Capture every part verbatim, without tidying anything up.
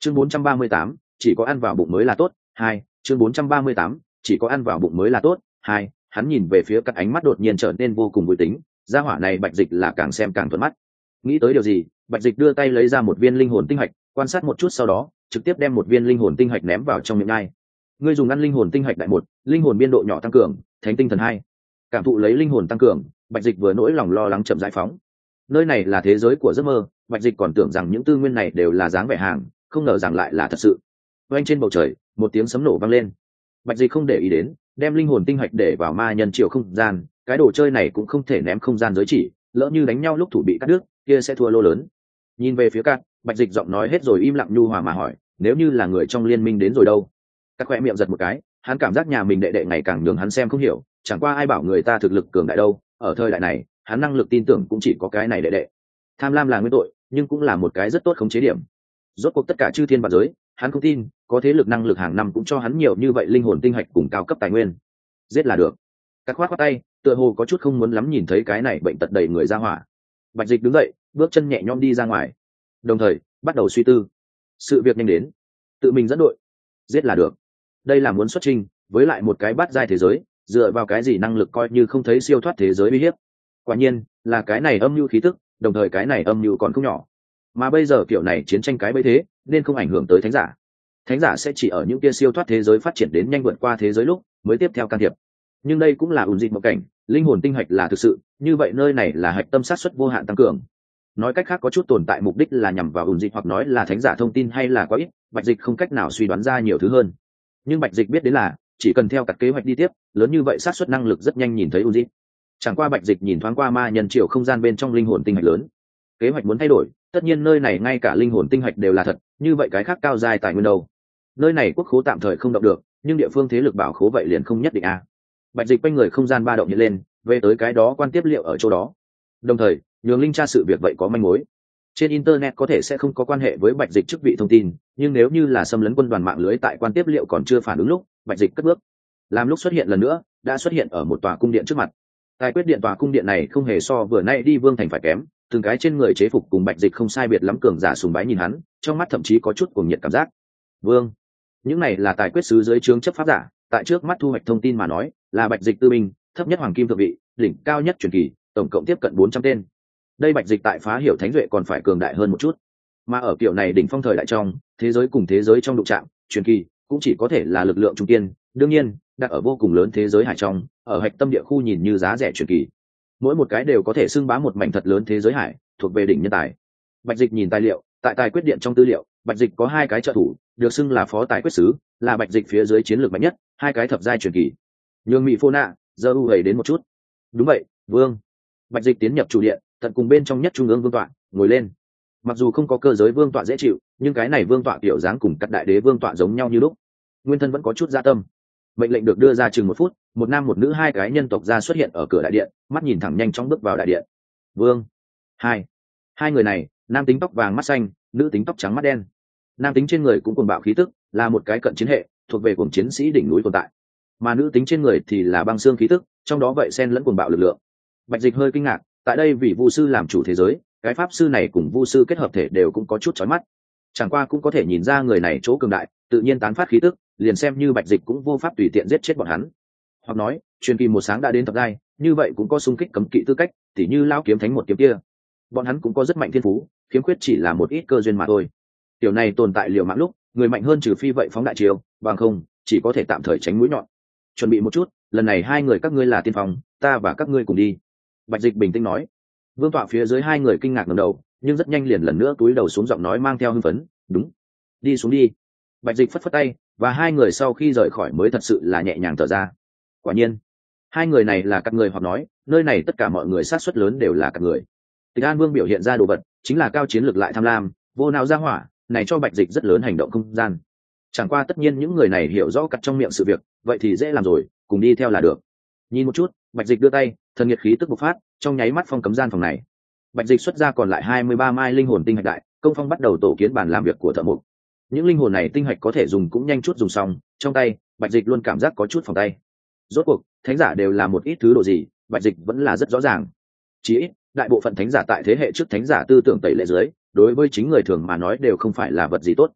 chương bốn trăm ba mươi tám, chỉ có ăn vào bụng mới là tốt. Hai, chương bốn trăm ba mươi tám, chỉ có ăn vào bụng mới là tốt. Hai, hắn nhìn về phía các ánh mắt đột nhiên trở nên vô cùng vui tính, gia hỏa này Bạch Dịch là càng xem càng thuận mắt. Nghĩ tới điều gì, Bạch Dịch đưa tay lấy ra một viên linh hồn tinh hạch, quan sát một chút sau đó trực tiếp đem một viên linh hồn tinh hạch ném vào trong miệng ngai. Ngươi dùng ăn linh hồn tinh hạch đại một, linh hồn biên độ nhỏ tăng cường, thánh tinh thần hai. Cảm thụ lấy linh hồn tăng cường, Bạch Dịch vừa nỗi lòng lo lắng chậm rãi phóng. Nơi này là thế giới của giấc mơ, Bạch Dịch còn tưởng rằng những tư nguyên này đều là dáng vẻ hàng, không ngờ rằng lại là thật sự. Oanh trên bầu trời, một tiếng sấm nổ vang lên. Bạch Dịch không để ý đến, đem linh hồn tinh hạch để vào ma nhân triều không gian, cái đồ chơi này cũng không thể ném không gian giới chỉ, lỡ như đánh nhau lúc thủ bị cắt đứt, kia sẽ thua lô lớn. Nhìn về phía Cát, Bạch Dịch giọng nói hết rồi im lặng nhu hòa mà hỏi, nếu như là người trong liên minh đến rồi đâu? Cát khẽ miệng giật một cái, hắn cảm giác nhà mình đệ đệ ngày càng nhường hắn xem không hiểu, chẳng qua ai bảo người ta thực lực cường đại đâu, ở thời đại này, hắn năng lực tin tưởng cũng chỉ có cái này đệ đệ. Tham lam là nguyên tội, nhưng cũng là một cái rất tốt khống chế điểm. Rốt cuộc tất cả chư thiên và giới, hắn không tin, có thế lực năng lực hàng năm cũng cho hắn nhiều như vậy linh hồn tinh hạch cùng cao cấp tài nguyên. Giết là được. Cát khoát khoát tay, tựa hồ có chút không muốn lắm nhìn thấy cái này bệnh tật đầy người ra hỏa. Bạch Dịch đứng dậy, bước chân nhẹ nhõm đi ra ngoài, đồng thời bắt đầu suy tư. Sự việc nhanh đến, tự mình dẫn đội, giết là được. Đây là muốn xuất trình, với lại một cái bát giai thế giới, dựa vào cái gì năng lực coi như không thấy siêu thoát thế giới uy hiếp. Quả nhiên là cái này âm mưu khí tức, đồng thời cái này âm mưu còn không nhỏ. Mà bây giờ kiểu này chiến tranh cái bấy thế, nên không ảnh hưởng tới thánh giả. Thánh giả sẽ chỉ ở những kia siêu thoát thế giới phát triển đến nhanh vượt qua thế giới lúc mới tiếp theo can thiệp. Nhưng đây cũng là ủn dịch một cảnh, linh hồn tinh hạch là thực sự, như vậy nơi này là hạch tâm sát suất vô hạn tăng cường. Nói cách khác có chút tồn tại mục đích là nhằm vào ủn dịch hoặc nói là thánh giả thông tin hay là quá ít, Bạch Dịch không cách nào suy đoán ra nhiều thứ hơn. Nhưng Bạch Dịch biết đến là chỉ cần theo các kế hoạch đi tiếp, lớn như vậy sát suất năng lực rất nhanh nhìn thấy ủn dịch. Chẳng qua Bạch Dịch nhìn thoáng qua ma nhân triều không gian bên trong linh hồn tinh hạch lớn, kế hoạch muốn thay đổi, tất nhiên nơi này ngay cả linh hồn tinh hạch đều là thật, như vậy cái khác cao dài tài nguyên đâu? Nơi này quốc khố tạm thời không động được, nhưng địa phương thế lực bảo khố vậy liền không nhất định a. À. Bạch Dịch quanh người không gian ba động hiện lên, về tới cái đó quan tiếp liệu ở chỗ đó. Đồng thời, nhường linh tra sự việc vậy có manh mối. Trên internet có thể sẽ không có quan hệ với Bạch Dịch chức vị thông tin, nhưng nếu như là xâm lấn quân đoàn mạng lưới tại quan tiếp liệu còn chưa phản ứng lúc, Bạch Dịch cất bước. Làm lúc xuất hiện lần nữa, đã xuất hiện ở một tòa cung điện trước mặt. Tài quyết điện tòa cung điện này không hề so vừa nay đi Vương thành phải kém, từng cái trên người chế phục cùng Bạch Dịch không sai biệt lắm, cường giả sùng bái nhìn hắn, trong mắt thậm chí có chút cuồng nhiệt cảm giác. Vương, những này là tài quyết sứ dưới trướng chấp pháp giả, tại trước mắt thu hoạch thông tin mà nói, là Bạch Dịch tư binh, thấp nhất hoàng kim thượng vị, đỉnh cao nhất truyền kỳ, tổng cộng tiếp cận bốn trăm tên. Đây Bạch Dịch tại phá hiểu thánh duệ còn phải cường đại hơn một chút. Mà ở kiểu này đỉnh phong thời đại trong, thế giới cùng thế giới trong đụng chạm, truyền kỳ cũng chỉ có thể là lực lượng trung kiên, đương nhiên, đặt ở vô cùng lớn thế giới hải trong, ở hạch tâm địa khu nhìn như giá rẻ truyền kỳ. Mỗi một cái đều có thể xưng bá một mảnh thật lớn thế giới hải, thuộc về đỉnh nhân tài. Bạch Dịch nhìn tài liệu, tại tài quyết điện trong tư liệu, Bạch Dịch có hai cái trợ thủ, được xưng là phó tài quyết sứ, là Bạch Dịch phía dưới chiến lược mạnh nhất, hai cái thập giai truyền kỳ. Nhường Mỹ Phô Nạ, giờ u gầy đến một chút. Đúng vậy, Vương. Bạch Dịch tiến nhập chủ điện, tận cùng bên trong nhất trung ương vương tọa, ngồi lên. Mặc dù không có cơ giới vương tọa dễ chịu, nhưng cái này vương tọa kiểu dáng cùng các đại đế vương tọa giống nhau như lúc. Nguyên thân vẫn có chút dạ tâm. Mệnh lệnh được đưa ra chừng một phút, một nam một nữ hai cái nhân tộc ra xuất hiện ở cửa đại điện, mắt nhìn thẳng nhanh chóng bước vào đại điện. Vương. Hai. Hai người này, nam tính tóc vàng mắt xanh, nữ tính tóc trắng mắt đen. Nam tính trên người cũng cuồng bạo khí tức, là một cái cận chiến hệ, thuộc về cuồng chiến sĩ đỉnh núi tồn tại. Mà nữ tính trên người thì là băng xương khí tức, trong đó vậy xen lẫn cuồng bạo lực lượng. Bạch Dịch hơi kinh ngạc, tại đây vì vu sư làm chủ thế giới, cái pháp sư này cùng vu sư kết hợp thể đều cũng có chút chói mắt. Chẳng qua cũng có thể nhìn ra người này chỗ cường đại, tự nhiên tán phát khí tức, liền xem như Bạch Dịch cũng vô pháp tùy tiện giết chết bọn hắn. Hoặc nói, truyền kỳ một sáng đã đến thập giai, như vậy cũng có xung kích cấm kỵ tư cách, tỉ như lao kiếm thánh một kiếm kia. Bọn hắn cũng có rất mạnh thiên phú, khiếm khuyết chỉ là một ít cơ duyên mà thôi. Tiểu này tồn tại liều mạng lúc, người mạnh hơn trừ phi vậy phóng đại chiêu, bằng không, chỉ có thể tạm thời tránh mũi nhọn. Chuẩn bị một chút, lần này hai người các ngươi là tiên phong, ta và các ngươi cùng đi. Bạch Dịch bình tĩnh nói. Vương tọa phía dưới hai người kinh ngạc ngẩng đầu, nhưng rất nhanh liền lần nữa cúi đầu xuống, giọng nói mang theo hưng phấn, đúng, đi xuống đi. Bạch Dịch phất phất tay, và hai người sau khi rời khỏi mới thật sự là nhẹ nhàng thở ra. Quả nhiên, hai người này là các người, hoặc nói, nơi này tất cả mọi người sát suất lớn đều là các người. Tịch An Vương biểu hiện ra đồ vật, chính là cao chiến lược lại tham lam, vô nào ra hỏa, này cho Bạch Dịch rất lớn hành động không gian. Chẳng qua tất nhiên những người này hiểu rõ cặt trong miệng sự việc, vậy thì dễ làm rồi, cùng đi theo là được. Nhìn một chút, Bạch Dịch đưa tay, thần nhiệt khí tức bộc phát, trong nháy mắt phong cấm gian phòng này. Bạch Dịch xuất ra còn lại hai mươi ba mai linh hồn tinh hạch đại, công phong bắt đầu tổ kiến bàn làm việc của thợ mộc. Những linh hồn này tinh hạch có thể dùng cũng nhanh chút dùng xong, trong tay, Bạch Dịch luôn cảm giác có chút phòng tay. Rốt cuộc, thánh giả đều là một ít thứ đồ gì, Bạch Dịch vẫn là rất rõ ràng. Chỉ ít, đại bộ phận thánh giả tại thế hệ trước thánh giả tư tưởng tẩy lệ dưới, đối với chính người thường mà nói đều không phải là vật gì tốt.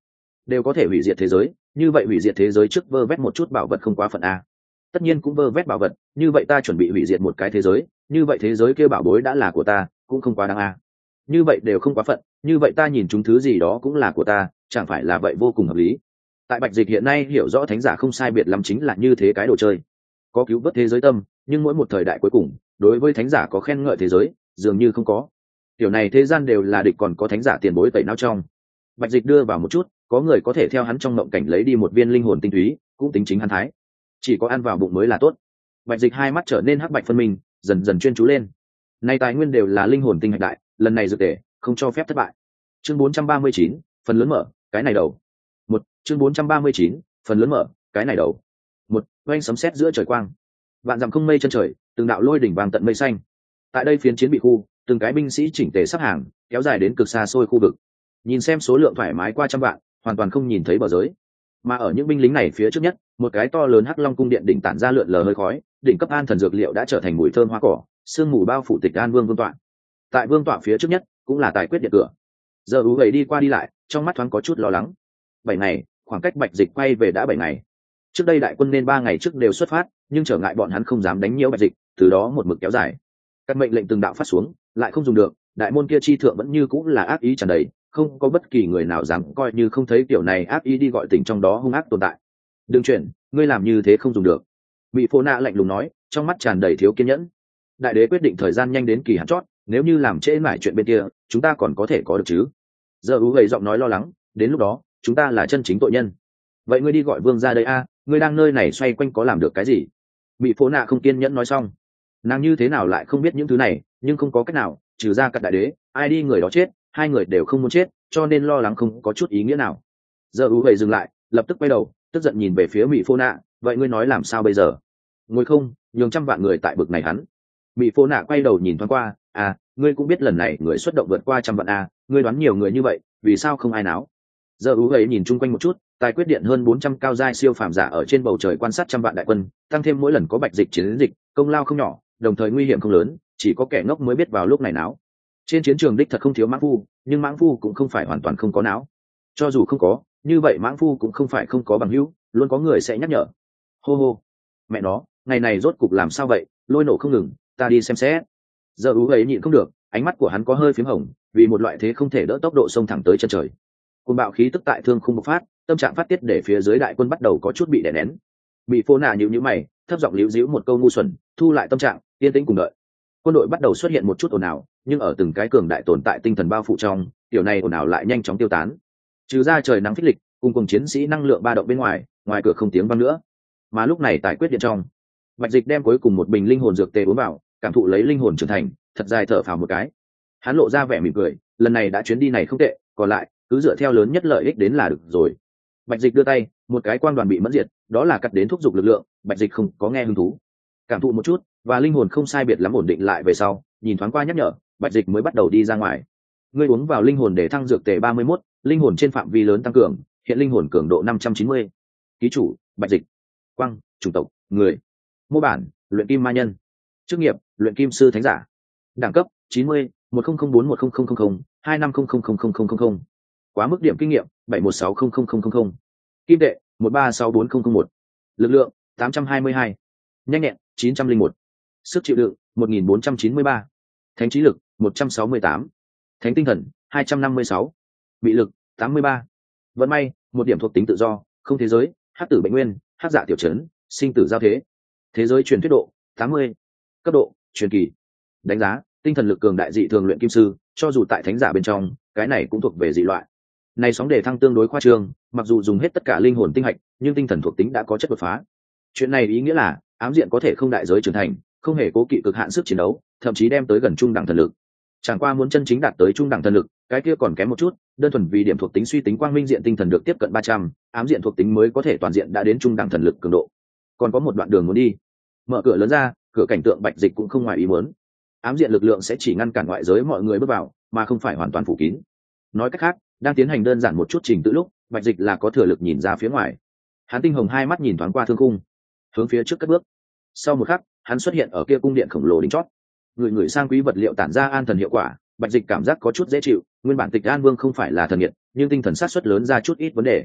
đều có thể hủy diệt thế giới, như vậy hủy diệt thế giới trước vơ vét một chút bảo vật không quá phận a. Tất nhiên cũng vơ vét bảo vật, như vậy ta chuẩn bị hủy diệt một cái thế giới, như vậy thế giới kia bảo bối đã là của ta, cũng không quá đáng a. Như vậy đều không quá phận, như vậy ta nhìn chúng thứ gì đó cũng là của ta, chẳng phải là vậy vô cùng hợp lý. Tại Bạch Dịch hiện nay hiểu rõ thánh giả không sai biệt lắm chính là như thế cái đồ chơi, có cứu vớt thế giới tâm, nhưng mỗi một thời đại cuối cùng đối với thánh giả có khen ngợi thế giới dường như không có. Kiểu này thế gian đều là địch, còn có thánh giả tiền bối tẩy não trong. Bạch Dịch đưa vào một chút, có người có thể theo hắn trong mộng cảnh lấy đi một viên linh hồn tinh túy, cũng tính chính hắn thái, chỉ có ăn vào bụng mới là tốt. Bạch Dịch hai mắt trở nên hắc bạch phân minh, dần dần chuyên chú lên. Nay tài nguyên đều là linh hồn tinh hạch đại, lần này dược tề không cho phép thất bại. Chương bốn trăm ba mươi chín, phần lớn mở, cái này đầu. Một, chương bốn trăm ba mươi chín, phần lớn mở, cái này đầu. Một, oanh sấm sét giữa trời quang, vạn dặm không mây chân trời, từng đạo lôi đỉnh vàng tận mây xanh. Tại đây phiến chiến bị khu, từng cái binh sĩ chỉnh tề sắp hàng, kéo dài đến cực xa xôi khu vực. Nhìn xem số lượng thoải mái qua trăm vạn, hoàn toàn không nhìn thấy bờ giới. Mà ở những binh lính này phía trước nhất, một cái to lớn hắc long cung điện đỉnh tản ra lượn lờ hơi khói, đỉnh cấp an thần dược liệu đã trở thành mùi thơm hoa cỏ, sương mù bao phủ tịch an vương vương tọa. Tại vương tọa phía trước nhất cũng là tài quyết điện cửa. Giờ ú gầy đi qua đi lại, trong mắt thoáng có chút lo lắng. Bảy ngày, khoảng cách Bạch Dịch quay về đã bảy ngày. Trước đây đại quân nên ba ngày trước đều xuất phát, nhưng trở ngại bọn hắn không dám đánh nhiễu Bạch Dịch, từ đó một mực kéo dài. Các mệnh lệnh từng đạo phát xuống, lại không dùng được, đại môn kia chi thượng vẫn như cũng là ác ý tràn đầy, không có bất kỳ người nào dám coi như không thấy kiểu này ác ý đi gọi tỉnh trong đó hung ác tồn tại. Đừng chuyển, ngươi làm như thế không dùng được. Bị Phô Nạ lạnh lùng nói, trong mắt tràn đầy thiếu kiên nhẫn. Đại đế quyết định thời gian nhanh đến kỳ hạn chót, nếu như làm trễ mãi chuyện bên kia, chúng ta còn có thể có được chứ? Giờ ú gầy giọng nói lo lắng, đến lúc đó chúng ta là chân chính tội nhân. Vậy ngươi đi gọi vương ra đây a, ngươi đang nơi này xoay quanh có làm được cái gì? Bị Phô Nạ không kiên nhẫn nói xong, nàng như thế nào lại không biết những thứ này, nhưng không có cách nào, trừ ra cắt đại đế, ai đi người đó chết, hai người đều không muốn chết, cho nên lo lắng không có chút ý nghĩa nào. Giờ ú gầy dừng lại, lập tức quay đầu, tức giận nhìn về phía Mỹ Phô Nạ, vậy ngươi nói làm sao bây giờ? Ngồi không, nhường trăm vạn người tại bực này hắn. Mỹ Phô Nạ quay đầu nhìn thoáng qua, à, ngươi cũng biết lần này người xuất động vượt qua trăm vạn a, ngươi đoán nhiều người như vậy, vì sao không ai náo? Giờ ú gầy nhìn chung quanh một chút, tài quyết điện hơn bốn trăm cao giai siêu phàm giả ở trên bầu trời quan sát trăm vạn đại quân, tăng thêm mỗi lần có Bạch Dịch chiến dịch, công lao không nhỏ, đồng thời nguy hiểm không lớn, chỉ có kẻ ngốc mới biết vào lúc này náo. Trên chiến trường đích thật không thiếu mãng phu, nhưng mãng phu cũng không phải hoàn toàn không có não. Cho dù không có, như vậy mãng phu cũng không phải không có bằng hữu, luôn có người sẽ nhắc nhở. Hô hô, mẹ nó, ngày này rốt cục làm sao vậy, lôi nổ không ngừng, ta đi xem xét. Giờ ú ấy nhịn không được, ánh mắt của hắn có hơi phím hồng, vì một loại thế không thể đỡ tốc độ xông thẳng tới chân trời. Cơn bạo khí tức tại thương không bộc phát, tâm trạng phát tiết để phía dưới đại quân bắt đầu có chút bị đè nén. Bị Phô Nạ nhíu nhíu mày, thấp giọng líu díu một câu ngu xuẩn, thu lại tâm trạng, yên tĩnh cùng đợi. Quân đội bắt đầu xuất hiện một chút ồn ào, nhưng ở từng cái cường đại tồn tại tinh thần bao phủ trong, điều này ồn ào lại nhanh chóng tiêu tán. Trừ ra trời nắng phích lịch, cùng cùng chiến sĩ năng lượng ba động bên ngoài, ngoài cửa không tiếng vang nữa. Mà lúc này tại quyết điện trong, Bạch Dịch đem cuối cùng một bình linh hồn dược tê uống vào, cảm thụ lấy linh hồn trưởng thành, thật dài thở phào một cái. Hắn lộ ra vẻ mỉm cười, lần này đã chuyến đi này không tệ, còn lại cứ dựa theo lớn nhất lợi ích đến là được rồi. Bạch Dịch đưa tay, một cái quang đoàn bị mẫn diệt, đó là cắt đến thúc giục lực lượng, Bạch Dịch không có nghe hứng thú. Cảm thụ một chút, và linh hồn không sai biệt lắm ổn định lại về sau, nhìn thoáng qua nhắc nhở, Bạch Dịch mới bắt đầu đi ra ngoài. Ngươi uống vào linh hồn để thăng dược tề ba mươi mốt, linh hồn trên phạm vi lớn tăng cường, hiện linh hồn cường độ năm trăm chín mươi. Ký chủ, Bạch Dịch. Quang, chủng tộc, người. Mô bản, luyện kim ma nhân. Chức nghiệp, luyện kim sư thánh giả. Đẳng cấp, chín mươi, một không không bốn một không không không không, hai năm không không không không không không. Quá mức điểm kinh nghiệm, bảy một sáu không không không không không. Kim tệ, một ba sáu bốn không không một. Lực lượng, tám trăm hai mươi hai. Nhanh nhẹn, chín trăm linh một. Sức chịu đựng, một nghìn bốn trăm chín mươi ba. Thánh trí lực, một trăm sáu mươi tám. Thánh tinh thần, hai trăm năm mươi sáu. Bị lực, tám mươi ba. Vận may, một điểm thuộc tính tự do, không thế giới, hắc tử bệnh nguyên, hắc dạ tiểu trấn, sinh tử giao thế. Thế giới truyền thuyết độ, tám mươi. Cấp độ, truyền kỳ. Đánh giá, tinh thần lực cường đại dị thường luyện kim sư, cho dù tại thánh giả bên trong, cái này cũng thuộc về dị loại. Này sóng đề thăng tương đối khoa trương, mặc dù dùng hết tất cả linh hồn tinh hạch, nhưng tinh thần thuộc tính đã có chất đột phá. Chuyện này ý nghĩa là, ám diện có thể không đại giới trưởng thành, không hề cố kỵ cực hạn sức chiến đấu, thậm chí đem tới gần trung đẳng thần lực. Chẳng qua muốn chân chính đạt tới trung đẳng thần lực, cái kia còn kém một chút, đơn thuần vì điểm thuộc tính suy tính quang minh diện tinh thần được tiếp cận ba trăm, ám diện thuộc tính mới có thể toàn diện đã đến trung đẳng thần lực cường độ. Còn có một đoạn đường muốn đi. Mở cửa lớn ra, cửa cảnh tượng Bạch Dịch cũng không ngoài ý muốn. Ám diện lực lượng sẽ chỉ ngăn cản ngoại giới mọi người bước vào, mà không phải hoàn toàn phủ kín. Nói cách khác, đang tiến hành đơn giản một chút trình tự lúc, Bạch Dịch là có thừa lực nhìn ra phía ngoài. Hắn tinh hồng hai mắt nhìn thoáng qua thương khung, hướng phía trước cất bước. Sau một khắc, hắn xuất hiện ở kia cung điện khổng lồ đỉnh chót. Người người sang quý vật liệu tản ra an thần hiệu quả, Bạch Dịch cảm giác có chút dễ chịu. Nguyên bản Tịch An Vương không phải là thần nghiệt, nhưng tinh thần sát suất lớn ra chút ít vấn đề.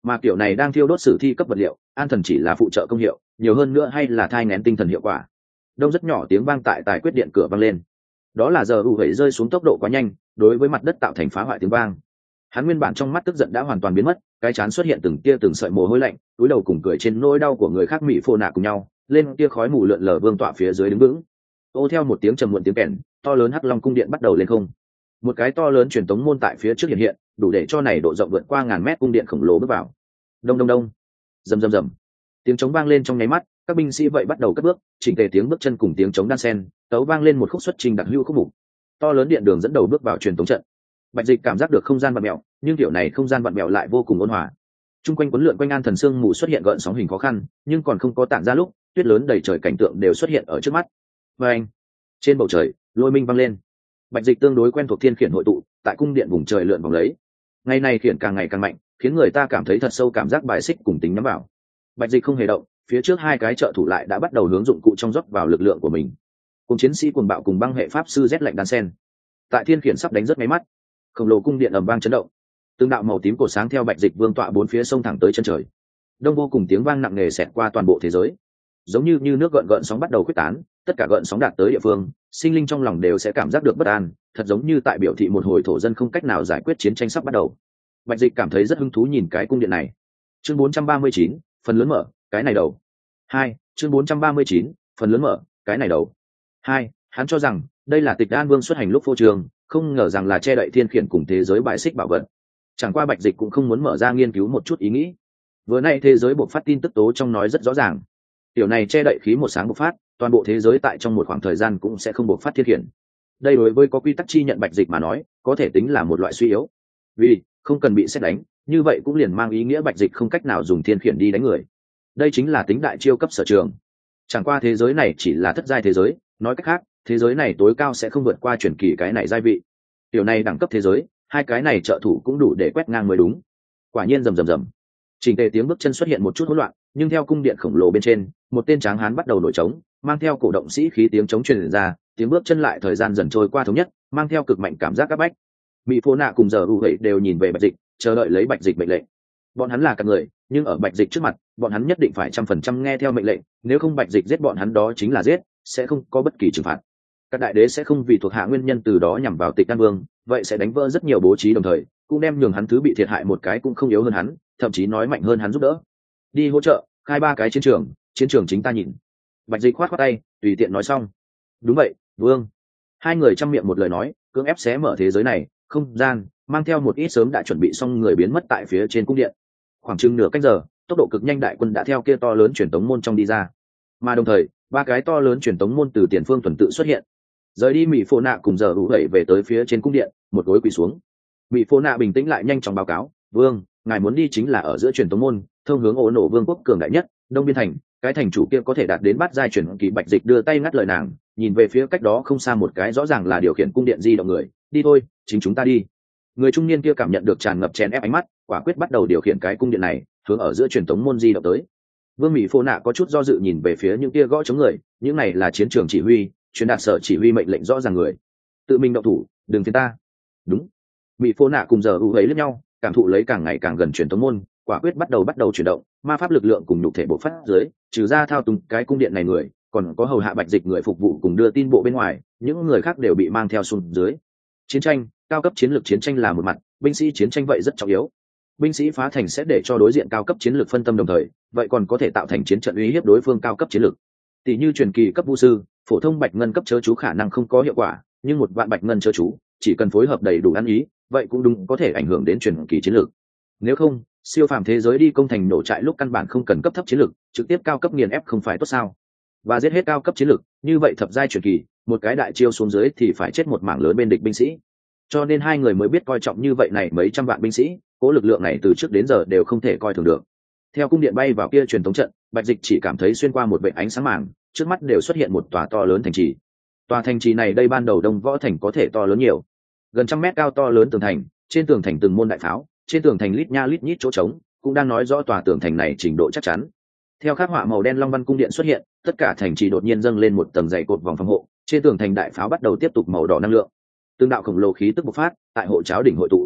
mà kiểu này đang thiêu đốt sử thi cấp vật liệu, an thần chỉ là phụ trợ công hiệu, nhiều hơn nữa hay là thai nghén tinh thần hiệu quả. Đông rất nhỏ tiếng vang tại tài quyết điện cửa vang lên. Đó là giờ ủ hẩy rơi xuống tốc độ quá nhanh, đối với mặt đất tạo thành phá hoại tiếng vang. Hắn nguyên bản trong mắt tức giận đã hoàn toàn biến mất, cái chán xuất hiện từng tia từng sợi mồ hôi lạnh, túi đầu cùng cười trên nỗi đau của người khác mỹ phô nạ cùng nhau, lên tia khói mù lượn lờ vương tọa phía dưới đứng vững. Ô theo một tiếng trầm muộn tiếng kèn, to lớn hắc long cung điện bắt đầu lên không. Một cái to lớn truyền tống môn tại phía trước hiện hiện, đủ để cho này độ rộng vượt qua ngàn mét cung điện khổng lồ bước vào. Đông đông đông, rầm rầm rầm, tiếng trống vang lên trong nháy mắt, các binh sĩ vậy bắt đầu cất bước, chỉnh tề tiếng bước chân cùng tiếng trống đan sen, tấu vang lên một khúc xuất trình đặc hữu khúc mục. To lớn điện đường dẫn đầu bước vào truyền tống trận. Bạch Dịch cảm giác được không gian vặn mèo, nhưng kiểu này không gian vặn mèo lại vô cùng ôn hòa. Trung quanh cuốn lượn quanh an thần sương mù xuất hiện gợn sóng hình khó khăn, nhưng còn không có tản ra lúc, tuyết lớn đầy trời cảnh tượng đều xuất hiện ở trước mắt. Và anh, trên bầu trời, lôi minh vang lên. Bạch Dịch tương đối quen thuộc thiên khiển hội tụ, tại cung điện vùng trời lượn vòng lấy. Ngày này khiển càng ngày càng mạnh, khiến người ta cảm thấy thật sâu cảm giác bài xích cùng tính nhắm vào. Bạch Dịch không hề động, phía trước hai cái trợ thủ lại đã bắt đầu hướng dụng cụ trong dốc vào lực lượng của mình. Cùng chiến sĩ cuồng bạo cùng băng hệ pháp sư rét lạnh đan sen. Tại thiên khiển sắp đánh rất máy mắt, khổng lồ cung điện ầm vang chấn động, tương đạo màu tím cổ sáng theo Bạch Dịch vương tọa bốn phía sông thẳng tới chân trời. Đông vô cùng tiếng vang nặng nề xẹt qua toàn bộ thế giới, giống như như nước gợn gợn sóng bắt đầu khuếch tán, tất cả gợn sóng đạt tới địa phương, sinh linh trong lòng đều sẽ cảm giác được bất an, thật giống như tại biểu thị một hồi thổ dân không cách nào giải quyết chiến tranh sắp bắt đầu. Bạch Dịch cảm thấy rất hứng thú nhìn cái cung điện này. Chương bốn trăm ba mươi chín, phần lớn mở, cái này đầu. Hai, chương bốn trăm ba mươi chín, phần lớn mở, cái này đầu. Hai, hắn cho rằng đây là Tịch An Vương xuất hành lúc phô trường, không ngờ rằng là che đậy thiên khiển cùng thế giới bại xích bảo vật. Chẳng qua Bạch Dịch cũng không muốn mở ra nghiên cứu một chút ý nghĩ. Vừa nay thế giới bộc phát tin tức tố trong nói rất rõ ràng. Điều này che đậy khí một sáng bộc phát, toàn bộ thế giới tại trong một khoảng thời gian cũng sẽ không bộc phát thiên khiển. Đây đối với có quy tắc chi nhận Bạch Dịch mà nói, có thể tính là một loại suy yếu. Vì không cần bị xét đánh, như vậy cũng liền mang ý nghĩa Bạch Dịch không cách nào dùng thiên khiển đi đánh người. Đây chính là tính đại chiêu cấp sở trường. Chẳng qua thế giới này chỉ là thất giai thế giới, nói cách khác, thế giới này tối cao sẽ không vượt qua truyền kỳ cái này giai vị. Điều này đẳng cấp thế giới, hai cái này trợ thủ cũng đủ để quét ngang mới đúng. Quả nhiên rầm rầm rầm. Trình tề tiếng bước chân xuất hiện một chút hỗn loạn, nhưng theo cung điện khổng lồ bên trên, một tên tráng hán bắt đầu nổi trống, mang theo cổ động sĩ khí tiếng trống truyền ra, tiếng bước chân lại thời gian dần trôi qua thống nhất, mang theo cực mạnh cảm giác áp bách. Mỹ Phố Nạ cùng giờ u vậy đều nhìn về Bạch Dịch, chờ đợi lấy Bạch Dịch mệnh lệnh. Bọn hắn là các người, nhưng ở Bạch Dịch trước mặt, bọn hắn nhất định phải trăm phần trăm nghe theo mệnh lệnh, nếu không Bạch Dịch giết bọn hắn đó chính là giết, sẽ không có bất kỳ trừng phạt. Các đại đế sẽ không vì thuộc hạ nguyên nhân từ đó nhằm vào Tịch An Vương, vậy sẽ đánh vỡ rất nhiều bố trí đồng thời, cũng đem nhường hắn thứ bị thiệt hại một cái cũng không yếu hơn hắn, thậm chí nói mạnh hơn hắn giúp đỡ. Đi hỗ trợ, khai ba cái chiến trường, chiến trường chính ta nhìn. Bạch Dịch khoát khoát tay, tùy tiện nói xong. Đúng vậy, Vương. Hai người trăm miệng một lời nói, cưỡng ép xé mở thế giới này, không gian, mang theo một ít sớm đã chuẩn bị xong người biến mất tại phía trên cung điện. Khoảng chừng nửa cách giờ, tốc độ cực nhanh đại quân đã theo kia to lớn truyền tống môn trong đi ra. Mà đồng thời, ba cái to lớn truyền tống môn từ tiền phương tuần tự xuất hiện. Rời đi Mỹ Phô Nạ cùng giờ hữu đẩy về tới phía trên cung điện, một gối quỳ xuống. Mỹ Phô Nạ bình tĩnh lại nhanh chóng báo cáo, Vương, ngài muốn đi chính là ở giữa truyền tống môn, thông hướng ổ nổ vương quốc cường đại nhất, Đông Biên thành, cái thành chủ kia có thể đạt đến bát giai truyền kỳ. Bạch Dịch đưa tay ngắt lời nàng, nhìn về phía cách đó không xa một cái rõ ràng là điều khiển cung điện di động người, đi thôi, chính chúng ta đi. Người trung niên kia cảm nhận được tràn ngập chèn ép ánh mắt, quả quyết bắt đầu điều khiển cái cung điện này, hướng ở giữa truyền tống môn di động tới. Vương Mỹ Phô Nạ có chút do dự nhìn về phía những kia gõ chống người, những này là chiến trường chỉ huy, truyền đạt sở chỉ huy mệnh lệnh rõ ràng người. Tự mình động thủ, đừng phiền ta. Đúng. Mỹ Phô Nạ cùng giờ ưu ấy lẫn nhau, cảm thụ lấy càng ngày càng gần truyền tống môn, quả quyết bắt đầu bắt đầu chuyển động, ma pháp lực lượng cùng nhục thể bộc phát dưới, trừ ra thao túng cái cung điện này người, còn có hầu hạ Bạch Dịch người phục vụ cùng đưa tin bộ bên ngoài, những người khác đều bị mang theo xuống dưới. Chiến tranh, cao cấp chiến lược chiến tranh là một mặt, binh sĩ chiến tranh vậy rất trọng yếu. Binh sĩ phá thành sẽ để cho đối diện cao cấp chiến lược phân tâm đồng thời, vậy còn có thể tạo thành chiến trận uy hiếp đối phương cao cấp chiến lược. Tỷ như truyền kỳ cấp vu sư, phổ thông bạch ngân cấp chớ chú khả năng không có hiệu quả, nhưng một vạn bạch ngân chớ chú, chỉ cần phối hợp đầy đủ ăn ý, vậy cũng đúng có thể ảnh hưởng đến truyền kỳ chiến lược. Nếu không, siêu phàm thế giới đi công thành nổ trại lúc căn bản không cần cấp thấp chiến lược, trực tiếp cao cấp nghiền ép không phải tốt sao? Và giết hết cao cấp chiến lược, như vậy thập giai truyền kỳ, một cái đại chiêu xuống dưới thì phải chết một mảng lớn bên địch binh sĩ. Cho nên hai người mới biết coi trọng như vậy này mấy trăm vạn binh sĩ, cố lực lượng này từ trước đến giờ đều không thể coi thường được. Theo cung điện bay vào kia truyền thống trận, Bạch Dịch chỉ cảm thấy xuyên qua một vệt ánh sáng màng, trước mắt đều xuất hiện một tòa to lớn thành trì. Tòa thành trì này đây ban đầu Đông Võ thành có thể to lớn nhiều, gần trăm mét cao to lớn tường thành, trên tường thành từng môn đại pháo, trên tường thành lít nha lít nhít chỗ trống, cũng đang nói rõ tòa tường thành này trình độ chắc chắn. Theo khắc họa màu đen long văn cung điện xuất hiện, tất cả thành trì đột nhiên dâng lên một tầng dày cột vòng phòng hộ, trên tường thành đại pháo bắt đầu tiếp tục màu đỏ năng lượng. Tương đạo khổng lồ khí tức bộc phát, tại hộ cháo đỉnh hội tụ.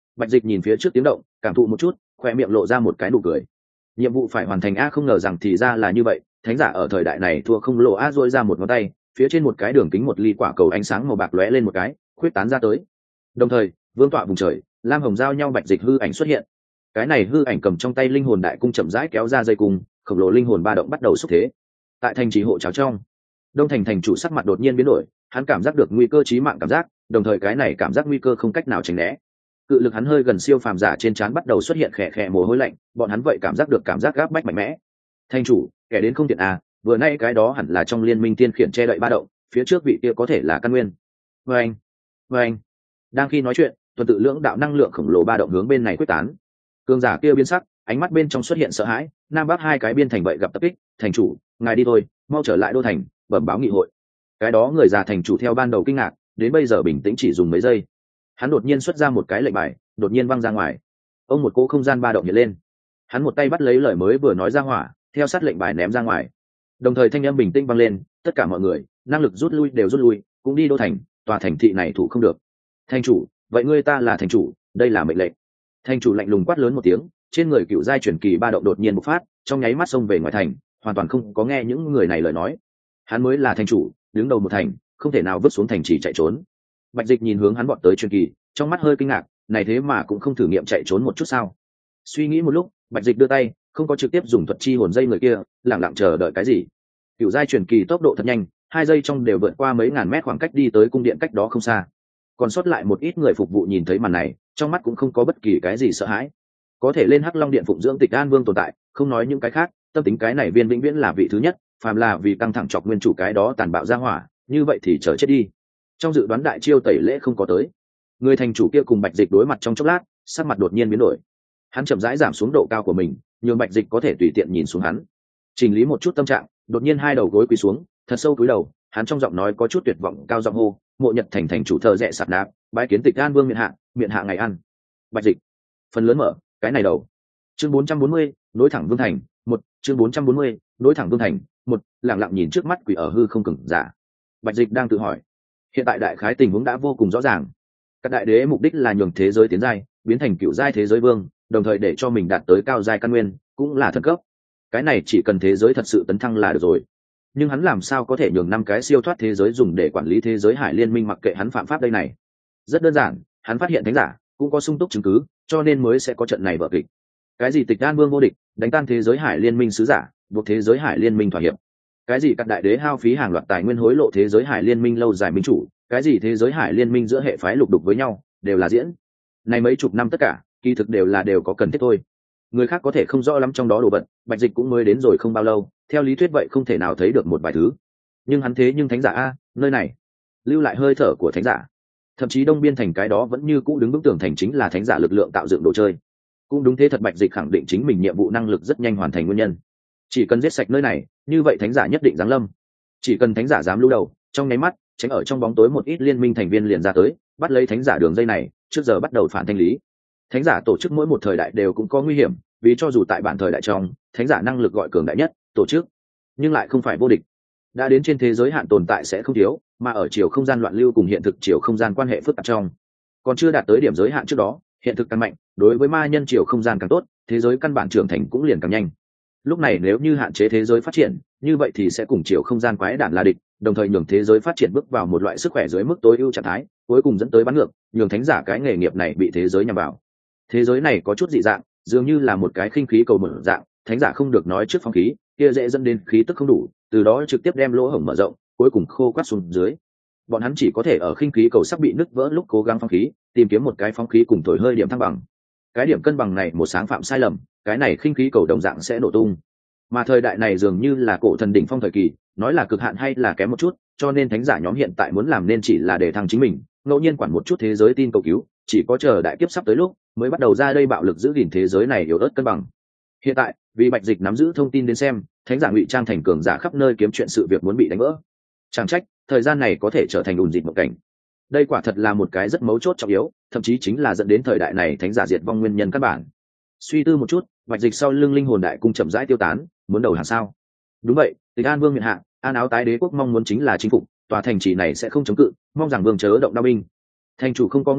Bạch Dịch nhìn phía trước tiếng động, cảm thụ một chút, khoe miệng lộ ra một cái nụ cười. Nhiệm vụ phải hoàn thành a, không ngờ rằng thì ra là như vậy. Thánh giả ở thời đại này thua không lộ a, dội ra một ngón tay, phía trên một cái đường kính một ly quả cầu ánh sáng màu bạc lóe lên một cái, khuyết tán ra tới. Đồng thời, vương tọa vùng trời, lam hồng giao nhau Bạch Dịch hư ảnh xuất hiện. Cái này hư ảnh cầm trong tay linh hồn đại cung chậm rãi kéo ra dây cung, khổng lồ linh hồn ba động bắt đầu xúc thế. Tại thành trì hộ cháo trong, Đông Thành thành chủ sắc mặt đột nhiên biến đổi, hắn cảm giác được nguy cơ chí mạng cảm giác, đồng thời cái này cảm giác nguy cơ không cách nào tránh né. Cự lực hắn hơi gần siêu phàm giả trên trán bắt đầu xuất hiện khẽ khẽ mồ hôi lạnh, bọn hắn vậy cảm giác được cảm giác gáp bách mạnh mẽ. Thành chủ, kẻ đến không tiện à, vừa nay cái đó hẳn là trong liên minh tiên khiển che đậy ba động, phía trước vị kia có thể là căn nguyên. Vâng, vâng. Đang khi nói chuyện, tuần tự lưỡng đạo năng lượng khổng lồ ba động hướng bên này quyết tán. Cường giả kia biến sắc, ánh mắt bên trong xuất hiện sợ hãi, nam bắc hai cái biên thành vậy gặp tập kích. Thành chủ, ngài đi thôi, mau trở lại đô thành, bẩm báo nghị hội. Cái đó người già thành chủ theo ban đầu kinh ngạc, đến bây giờ bình tĩnh chỉ dùng mấy giây. Hắn đột nhiên xuất ra một cái lệnh bài, đột nhiên văng ra ngoài. Ông một cỗ không gian ba động hiện lên, hắn một tay bắt lấy lời mới vừa nói ra hỏa, theo sát lệnh bài ném ra ngoài. Đồng thời thanh âm bình tĩnh vang lên, tất cả mọi người năng lực rút lui đều rút lui, cũng đi đô thành, tòa thành thị này thủ không được. Thành chủ, vậy ngươi ta là thành chủ, đây là mệnh lệnh. Thành chủ lạnh lùng quát lớn một tiếng, trên người cựu giai truyền kỳ ba động đột nhiên bộc phát, trong nháy mắt xông về ngoài thành, hoàn toàn không có nghe những người này lời nói. Hắn mới là thành chủ, đứng đầu một thành, không thể nào vứt xuống thành trì chạy trốn. Bạch Dịch nhìn hướng hắn bọn tới truyền kỳ, trong mắt hơi kinh ngạc, này thế mà cũng không thử nghiệm chạy trốn một chút sao? Suy nghĩ một lúc, Bạch Dịch đưa tay, không có trực tiếp dùng thuật chi hồn dây người kia, lặng lặng chờ đợi cái gì. Cựu giai truyền kỳ tốc độ thật nhanh, hai giây trong đều vượt qua mấy ngàn mét khoảng cách đi tới cung điện cách đó không xa. Còn sót lại một ít người phục vụ nhìn thấy màn này, trong mắt cũng không có bất kỳ cái gì sợ hãi. Có thể lên Hắc Long Điện phụng dưỡng Tịch An Vương tồn tại, không nói những cái khác, tâm tính cái này viên vĩnh viễn là vị thứ nhất, phàm là vì căng thẳng chọc nguyên chủ cái đó tàn bạo ra hỏa, như vậy thì chờ chết đi. Trong dự đoán đại chiêu tẩy lễ không có tới, người thành chủ kia cùng Bạch Dịch đối mặt trong chốc lát, sắc mặt đột nhiên biến đổi. Hắn chậm rãi giảm xuống độ cao của mình, nhường Bạch Dịch có thể tùy tiện nhìn xuống hắn. Chỉnh lý một chút tâm trạng, đột nhiên hai đầu gối quỳ xuống, thật sâu cúi đầu, hắn trong giọng nói có chút tuyệt vọng cao giọng hô, Mộ Nhật thành thành chủ thờ rẽ sạp nạp, bái kiến Tịch An Vương miện hạ, miện hạ ngày ăn. Bạch Dịch, phần lớn mở, cái này đầu. Chương bốn trăm bốn mươi, nối thẳng Vương thành, một, chương bốn trăm bốn mươi, nối thẳng Vương thành, một, lặng lặng nhìn trước mắt quỷ ở hư không cứng giả. Bạch Dịch đang tự hỏi, hiện tại đại khái tình huống đã vô cùng rõ ràng. Các đại đế mục đích là nhường thế giới tiến giai, biến thành cựu giai thế giới vương, đồng thời để cho mình đạt tới cao giai căn nguyên, cũng là thần cấp. Cái này chỉ cần thế giới thật sự tấn thăng là được rồi. Nhưng hắn làm sao có thể nhường năm cái siêu thoát thế giới dùng để quản lý thế giới hải liên minh mặc kệ hắn phạm pháp đây này? Rất đơn giản, hắn phát hiện thánh giả cũng có sung túc chứng cứ, cho nên mới sẽ có trận này vở kịch. Cái gì Tịch An Vương vô địch, đánh tan thế giới hải liên minh sứ giả, buộc thế giới hải liên minh thỏa hiệp. Cái gì các đại đế hao phí hàng loạt tài nguyên hối lộ thế giới hải liên minh lâu dài minh chủ, cái gì thế giới hải liên minh giữa hệ phái lục đục với nhau, đều là diễn. Này mấy chục năm tất cả, kỳ thực đều là đều có cần thiết thôi. Người khác có thể không rõ lắm trong đó đồ vật, Bạch Dịch cũng mới đến rồi không bao lâu, theo lý thuyết vậy không thể nào thấy được một vài thứ. Nhưng hắn thế nhưng thánh giả a, nơi này lưu lại hơi thở của thánh giả. Thậm chí đông biên thành cái đó vẫn như cũ đứng vững tường thành chính là thánh giả lực lượng tạo dựng đồ chơi. Cũng đúng thế thật, Bạch Dịch khẳng định chính mình nhiệm vụ năng lực rất nhanh hoàn thành nguyên nhân. Chỉ cần giết sạch nơi này, như vậy thánh giả nhất định giáng lâm. Chỉ cần thánh giả dám lưu đầu, trong nháy mắt, tránh ở trong bóng tối một ít liên minh thành viên liền ra tới, bắt lấy thánh giả đường dây này, trước giờ bắt đầu phản thanh lý. Thánh giả tổ chức mỗi một thời đại đều cũng có nguy hiểm, vì cho dù tại bản thời đại trong, thánh giả năng lực gọi cường đại nhất, tổ chức, nhưng lại không phải vô địch. Đã đến trên thế giới hạn tồn tại sẽ không thiếu, mà ở chiều không gian loạn lưu cùng hiện thực chiều không gian quan hệ phức tạp trong, còn chưa đạt tới điểm giới hạn trước đó, hiện thực càng mạnh, đối với ma nhân chiều không gian càng tốt, thế giới căn bản trưởng thành cũng liền càng nhanh. Lúc này nếu như hạn chế thế giới phát triển, như vậy thì sẽ cùng chiều không gian quái đản là địch, đồng thời nhường thế giới phát triển bước vào một loại sức khỏe dưới mức tối ưu trạng thái, cuối cùng dẫn tới bắn ngược, nhường thánh giả cái nghề nghiệp này bị thế giới nhằm vào. Thế giới này có chút dị dạng, dường như là một cái khinh khí cầu mở dạng, thánh giả không được nói trước phong khí, kia dễ dẫn đến khí tức không đủ, từ đó trực tiếp đem lỗ hổng mở rộng, cuối cùng khô quắt xuống dưới. Bọn hắn chỉ có thể ở khinh khí cầu sắp bị nứt vỡ lúc cố gắng phong khí, tìm kiếm một cái phong khí cùng thổi hơi điểm thăng bằng. Cái điểm cân bằng này một sáng phạm sai lầm, cái này khinh khí cầu đồng dạng sẽ nổ tung. Mà thời đại này dường như là cổ thần đỉnh phong thời kỳ, nói là cực hạn hay là kém một chút, cho nên thánh giả nhóm hiện tại muốn làm nên chỉ là để thăng chính mình, ngẫu nhiên quản một chút thế giới tin cầu cứu, chỉ có chờ đại kiếp sắp tới lúc mới bắt đầu ra đây bạo lực giữ gìn thế giới này yếu ớt cân bằng. Hiện tại, vì Bạch Dịch nắm giữ thông tin đến xem, thánh giả ngụy trang thành cường giả khắp nơi kiếm chuyện sự việc muốn bị đánh vỡ. Chẳng trách, thời gian này có thể trở thành ùn dịt một cảnh. Đây quả thật là một cái rất mấu chốt trọng yếu, thậm chí chính là dẫn đến thời đại này thánh giả diệt vong nguyên nhân căn bản. Suy tư một chút, Bạch Dịch sau lưng linh hồn đại cung chậm rãi tiêu tán, muốn đầu hàng sao? Đúng vậy, Tịch An Vương miện hạ, An Áo tái đế quốc mong muốn chính là chính phục, tòa thành trì này sẽ không chống cự, mong rằng vương chớ động đao binh. Thành chủ không có ngẩng đầu,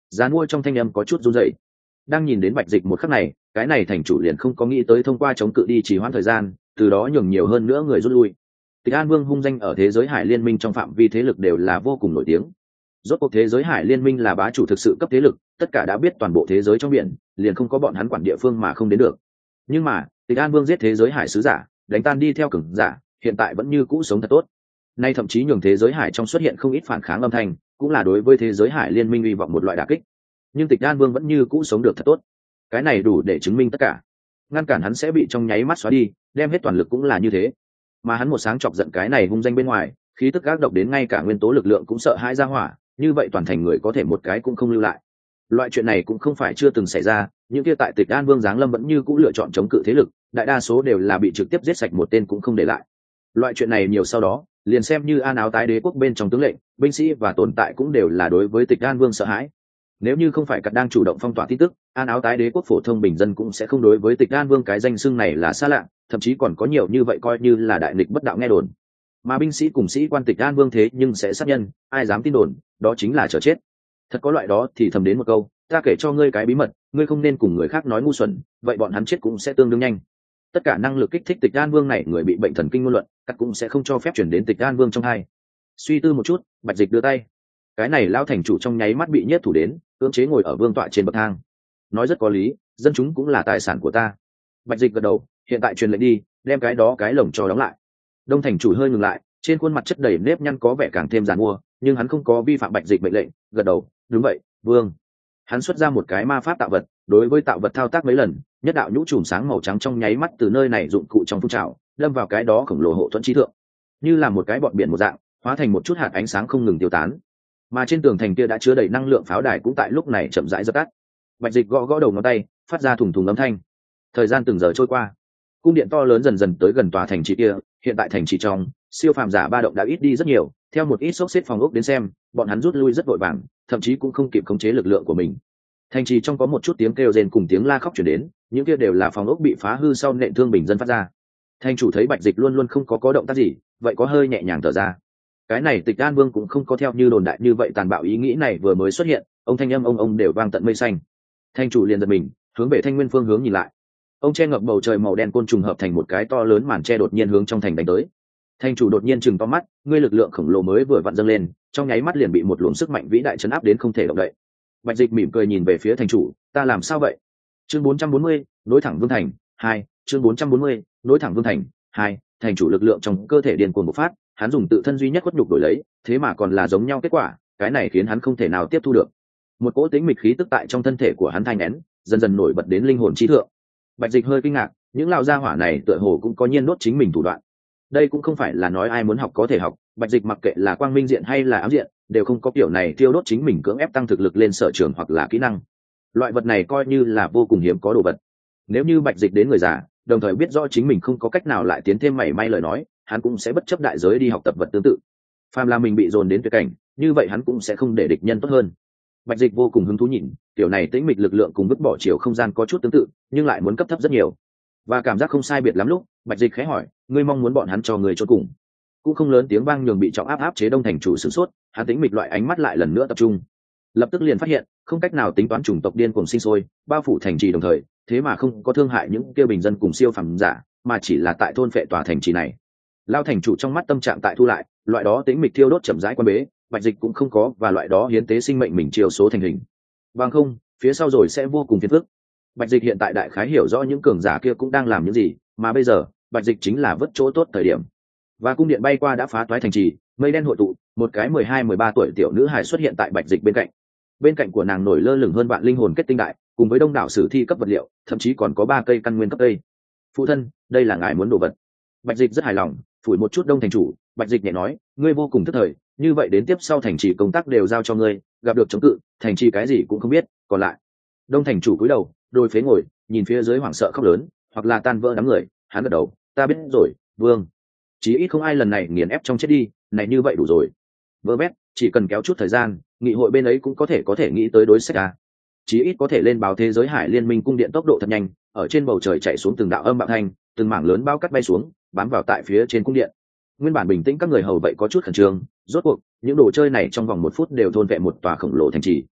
giá mua trong thanh âm có chút run rẩy. Đang nhìn đến Bạch Dịch một khắc này, cái này thành chủ liền không có nghĩ tới thông qua chống cự đi trì hoãn thời gian, từ đó nhường nhiều hơn nữa người rút lui. Tịch An Vương hung danh ở thế giới Hải Liên Minh trong phạm vi thế lực đều là vô cùng nổi tiếng. Rốt cuộc thế giới Hải Liên Minh là bá chủ thực sự cấp thế lực, tất cả đã biết toàn bộ thế giới trong biển, liền không có bọn hắn quản địa phương mà không đến được. Nhưng mà, Tịch An Vương giết thế giới Hải sứ giả, đánh tan đi theo cường giả, hiện tại vẫn như cũ sống thật tốt. Nay thậm chí nhường thế giới Hải trong xuất hiện không ít phản kháng âm thanh, cũng là đối với thế giới Hải Liên Minh hy vọng một loại đả kích. Nhưng Tịch An Vương vẫn như cũ sống được thật tốt. Cái này đủ để chứng minh tất cả. Ngăn cản hắn sẽ bị trong nháy mắt xóa đi, đem hết toàn lực cũng là như thế. Mà hắn một sáng chọc giận cái này hung danh bên ngoài, khí tức ác độc đến ngay cả nguyên tố lực lượng cũng sợ hãi ra hỏa, như vậy toàn thành người có thể một cái cũng không lưu lại. Loại chuyện này cũng không phải chưa từng xảy ra, những kia tại Tịch An Vương giáng lâm vẫn như cũ lựa chọn chống cự thế lực, đại đa số đều là bị trực tiếp giết sạch một tên cũng không để lại. Loại chuyện này nhiều sau đó, liền xem như An Áo tái đế quốc bên trong tướng lệnh, binh sĩ và tồn tại cũng đều là đối với Tịch An Vương sợ hãi. Nếu như không phải cắt đang chủ động phong tỏa tin tức, An Áo tái đế quốc phổ thông bình dân cũng sẽ không đối với Tịch An Vương cái danh xưng này là xa lạ, thậm chí còn có nhiều như vậy coi như là đại nghịch bất đạo nghe đồn. Mà binh sĩ cùng sĩ quan Tịch An Vương thế nhưng sẽ sát nhân, ai dám tin đồn, đó chính là chờ chết. Thật có loại đó thì thầm đến một câu, ta kể cho ngươi cái bí mật, ngươi không nên cùng người khác nói ngu xuẩn, vậy bọn hắn chết cũng sẽ tương đương nhanh. Tất cả năng lực kích thích Tịch An Vương này người bị bệnh thần kinh ngôn luận, cắt cũng sẽ không cho phép chuyển đến Tịch An Vương trong hai. Suy tư một chút, Bạch Dịch đưa tay. Cái này lao thành chủ trong nháy mắt bị nhất thủ đến, cưỡng chế ngồi ở vương tọa trên bậc thang. Nói rất có lý, dân chúng cũng là tài sản của ta. Bạch Dịch gật đầu, hiện tại truyền lệnh đi, đem cái đó cái lồng cho đóng lại. Đông thành chủ hơi ngừng lại, trên khuôn mặt chất đầy nếp nhăn có vẻ càng thêm giàn mua, nhưng hắn không có vi phạm Bạch Dịch mệnh lệnh, gật đầu, đúng vậy, vương. Hắn xuất ra một cái ma pháp tạo vật, đối với tạo vật thao tác mấy lần, nhất đạo nhũ chùm sáng màu trắng trong nháy mắt từ nơi này dụng cụ trong phun trào, đâm vào cái đó khổng lồ hộ thuẫn trí thượng, như là một cái bọn biển một dạng, hóa thành một chút hạt ánh sáng không ngừng tiêu tán. Mà trên tường thành kia đã chứa đầy năng lượng pháo đài cũng tại lúc này chậm rãi dập tắt. Bạch Dịch gõ gõ đầu ngón tay, phát ra thùng thùng âm thanh. Thời gian từng giờ trôi qua, cung điện to lớn dần dần tới gần tòa thành trì kia. Hiện tại thành trì trong, siêu phàm giả ba động đã ít đi rất nhiều. Theo một ít xốc xếp phòng ốc đến xem, bọn hắn rút lui rất vội vàng, thậm chí cũng không kịp khống chế lực lượng của mình. Thành trì trong có một chút tiếng kêu rên cùng tiếng la khóc truyền đến, những kia đều là phòng ốc bị phá hư sau nện thương bình dân phát ra. Thành chủ thấy Bạch Dịch luôn luôn không có có động tác gì, vậy có hơi nhẹ nhàng thở ra. Cái này Tịch An Vương cũng không có theo như đồn đại như vậy tàn bạo, ý nghĩ này vừa mới xuất hiện, ông thanh âm ông ông đều vang tận mây xanh. Thành chủ liền giật mình, hướng về Thanh Nguyên phương hướng nhìn lại. Ông che ngập bầu trời màu đen côn trùng hợp thành một cái to lớn màn che đột nhiên hướng trong thành đánh tới. Thành chủ đột nhiên chừng to mắt, ngươi lực lượng khổng lồ mới vừa vặn dâng lên, trong nháy mắt liền bị một luồng sức mạnh vĩ đại chấn áp đến không thể động đậy. Bạch Dịch mỉm cười nhìn về phía thành chủ, ta làm sao vậy? Chương bốn trăm bốn mươi, nối thẳng vương thành, hai, chương bốn trăm bốn mươi, nối thẳng vương thành, hai, thành chủ lực lượng trong cơ thể điên cuồng bộc phát, hắn dùng tự thân duy nhất khuất nhục đổi lấy, thế mà còn là giống nhau kết quả, cái này khiến hắn không thể nào tiếp thu được. Một cỗ tĩnh mịch khí tức tại trong thân thể của hắn thanh nén, dần dần nổi bật đến linh hồn trí thượng. Bạch Dịch hơi kinh ngạc, những lão gia hỏa này tựa hồ cũng có nhiên nốt chính mình thủ đoạn. Đây cũng không phải là nói ai muốn học có thể học, Bạch Dịch mặc kệ là quang minh diện hay là ám diện, đều không có kiểu này tiêu đốt chính mình cưỡng ép tăng thực lực lên sở trường hoặc là kỹ năng. Loại vật này coi như là vô cùng hiếm có đồ vật. Nếu như Bạch Dịch đến người già, đồng thời biết rõ chính mình không có cách nào lại tiến thêm mảy may lời nói, hắn cũng sẽ bất chấp đại giới đi học tập vật tương tự. Phàm là mình bị dồn đến tuyệt cảnh, như vậy hắn cũng sẽ không để địch nhân tốt hơn. Bạch Dịch vô cùng hứng thú nhìn, kiểu này tĩnh mịch lực lượng cùng vứt bỏ chiều không gian có chút tương tự, nhưng lại muốn cấp thấp rất nhiều. Và cảm giác không sai biệt lắm lúc, Bạch Dịch khẽ hỏi, ngươi mong muốn bọn hắn cho người chôn cùng? Cũng không lớn tiếng vang nhường bị trọng áp áp chế Đông thành chủ sửng sốt, hắn tĩnh mịch loại ánh mắt lại lần nữa tập trung. Lập tức liền phát hiện, không cách nào tính toán chủng tộc điên cuồng sinh sôi, bao phủ thành trì đồng thời, thế mà không có thương hại những kia bình dân cùng siêu phàm giả, mà chỉ là tại thôn phệ tòa thành trì này. Lao thành chủ trong mắt tâm trạng tại thu lại, loại đó tĩnh mịch thiêu đốt chậm rãi quan bế, Bạch Dịch cũng không có, và loại đó hiến tế sinh mệnh mình chiều số thành hình. Bằng không, phía sau rồi sẽ vô cùng phiền phức. Bạch Dịch hiện tại đại khái hiểu rõ những cường giả kia cũng đang làm những gì, mà bây giờ, Bạch Dịch chính là vớt chỗ tốt thời điểm. Và cung điện bay qua đã phá toái thành trì, mây đen hội tụ, một cái mười hai mười ba tuổi tiểu nữ hài xuất hiện tại Bạch Dịch bên cạnh. Bên cạnh của nàng nổi lơ lửng hơn vạn linh hồn kết tinh đại, cùng với đông đảo sử thi cấp vật liệu, thậm chí còn có ba cây căn nguyên cấp cây. Phụ thân, đây là ngài muốn đồ vật. Bạch Dịch rất hài lòng, phủi một chút Đông thành chủ, Bạch Dịch nhẹ nói, ngươi vô cùng thất thời, như vậy đến tiếp sau thành trì công tác đều giao cho ngươi, gặp được chống cự, thành trì cái gì cũng không biết, còn lại. Đông thành chủ cúi đầu, đôi phế ngồi, nhìn phía dưới hoảng sợ khóc lớn, hoặc là tan vỡ đám người, hắn gật đầu, ta biết rồi, vương. Chí ít không ai lần này nghiền ép trong chết đi, này như vậy đủ rồi. Vơ bét, chỉ cần kéo chút thời gian, nghị hội bên ấy cũng có thể có thể nghĩ tới đối sách à. Chí ít có thể lên báo thế giới Hải Liên Minh cung điện tốc độ thật nhanh, ở trên bầu trời chạy xuống từng đạo âm bạo thanh, từng mảng lớn bao cắt bay xuống, bám vào tại phía trên cung điện. Nguyên bản bình tĩnh các người hầu vậy có chút khẩn trương, rốt cuộc những đồ chơi này trong vòng một phút đều thôn vệ một tòa khổng lồ thành trì.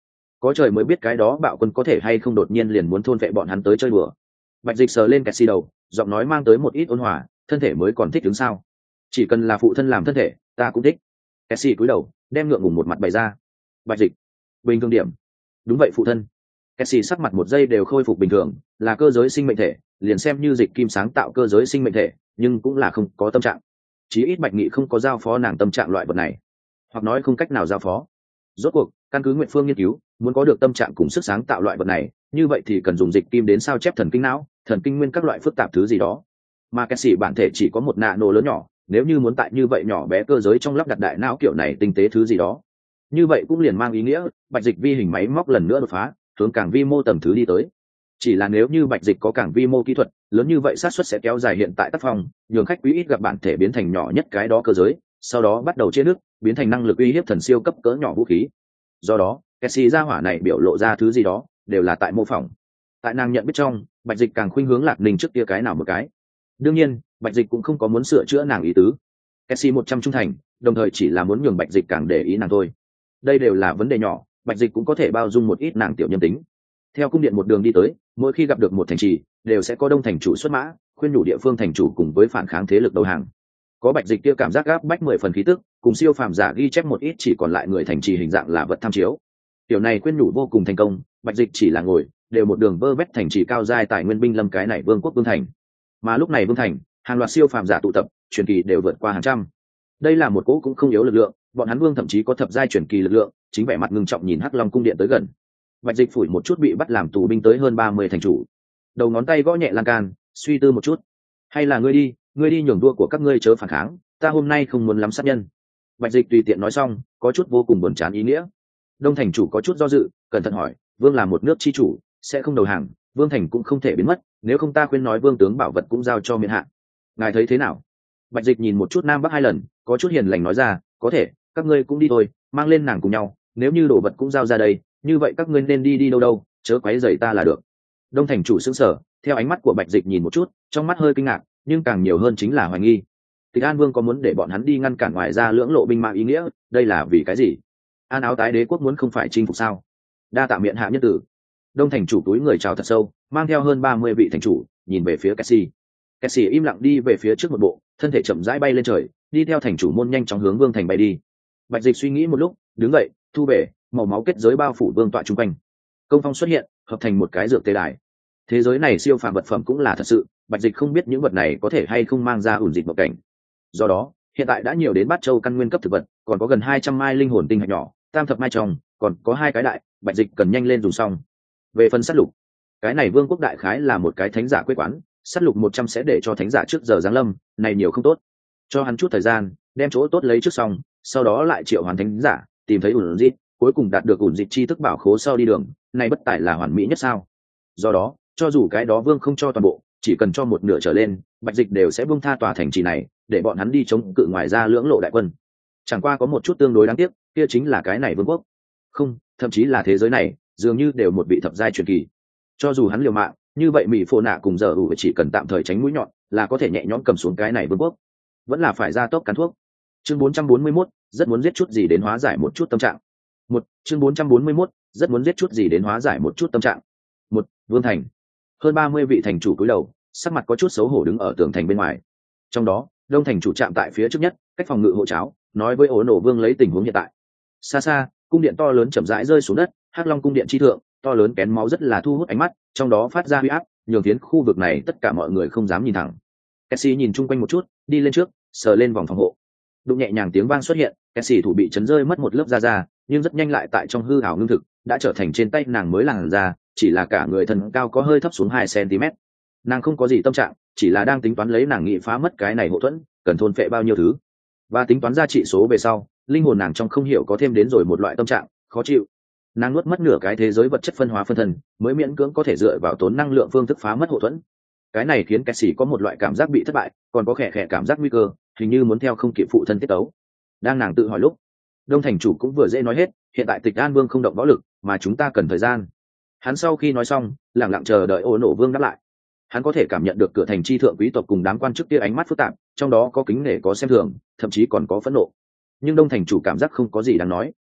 có trời mới biết cái đó bạo quân có thể hay không đột nhiên liền muốn thôn vệ bọn hắn tới chơi đùa. Bạch dịch sờ lên Cassie đầu, giọng nói mang tới một ít ôn hòa, thân thể mới còn thích đứng sao? Chỉ cần là phụ thân làm thân thể, ta cũng thích. Cassie cúi đầu, đem ngượng ngùng một mặt bày ra. Bạch dịch, bình thường điểm. Đúng vậy phụ thân. Cassie sắc mặt một giây đều khôi phục bình thường, là cơ giới sinh mệnh thể, liền xem như dịch kim sáng tạo cơ giới sinh mệnh thể, nhưng cũng là không có tâm trạng. Chí ít Bạch Nghị không có giao phó nàng tâm trạng loại vật này, hoặc nói không cách nào giao phó. Rốt cuộc, căn cứ Nguyệt Phương nghiên cứu, muốn có được tâm trạng cùng sức sáng tạo loại vật này, như vậy thì cần dùng dịch kim đến sao chép thần kinh não, thần kinh nguyên các loại phức tạp thứ gì đó. Mà Cassie bản thể chỉ có một nano lớn nhỏ, nếu như muốn tại như vậy nhỏ bé cơ giới trong lắp đặt đại não kiểu này tinh tế thứ gì đó, như vậy cũng liền mang ý nghĩa bạch dịch vi hình máy móc lần nữa đột phá, hướng càng vi mô tầm thứ đi tới. Chỉ là nếu như bạch dịch có càng vi mô kỹ thuật lớn như vậy, xác suất sẽ kéo dài hiện tại tác phong, nhường khách quý ít gặp bản thể biến thành nhỏ nhất cái đó cơ giới, sau đó bắt đầu chia nước, biến thành năng lực uy hiếp thần siêu cấp cỡ nhỏ vũ khí. Do đó, Cassie gia hỏa này biểu lộ ra thứ gì đó, đều là tại mô phỏng. Tại nàng nhận biết trong, bạch dịch càng khuynh hướng Lạc Ninh trước kia cái nào một cái. Đương nhiên, bạch dịch cũng không có muốn sửa chữa nàng ý tứ. Cassie một trăm trung thành, đồng thời chỉ là muốn nhường bạch dịch càng để ý nàng thôi. Đây đều là vấn đề nhỏ, bạch dịch cũng có thể bao dung một ít nàng tiểu nhân tính. Theo cung điện một đường đi tới, mỗi khi gặp được một thành trì, đều sẽ có đông thành chủ xuất mã, khuyên nhủ địa phương thành chủ cùng với phản kháng thế lực đầu hàng. Có bạch dịch kia cảm giác gáp bách mười phần khí tức, cùng siêu phàm giả ghi chép một ít chỉ còn lại người thành trì hình dạng là vật tham chiếu. Tiểu này khuyên nhủ vô cùng thành công, bạch dịch chỉ là ngồi, đều một đường vơ vét thành trì cao giai tài nguyên binh lâm cái này vương quốc vương thành. Mà lúc này vương thành, hàng loạt siêu phàm giả tụ tập, truyền kỳ đều vượt qua hàng trăm. Đây là một cỗ cũng không yếu lực lượng, bọn hắn vương thậm chí có thập giai truyền kỳ lực lượng, chính vẻ mặt ngưng trọng nhìn Hắc Long cung điện tới gần. Bạch dịch phủi một chút bị bắt làm tù binh tới hơn ba mươi thành chủ, đầu ngón tay gõ nhẹ lan can, suy tư một chút. Hay là ngươi đi, ngươi đi nhường đua của các ngươi chớ phản kháng, ta hôm nay không muốn lắm sát nhân. Bạch dịch tùy tiện nói xong, có chút vô cùng buồn chán ý nghĩa. Đông thành chủ có chút do dự, cẩn thận hỏi, vương là một nước chi chủ, sẽ không đầu hàng, vương thành cũng không thể biến mất, nếu không ta khuyên nói vương tướng bảo vật cũng giao cho miền hạ, ngài thấy thế nào? Bạch dịch nhìn một chút nam bắc hai lần, có chút hiền lành nói ra, có thể, các ngươi cũng đi thôi, mang lên nàng cùng nhau, nếu như đồ vật cũng giao ra đây, như vậy các ngươi nên đi đi đâu đâu, chớ quấy rầy ta là được. Đông thành chủ sững sờ, theo ánh mắt của bạch dịch nhìn một chút, trong mắt hơi kinh ngạc, nhưng càng nhiều hơn chính là hoài nghi. Tịch An Vương có muốn để bọn hắn đi ngăn cản ngoài ra lưỡng lộ binh mã ý nghĩa, đây là vì cái gì? An áo tái đế quốc muốn không phải chinh phục sao? Đa tạ miệng hạ nhân tử. Đông thành chủ túi người chào thật sâu, mang theo hơn ba mươi vị thành chủ, nhìn về phía Cassie. Cassie im lặng đi về phía trước một bộ, thân thể chậm rãi bay lên trời, đi theo thành chủ môn nhanh chóng hướng vương thành bay đi. Bạch dịch suy nghĩ một lúc, đứng dậy, thu về, màu máu kết giới bao phủ vương tọa trung quanh. Công phong xuất hiện, hợp thành một cái dược tế đài. Thế giới này siêu phàm vật phẩm cũng là thật sự, bạch dịch không biết những vật này có thể hay không mang ra ủn dịch một cảnh. Do đó, hiện tại đã nhiều đến bát châu căn nguyên cấp thực vật, còn có gần hai trăm mai linh hồn tinh hạch nhỏ, tam thập mai trong, còn có hai cái đại, bạch dịch cần nhanh lên dùng xong. Về phần sát lục, cái này vương quốc đại khái là một cái thánh giả quê quán, sát lục một trăm sẽ để cho thánh giả trước giờ giáng lâm, này nhiều không tốt. Cho hắn chút thời gian, đem chỗ tốt lấy trước xong, sau đó lại triệu hoàn thánh giả, tìm thấy ủn dịch, cuối cùng đạt được ủn dịch chi thức bảo khố sau đi đường, này bất tài là hoàn mỹ nhất sao? Do đó, cho dù cái đó vương không cho toàn bộ, chỉ cần cho một nửa trở lên, bạch dịch đều sẽ buông tha tòa thành trì này, để bọn hắn đi chống cự ngoài ra lưỡng lộ đại quân. Chẳng qua có một chút tương đối đáng tiếc, kia chính là cái này vương quốc, không, thậm chí là thế giới này, dường như đều một vị thập giai truyền kỳ. Cho dù hắn liều mạng, như vậy mỹ phô nạ cùng giờ ủ chỉ cần tạm thời tránh mũi nhọn, là có thể nhẹ nhõm cầm xuống cái này vương quốc. Vẫn là phải ra tốc cắn thuốc. Chương bốn trăm bốn mươi mốt, rất muốn giết chút gì đến hóa giải một chút tâm trạng. Một, chương bốn trăm bốn mươi mốt, rất muốn giết chút gì đến hóa giải một chút tâm trạng. Một, vương thành. Hơn ba mươi vị thành chủ cúi đầu, sắc mặt có chút xấu hổ đứng ở tường thành bên ngoài. Trong đó, đông thành chủ chạm tại phía trước nhất, cách phòng ngự hộ cháo, nói với ố nổ vương lấy tình huống hiện tại. Xa xa, cung điện to lớn chậm rãi rơi xuống đất, Hắc Long cung điện chi thượng, to lớn kén máu rất là thu hút ánh mắt, trong đó phát ra huy áp, nhường tiến khu vực này tất cả mọi người không dám nhìn thẳng. Cassie nhìn chung quanh một chút, đi lên trước, sờ lên vòng phòng hộ. Đụng nhẹ nhàng tiếng vang xuất hiện, Cassie thủ bị chấn rơi mất một lớp da da, nhưng rất nhanh lại tại trong hư ảo ngưng thực, đã trở thành trên tay nàng mới làn da, chỉ là cả người thân cao có hơi thấp xuống hai xăng-ti-mét. Nàng không có gì tâm trạng, chỉ là đang tính toán lấy nàng nghị phá mất cái này hộ thuẫn, cần thôn phệ bao nhiêu thứ. Và tính toán ra trị số về sau, linh hồn nàng trong không hiểu có thêm đến rồi một loại tâm trạng khó chịu. Nàng nuốt mất nửa cái thế giới vật chất phân hóa phân thân, mới miễn cưỡng có thể dựa vào tốn năng lượng phương thức phá mất hộ thuẫn. Cái này khiến Cassie có một loại cảm giác bị thất bại, còn có khẽ khẽ cảm giác nguy cơ, hình như muốn theo không kịp phụ thân tiết tấu. Đang nàng tự hỏi lúc, đông thành chủ cũng vừa dễ nói hết, hiện tại Tịch An Vương không động võ lực, mà chúng ta cần thời gian. Hắn sau khi nói xong, lặng lặng chờ đợi Ô Nổ Vương đáp lại. Hắn có thể cảm nhận được cửa thành chi thượng quý tộc cùng đám quan chức kia ánh mắt phức tạp, trong đó có kính nể có xem thường, thậm chí còn có phẫn nộ. Nhưng đông thành chủ cảm giác không có gì đáng nói.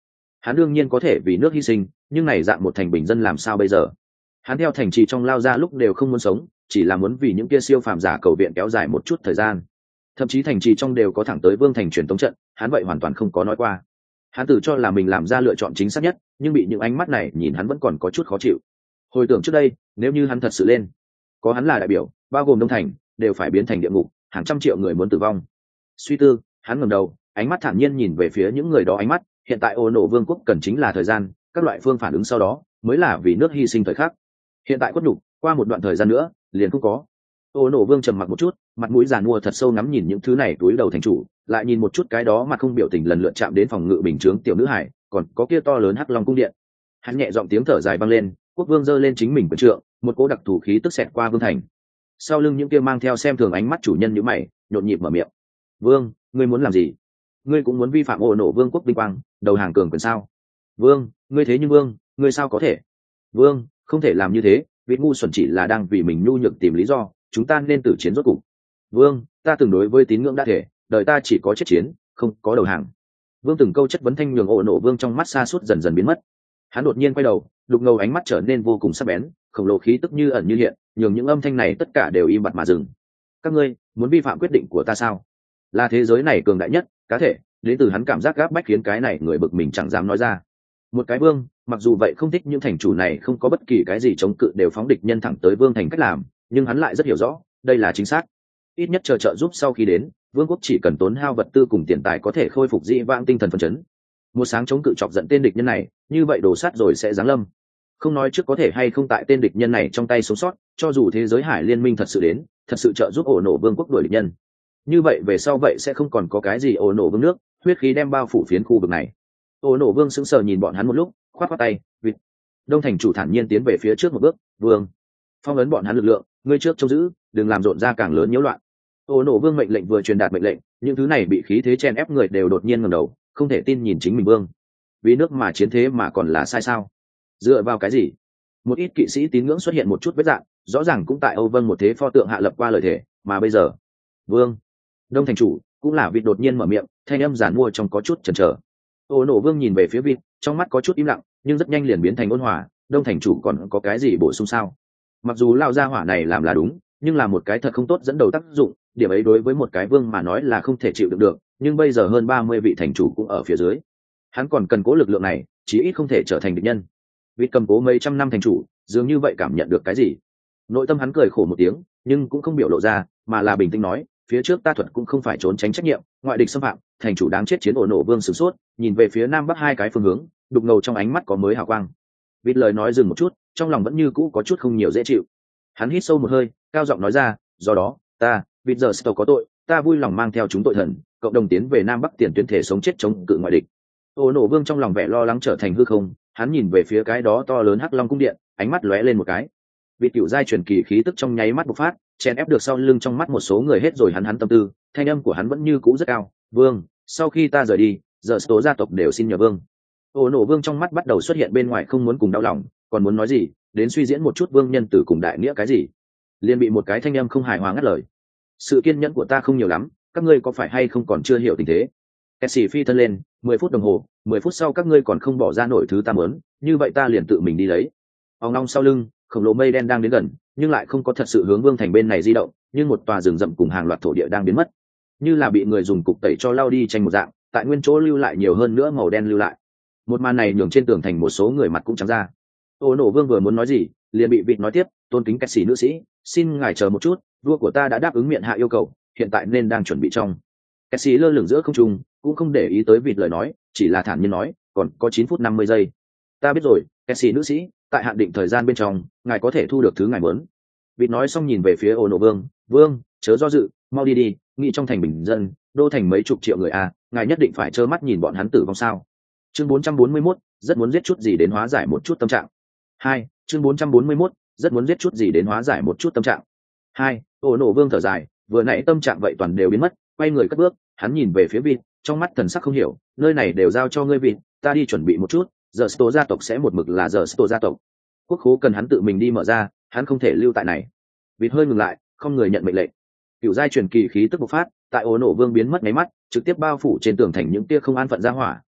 hắn đương nhiên có thể vì nước hy sinh, nhưng này dạng một thành bình dân làm sao bây giờ? Hắn theo thành trì trong lao ra lúc đều không muốn sống, chỉ là muốn vì những kia siêu phàm giả cầu viện kéo dài một chút thời gian. Thậm chí thành trì trong đều có thẳng tới vương thành truyền tống trận, hắn vậy hoàn toàn không có nói qua. Hắn tự cho là mình làm ra lựa chọn chính xác nhất, nhưng bị những ánh mắt này nhìn hắn vẫn còn có chút khó chịu. Hồi tưởng trước đây, nếu như hắn thật sự lên, có hắn là đại biểu, bao gồm đông thành, đều phải biến thành địa ngục, hàng trăm triệu người muốn tử vong. Suy tư, hắn ngẩng đầu, ánh mắt thản nhiên nhìn về phía những người đó ánh mắt, hiện tại Ô Nộ Vương quốc cần chính là thời gian, các loại phương phản ứng sau đó, mới là vì nước hy sinh thời khắc. Hiện tại quất nhục, qua một đoạn thời gian nữa, liền không có. Ô Nộ Vương trầm mặc một chút, mặt mũi giàn mua thật sâu ngắm nhìn những thứ này túi đầu thành chủ, lại nhìn một chút cái đó mà không biểu tình lần lượt chạm đến phòng ngự bình chướng tiểu nữ hải, còn có kia to lớn hắc long cung điện. Hắn nhẹ giọng tiếng thở dài vang lên, quốc vương giơ lên chính mình quyền trượng, một cỗ đặc thù khí tức xẹt qua vương thành. Sau lưng những kia mang theo xem thường ánh mắt chủ nhân như mày, nhộn nhịp mở miệng. Vương, ngươi muốn làm gì? Ngươi cũng muốn vi phạm Ô Nộ Vương quốc vinh quang, đầu hàng cường quyền sao? Vương, ngươi thế nhưng vương, ngươi sao có thể? Vương, không thể làm như thế, vị ngu xuẩn chỉ là đang vì mình nhu nhược tìm lý do, chúng ta nên tử chiến rốt cục. Vương, ta từng đối với tín ngưỡng đã thể, đời ta chỉ có chết chiến, không có đầu hàng. Vương từng câu chất vấn thanh nhường Ô Nộ Vương trong mắt xa suốt dần dần biến mất. Hắn đột nhiên quay đầu, đục ngầu ánh mắt trở nên vô cùng sắc bén, khổng lồ khí tức như ẩn như hiện, nhường những âm thanh này tất cả đều im bặt mà dừng. Các ngươi muốn vi phạm quyết định của ta sao? Là thế giới này cường đại nhất, cá thể, đến từ hắn cảm giác gáp bách khiến cái này người bực mình chẳng dám nói ra. Một cái vương, mặc dù vậy không thích những thành chủ này không có bất kỳ cái gì chống cự đều phóng địch nhân thẳng tới vương thành cách làm, nhưng hắn lại rất hiểu rõ, đây là chính xác. Ít nhất chờ trợ giúp sau khi đến, vương quốc chỉ cần tốn hao vật tư cùng tiền tài có thể khôi phục dị vãng tinh thần phấn chấn. Một sáng chống cự chọc giận tên địch nhân này, như vậy đổ sát rồi sẽ giáng lâm. Không nói trước có thể hay không tại tên địch nhân này trong tay sống sót, cho dù thế giới hải liên minh thật sự đến, thật sự trợ giúp Ô Nộ Vương quốc đuổi địch nhân, như vậy về sau vậy sẽ không còn có cái gì Ô Nộ Vương nước, huyết khí đem bao phủ phiến khu vực này. Ô Nộ Vương sững sờ nhìn bọn hắn một lúc, khoát khoát tay, vịt. Đông thành chủ thản nhiên tiến về phía trước một bước, vương, phong ấn bọn hắn lực lượng, ngươi trước trông giữ, đừng làm rộn ra càng lớn nhiễu loạn. Ô Nộ Vương mệnh lệnh vừa truyền đạt mệnh lệnh, những thứ này bị khí thế chen ép người đều đột nhiên ngẩng đầu, không thể tin nhìn chính mình vương. Vì nước mà chiến thế mà còn là sai sao? Dựa vào cái gì? Một ít kỵ sĩ tín ngưỡng xuất hiện một chút vết dạng, rõ ràng cũng tại Âu Vân một thế pho tượng hạ lập qua lời thể, mà bây giờ, vương, đông thành chủ cũng là vịt đột nhiên mở miệng, thanh âm giản mua trong có chút chần chờ. Ô Nộ Vương nhìn về phía vịt, trong mắt có chút im lặng, nhưng rất nhanh liền biến thành ôn hòa. Đông thành chủ còn có cái gì bổ sung sao? Mặc dù lao gia hỏa này làm là đúng, nhưng là một cái thật không tốt dẫn đầu tác dụng, điểm ấy đối với một cái vương mà nói là không thể chịu đựng được. Nhưng bây giờ hơn ba mươi vị thành chủ cũng ở phía dưới, hắn còn cần cố lực lượng này, chí ít không thể trở thành địch nhân. Vịt cầm cố mấy trăm năm thành chủ, dường như vậy cảm nhận được cái gì. Nội tâm hắn cười khổ một tiếng, nhưng cũng không biểu lộ ra, mà là bình tĩnh nói, phía trước ta thuật cũng không phải trốn tránh trách nhiệm, ngoại địch xâm phạm, thành chủ đáng chết. Chiến Ổ Nộ Vương sửng sốt, nhìn về phía nam bắc hai cái phương hướng, đục ngầu trong ánh mắt có mới hào quang. Vịt lời nói dừng một chút, trong lòng vẫn như cũ có chút không nhiều dễ chịu. Hắn hít sâu một hơi, cao giọng nói ra, do đó ta vịt giờ sẽ có tội, ta vui lòng mang theo chúng tội thần cộng đồng tiến về nam bắc tiền tuyến thể sống chết chống cự ngoại địch. Ổ Nộ Vương trong lòng vẻ lo lắng trở thành hư không, hắn nhìn về phía cái đó to lớn hắc long cung điện, ánh mắt lóe lên một cái. Vịt cựu giai truyền kỳ khí tức trong nháy mắt bộc phát, chèn ép được sau lưng trong mắt một số người hết rồi. Hắn hắn tâm tư, thanh âm của hắn vẫn như cũ rất cao, vương, sau khi ta rời đi, giờ số gia tộc đều xin nhờ vương. Ổ Nộ Vương trong mắt bắt đầu xuất hiện bên ngoài không muốn cùng đau lòng, còn muốn nói gì, đến suy diễn một chút vương nhân tử cùng đại nghĩa cái gì, liền bị một cái thanh âm không hài hòa ngắt lời. Sự kiên nhẫn của ta không nhiều lắm, các ngươi có phải hay không còn chưa hiểu tình thế? Cassie phi thân lên, mười phút đồng hồ, mười phút sau các ngươi còn không bỏ ra nổi thứ ta muốn, như vậy ta liền tự mình đi lấy. Ông long sau lưng, khổng lồ mây đen đang đến gần, nhưng lại không có thật sự hướng vương thành bên này di động, nhưng một tòa rừng rậm cùng hàng loạt thổ địa đang biến mất, như là bị người dùng cục tẩy cho lau đi tranh một dạng, tại nguyên chỗ lưu lại nhiều hơn nữa màu đen lưu lại. Một màn này nhường trên tường thành một số người mặt cũng trắng ra. Ô Nộ Vương vừa muốn nói gì, liền bị vịt nói tiếp, tôn kính Cassie nữ sĩ, xin ngài chờ một chút, vua của ta đã đáp ứng miệng hạ yêu cầu, hiện tại nên đang chuẩn bị trong. Cassie lơ lửng giữa không trung, cũng không để ý tới vịt lời nói, chỉ là thản nhiên nói, còn có chín phút năm mươi giây. Ta biết rồi, Cassie nữ sĩ, tại hạn định thời gian bên trong, ngài có thể thu được thứ ngài muốn. Vịt nói xong nhìn về phía Ô Nộ Vương, vương, chớ do dự, mau đi đi, nghĩ trong thành bình dân, đô thành mấy chục triệu người à, ngài nhất định phải trơ mắt nhìn bọn hắn tử vong sao? Chương bốn trăm bốn mươi mốt, rất muốn giết chút gì đến hóa giải một chút tâm trạng. Hai, chương bốn trăm bốn mươi mốt, rất muốn giết chút gì đến hóa giải một chút tâm trạng. Hai, Ô Nộ Vương thở dài, vừa nãy tâm trạng vậy toàn đều biến mất, quay người cất bước, hắn nhìn về phía vịt, trong mắt thần sắc không hiểu, nơi này đều giao cho ngươi vịt, ta đi chuẩn bị một chút, giờ Sto gia tộc sẽ một mực là giờ Sto gia tộc. Quốc khố cần hắn tự mình đi mở ra, hắn không thể lưu tại này. Vịt hơi ngừng lại, không người nhận mệnh lệnh. Cửu giai truyền kỳ khí tức bộc phát, tại Ô Nộ Vương biến mất mấy mắt, trực tiếp bao phủ trên tường thành những tia không an phận ra hỏa,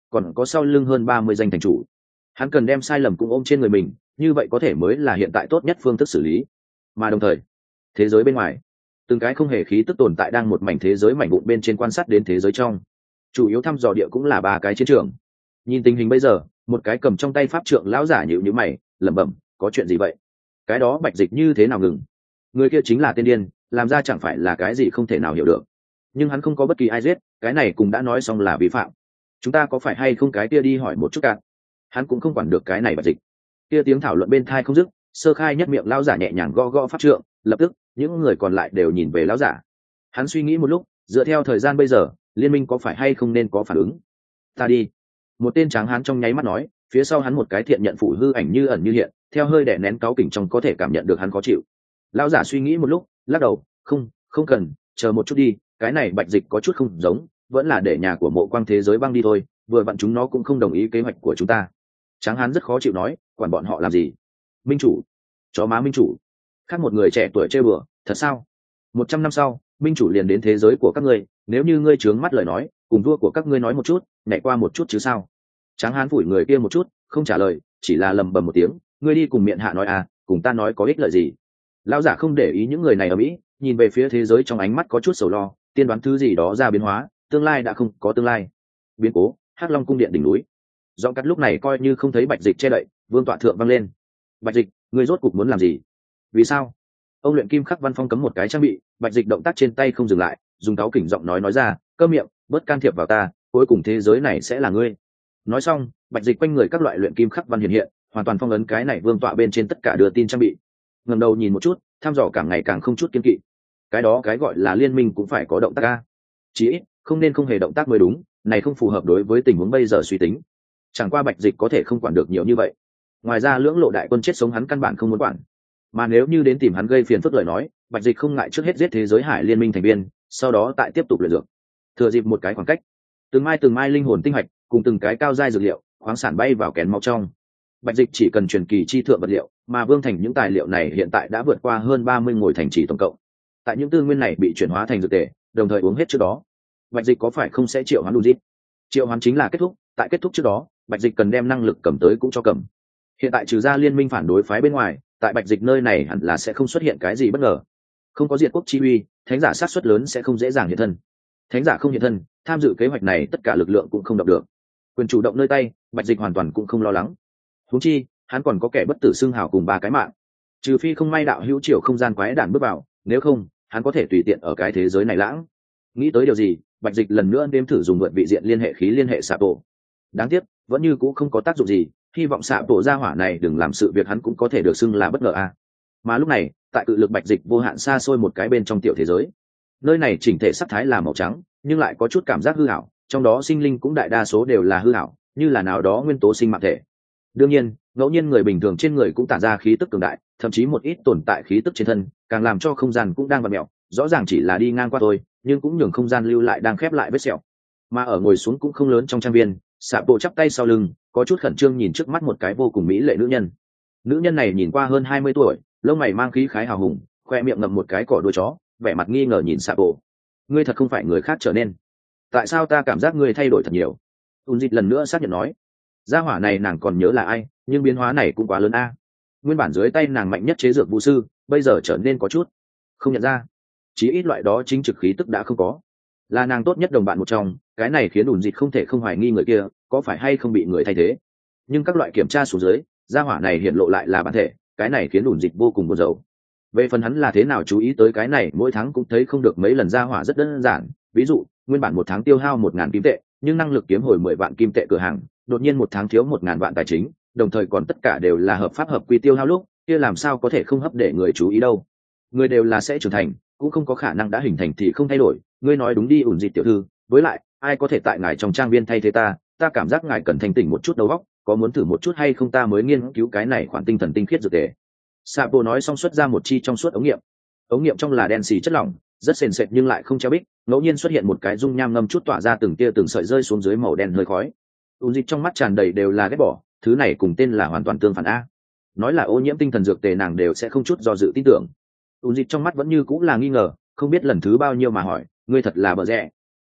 còn có sau lưng hơn ba mươi danh thành chủ. Hắn cần đem sai lầm cũng ôm trên người mình, như vậy có thể mới là hiện tại tốt nhất phương thức xử lý. Mà đồng thời, thế giới bên ngoài, từng cái không hề khí tức tồn tại đang một mảnh thế giới mảnh vụn bên trên quan sát đến thế giới trong. Chủ yếu thăm dò địa cũng là ba cái chiến trường. Nhìn tình hình bây giờ, một cái cầm trong tay pháp trượng lão giả nhíu nhíu mày, lẩm bẩm, có chuyện gì vậy? Cái đó Bạch Dịch như thế nào ngừng? Người kia chính là tên điên, làm ra chẳng phải là cái gì không thể nào hiểu được. Nhưng hắn không có bất kỳ ai giết, cái này cũng đã nói xong là vi phạm. Chúng ta có phải hay không cái kia đi hỏi một chút cạn? Hắn cũng không quản được cái này Bạch Dịch. Kia tiếng thảo luận bên tai không dứt, Sơ Khai nhất miệng lão giả nhẹ nhàng gõ gõ pháp trượng, lập tức, những người còn lại đều nhìn về lão giả. Hắn suy nghĩ một lúc, dựa theo thời gian bây giờ, liên minh có phải hay không nên có phản ứng? Ta đi. Một tên tráng hán trong nháy mắt nói, phía sau hắn một cái thiện nhận phụ hư ảnh như ẩn như hiện, theo hơi đè nén cáu kỉnh trong có thể cảm nhận được hắn khó chịu. Lão giả suy nghĩ một lúc, lắc đầu, không, không cần, chờ một chút đi, cái này Bạch Dịch có chút không giống, vẫn là để nhà của Mộ Quang thế giới băng đi thôi, vừa vặn chúng nó cũng không đồng ý kế hoạch của chúng ta. Tráng hán rất khó chịu nói, quản bọn họ làm gì? Minh chủ, chó má minh chủ. Khác một người trẻ tuổi chơi bừa, thật sao? Một trăm năm sau, minh chủ liền đến thế giới của các ngươi, nếu như ngươi trướng mắt lời nói, cùng vua của các ngươi nói một chút, nhảy qua một chút chứ sao? Tráng hán phủi người kia một chút, không trả lời, chỉ là lầm bầm một tiếng, ngươi đi cùng miệng hạ nói à, cùng ta nói có ích lợi gì? Lão giả không để ý những người này ở mỹ, nhìn về phía thế giới trong ánh mắt có chút sầu lo, tiên đoán thứ gì đó ra biến hóa, tương lai đã không có tương lai. Biến cố, Hắc Long cung điện đỉnh núi. Giọng cắt lúc này coi như không thấy Bạch Dịch che đậy, vương tọa thượng vang lên. Bạch Dịch, ngươi rốt cục muốn làm gì? Vì sao? Ông luyện kim khắc văn phong cấm một cái trang bị, Bạch Dịch động tác trên tay không dừng lại, dùng cáo kỉnh giọng nói nói ra, câm miệng, bớt can thiệp vào ta, cuối cùng thế giới này sẽ là ngươi. Nói xong, Bạch Dịch quanh người các loại luyện kim khắc văn hiện hiện, hoàn toàn phong ấn cái này vương tọa bên trên tất cả đưa tin trang bị. Ngẩng đầu nhìn một chút, thăm dò càng ngày càng không chút kiên kỵ. Cái đó cái gọi là liên minh cũng phải có động tác a. Chỉ ít, không nên không hề động tác mới đúng, này không phù hợp đối với tình huống bây giờ suy tính. Chẳng qua Bạch Dịch có thể không quản được nhiều như vậy. Ngoài ra lưỡng lộ đại quân chết sống hắn căn bản không muốn quản. Mà nếu như đến tìm hắn gây phiền phức lời nói, Bạch Dịch không ngại trước hết giết thế giới hải liên minh thành viên, sau đó tại tiếp tục luyện dược. Thừa dịp một cái khoảng cách, từng mai từng mai linh hồn tinh hạch cùng từng cái cao giai dược liệu, khoáng sản bay vào kén máu trong. Bạch Dịch chỉ cần truyền kỳ chi thượng vật liệu, mà Vương Thành những tài liệu này hiện tại đã vượt qua hơn ba mươi ngồi thành trì tổng cộng. Tại những tư nguyên này bị chuyển hóa thành dược tề, đồng thời uống hết trước đó, Bạch Dịch có phải không sẽ triệu hoán Luzit? Triệu hoán chính là kết thúc, tại kết thúc trước đó, Bạch Dịch cần đem năng lực cầm tới cũng cho cầm. Hiện tại trừ ra liên minh phản đối phái bên ngoài, tại Bạch Dịch nơi này hẳn là sẽ không xuất hiện cái gì bất ngờ. Không có diệt quốc chi uy, thánh giả sát suất lớn sẽ không dễ dàng hiện thân. Thánh giả không hiện thân, tham dự kế hoạch này tất cả lực lượng cũng không đọc được. Quyền chủ động nơi tay, Bạch Dịch hoàn toàn cũng không lo lắng. Huống chi, hắn còn có kẻ bất tử xưng hào cùng ba cái mạng. Trừ phi không may đạo hữu triều không gian quái đản bước vào, nếu không, hắn có thể tùy tiện ở cái thế giới này lãng. Nghĩ tới điều gì, Bạch Dịch lần nữa đếm thử dùng mượn vị diện liên hệ khí liên hệ xạ bộ. Đáng tiếc, vẫn như cũ không có tác dụng gì, hy vọng xạ bộ gia hỏa này đừng làm sự việc hắn cũng có thể được xưng là bất ngờ a. À. Mà lúc này, tại cự lực Bạch Dịch vô hạn xa xôi một cái bên trong tiểu thế giới. Nơi này chỉnh thể sắc thái là màu trắng, nhưng lại có chút cảm giác hư ảo, trong đó sinh linh cũng đại đa số đều là hư ảo, như là nào đó nguyên tố sinh mạng thể. Đương nhiên, ngẫu nhiên người bình thường trên người cũng tản ra khí tức cường đại, thậm chí một ít tồn tại khí tức trên thân, càng làm cho không gian cũng đang vặn mèo, rõ ràng chỉ là đi ngang qua thôi, nhưng cũng nhường không gian lưu lại đang khép lại vết sẹo. Mà ở ngồi xuống cũng không lớn trong trang viên, Sạ Bộ chắp tay sau lưng, có chút khẩn trương nhìn trước mắt một cái vô cùng mỹ lệ nữ nhân. Nữ nhân này nhìn qua hơn hai mươi tuổi, lông mày mang khí khái hào hùng, khoe miệng ngậm một cái cỏ đuôi chó, vẻ mặt nghi ngờ nhìn Sạ Bộ. Ngươi thật không phải người khác trở nên? Tại sao ta cảm giác ngươi thay đổi thật nhiều? Ún Dịch lần nữa xác nhận nói. Gia hỏa này nàng còn nhớ là ai, nhưng biến hóa này cũng quá lớn a. Nguyên bản dưới tay nàng mạnh nhất chế dược vũ sư, bây giờ trở nên có chút không nhận ra. Chí ít loại đó chính trực khí tức đã không có. Là nàng tốt nhất đồng bạn một trong, cái này khiến Ún Dịch không thể không hoài nghi người kia có phải hay không bị người thay thế. Nhưng các loại kiểm tra xuống dưới, gia hỏa này hiện lộ lại là bản thể, cái này khiến Ún Dịch vô cùng buồn rầu. Về phần hắn là thế nào chú ý tới cái này, mỗi tháng cũng thấy không được mấy lần gia hỏa rất đơn giản, ví dụ, nguyên bản một tháng tiêu hao một ngàn kim tệ, nhưng năng lực kiếm hồi mười vạn kim tệ cửa hàng, đột nhiên một tháng thiếu một ngàn vạn tài chính, đồng thời còn tất cả đều là hợp pháp hợp quy tiêu hao lúc, kia làm sao có thể không hấp để người chú ý đâu. Người đều là sẽ trưởng thành, cũng không có khả năng đã hình thành thì không thay đổi, ngươi nói đúng đi Ún Dịch tiểu thư, với lại, ai có thể tại ngài trong trang viên thay thế ta, ta cảm giác ngài cần thành tỉnh một chút đầu óc, có muốn thử một chút hay không ta mới nghiên cứu cái này khoản tinh thần tinh khiết dược tề. Sapo nói xong xuất ra một chi trong suốt ống nghiệm. Ống nghiệm trong là đen xì chất lỏng, rất sền sệt nhưng lại không treo bích, ngẫu nhiên xuất hiện một cái dung nham ngâm chút tỏa ra từng tia từng sợi rơi xuống dưới màu đen hơi khói. Ún Dịch trong mắt tràn đầy đều là ghét bỏ, thứ này cùng tên là hoàn toàn tương phản a. Nói là ô nhiễm tinh thần dược tề nàng đều sẽ không chút do dự tin tưởng. Ún Dịch trong mắt vẫn như cũng là nghi ngờ, không biết lần thứ bao nhiêu mà hỏi, ngươi thật là bợ rẽ.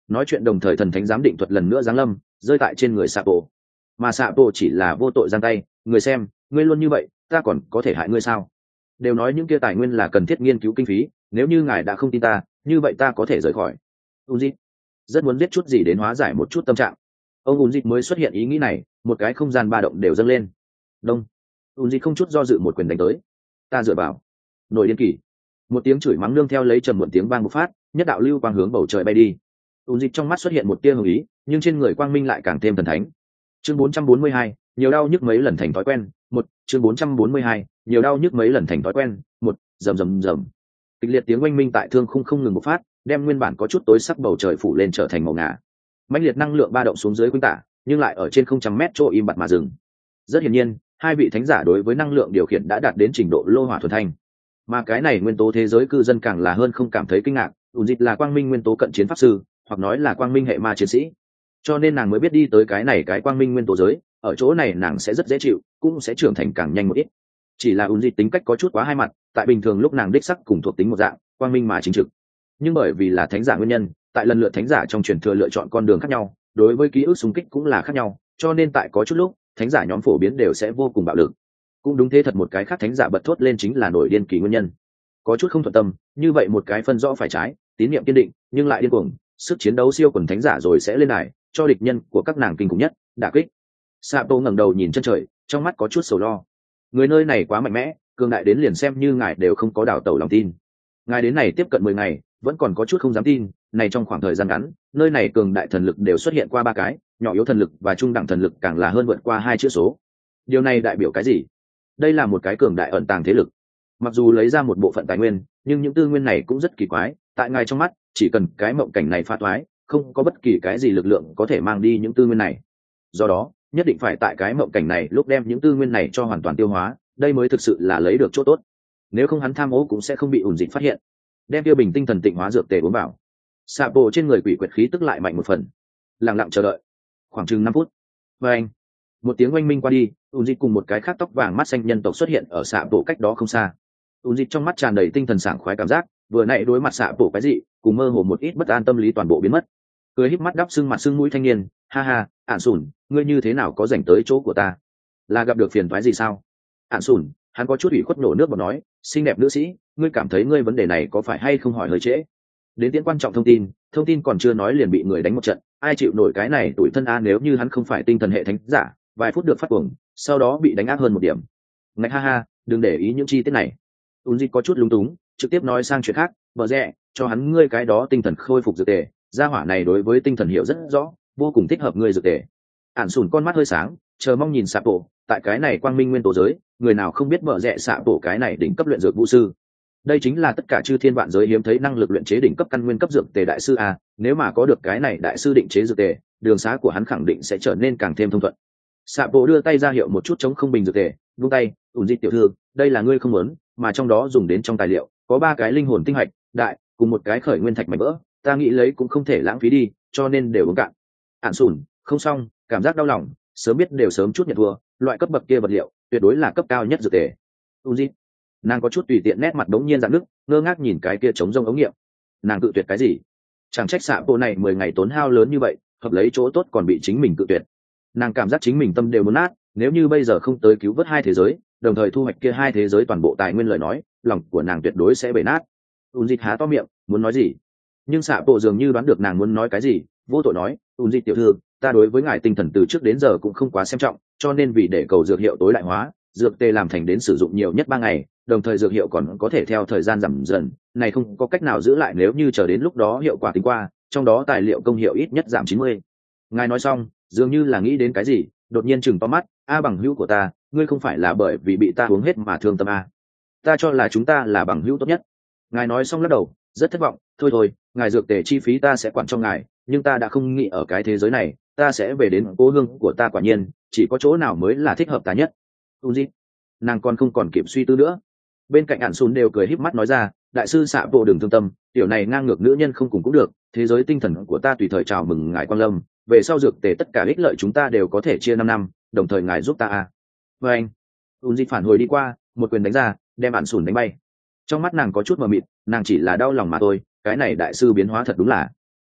nói chuyện đồng thời thần thánh giám định thuật lần nữa giáng lâm rơi tại trên người xạ bộ, mà xạ bộ chỉ là vô tội giang tay. Người xem, ngươi luôn như vậy ta còn có thể hại ngươi sao? Đều nói những kia tài nguyên là cần thiết nghiên cứu kinh phí, nếu như ngài đã không tin ta như vậy ta có thể rời khỏi. Unzit rất muốn biết chút gì đến hóa giải một chút tâm trạng. Ông Unzit mới xuất hiện ý nghĩ này, một cái không gian ba động đều dâng lên. Đông. Unzit không chút do dự một quyền đánh tới. Ta dựa vào. Nổi điên kỳ. Một tiếng chửi mắng nương theo lấy trầm muộn tiếng vang một phát, nhất đạo lưu quang hướng bầu trời bay đi. Unzit trong mắt xuất hiện một tia hồng ý, nhưng trên người quang minh lại càng thêm thần thánh. Chương bốn trăm bốn mươi hai, nhiều đau nhức mấy lần thành thói quen. Một. Chương bốn trăm bốn mươi hai, nhiều đau nhức mấy lần thành thói quen. Một. Rầm rầm rầm. Kịch liệt tiếng oanh minh tại thương khung không ngừng một phát, đem nguyên bản có chút tối sắc bầu trời phủ lên trở thành màu ngà. Mãnh liệt năng lượng ba động xuống dưới quanh tả, nhưng lại ở trên không trăm mét chỗ im bặt mà dừng. Rất hiển nhiên, hai vị thánh giả đối với năng lượng điều khiển đã đạt đến trình độ lô hỏa thuần thanh. Mà cái này nguyên tố thế giới cư dân càng là hơn không cảm thấy kinh ngạc, Unzit là quang minh nguyên tố cận chiến pháp sư, hoặc nói là quang minh hệ ma chiến sĩ. Cho nên nàng mới biết đi tới cái này cái quang minh nguyên tố giới, ở chỗ này nàng sẽ rất dễ chịu, cũng sẽ trưởng thành càng nhanh một ít. Chỉ là Unzit tính cách có chút quá hai mặt, tại bình thường lúc nàng đích sắc cùng thuộc tính một dạng, quang minh mà chính trực. Nhưng bởi vì là thánh giả nguyên nhân, tại lần lượt thánh giả trong truyền thừa lựa chọn con đường khác nhau, đối với ký ức xung kích cũng là khác nhau, cho nên tại có chút lúc, thánh giả nhóm phổ biến đều sẽ vô cùng bạo lực. Cũng đúng thế thật, một cái khác thánh giả bật thốt lên chính là nổi điên kỳ nguyên nhân. Có chút không thuận tâm, như vậy một cái phân rõ phải trái, tín niệm kiên định, nhưng lại điên cuồng, sức chiến đấu siêu quần thánh giả rồi sẽ lên đài, cho địch nhân của các nàng kinh khủng nhất, đả kích. Sapo ngẩng đầu nhìn chân trời, trong mắt có chút sầu lo. Người nơi này quá mạnh mẽ, cường đại đến liền xem như ngài đều không có đào tẩu lòng tin. Ngài đến này tiếp cận mười ngày, vẫn còn có chút không dám tin, này trong khoảng thời gian ngắn, nơi này cường đại thần lực đều xuất hiện qua ba cái, nhỏ yếu thần lực và trung đẳng thần lực càng là hơn vượt qua hai chữ số. Điều này đại biểu cái gì? Đây là một cái cường đại ẩn tàng thế lực. Mặc dù lấy ra một bộ phận tài nguyên, nhưng những tư nguyên này cũng rất kỳ quái, tại ngài trong mắt, chỉ cần cái mộng cảnh này phá toái, không có bất kỳ cái gì lực lượng có thể mang đi những tư nguyên này. Do đó, nhất định phải tại cái mộng cảnh này lúc đem những tư nguyên này cho hoàn toàn tiêu hóa, đây mới thực sự là lấy được chỗ tốt. Nếu không hắn tham ô cũng sẽ không bị ủn dịch phát hiện. Đem tiêu bình tinh thần tịnh hóa dược tề uống vào. Sạ bộ trên người quỷ quyệt khí tức lại mạnh một phần. Lặng lặng chờ đợi. Khoảng chừng năm phút. Và anh, một tiếng oanh minh qua đi, ủn dịch cùng một cái khác tóc vàng mắt xanh nhân tộc xuất hiện ở sạ bộ cách đó không xa. ủn dịch trong mắt tràn đầy tinh thần sảng khoái cảm giác, vừa nãy đối mặt sạ bộ cái gì, cùng mơ hồ một ít bất an tâm lý toàn bộ biến mất. Cười híp mắt đắp sưng mặt sưng mũi thanh niên, ha ha, ản sủn, ngươi như thế nào có rảnh tới chỗ của ta? Là gặp được phiền toái gì sao? Ản sủn, hắn có chút ủy khuất nổ nước bọt nói, xinh đẹp nữ sĩ, ngươi cảm thấy ngươi vấn đề này có phải hay không hỏi hơi trễ? Đến tiễn quan trọng thông tin, thông tin còn chưa nói liền bị người đánh một trận, ai chịu nổi cái này tủi thân a, nếu như hắn không phải tinh thần hệ thánh giả, vài phút được phát cuồng, sau đó bị đánh áp hơn một điểm. Ngạch ha ha, đừng để ý những chi tiết này. Ún Dịch có chút lúng túng, trực tiếp nói sang chuyện khác, vợ rẻ, cho hắn ngươi cái đó tinh thần khôi phục dược tề, gia hỏa này đối với tinh thần hiểu rất rõ, vô cùng thích hợp ngươi dược tề. Ản sùn con mắt hơi sáng, chờ mong nhìn Sạ Bộ, tại cái này quang minh nguyên tố giới, người nào không biết vợ rẻ Sạ Bộ cái này đỉnh cấp luyện dược vũ sư. Đây chính là tất cả chư thiên vạn giới hiếm thấy năng lực luyện chế đỉnh cấp căn nguyên cấp dược tề đại sư a, nếu mà có được cái này đại sư định chế dược tề, đường xá của hắn khẳng định sẽ trở nên càng thêm thông thuận. Sạ Bộ đưa tay ra hiệu một chút chống không bình dược tề, vung tay, ủn Dịch tiểu thư, đây là ngươi không muốn, mà trong đó dùng đến trong tài liệu có ba cái linh hồn tinh hạch đại cùng một cái khởi nguyên thạch mảnh vỡ, ta nghĩ lấy cũng không thể lãng phí đi, cho nên đều uống cạn. Ản sùn, không xong, cảm giác đau lòng, sớm biết đều sớm chút nhận thua, loại cấp bậc kia vật liệu tuyệt đối là cấp cao nhất dược tề. Uzi, nàng có chút tùy tiện, nét mặt đống nhiên dạn nước, ngơ ngác nhìn cái kia trống rông ống nghiệm. Nàng cự tuyệt cái gì? Chẳng trách Sạ Bộ này mười ngày tốn hao lớn như vậy, hợp lấy chỗ tốt còn bị chính mình cự tuyệt. Nàng cảm giác chính mình tâm đều muốn nát, nếu như bây giờ không tới cứu vớt hai thế giới, đồng thời thu hoạch kia hai thế giới toàn bộ tài nguyên lời nói, lòng của nàng tuyệt đối sẽ bể nát. Ún Dịch há to miệng, muốn nói gì, nhưng Sạ Bộ dường như đoán được nàng muốn nói cái gì, vô tội nói, Ún Dịch tiểu thư, ta đối với ngài tinh thần từ trước đến giờ cũng không quá xem trọng, cho nên vì để cầu dược hiệu tối đại hóa, dược tê làm thành đến sử dụng nhiều nhất ba ngày, đồng thời dược hiệu còn có thể theo thời gian giảm dần, này không có cách nào giữ lại, nếu như chờ đến lúc đó hiệu quả tính qua, trong đó tài liệu công hiệu ít nhất giảm chín mươi. Ngài nói xong, dường như là nghĩ đến cái gì, đột nhiên chừng to mắt, a bằng hữu của ta, ngươi không phải là bởi vì bị ta uống hết mà thương tâm a? Ta cho là chúng ta là bằng hữu tốt nhất. Ngài nói xong lắc đầu, rất thất vọng, thôi thôi, ngài dược tề chi phí ta sẽ quản cho ngài, nhưng ta đã không nghĩ ở cái thế giới này, ta sẽ về đến cố hương của ta, quả nhiên chỉ có chỗ nào mới là thích hợp ta nhất. Uzi, nàng còn không còn kịp suy tư nữa. Bên cạnh Ản Sùn đều cười híp mắt nói ra, đại sư Sạ Bộ đừng thương tâm, tiểu này ngang ngược nữ nhân không cùng cũng được, thế giới tinh thần của ta tùy thời chào mừng ngài quang lâm, về sau dược tề tất cả ích lợi chúng ta đều có thể chia năm năm, đồng thời ngài giúp ta à. Và anh, Uzi phản hồi đi qua, một quyền đánh ra, đem Ản Sùn đánh bay. Trong mắt nàng có chút mờ mịt, nàng chỉ là đau lòng mà thôi, cái này đại sư biến hóa thật đúng là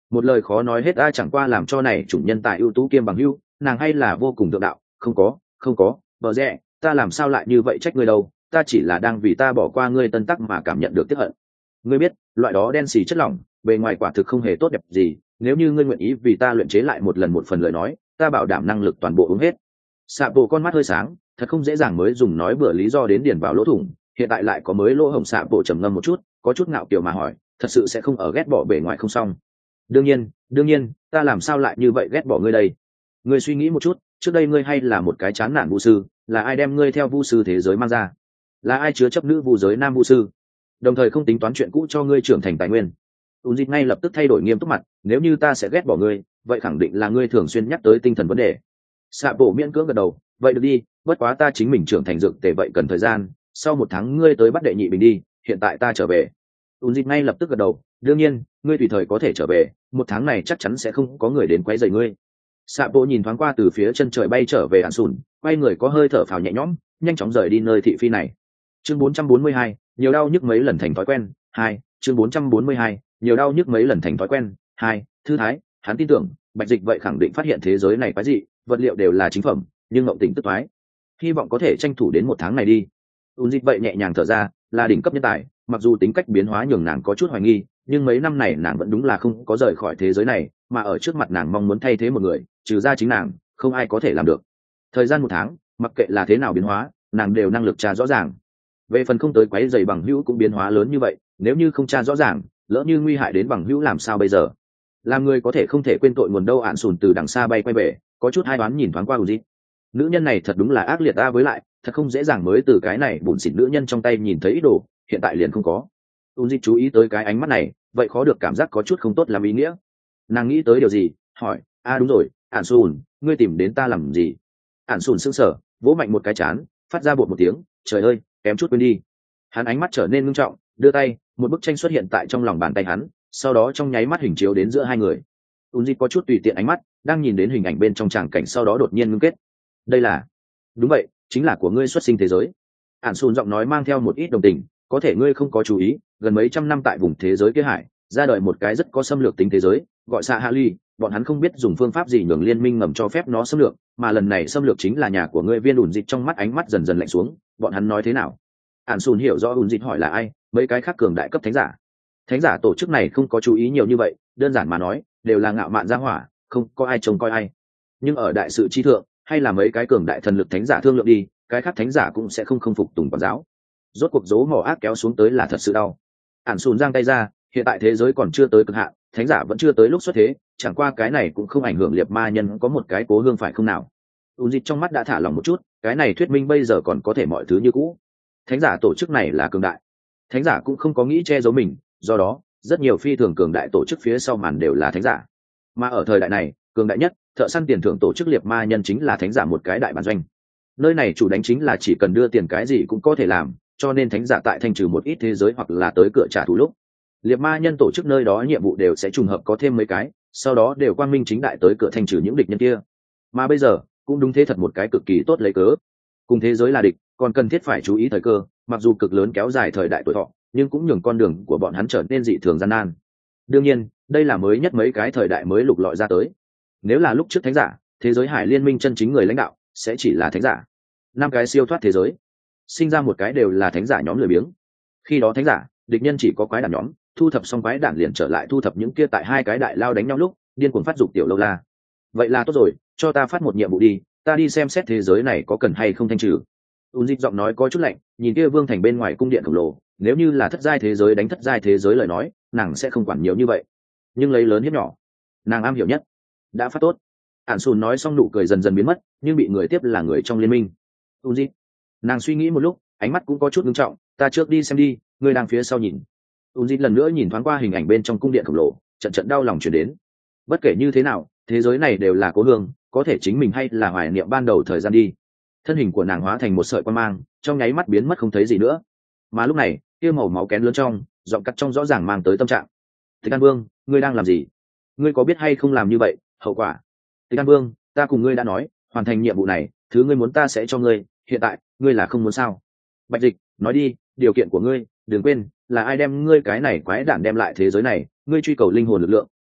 một lời khó nói hết, ai chẳng qua làm cho này chủng nhân tài ưu tú kiêm bằng hưu, nàng hay là vô cùng thượng đạo. Không có không có vợ rẽ, ta làm sao lại như vậy trách ngươi đâu, ta chỉ là đang vì ta bỏ qua ngươi tân tắc mà cảm nhận được tiếc hận. Ngươi biết loại đó đen xì chất lỏng bề ngoài quả thực không hề tốt đẹp gì, nếu như ngươi nguyện ý vì ta luyện chế lại một lần một phần lời nói, ta bảo đảm năng lực toàn bộ uống hết. Sạ bộ con mắt hơi sáng, thật không dễ dàng mới dùng nói bừa lý do đến điền vào lỗ thủng, hiện tại lại có mới lỗ hổng. Sạ bộ trầm ngâm một chút, có chút ngạo kiểu mà hỏi, thật sự sẽ không ở ghét bỏ bề ngoài không xong? Đương nhiên đương nhiên, ta làm sao lại như vậy ghét bỏ ngươi đây? Ngươi suy nghĩ một chút, trước đây ngươi hay là một cái chán nản vu sư, là ai đem ngươi theo vu sư thế giới mang ra? Là ai chứa chấp nữ vu giới nam vu sư, đồng thời không tính toán chuyện cũ cho ngươi trưởng thành tài nguyên? Ún Dịt ngay lập tức thay đổi nghiêm túc mặt, nếu như ta sẽ ghét bỏ ngươi, vậy khẳng định là ngươi thường xuyên nhắc tới tinh thần vấn đề. Sạ bộ miễn cưỡng gật đầu, vậy được đi, bất quá ta chính mình trưởng thành dược tề vậy cần thời gian, sau một tháng ngươi tới bắt đệ nhị bình đi, hiện tại ta trở về. Ún Dịt ngay lập tức gật đầu, đương nhiên, ngươi tùy thời có thể trở về, một tháng này chắc chắn sẽ không có người đến quấy rầy ngươi. Sạ bộ nhìn thoáng qua từ phía chân trời bay trở về Ản Sùn, quay người có hơi thở phào nhẹ nhõm, nhanh chóng rời đi nơi thị phi này. Chương bốn trăm bốn mươi hai, nhiều đau nhức mấy lần thành thói quen. Hai, chương bốn trăm bốn mươi hai, nhiều đau nhức mấy lần thành thói quen. Hai, thư thái, hắn tin tưởng Bạch Dịch vậy khẳng định phát hiện thế giới này quái dị, vật liệu đều là chính phẩm, nhưng ngộng tình tức toái, hy vọng có thể tranh thủ đến một tháng này đi. Ún Dịch vậy nhẹ nhàng thở ra, là đỉnh cấp nhân tài, mặc dù tính cách biến hóa nhường nàng có chút hoài nghi, nhưng mấy năm này nàng vẫn đúng là không có rời khỏi thế giới này, mà ở trước mặt nàng mong muốn thay thế một người, trừ ra chính nàng, không ai có thể làm được. Thời gian một tháng, mặc kệ là thế nào biến hóa, nàng đều năng lực tra rõ ràng. Về phần không tới quấy rầy bằng hữu cũng biến hóa lớn như vậy, nếu như không tra rõ ràng, lỡ như nguy hại đến bằng hữu làm sao bây giờ? Làm người có thể không thể quên tội nguồn đâu. Ản Sùn từ đằng xa bay quay về, có chút hai đoán nhìn thoáng qua Ún Dịt. Nữ nhân này thật đúng là ác liệt ta, với lại thật không dễ dàng mới từ cái này bủn xỉn nữ nhân trong tay nhìn thấy ý đồ, hiện tại liền không có. Ún Dịt chú ý tới cái ánh mắt này, vậy khó được cảm giác có chút không tốt làm ý nghĩa. Nàng nghĩ tới điều gì, hỏi, a à, đúng rồi, Ản Sùn, ngươi tìm đến ta làm gì? Ản Sùn sững sờ, vỗ mạnh một cái chán, phát ra bột một tiếng, trời ơi, kém chút quên đi. Hắn ánh mắt trở nên nghiêm trọng, đưa tay, một bức tranh xuất hiện tại trong lòng bàn tay hắn, sau đó trong nháy mắt hình chiếu đến giữa hai người. Ún Dịt có chút tùy tiện ánh mắt, đang nhìn đến hình ảnh bên trong tràng cảnh, sau đó đột nhiên ngưng kết. Đây là, đúng vậy, chính là của ngươi xuất sinh thế giới. Ản Sùn giọng nói mang theo một ít đồng tình, có thể ngươi không có chú ý, gần mấy trăm năm tại vùng thế giới kia hải, ra đời một cái rất có xâm lược tính thế giới, gọi Sa Hạ Ly, bọn hắn không biết dùng phương pháp gì nhường liên minh ngầm cho phép nó xâm lược, mà lần này xâm lược chính là nhà của ngươi. Viên Ún Dịt trong mắt ánh mắt dần dần lạnh xuống, bọn hắn nói thế nào? Ản Sùn hiểu rõ Ún Dịt hỏi là ai, mấy cái khác cường đại cấp thánh giả. Thánh giả tổ chức này không có chú ý nhiều như vậy, đơn giản mà nói, đều là ngạo mạn gia hỏa, không có ai trông coi ai. Nhưng ở đại sự chi thượng, hay là mấy cái cường đại thần lực thánh giả thương lượng đi, cái khác thánh giả cũng sẽ không không phục tùng quản giáo. Rốt cuộc dấu mỏ ác kéo xuống tới là thật sự đau. Ản Sùn giang tay ra, hiện tại thế giới còn chưa tới cực hạn, thánh giả vẫn chưa tới lúc xuất thế, chẳng qua cái này cũng không ảnh hưởng liệt ma nhân có một cái cố hương phải không nào? Ún Dịt trong mắt đã thả lỏng một chút, cái này thuyết minh bây giờ còn có thể mọi thứ như cũ. Thánh giả tổ chức này là cường đại, thánh giả cũng không có nghĩ che giấu mình, do đó rất nhiều phi thường cường đại tổ chức phía sau màn đều là thánh giả. Mà ở thời đại này, cường đại nhất thợ săn tiền thưởng tổ chức liệt ma nhân chính là thánh giả một cái đại bản doanh. Nơi này chủ đánh chính là chỉ cần đưa tiền cái gì cũng có thể làm, cho nên thánh giả tại thanh trừ một ít thế giới hoặc là tới cửa trả thù lúc, liệt ma nhân tổ chức nơi đó nhiệm vụ đều sẽ trùng hợp có thêm mấy cái, sau đó đều quang minh chính đại tới cửa thanh trừ những địch nhân kia. Mà bây giờ cũng đúng thế, thật một cái cực kỳ tốt lấy cớ. Cùng thế giới là địch, còn cần thiết phải chú ý thời cơ, mặc dù cực lớn kéo dài thời đại tuổi thọ, nhưng cũng nhường con đường của bọn hắn trở nên dị thường gian nan. Đương nhiên, đây là mới nhất mấy cái thời đại mới lục lọi ra tới. Nếu là lúc trước thánh giả, thế giới hải liên minh chân chính người lãnh đạo sẽ chỉ là thánh giả. Năm cái siêu thoát thế giới, sinh ra một cái đều là thánh giả nhóm lười biếng. Khi đó thánh giả, địch nhân chỉ có quái đản nhóm, thu thập xong quái đản liền trở lại thu thập những kia tại hai cái đại lao đánh nhau lúc điên cuồng phát dục tiểu lâu la. Vậy là tốt rồi, cho ta phát một nhiệm vụ đi, ta đi xem xét thế giới này có cần hay không thanh trừ. Ún Dịt giọng nói có chút lạnh, nhìn kia vương thành bên ngoài cung điện khổng lồ, nếu như là thất giai thế giới đánh thất giai thế giới lời nói, nàng sẽ không quản nhiều như vậy, nhưng lấy lớn hiếp nhỏ, nàng am hiểu nhất. Đã phát tốt. Ản Sùn nói xong nụ cười dần dần biến mất, nhưng bị người tiếp là người trong liên minh. Ún Dịt, nàng suy nghĩ một lúc, ánh mắt cũng có chút nghiêm trọng, ta trước đi xem đi, người đang phía sau nhìn. Ún Dịt lần nữa nhìn thoáng qua hình ảnh bên trong cung điện khổng lồ, trận trận đau lòng chuyển đến. Bất kể như thế nào, thế giới này đều là cố hương, có thể chính mình hay là hoài niệm ban đầu thời gian đi. Thân hình của nàng hóa thành một sợi quang mang, trong nháy mắt biến mất không thấy gì nữa. Mà lúc này, kia màu máu kén lớn trong, giọng cắt trong rõ ràng mang tới tâm trạng. Tịch An Vương, ngươi đang làm gì? Ngươi có biết hay không làm như vậy, hậu quả? Tịch An Vương, ta cùng ngươi đã nói, hoàn thành nhiệm vụ này, thứ ngươi muốn ta sẽ cho ngươi, hiện tại, ngươi là không muốn sao? Bạch Dịch, nói đi, điều kiện của ngươi, đừng quên, là ai đem ngươi cái này quái đản đem lại thế giới này, ngươi truy cầu linh hồn lực lượng,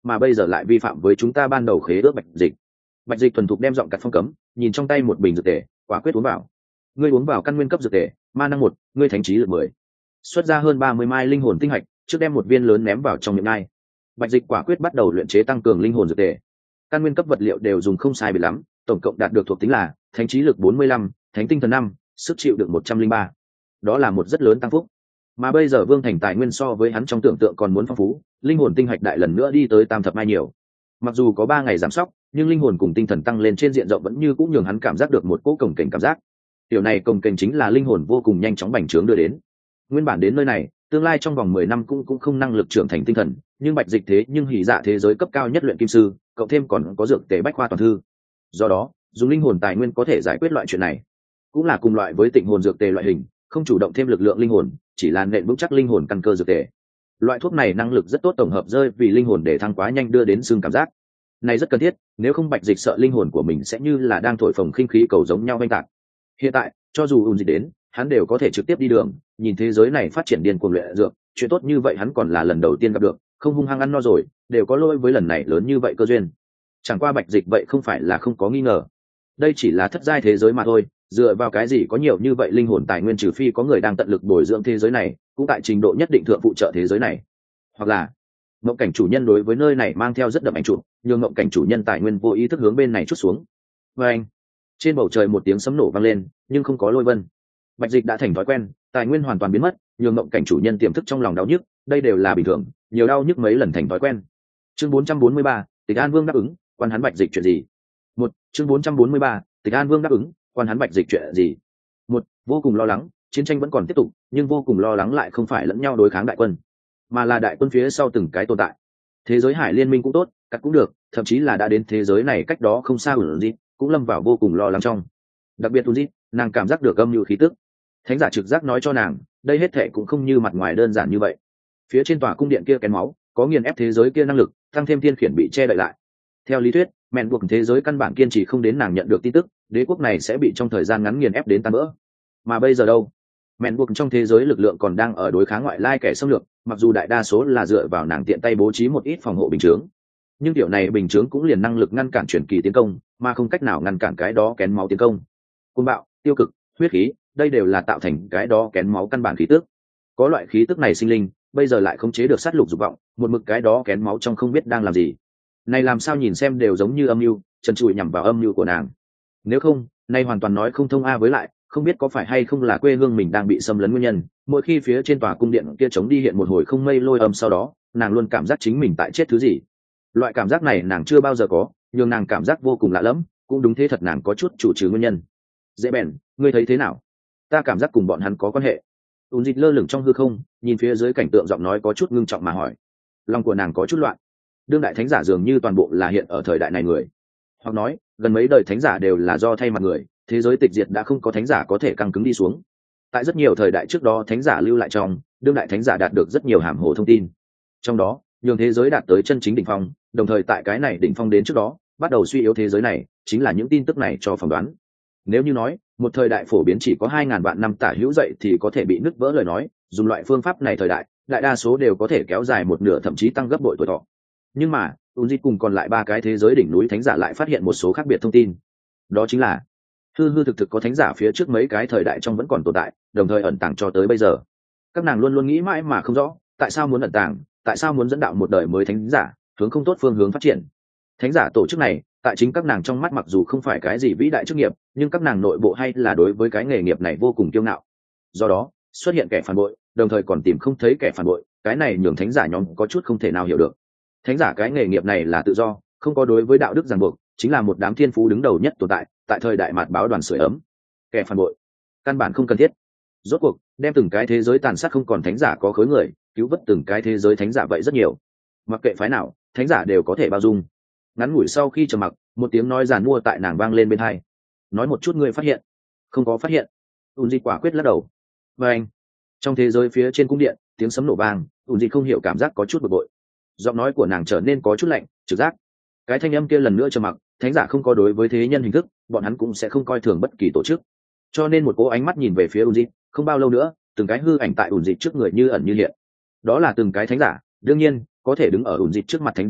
mà bây giờ lại vi phạm với chúng ta ban đầu khế ước. Bạch dịch bạch dịch thuần thục đem giọng cặt phong cấm, nhìn trong tay một bình dược tề, quả quyết uống vào. Ngươi uống vào căn nguyên cấp dược tề, ma năng một, ngươi thánh trí lực mười. Xuất ra hơn ba mươi mai linh hồn tinh hạch, trước đem một viên lớn ném vào trong miệng ngai. Bạch dịch quả quyết bắt đầu luyện chế tăng cường linh hồn dược tề. Căn nguyên cấp vật liệu đều dùng không sai biệt lắm, tổng cộng đạt được thuộc tính là thánh trí lực bốn mươi lăm, thánh tinh thần năm, sức chịu đựng một trăm linh ba. Đó là một rất lớn tăng phúc. Mà bây giờ Vương Thành tài nguyên so với hắn trong tưởng tượng còn muốn phong phú, linh hồn tinh hạch đại lần nữa đi tới tam thập mai nhiều. Mặc dù có ba ngày giảm sóc, nhưng linh hồn cùng tinh thần tăng lên trên diện rộng vẫn như cũng nhường hắn cảm giác được một cỗ cồng kềnh cảm giác. Điều này cồng kềnh chính là linh hồn vô cùng nhanh chóng bành trướng đưa đến. Nguyên bản đến nơi này, tương lai trong vòng mười năm cũng cũng không năng lực trưởng thành tinh thần, nhưng Bạch Dịch thế nhưng hỉ dạ thế giới cấp cao nhất luyện kim sư, cộng thêm còn có dược tề bách khoa toàn thư. Do đó, dùng linh hồn tài nguyên có thể giải quyết loại chuyện này. Cũng là cùng loại với tịnh hồn dược tề loại hình, không chủ động thêm lực lượng linh hồn, chỉ là nện vững chắc linh hồn căn cơ dược tề. Loại thuốc này năng lực rất tốt, tổng hợp rơi vì linh hồn để thăng quá nhanh đưa đến xương cảm giác. Này rất cần thiết, nếu không Bạch Dịch sợ linh hồn của mình sẽ như là đang thổi phồng khinh khí cầu giống nhau vênh tạc. Hiện tại, cho dù ùn dịch đến, hắn đều có thể trực tiếp đi đường, nhìn thế giới này phát triển điên cuồng luyện dược, chuyện tốt như vậy hắn còn là lần đầu tiên gặp được, không hung hăng ăn no rồi, đều có lỗi với lần này lớn như vậy cơ duyên. Chẳng qua Bạch Dịch vậy không phải là không có nghi ngờ. Đây chỉ là thất giai thế giới mà thôi, dựa vào cái gì có nhiều như vậy linh hồn tài nguyên, trừ phi có người đang tận lực bồi dưỡng thế giới này, cũng tại trình độ nhất định thượng phụ trợ thế giới này. Hoặc là mộng cảnh chủ nhân đối với nơi này mang theo rất đậm ảnh chụp, nhưng mộng cảnh chủ nhân tài nguyên vô ý thức hướng bên này chút xuống. Và anh, trên bầu trời một tiếng sấm nổ vang lên, nhưng không có lôi vân. Bạch Dịch đã thành thói quen, tài nguyên hoàn toàn biến mất, nhưng mộng cảnh chủ nhân tiềm thức trong lòng đau nhức, đây đều là bình thường, nhiều đau nhức mấy lần thành thói quen. Chương bốn trăm bốn mươi ba, Tịch An Vương đáp ứng, quan hắn Bạch Dịch chuyện gì? Một, chương bốn trăm bốn mươi ba, Tịch An Vương đáp ứng, quan hắn Bạch Dịch chuyện gì? Một, vô cùng lo lắng, chiến tranh vẫn còn tiếp tục, nhưng vô cùng lo lắng lại không phải lẫn nhau đối kháng đại quân, mà là đại quân phía sau từng cái tồn tại. Thế giới hải liên minh cũng tốt, cắt cũng được, thậm chí là đã đến thế giới này cách đó không xa ở gì, cũng lâm vào vô cùng lo lắng trong. Đặc biệt Uzi, nàng cảm giác được âm nhu khí tức. Thánh giả trực giác nói cho nàng, đây hết thệ cũng không như mặt ngoài đơn giản như vậy. Phía trên tòa cung điện kia kén máu, có nghiền ép thế giới kia năng lực, tăng thêm thiên khiển bị che đậy lại. Theo lý thuyết, mẹn buộc thế giới căn bản kiên trì không đến nàng nhận được tin tức, đế quốc này sẽ bị trong thời gian ngắn nghiền ép đến tan vỡ. Mà bây giờ đâu? Mẹn buộc trong thế giới lực lượng còn đang ở đối kháng ngoại lai kẻ xâm lược, mặc dù đại đa số là dựa vào nàng tiện tay bố trí một ít phòng hộ bình chướng, nhưng điều này bình chướng cũng liền năng lực ngăn cản chuyển kỳ tiến công, mà không cách nào ngăn cản cái đó kén máu tiến công. Côn bạo, tiêu cực, huyết khí, đây đều là tạo thành cái đó kén máu căn bản khí tức. Có loại khí tức này sinh linh, bây giờ lại khống chế được sát lục dục vọng, một mực cái đó kén máu trong không biết đang làm gì. Này làm sao nhìn xem đều giống như âm mưu, trần trụi nhằm vào âm mưu của nàng. Nếu không, nay hoàn toàn nói không thông a, với lại, không biết có phải hay không là quê hương mình đang bị xâm lấn nguyên nhân, mỗi khi phía trên tòa cung điện kia chống đi hiện một hồi không mây lôi âm, sau đó nàng luôn cảm giác chính mình tại chết thứ gì. Loại cảm giác này nàng chưa bao giờ có, nhưng nàng cảm giác vô cùng lạ lẫm, cũng đúng thế thật, nàng có chút chủ trừ nguyên nhân. Dễ bèn, ngươi thấy thế nào? Ta cảm giác cùng bọn hắn có quan hệ. Ún dịch lơ lửng trong hư không, nhìn phía dưới cảnh tượng, giọng nói có chút ngưng trọng mà hỏi. Lòng của nàng có chút loạn. Đương đại thánh giả dường như toàn bộ là hiện ở thời đại này người, hoặc nói gần mấy đời thánh giả đều là do thay mặt người, thế giới tịch diệt đã không có thánh giả có thể căng cứng đi xuống. Tại rất nhiều thời đại trước đó, thánh giả lưu lại trong đương đại thánh giả đạt được rất nhiều hàm hồ thông tin, trong đó nhường thế giới đạt tới chân chính đỉnh phong, đồng thời tại cái này đỉnh phong đến trước đó bắt đầu suy yếu thế giới này, chính là những tin tức này cho phỏng đoán. Nếu như nói một thời đại phổ biến chỉ có hai ngàn vạn năm tả hữu dậy thì có thể bị nứt vỡ lời nói, dùng loại phương pháp này thời đại đại đa số đều có thể kéo dài một nửa, thậm chí tăng gấp bội tuổi thọ. Nhưng mà Uzi cùng còn lại ba cái thế giới đỉnh núi thánh giả lại phát hiện một số khác biệt thông tin, đó chính là hư hư thực thực có thánh giả phía trước mấy cái thời đại trong vẫn còn tồn tại, đồng thời ẩn tàng cho tới bây giờ. Các nàng luôn luôn nghĩ mãi mà không rõ, tại sao muốn ẩn tàng, tại sao muốn dẫn đạo một đời mới thánh giả hướng không tốt phương hướng phát triển. Thánh giả tổ chức này tại chính các nàng trong mắt mặc dù không phải cái gì vĩ đại chức nghiệp, nhưng các nàng nội bộ hay là đối với cái nghề nghiệp này vô cùng kiêu ngạo. Do đó xuất hiện kẻ phản bội, đồng thời còn tìm không thấy kẻ phản bội, cái này nhường thánh giả nhóm có chút không thể nào hiểu được. Thánh giả cái nghề nghiệp này là tự do, không có đối với đạo đức ràng buộc, chính là một đám thiên phú đứng đầu nhất tồn tại tại thời đại mạt báo đoàn sưởi ấm. Kẻ phản bội căn bản không cần thiết. Rốt cuộc đem từng cái thế giới tàn sát không còn thánh giả có khối người, cứu vớt từng cái thế giới thánh giả vậy rất nhiều. Mặc kệ phái nào, thánh giả đều có thể bao dung. Ngắn ngủi sau khi trầm mặc, một tiếng nói giàn mua tại nàng vang lên bên tai. Nói một chút ngươi phát hiện. Không có phát hiện. Ùn Di quả quyết lắc đầu. Và anh, trong thế giới phía trên cung điện, tiếng sấm nổ vang, Ùn Di không hiểu cảm giác có chút bực bội. Giọng nói của nàng trở nên có chút lạnh, trực giác. Cái thanh âm kia lần nữa trầm mặc, thánh giả không có đối với thế nhân hình thức, bọn hắn cũng sẽ không coi thường bất kỳ tổ chức. Cho nên một cố ánh mắt nhìn về phía Ùn Di, không bao lâu nữa, từng cái hư ảnh tại Ùn Di trước người như ẩn như hiện. Đó là từng cái thánh giả, đương nhiên, có thể đứng ở Ùn Di trước mặt thánh giả,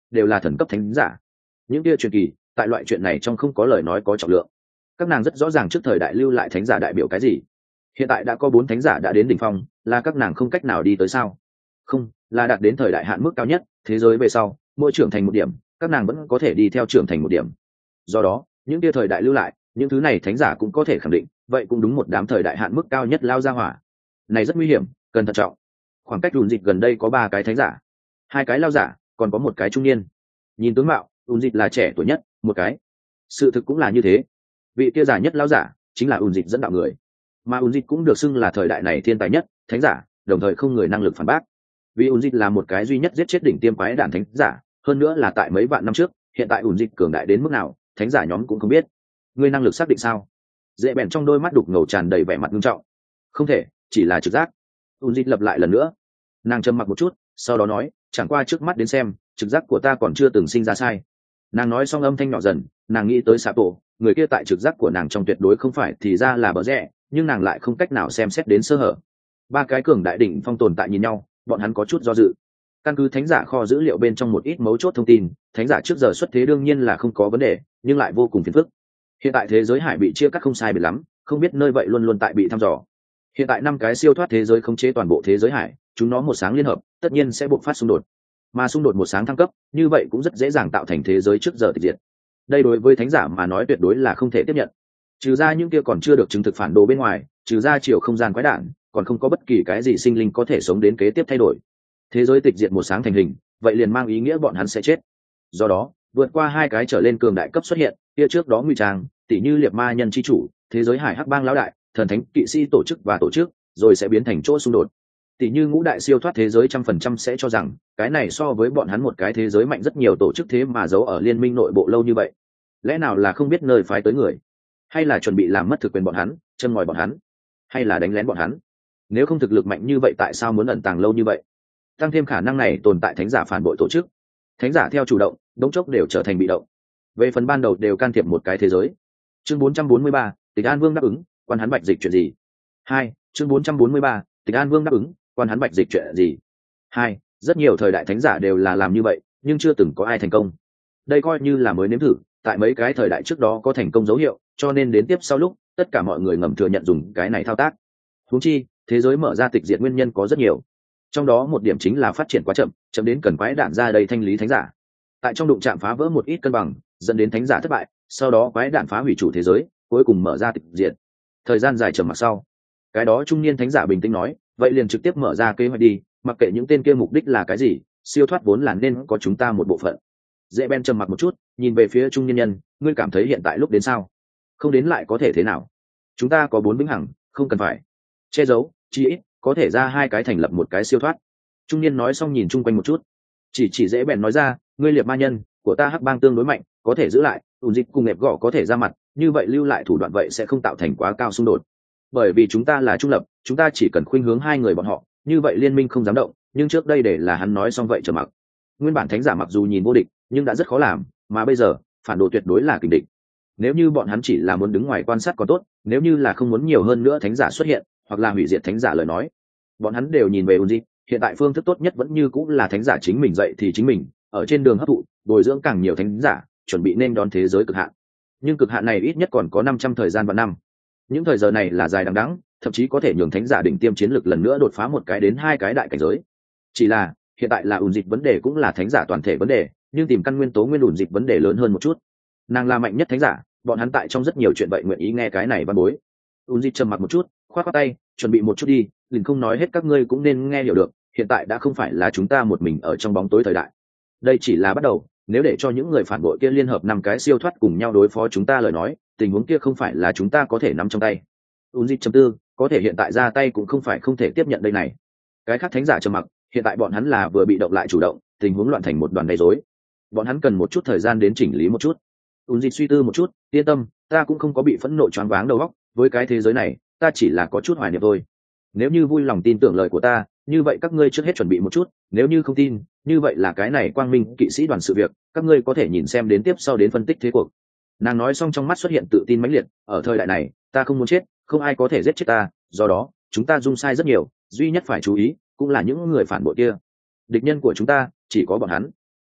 đều là thần cấp thánh giả. Những kia truyền kỳ tại loại chuyện này trong không có lời nói có trọng lượng. Các nàng rất rõ ràng trước thời đại lưu lại thánh giả đại biểu cái gì. Hiện tại đã có bốn thánh giả đã đến đỉnh phong, là các nàng không cách nào đi tới sao? Không, là đạt đến thời đại hạn mức cao nhất, thế giới về sau mỗi trưởng thành một điểm, các nàng vẫn có thể đi theo trưởng thành một điểm. Do đó những kia thời đại lưu lại những thứ này thánh giả cũng có thể khẳng định, vậy cũng đúng một đám thời đại hạn mức cao nhất lao ra hỏa. Này rất nguy hiểm, cần thận trọng. Khoảng cách ùn dịch gần đây có ba cái thánh giả, hai cái lao giả, còn có một cái trung niên. Nhìn tướng mạo ùn dịch là trẻ tuổi nhất một cái, sự thực cũng là như thế. Vị kia giả nhất lao giả chính là ùn dịch dẫn đạo người, mà ùn dịch cũng được xưng là thời đại này thiên tài nhất thánh giả, đồng thời không người năng lực phản bác. Vì ùn dịch là một cái duy nhất giết chết đỉnh tiêm quái đản thánh giả, hơn nữa là tại mấy vạn năm trước. Hiện tại ùn dịch cường đại đến mức nào thánh giả nhóm cũng không biết. Ngươi năng lực xác định sao? Dễ bèn trong đôi mắt đục ngầu tràn đầy vẻ mặt nghiêm trọng. Không thể, chỉ là trực giác. ùn dịch lặp lại lần nữa. Nàng trầm mặc một chút, sau đó nói, chẳng qua trước mắt đến xem trực giác của ta còn chưa từng sinh ra sai. Nàng nói xong âm thanh nhỏ dần, nàng nghĩ tới Sạ Tổ, người kia tại trực giác của nàng trong tuyệt đối không phải thì ra là bờ rẽ, nhưng nàng lại không cách nào xem xét đến sơ hở. Ba cái cường đại đỉnh phong tồn tại nhìn nhau, bọn hắn có chút do dự. Căn cứ thánh giả kho dữ liệu bên trong một ít mấu chốt thông tin, thánh giả trước giờ xuất thế đương nhiên là không có vấn đề, nhưng lại vô cùng phiền phức. Hiện tại thế giới hải bị chia cắt không sai biệt lắm, không biết nơi vậy luôn luôn tại bị thăm dò. Hiện tại năm cái siêu thoát thế giới khống chế toàn bộ thế giới hải, chúng nó một sáng liên hợp, tất nhiên sẽ bộc phát xung đột. Mà xung đột một sáng thăng cấp, như vậy cũng rất dễ dàng tạo thành thế giới trước giờ tịch diệt. Đây đối với thánh giả mà nói tuyệt đối là không thể tiếp nhận. Trừ ra những kia còn chưa được chứng thực phản đồ bên ngoài, trừ ra chiều không gian quái đản, còn không có bất kỳ cái gì sinh linh có thể sống đến kế tiếp thay đổi. Thế giới tịch diệt một sáng thành hình, vậy liền mang ý nghĩa bọn hắn sẽ chết. Do đó vượt qua hai cái trở lên cường đại cấp xuất hiện, kia trước đó nguy trang tỷ như liệt ma nhân chi chủ, thế giới hải hắc bang lão đại, thần thánh kỵ sĩ tổ chức và tổ chức, rồi sẽ biến thành chỗ xung đột. Tỷ như ngũ đại siêu thoát thế giới trăm phần trăm sẽ cho rằng cái này so với bọn hắn một cái thế giới mạnh rất nhiều tổ chức, thế mà giấu ở liên minh nội bộ lâu như vậy, lẽ nào là không biết nơi phái tới người, hay là chuẩn bị làm mất thực quyền bọn hắn, châm ngòi bọn hắn, hay là đánh lén bọn hắn? Nếu không thực lực mạnh như vậy tại sao muốn ẩn tàng lâu như vậy? Tăng thêm khả năng này tồn tại thánh giả phản bội tổ chức, thánh giả theo chủ động đống chốc đều trở thành bị động. Về phần ban đầu đều can thiệp một cái thế giới. Chương bốn trăm bốn mươi ba, Tịch An Vương đáp ứng, quan hắn bạch dịch chuyện gì? Hai, chương bốn trăm bốn mươi ba, Tịch An Vương đáp ứng, quan hắn bạch dịch chuyện gì? Hai, rất nhiều thời đại thánh giả đều là làm như vậy, nhưng chưa từng có ai thành công. Đây coi như là mới nếm thử, tại mấy cái thời đại trước đó có thành công dấu hiệu, cho nên đến tiếp sau lúc tất cả mọi người ngầm thừa nhận dùng cái này thao tác. Huống chi thế giới mở ra tịch diệt nguyên nhân có rất nhiều, trong đó một điểm chính là phát triển quá chậm, chậm đến cần quái đản ra đây thanh lý thánh giả. Tại trong đụng chạm phá vỡ một ít cân bằng, dẫn đến thánh giả thất bại, sau đó quái đản phá hủy chủ thế giới, cuối cùng mở ra tịch diệt. Thời gian dài trầm mặc sau, cái đó trung niên thánh giả bình tĩnh nói, vậy liền trực tiếp mở ra kế hoạch đi, mặc kệ những tên kia mục đích là cái gì, siêu thoát vốn là nên có chúng ta một bộ phận. Dễ Ben trầm mặc một chút, nhìn về phía trung niên nhân, ngươi cảm thấy hiện tại lúc đến sao? Không đến lại có thể thế nào? Chúng ta có bốn vĩnh hằng, không cần phải che giấu, chỉ ít có thể ra hai cái thành lập một cái siêu thoát. Trung niên nói xong nhìn chung quanh một chút, chỉ chỉ Dễ Ben nói ra, ngươi liệt ma nhân của ta hắc bang tương đối mạnh, có thể giữ lại, ủn dịch cùng nghẹp gõ có thể ra mặt, như vậy lưu lại thủ đoạn vậy sẽ không tạo thành quá cao xung đột. Bởi vì chúng ta là trung lập, chúng ta chỉ cần khuynh hướng hai người bọn họ, như vậy liên minh không dám động. Nhưng trước đây để là hắn nói xong vậy trầm mặc. Nguyên bản thánh giả mặc dù nhìn vô địch, nhưng đã rất khó làm, mà bây giờ phản đồ tuyệt đối là kình địch. Nếu như bọn hắn chỉ là muốn đứng ngoài quan sát còn tốt, nếu như là không muốn nhiều hơn nữa thánh giả xuất hiện, hoặc là hủy diệt thánh giả lời nói, bọn hắn đều nhìn về Unji. Hiện tại phương thức tốt nhất vẫn như cũng là thánh giả chính mình dạy thì chính mình, ở trên đường hấp thụ, bồi dưỡng càng nhiều thánh giả, chuẩn bị nên đón thế giới cực hạn. Nhưng cực hạn này ít nhất còn có năm trăm thời gian và năm. Những thời giờ này là dài đằng đẵng, thậm chí có thể nhường thánh giả đỉnh tiêm chiến lực lần nữa đột phá một cái đến hai cái đại cảnh giới. Chỉ là hiện tại là ủn dịch vấn đề cũng là thánh giả toàn thể vấn đề, nhưng tìm căn nguyên tố nguyên ủn dịch vấn đề lớn hơn một chút. Nàng là mạnh nhất thánh giả, bọn hắn tại trong rất nhiều chuyện vậy nguyện ý nghe cái này ban bối. ủn dịch trầm mặc một chút, khoát khoát tay, chuẩn bị một chút đi, liền không nói hết các ngươi cũng nên nghe hiểu được, hiện tại đã không phải là chúng ta một mình ở trong bóng tối thời đại. Đây chỉ là bắt đầu, nếu để cho những người phản bội kia liên hợp năm cái siêu thoát cùng nhau đối phó chúng ta lời nói, tình huống kia không phải là chúng ta có thể nắm trong tay. ủn dịch trầm tư, có thể hiện tại ra tay cũng không phải không thể tiếp nhận đây này. Cái khác thánh giả trầm mặc, hiện tại bọn hắn là vừa bị động lại chủ động, tình huống loạn thành một đoàn gây rối. Bọn hắn cần một chút thời gian đến chỉnh lý một chút. ủn dịch suy tư một chút, yên tâm, ta cũng không có bị phẫn nộ choáng váng đầu óc, với cái thế giới này, ta chỉ là có chút hoài niệm thôi. Nếu như vui lòng tin tưởng lời của ta, như vậy các ngươi trước hết chuẩn bị một chút, nếu như không tin, như vậy là cái này quang minh kỵ sĩ đoàn sự việc, các ngươi có thể nhìn xem đến tiếp sau đến phân tích thế cuộc. Nàng nói xong trong mắt xuất hiện tự tin mãnh liệt, ở thời đại này, ta không muốn chết, không ai có thể giết chết ta, do đó, chúng ta dung sai rất nhiều, duy nhất phải chú ý, cũng là những người phản bội kia. Địch nhân của chúng ta, chỉ có bọn hắn.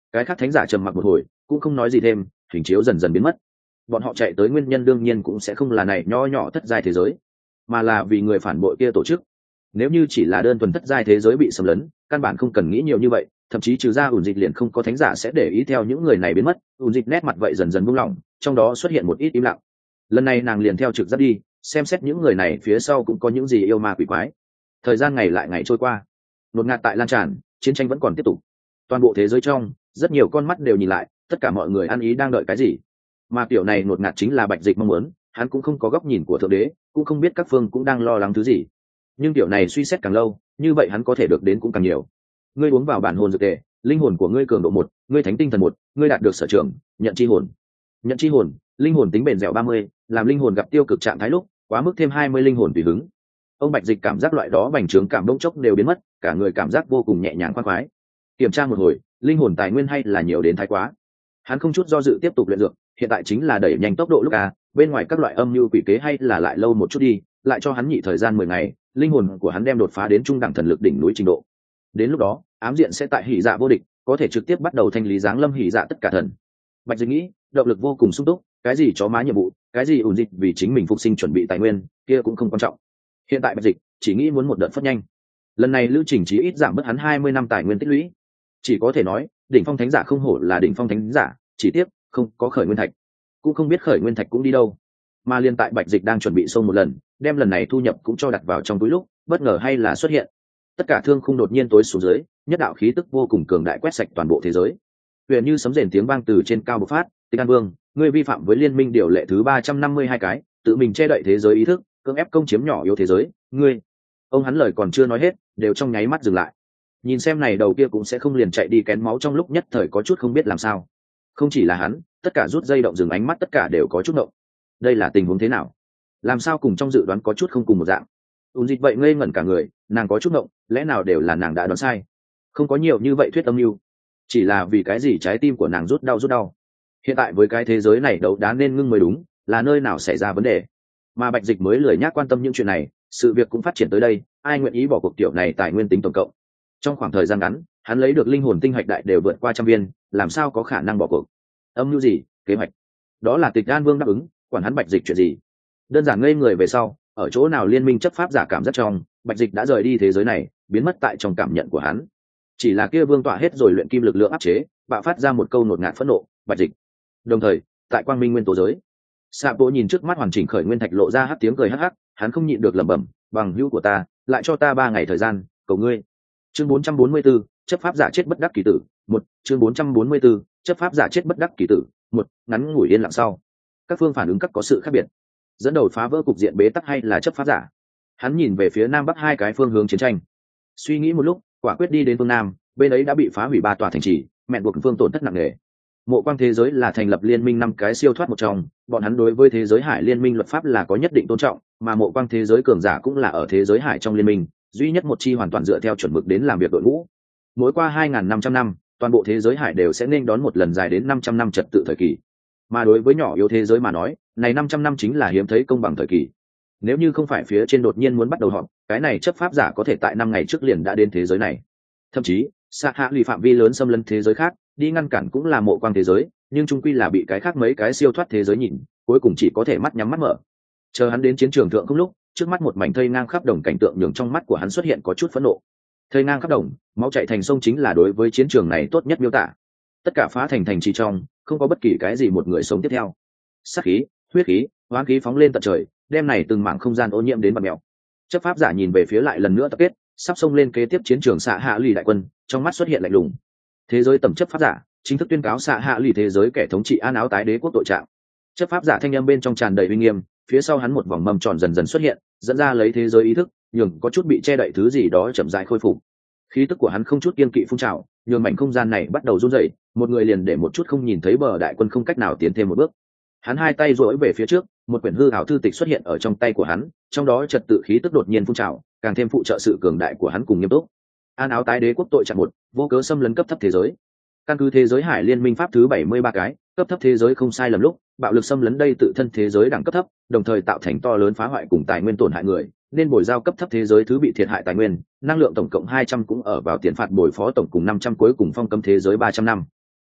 Cái khác thánh giả trầm mặc một hồi cũng không nói gì thêm, hình chiếu dần dần biến mất. Bọn họ chạy tới nguyên nhân đương nhiên cũng sẽ không là này nho nhỏ thất giai thế giới, mà là vì người phản bội kia tổ chức. Nếu như chỉ là đơn thuần thất giai thế giới bị xâm lấn, căn bản không cần nghĩ nhiều như vậy, thậm chí trừ ra ủn dịch liền không có thánh giả sẽ để ý theo những người này biến mất. Ủn dịch nét mặt vậy dần dần buông lỏng, trong đó xuất hiện một ít im lặng. Lần này nàng liền theo trực giác đi xem xét những người này phía sau cũng có những gì yêu ma quỷ quái. Thời gian ngày lại ngày trôi qua, đột ngạt tại lan tràn, chiến tranh vẫn còn tiếp tục. Toàn bộ thế giới trong rất nhiều con mắt đều nhìn lại, tất cả mọi người ăn ý đang đợi cái gì. Mà kiểu này đột ngạt chính là Bạch Dịch mong muốn, hắn cũng không có góc nhìn của thượng đế, cũng không biết các phương cũng đang lo lắng thứ gì. Nhưng kiểu này suy xét càng lâu, như vậy hắn có thể được đến cũng càng nhiều. Ngươi uống vào bản hồn dược tề, linh hồn của ngươi cường độ một, ngươi thánh tinh thần một, ngươi đạt được sở trường nhận chi hồn. Nhận chi hồn, linh hồn tính bền dẻo ba mươi, làm linh hồn gặp tiêu cực trạng thái lúc quá mức thêm hai mươi linh hồn tùy hứng. Ông Bạch Dịch cảm giác loại đó bành trướng cảm bỗng chốc đều biến mất, cả người cảm giác vô cùng nhẹ nhàng khoan khoái. Kiểm tra một hồi, linh hồn tài nguyên hay là nhiều đến thái quá. Hắn không chút do dự tiếp tục luyện dược, hiện tại chính là đẩy nhanh tốc độ lúc à, bên ngoài các loại âm mưu quỷ kế hay là lại lâu một chút đi, lại cho hắn nhị thời gian mười ngày, linh hồn của hắn đem đột phá đến trung đẳng thần lực đỉnh núi trình độ. Đến lúc đó, ám diện sẽ tại hỉ dạ vô địch, có thể trực tiếp bắt đầu thanh lý giáng lâm hỉ dạ tất cả thần. Bạch Dịch nghĩ, động lực vô cùng sung túc, cái gì chó má nhiệm vụ, cái gì ủn dịch vì chính mình phục sinh chuẩn bị tài nguyên, kia cũng không quan trọng. Hiện tại Bạch Dịch chỉ nghĩ muốn một đợt phất nhanh. Lần này lưu trình chí ít giảm bớt hắn hai mươi năm tài nguyên tích lũy. Chỉ có thể nói, đỉnh phong thánh giả không hổ là đỉnh phong thánh giả, chỉ tiếc không có khởi nguyên thạch, cũng không biết khởi nguyên thạch cũng đi đâu. Mà liên tại Bạch Dịch đang chuẩn bị xông một lần, đem lần này thu nhập cũng cho đặt vào trong túi lúc, bất ngờ hay là xuất hiện. Tất cả thương khung đột nhiên tối xuống dưới, nhất đạo khí tức vô cùng cường đại quét sạch toàn bộ thế giới. Huyền như sấm rền tiếng vang từ trên cao bộc phát, Tinh An Vương, ngươi vi phạm với liên minh điều lệ thứ ba trăm năm mươi hai cái, tự mình che đậy thế giới ý thức, cưỡng ép công chiếm nhỏ yếu thế giới, ngươi. Ông hắn lời còn chưa nói hết, đều trong nháy mắt dừng lại. Nhìn xem này đầu kia cũng sẽ không liền chạy đi kén máu trong lúc nhất thời có chút không biết làm sao. Không chỉ là hắn, tất cả rút dây động dừng ánh mắt tất cả đều có chút động. Đây là tình huống thế nào? Làm sao cùng trong dự đoán có chút không cùng một dạng? Ún dịch vậy ngây ngẩn cả người, nàng có chút động, lẽ nào đều là nàng đã đoán sai? Không có nhiều như vậy thuyết âm mưu, chỉ là vì cái gì trái tim của nàng rút đau rút đau. Hiện tại với cái thế giới này đấu đá nên ngưng mới đúng, là nơi nào xảy ra vấn đề? Mà Bạch Dịch mới lười nhác quan tâm những chuyện này, sự việc cũng phát triển tới đây, ai nguyện ý bỏ cuộc tiểu này tài nguyên tính tổng cộng. Trong khoảng thời gian ngắn, hắn lấy được linh hồn tinh hạch đại đều vượt qua trăm viên, làm sao có khả năng bỏ cuộc? Âm mưu gì, kế hoạch? Đó là Tịch An Vương đáp ứng, quản hắn Bạch Dịch chuyện gì? Đơn giản ngây người về sau, ở chỗ nào liên minh chấp pháp giả cảm giác trong, Bạch Dịch đã rời đi thế giới này, biến mất tại trong cảm nhận của hắn. Chỉ là kia vương tọa hết rồi luyện kim lực lượng áp chế, bạo phát ra một câu ngột ngạt phẫn nộ, Bạch Dịch. Đồng thời, tại Quang Minh nguyên tố giới, Sạ Bộ nhìn trước mắt hoàn chỉnh khởi nguyên thạch lộ ra hắc tiếng cười hắc hắc, hắn không nhịn được lẩm bẩm, bằng hữu của ta, lại cho ta ba ngày thời gian, cầu ngươi. Chương bốn trăm bốn mươi 4, chấp pháp giả chết bất đắc kỳ tử, một, chương bốn trăm bốn mươi 4, chấp pháp giả chết bất đắc kỳ tử, một, ngắn ngủi yên lặng sau. Các phương phản ứng các có sự khác biệt. Dẫn đầu phá vỡ cục diện bế tắc hay là chấp pháp giả? Hắn nhìn về phía nam bắc hai cái phương hướng chiến tranh. Suy nghĩ một lúc, quả quyết đi đến phương nam, bên ấy đã bị phá hủy ba tòa thành trì, mẹ buộc phương tổn thất nặng nề. Mộ Quang thế giới là thành lập liên minh năm cái siêu thoát một trong, bọn hắn đối với thế giới hải liên minh luật pháp là có nhất định tôn trọng, mà Mộ Quang thế giới cường giả cũng là ở thế giới hải trong liên minh, duy nhất một chi hoàn toàn dựa theo chuẩn mực đến làm việc đội ngũ. Mỗi qua hai nghìn năm trăm năm, toàn bộ thế giới hải đều sẽ nên đón một lần dài đến năm trăm năm trật tự thời kỳ. Mà đối với nhỏ yếu thế giới mà nói, này năm trăm năm chính là hiếm thấy công bằng thời kỳ. Nếu như không phải phía trên đột nhiên muốn bắt đầu họp, cái này chấp pháp giả có thể tại năm ngày trước liền đã đến thế giới này. Thậm chí, xa hạ lì phạm vi lớn xâm lấn thế giới khác, đi ngăn cản cũng là Mộ Quang thế giới, nhưng chung quy là bị cái khác mấy cái siêu thoát thế giới nhìn, cuối cùng chỉ có thể mắt nhắm mắt mở. Chờ hắn đến chiến trường thượng không lúc, trước mắt một mảnh thây ngang khắp đồng cảnh tượng nhường trong mắt của hắn xuất hiện có chút phẫn nộ. Thây ngang khắp đồng, máu chảy thành sông chính là đối với chiến trường này tốt nhất miêu tả. Tất cả phá thành thành trì trong, không có bất kỳ cái gì một người sống tiếp theo. Sát khí, huyết khí, hoán khí phóng lên tận trời, đem này từng mảng không gian ô nhiễm đến bạt mèo. Chấp pháp giả nhìn về phía lại lần nữa tập kết, sắp xông lên kế tiếp chiến trường xạ hạ lì đại quân, trong mắt xuất hiện lạnh lùng. Thế giới tầm chấp pháp giả chính thức tuyên cáo xạ hạ lì thế giới kẻ thống trị an áo tái đế quốc tội trạng. Chấp pháp giả thanh âm bên trong tràn đầy uy nghiêm, phía sau hắn một vòng mầm tròn dần dần xuất hiện, dẫn ra lấy thế giới ý thức, nhường có chút bị che đậy thứ gì đó chậm rãi khôi phục. Khí tức của hắn không chút kiên kỵ phun trào, nhường mảnh không gian này bắt đầu run rẩy, một người liền để một chút không nhìn thấy bờ đại quân không cách nào tiến thêm một bước. Hắn hai tay duỗi về phía trước, một quyển hư ảo thư tịch xuất hiện ở trong tay của hắn, trong đó trật tự khí tức đột nhiên phun trào, càng thêm phụ trợ sự cường đại của hắn cùng nghiêm túc. An áo tái đế quốc tội trạng một, vô cớ xâm lấn cấp thấp thế giới. Căn cứ thế giới hải liên minh pháp thứ bảy mươi ba cái, cấp thấp thế giới không sai lầm lúc, bạo lực xâm lấn đây tự thân thế giới đẳng cấp thấp, đồng thời tạo thành to lớn phá hoại cùng tài nguyên tổn hại người, nên bồi giao cấp thấp thế giới thứ bị thiệt hại tài nguyên, năng lượng tổng cộng hai trăm cũng ở vào tiền phạt bồi phó tổng cùng năm trăm cuối cùng phong cấm thế giới ba trăm năm.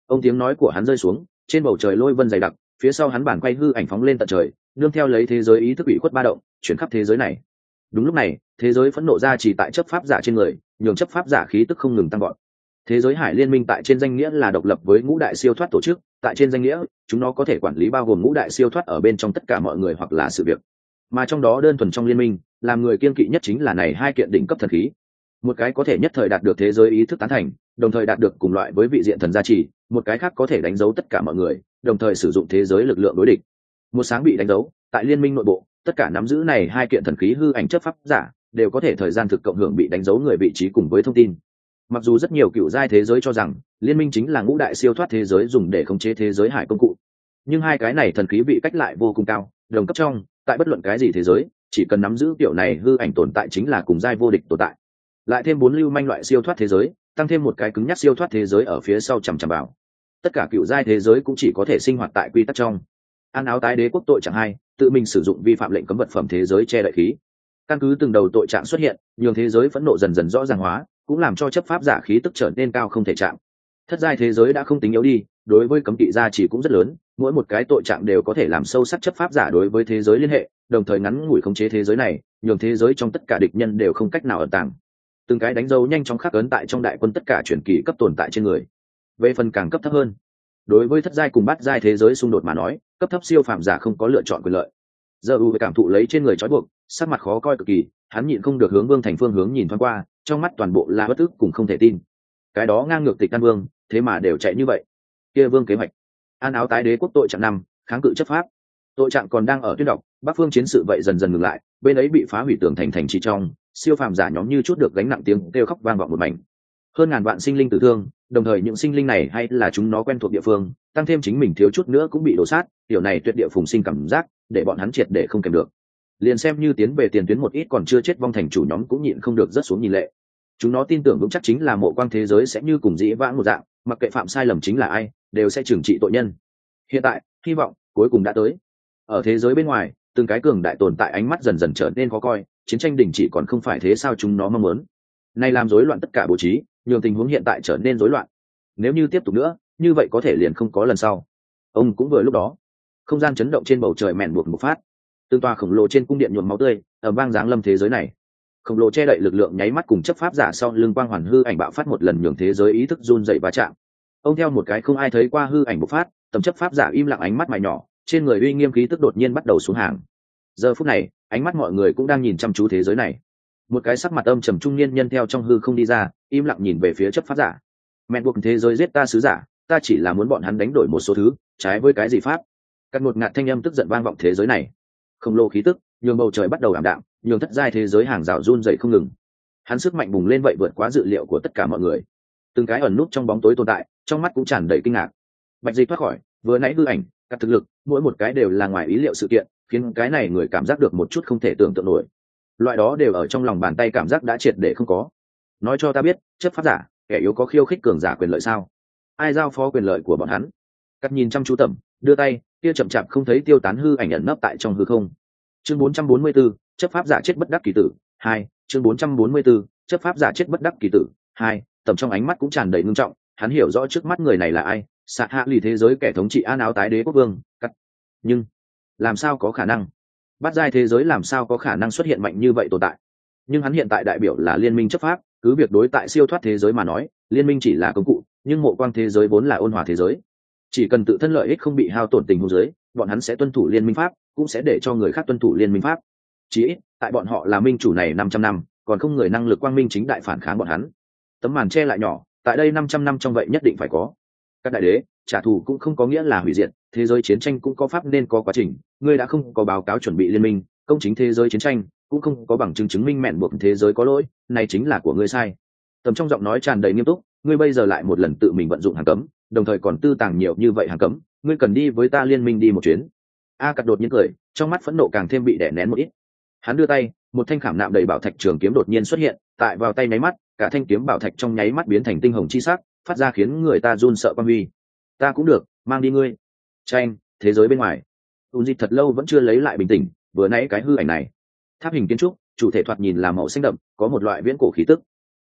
Ông tiếng nói của hắn rơi xuống, trên bầu trời lôi vân dày đặc, phía sau hắn bản quay hư ảnh phóng lên tận trời, nương theo lấy thế giới ý thức ủy khuất ba động, chuyển khắp thế giới này. Đúng lúc này, thế giới phẫn nộ ra chỉ tại chấp pháp giả trên người, nhường chấp pháp giả khí tức không ngừng tăng gọn. Thế giới hải liên minh tại trên danh nghĩa là độc lập với ngũ đại siêu thoát tổ chức, tại trên danh nghĩa, chúng nó có thể quản lý bao gồm ngũ đại siêu thoát ở bên trong tất cả mọi người hoặc là sự việc. Mà trong đó đơn thuần trong liên minh, làm người kiên kỵ nhất chính là này hai kiện đỉnh cấp thần khí. Một cái có thể nhất thời đạt được thế giới ý thức tán thành, đồng thời đạt được cùng loại với vị diện thần gia trì, một cái khác có thể đánh dấu tất cả mọi người, đồng thời sử dụng thế giới lực lượng đối địch. Một sáng bị đánh dấu, tại liên minh nội bộ, tất cả nắm giữ này hai kiện thần khí hư ảnh chấp pháp giả đều có thể thời gian thực cộng hưởng bị đánh dấu người vị trí cùng với thông tin. Mặc dù rất nhiều cựu giai thế giới cho rằng liên minh chính là ngũ đại siêu thoát thế giới dùng để khống chế thế giới hải công cụ, nhưng hai cái này thần khí vị cách lại vô cùng cao, đồng cấp trong, tại bất luận cái gì thế giới, chỉ cần nắm giữ kiểu này hư ảnh tồn tại chính là cùng giai vô địch tồn tại. Lại thêm bốn lưu manh loại siêu thoát thế giới, tăng thêm một cái cứng nhắc siêu thoát thế giới ở phía sau chằm chằm vào, tất cả cựu giai thế giới cũng chỉ có thể sinh hoạt tại quy tắc trong. An áo tái đế quốc tội trạng hai, tự mình sử dụng vi phạm lệnh cấm vật phẩm thế giới che đậy khí. Căn cứ từng đầu tội trạng xuất hiện, nhường thế giới phẫn nộ dần dần rõ ràng hóa, cũng làm cho chấp pháp giả khí tức trở nên cao không thể chạm. Thất giai thế giới đã không tính yếu đi, đối với cấm kỵ gia chỉ cũng rất lớn, mỗi một cái tội trạng đều có thể làm sâu sắc chấp pháp giả đối với thế giới liên hệ, đồng thời ngắn ngủi khống chế thế giới này, nhường thế giới trong tất cả địch nhân đều không cách nào ẩn tàng. Từng cái đánh dấu nhanh chóng khắc ấn tại trong đại quân tất cả truyền kỳ cấp tồn tại trên người. Về phần càng cấp thấp hơn, đối với thất giai cùng bát giai thế giới xung đột mà nói, cấp thấp siêu phàm giả không có lựa chọn quyền lợi. Giờ u cảm thụ lấy trên người trói buộc, sắc mặt khó coi cực kỳ, hắn nhịn không được hướng Vương Thành phương hướng nhìn thoáng qua, trong mắt toàn bộ là bất ức cùng không thể tin. Cái đó ngang ngược Tịch An Vương, thế mà đều chạy như vậy. Kia Vương kế hoạch. An áo tái đế quốc tội trạng năm, kháng cự chấp pháp. Tội trạng còn đang ở tuyên đọc, Bắc phương chiến sự vậy dần dần ngừng lại, bên ấy bị phá hủy tường thành thành trì trong, siêu phàm giả nhóm như chút được gánh nặng tiếng kêu khóc vang vọng một mảnh. Hơn ngàn vạn sinh linh tử thương, đồng thời những sinh linh này hay là chúng nó quen thuộc địa phương, tăng thêm chính mình thiếu chút nữa cũng bị đổ sát, điều này tuyệt địa phùng sinh cảm giác, để bọn hắn triệt để không kèm được. Liền xem như tiến về tiền tuyến một ít còn chưa chết vong thành chủ nhóm cũng nhịn không được rất xuống nhìn lệ. Chúng nó tin tưởng vững chắc chính là mộ quang thế giới sẽ như cùng dĩ vãng một dạng, mặc kệ phạm sai lầm chính là ai, đều sẽ trừng trị tội nhân. Hiện tại, hy vọng cuối cùng đã tới. Ở thế giới bên ngoài, từng cái cường đại tồn tại ánh mắt dần dần trở nên khó coi, chiến tranh đình chỉ còn không phải thế sao chúng nó mong muốn. Này làm rối loạn tất cả bố trí, nhường tình huống hiện tại trở nên rối loạn. Nếu như tiếp tục nữa, như vậy có thể liền không có lần sau. Ông cũng vừa lúc đó, không gian chấn động trên bầu trời mèn buộc một phát, từng tòa khổng lồ trên cung điện nhuộm máu tươi, ở vang dáng lâm thế giới này. Khổng lồ che đậy lực lượng nháy mắt cùng chấp pháp giả sau lưng quang hoàn hư ảnh bạo phát một lần nhường thế giới ý thức run dậy va chạm. Ông theo một cái không ai thấy qua hư ảnh bộc phát, tầm chấp pháp giả im lặng ánh mắt mày nhỏ, trên người uy nghiêm khí tức đột nhiên bắt đầu xuống hàng. Giờ phút này, ánh mắt mọi người cũng đang nhìn chăm chú thế giới này. Một cái sắc mặt âm trầm trung niên nhân theo trong hư không đi ra, im lặng nhìn về phía chấp pháp giả. Mẹ buộc thế giới giết ta sứ giả, ta chỉ là muốn bọn hắn đánh đổi một số thứ, trái với cái gì pháp? Cắt một ngạt thanh âm tức giận vang vọng thế giới này. Khổng lồ khí tức, nhường bầu trời bắt đầu ảm đạm, nhường thất giai thế giới hàng rào run dậy không ngừng. Hắn sức mạnh bùng lên vậy vượt quá dự liệu của tất cả mọi người. Từng cái ẩn nút trong bóng tối tồn tại, trong mắt cũng tràn đầy kinh ngạc. Bạch Dịch thoát khỏi, vừa nãy hư ảnh, các thực lực, mỗi một cái đều là ngoài ý liệu sự kiện, khiến cái này người cảm giác được một chút không thể tưởng tượng nổi. Loại đó đều ở trong lòng bàn tay cảm giác đã triệt để không có. Nói cho ta biết, chấp pháp giả, kẻ yếu có khiêu khích cường giả quyền lợi sao? Ai giao phó quyền lợi của bọn hắn? Cắt nhìn chăm chú tầm, đưa tay, kia chậm chạp không thấy tiêu tán hư ảnh ẩn nấp tại trong hư không. Chương bốn trăm bốn mươi 4, chấp pháp giả chết bất đắc kỳ tử, hai, chương bốn trăm bốn mươi 4, chấp pháp giả chết bất đắc kỳ tử, hai, tầm trong ánh mắt cũng tràn đầy ngưng trọng, hắn hiểu rõ trước mắt người này là ai, xạ hạ lì thế giới kẻ thống trị An áo tái đế quốc vương, cắt. Nhưng, làm sao có khả năng? Bát giai thế giới làm sao có khả năng xuất hiện mạnh như vậy tồn tại? Nhưng hắn hiện tại đại biểu là liên minh chấp pháp, cứ việc đối tại siêu thoát thế giới mà nói, liên minh chỉ là công cụ, nhưng mộ quang thế giới vốn là ôn hòa thế giới. Chỉ cần tự thân lợi ích không bị hao tổn tình huống giới, bọn hắn sẽ tuân thủ liên minh pháp, cũng sẽ để cho người khác tuân thủ liên minh pháp. Chỉ ít, tại bọn họ là minh chủ này năm trăm năm, còn không người năng lực quang minh chính đại phản kháng bọn hắn. Tấm màn che lại nhỏ, tại đây năm trăm năm trong vậy nhất định phải có. Các đại đế, trả thù cũng không có nghĩa là hủy diệt, thế giới chiến tranh cũng có pháp nên có quá trình, ngươi đã không có báo cáo chuẩn bị liên minh, công chính thế giới chiến tranh, cũng không có bằng chứng chứng minh mẹn buộc thế giới có lỗi, này chính là của ngươi sai. Tầm trong giọng nói tràn đầy nghiêm túc, ngươi bây giờ lại một lần tự mình vận dụng hàng cấm, đồng thời còn tư tàng nhiều như vậy hàng cấm, ngươi cần đi với ta liên minh đi một chuyến. A Cật đột nhiên cười, trong mắt phẫn nộ càng thêm bị đè nén một ít. Hắn đưa tay, một thanh khảm nạm đầy bảo thạch trường kiếm đột nhiên xuất hiện, tại vào tay nháy mắt, cả thanh kiếm bảo thạch trong nháy mắt biến thành tinh hồng chi sắc, phát ra khiến người ta run sợ quan huy. Ta cũng được, mang đi ngươi. Tranh, thế giới bên ngoài. Ún Dịch thật lâu vẫn chưa lấy lại bình tĩnh, vừa nãy cái hư ảnh này. Tháp hình kiến trúc, chủ thể thoạt nhìn là màu xanh đậm, có một loại viễn cổ khí tức.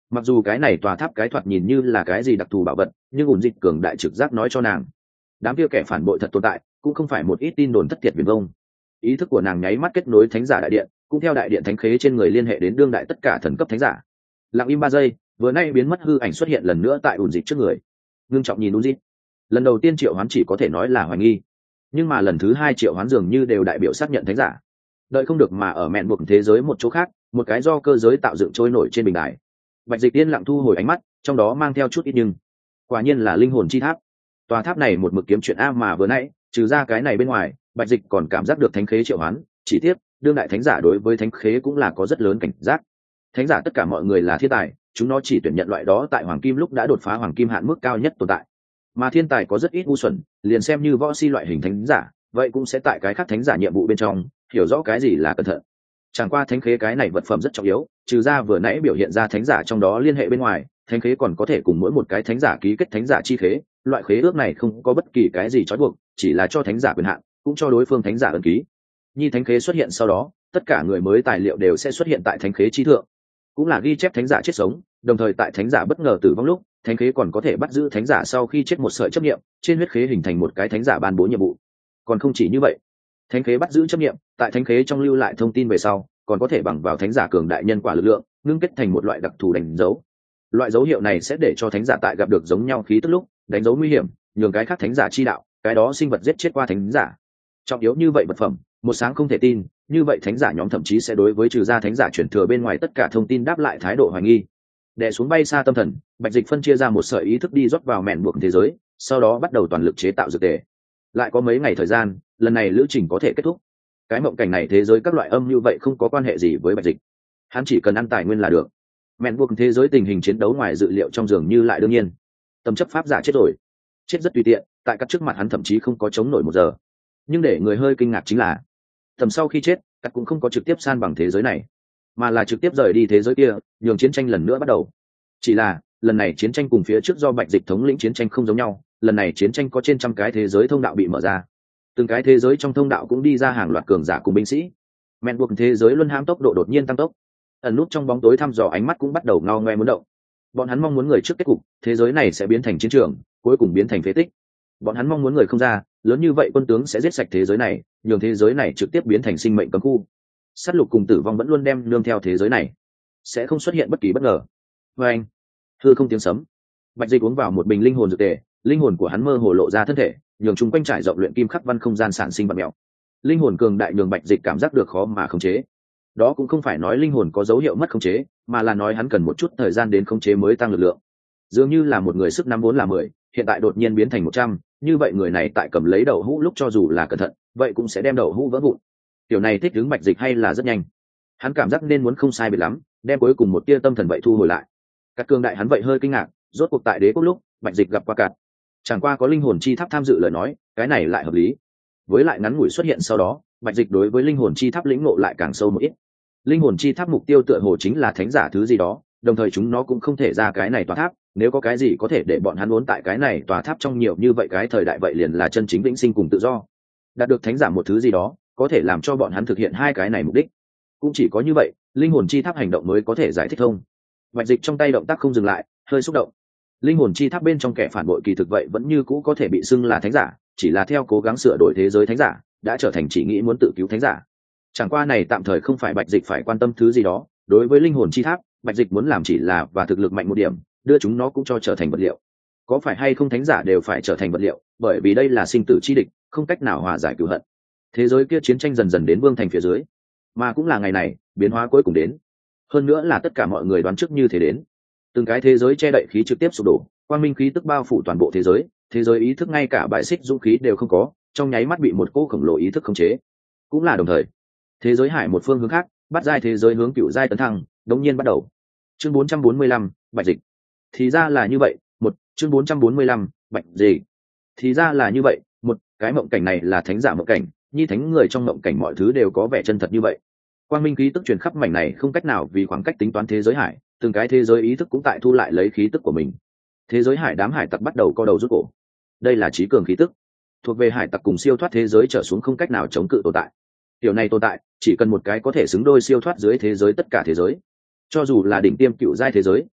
Mặc dù cái này tòa tháp cái thoạt nhìn như là cái gì đặc thù bảo vật, nhưng ủn dịch cường đại trực giác nói cho nàng đám kia kẻ phản bội thật tồn tại, cũng không phải một ít tin đồn thất thiệt viển vông. Ý thức của nàng nháy mắt kết nối thánh giả đại điện, cũng theo đại điện thánh khế trên người liên hệ đến đương đại tất cả thần cấp thánh giả. Lặng im ba giây, vừa nay biến mất hư ảnh xuất hiện lần nữa tại ủn dịch trước người. Ngưng trọng nhìn ủn dịch. Lần đầu tiên triệu hoán chỉ có thể nói là hoài nghi, nhưng mà lần thứ hai triệu hoán dường như đều đại biểu xác nhận thánh giả. Đợi không được mà ở mẹn buộc thế giới một chỗ khác, một cái do cơ giới tạo dựng trôi nổi trên bình đài. Bạch Dịch yên lặng thu hồi ánh mắt, trong đó mang theo chút ít nhưng quả nhiên là linh hồn chi tháp. Tòa tháp này một mực kiếm chuyện a mà vừa nãy, trừ ra cái này bên ngoài, Bạch Dịch còn cảm giác được thánh khế triệu hoán, chỉ tiếp, đương đại thánh giả đối với thánh khế cũng là có rất lớn cảnh giác. Thánh giả tất cả mọi người là thiên tài, chúng nó chỉ tuyển nhận loại đó tại hoàng kim lúc đã đột phá hoàng kim hạn mức cao nhất tồn tại. Mà thiên tài có rất ít ngu xuẩn, liền xem như võ si loại hình thánh giả, vậy cũng sẽ tại cái khác thánh giả nhiệm vụ bên trong, hiểu rõ cái gì là cẩn thận. Chẳng qua thánh khế cái này vật phẩm rất trọng yếu, trừ ra vừa nãy biểu hiện ra thánh giả trong đó liên hệ bên ngoài, thánh khế còn có thể cùng mỗi một cái thánh giả ký kết thánh giả chi khế. Loại khế ước này không có bất kỳ cái gì trói buộc, chỉ là cho thánh giả quyền hạn, cũng cho đối phương thánh giả ấn ký. Nhi thánh khế xuất hiện sau đó, tất cả người mới tài liệu đều sẽ xuất hiện tại thánh khế chi thượng, cũng là ghi chép thánh giả chết sống. Đồng thời tại thánh giả bất ngờ tử vong lúc, thánh khế còn có thể bắt giữ thánh giả sau khi chết một sợi chấp niệm, trên huyết khế hình thành một cái thánh giả ban bố nhiệm vụ. Còn không chỉ như vậy, thánh khế bắt giữ chấp niệm, tại thánh khế trong lưu lại thông tin về sau, còn có thể bằng vào thánh giả cường đại nhân quả lực lượng, ngưng kết thành một loại đặc thù đánh dấu. Loại dấu hiệu này sẽ để cho thánh giả tại gặp được giống nhau khí tức lúc, đánh dấu nguy hiểm, nhường cái khác thánh giả chi đạo, cái đó sinh vật giết chết qua thánh giả. Trọng yếu như vậy vật phẩm, một sáng không thể tin, như vậy thánh giả nhóm thậm chí sẽ đối với trừ ra thánh giả chuyển thừa bên ngoài tất cả thông tin đáp lại thái độ hoài nghi. Đè xuống bay xa tâm thần, Bạch Dịch phân chia ra một sợi ý thức đi rót vào mẹn buộc thế giới, sau đó bắt đầu toàn lực chế tạo dược tề. Lại có mấy ngày thời gian, lần này lữ trình có thể kết thúc. Cái mộng cảnh này thế giới các loại âm như vậy không có quan hệ gì với Bạch Dịch, hắn chỉ cần ăn tài nguyên là được. Mẹn buộc thế giới tình hình chiến đấu ngoài dự liệu trong dường như lại đương nhiên. Tầm chấp pháp giả chết rồi, chết rất tùy tiện, tại các trước mặt hắn thậm chí không có chống nổi một giờ. Nhưng để người hơi kinh ngạc chính là, tầm sau khi chết, các cũng không có trực tiếp san bằng thế giới này, mà là trực tiếp rời đi thế giới kia, nhường chiến tranh lần nữa bắt đầu. Chỉ là lần này chiến tranh cùng phía trước do Bạch Dịch thống lĩnh chiến tranh không giống nhau, lần này chiến tranh có trên trăm cái thế giới thông đạo bị mở ra, từng cái thế giới trong thông đạo cũng đi ra hàng loạt cường giả cùng binh sĩ. Mẹn buộc thế giới luân hãm tốc độ đột nhiên tăng tốc, ẩn nút trong bóng tối thăm dò ánh mắt cũng bắt đầu ngao ngoe muốn động. Bọn hắn mong muốn người trước kết cục, thế giới này sẽ biến thành chiến trường, cuối cùng biến thành phế tích. Bọn hắn mong muốn người không ra, lớn như vậy quân tướng sẽ giết sạch thế giới này, nhường thế giới này trực tiếp biến thành sinh mệnh cấm khu. Sát lục cùng tử vong vẫn luôn đem nương theo thế giới này, sẽ không xuất hiện bất kỳ bất ngờ. Và anh, thưa không tiếng sấm, Bạch Dịch uống vào một bình linh hồn dược tề, linh hồn của hắn mơ hồ lộ ra thân thể, nhường chúng quanh trải rộng luyện kim khắc văn không gian sản sinh vật mèo. Linh hồn cường đại nhường Bạch Dịch cảm giác được khó mà khống chế. Đó cũng không phải nói linh hồn có dấu hiệu mất khống chế, mà là nói hắn cần một chút thời gian đến khống chế mới tăng lực lượng. Dường như là một người sức năm vốn là mười, hiện tại đột nhiên biến thành một trăm, như vậy người này tại cầm lấy đậu hũ lúc cho dù là cẩn thận, vậy cũng sẽ đem đậu hũ vỡ vụn. Tiểu này thích ứng Bạch Dịch hay là rất nhanh. Hắn cảm giác nên muốn không sai biệt lắm, đem cuối cùng một tia tâm thần vậy thu hồi lại. Các cương đại hắn vậy hơi kinh ngạc, rốt cuộc tại đế quốc lúc, Bạch Dịch gặp qua cát. Chẳng qua có linh hồn chi tháp tham dự lời nói, cái này lại hợp lý. Với lại ngắn ngủi xuất hiện sau đó, Bạch Dịch đối với linh hồn chi tháp lĩnh ngộ lại càng sâu một ít. Linh hồn chi tháp mục tiêu tựa hồ chính là thánh giả thứ gì đó, đồng thời chúng nó cũng không thể ra cái này tòa tháp, nếu có cái gì có thể để bọn hắn uốn tại cái này tòa tháp trong nhiều như vậy cái thời đại vậy liền là chân chính vĩnh sinh cùng tự do. Đạt được thánh giả một thứ gì đó, có thể làm cho bọn hắn thực hiện hai cái này mục đích. Cũng chỉ có như vậy, linh hồn chi tháp hành động mới có thể giải thích thông. Bạch Dịch trong tay động tác không dừng lại, hơi xúc động. Linh hồn chi tháp bên trong kẻ phản bội kỳ thực vậy vẫn như cũ có thể bị xưng là thánh giả, chỉ là theo cố gắng sửa đổi thế giới thánh giả, đã trở thành chỉ nghĩ muốn tự cứu thánh giả. Chẳng qua này tạm thời không phải Bạch Dịch phải quan tâm thứ gì đó, đối với linh hồn chi tháp, Bạch Dịch muốn làm chỉ là và thực lực mạnh một điểm, đưa chúng nó cũng cho trở thành vật liệu. Có phải hay không thánh giả đều phải trở thành vật liệu, bởi vì đây là sinh tử chi địch, không cách nào hòa giải cửu hận. Thế giới kia chiến tranh dần dần đến vương thành phía dưới, mà cũng là ngày này, biến hóa cuối cùng đến. Hơn nữa là tất cả mọi người đoán trước như thế đến. Từng cái thế giới che đậy khí trực tiếp sụp đổ, quang minh khí tức bao phủ toàn bộ thế giới, thế giới ý thức ngay cả bại xích dũng khí đều không có, trong nháy mắt bị một cỗ khổng lồ ý thức khống chế. Cũng là đồng thời, thế giới hải một phương hướng khác, bắt giai thế giới hướng cựu giai tấn thăng, đống nhiên bắt đầu. Chương bốn trăm bốn mươi lăm, Bạch Dịch. Thì ra là như vậy, một, chương bốn trăm bốn mươi lăm, Bạch Dịch. Thì ra là như vậy, một, cái mộng cảnh này là thánh giả mộng cảnh, nhi thánh người trong mộng cảnh mọi thứ đều có vẻ chân thật như vậy. Quang minh khí tức truyền khắp mảnh này không cách nào vì khoảng cách tính toán thế giới hải, từng cái thế giới ý thức cũng tại thu lại lấy khí tức của mình. Thế giới hải đám hải tặc bắt đầu co đầu rút cổ. Đây là trí cường khí tức, thuộc về hải tặc cùng siêu thoát thế giới trở xuống không cách nào chống cự tồn tại. Điều này tồn tại, chỉ cần một cái có thể xứng đôi siêu thoát dưới thế giới tất cả thế giới. Cho dù là đỉnh tiêm cựu giai thế giới,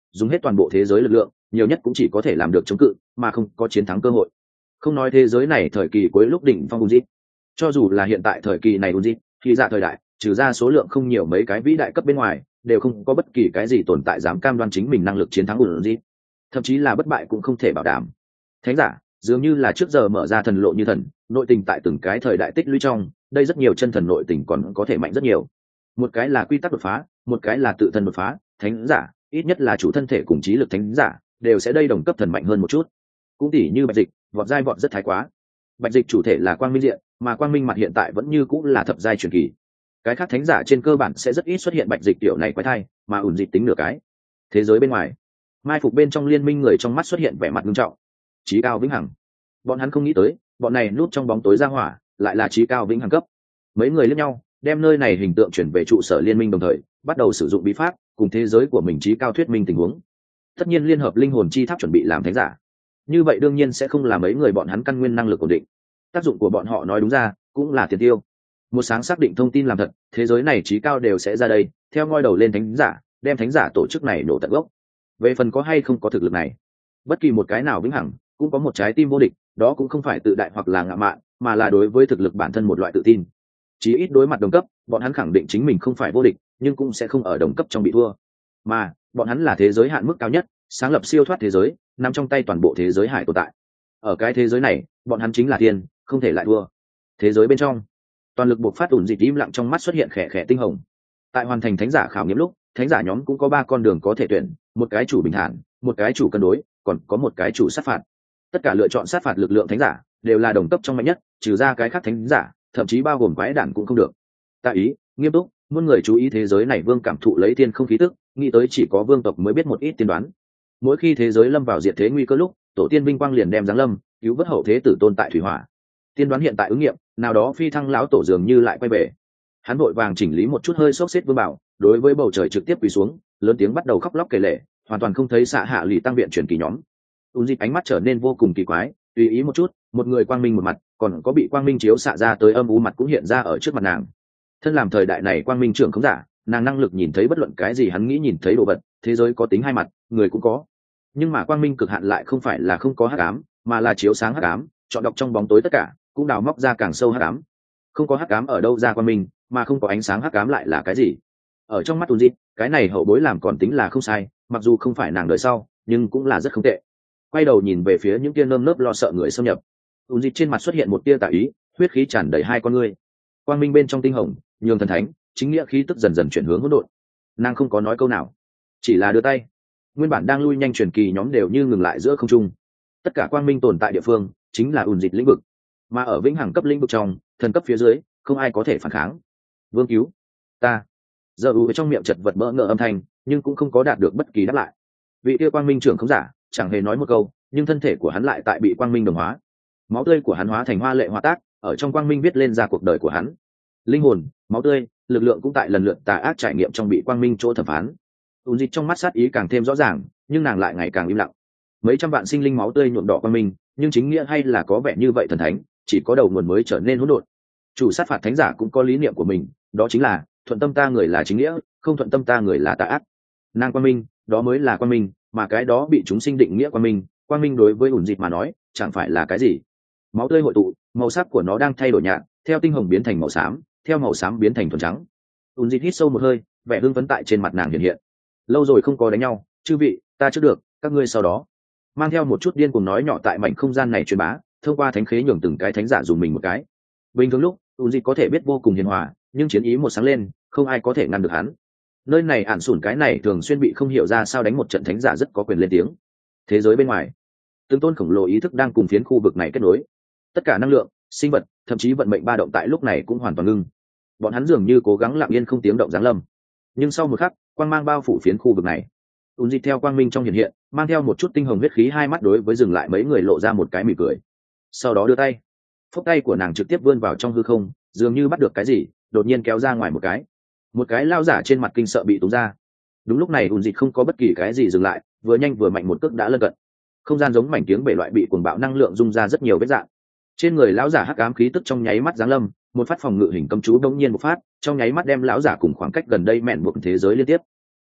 dùng hết toàn bộ thế giới lực lượng, nhiều nhất cũng chỉ có thể làm được chống cự mà không có chiến thắng cơ hội. Không nói thế giới này thời kỳ cuối lúc đỉnh phong Unzit, cho dù là hiện tại thời kỳ này Unzit, khi dạ thời đại, trừ ra số lượng không nhiều mấy cái vĩ đại cấp bên ngoài, đều không có bất kỳ cái gì tồn tại dám cam đoan chính mình năng lực chiến thắng Unzit, thậm chí là bất bại cũng không thể bảo đảm. Thánh giả dường như là trước giờ mở ra thần lộ như thần, nội tình tại từng cái thời đại tích lũy trong, đây rất nhiều chân thần nội tình còn có thể mạnh rất nhiều. Một cái là quy tắc đột phá, một cái là tự thân đột phá. Thánh giả ít nhất là chủ thân thể cùng trí lực thánh giả đều sẽ đây đồng cấp thần mạnh hơn một chút. Cũng tỉ như bạch dịch, vọt giai vọt rất thái quá. Bạch dịch chủ thể là quang minh diện, mà quang minh mặt hiện tại vẫn như cũng là thập giai truyền kỳ. Cái khác thánh giả trên cơ bản sẽ rất ít xuất hiện bạch dịch tiểu này quái thai, mà ủn dịch tính nửa cái. Thế giới bên ngoài, mai phục bên trong liên minh người trong mắt xuất hiện vẻ mặt nghiêm trọng. Chí cao vĩnh hằng. Bọn hắn không nghĩ tới, bọn này núp trong bóng tối ra hỏa, lại là chí cao vĩnh hằng cấp. Mấy người liếc nhau, đem nơi này hình tượng chuyển về trụ sở liên minh, đồng thời bắt đầu sử dụng bí pháp cùng thế giới của mình chí cao thuyết minh tình huống. Tất nhiên liên hợp linh hồn chi tháp chuẩn bị làm thánh giả, như vậy đương nhiên sẽ không là mấy người bọn hắn căn nguyên năng lực ổn định. Tác dụng của bọn họ nói đúng ra cũng là tiền tiêu. Một sáng xác định thông tin làm thật, thế giới này chí cao đều sẽ ra đây theo ngoi đầu lên thánh giả, đem thánh giả tổ chức này nổ tận gốc. Về phần có hay không có thực lực này, bất kỳ một cái nào vĩnh hằng cũng có một trái tim vô địch, đó cũng không phải tự đại hoặc là ngạo mạn, mà là đối với thực lực bản thân một loại tự tin. Chí ít đối mặt đồng cấp, bọn hắn khẳng định chính mình không phải vô địch, nhưng cũng sẽ không ở đồng cấp trong bị thua. Mà bọn hắn là thế giới hạn mức cao nhất, sáng lập siêu thoát thế giới, nằm trong tay toàn bộ thế giới hải tồn tại. Ở cái thế giới này, bọn hắn chính là tiên, không thể lại thua. Thế giới bên trong, toàn lực buộc phát ủn dịch im lặng, trong mắt xuất hiện khẽ khẽ tinh hồng. Tại hoàn thành thánh giả khảo nghiệm lúc, thánh giả nhóm cũng có ba con đường có thể tuyển, một cái chủ bình thản, một cái chủ cân đối, còn có một cái chủ sát phạt. Tất cả lựa chọn sát phạt lực lượng thánh giả đều là đồng cấp trong mạnh nhất, trừ ra cái khác thánh giả, thậm chí bao gồm quái đản cũng không được. Tạ ý, nghiêm túc, muôn người chú ý thế giới này vương cảm thụ lấy tiên không khí tức, nghĩ tới chỉ có vương tộc mới biết một ít tiên đoán. Mỗi khi thế giới lâm vào diệt thế nguy cơ lúc, tổ tiên vinh quang liền đem giáng lâm, cứu vớt hậu thế tử tôn tại thủy hỏa. Tiên đoán hiện tại ứng nghiệm, nào đó phi thăng lão tổ dường như lại quay về. Hắn vội vàng chỉnh lý một chút hơi xốc xếp vương bảo, đối với bầu trời trực tiếp quỳ xuống, lớn tiếng bắt đầu khóc lóc kể lể, hoàn toàn không thấy xạ hạ lì tăng viện chuyển kỳ nhóm. Ún dịch ánh mắt trở nên vô cùng kỳ quái, tùy ý một chút, một người quang minh một mặt, còn có bị quang minh chiếu xạ ra tới âm u mặt cũng hiện ra ở trước mặt nàng. Thân làm thời đại này quang minh trưởng không giả, nàng năng lực nhìn thấy bất luận cái gì hắn nghĩ nhìn thấy đồ vật, thế giới có tính hai mặt, người cũng có. Nhưng mà quang minh cực hạn lại không phải là không có hắc ám, mà là chiếu sáng hắc ám, chọn đọc trong bóng tối tất cả, cũng đào móc ra càng sâu hắc ám. Không có hắc ám ở đâu ra quang minh, mà không có ánh sáng hắc ám lại là cái gì? Ở trong mắt Ún dịch, cái này hậu bối làm còn tính là không sai, mặc dù không phải nàng đời sau, nhưng cũng là rất không tệ. Quay đầu nhìn về phía những tia nơm nớp lo sợ người xâm nhập, Ún dịch trên mặt xuất hiện một tia tà ý, huyết khí tràn đầy hai con ngươi. Quang minh bên trong tinh hồng, nhường thần thánh, chính nghĩa khí tức dần dần chuyển hướng hỗn độn. Nàng không có nói câu nào, chỉ là đưa tay. Nguyên bản đang lui nhanh truyền kỳ nhóm đều như ngừng lại giữa không trung. Tất cả quang minh tồn tại địa phương chính là Ún dịch lĩnh vực, mà ở vĩnh hằng cấp lĩnh vực trong, thần cấp phía dưới, không ai có thể phản kháng. Vương cứu ta. Giờ u trong miệng chật vật bỡ ngỡ âm thanh, nhưng cũng không có đạt được bất kỳ đáp lại. Vị kia quang minh trưởng không giả, chẳng hề nói một câu, nhưng thân thể của hắn lại tại bị quang minh đồng hóa. Máu tươi của hắn hóa thành hoa lệ hoa tác, ở trong quang minh viết lên ra cuộc đời của hắn. Linh hồn, máu tươi, lực lượng cũng tại lần lượt tà ác trải nghiệm trong bị quang minh chỗ thẩm phán. Ún dịch trong mắt sát ý càng thêm rõ ràng, nhưng nàng lại ngày càng im lặng. Mấy trăm vạn sinh linh máu tươi nhuộm đỏ quang minh, nhưng chính nghĩa hay là có vẻ như vậy thần thánh, chỉ có đầu nguồn mới trở nên hỗn độn. Chủ sát phạt thánh giả cũng có lý niệm của mình, đó chính là thuận tâm ta người là chính nghĩa, không thuận tâm ta người là tà ác. Nàng quang minh, đó mới là quang minh, mà cái đó bị chúng sinh định nghĩa quang minh, quang minh đối với Ún dịch mà nói, chẳng phải là cái gì. Máu tươi hội tụ, màu sắc của nó đang thay đổi nhạt, theo tinh hồng biến thành màu xám, theo màu xám biến thành thuần trắng. Ún dịch hít sâu một hơi, vẻ hưng phấn tại trên mặt nàng hiện hiện. Lâu rồi không có đánh nhau, chư vị, ta trước được, các ngươi sau đó. Mang theo một chút điên cuồng nói nhỏ tại mảnh không gian này truyền bá, thông qua thánh khế nhường từng cái thánh giả dùng mình một cái. Bình thường lúc, Ún dịch có thể biết vô cùng hiền hòa, nhưng chiến ý một sáng lên, không ai có thể ngăn được hắn. Nơi này ản sủn cái này thường xuyên bị không hiểu ra sao đánh một trận thánh giả rất có quyền lên tiếng. Thế giới bên ngoài, từng tôn khổng lồ ý thức đang cùng phiến khu vực này kết nối. Tất cả năng lượng, sinh vật, thậm chí vận mệnh ba động tại lúc này cũng hoàn toàn ngưng. Bọn hắn dường như cố gắng lặng yên không tiếng động giáng lâm. Nhưng sau một khắc, quang mang bao phủ phiến khu vực này. Ún dịch theo quang minh trong hiện hiện, mang theo một chút tinh hồng huyết khí, hai mắt đối với dừng lại mấy người lộ ra một cái mỉm cười. Sau đó đưa tay, phốc tay của nàng trực tiếp vươn vào trong hư không, dường như bắt được cái gì, đột nhiên kéo ra ngoài một cái. Một cái lao giả trên mặt kinh sợ bị túm ra. Đúng lúc này Ún dịch không có bất kỳ cái gì dừng lại, vừa nhanh vừa mạnh một cước đã lân cận. Không gian giống mảnh tiếng bể loại bị cuồng bạo năng lượng rung ra rất nhiều vết rạn. Trên người lão giả hắc ám khí tức trong nháy mắt giáng lâm, một phát phòng ngự hình cấm chú đống nhiên một phát, trong nháy mắt đem lão giả cùng khoảng cách gần đây mẹn buộc thế giới liên tiếp.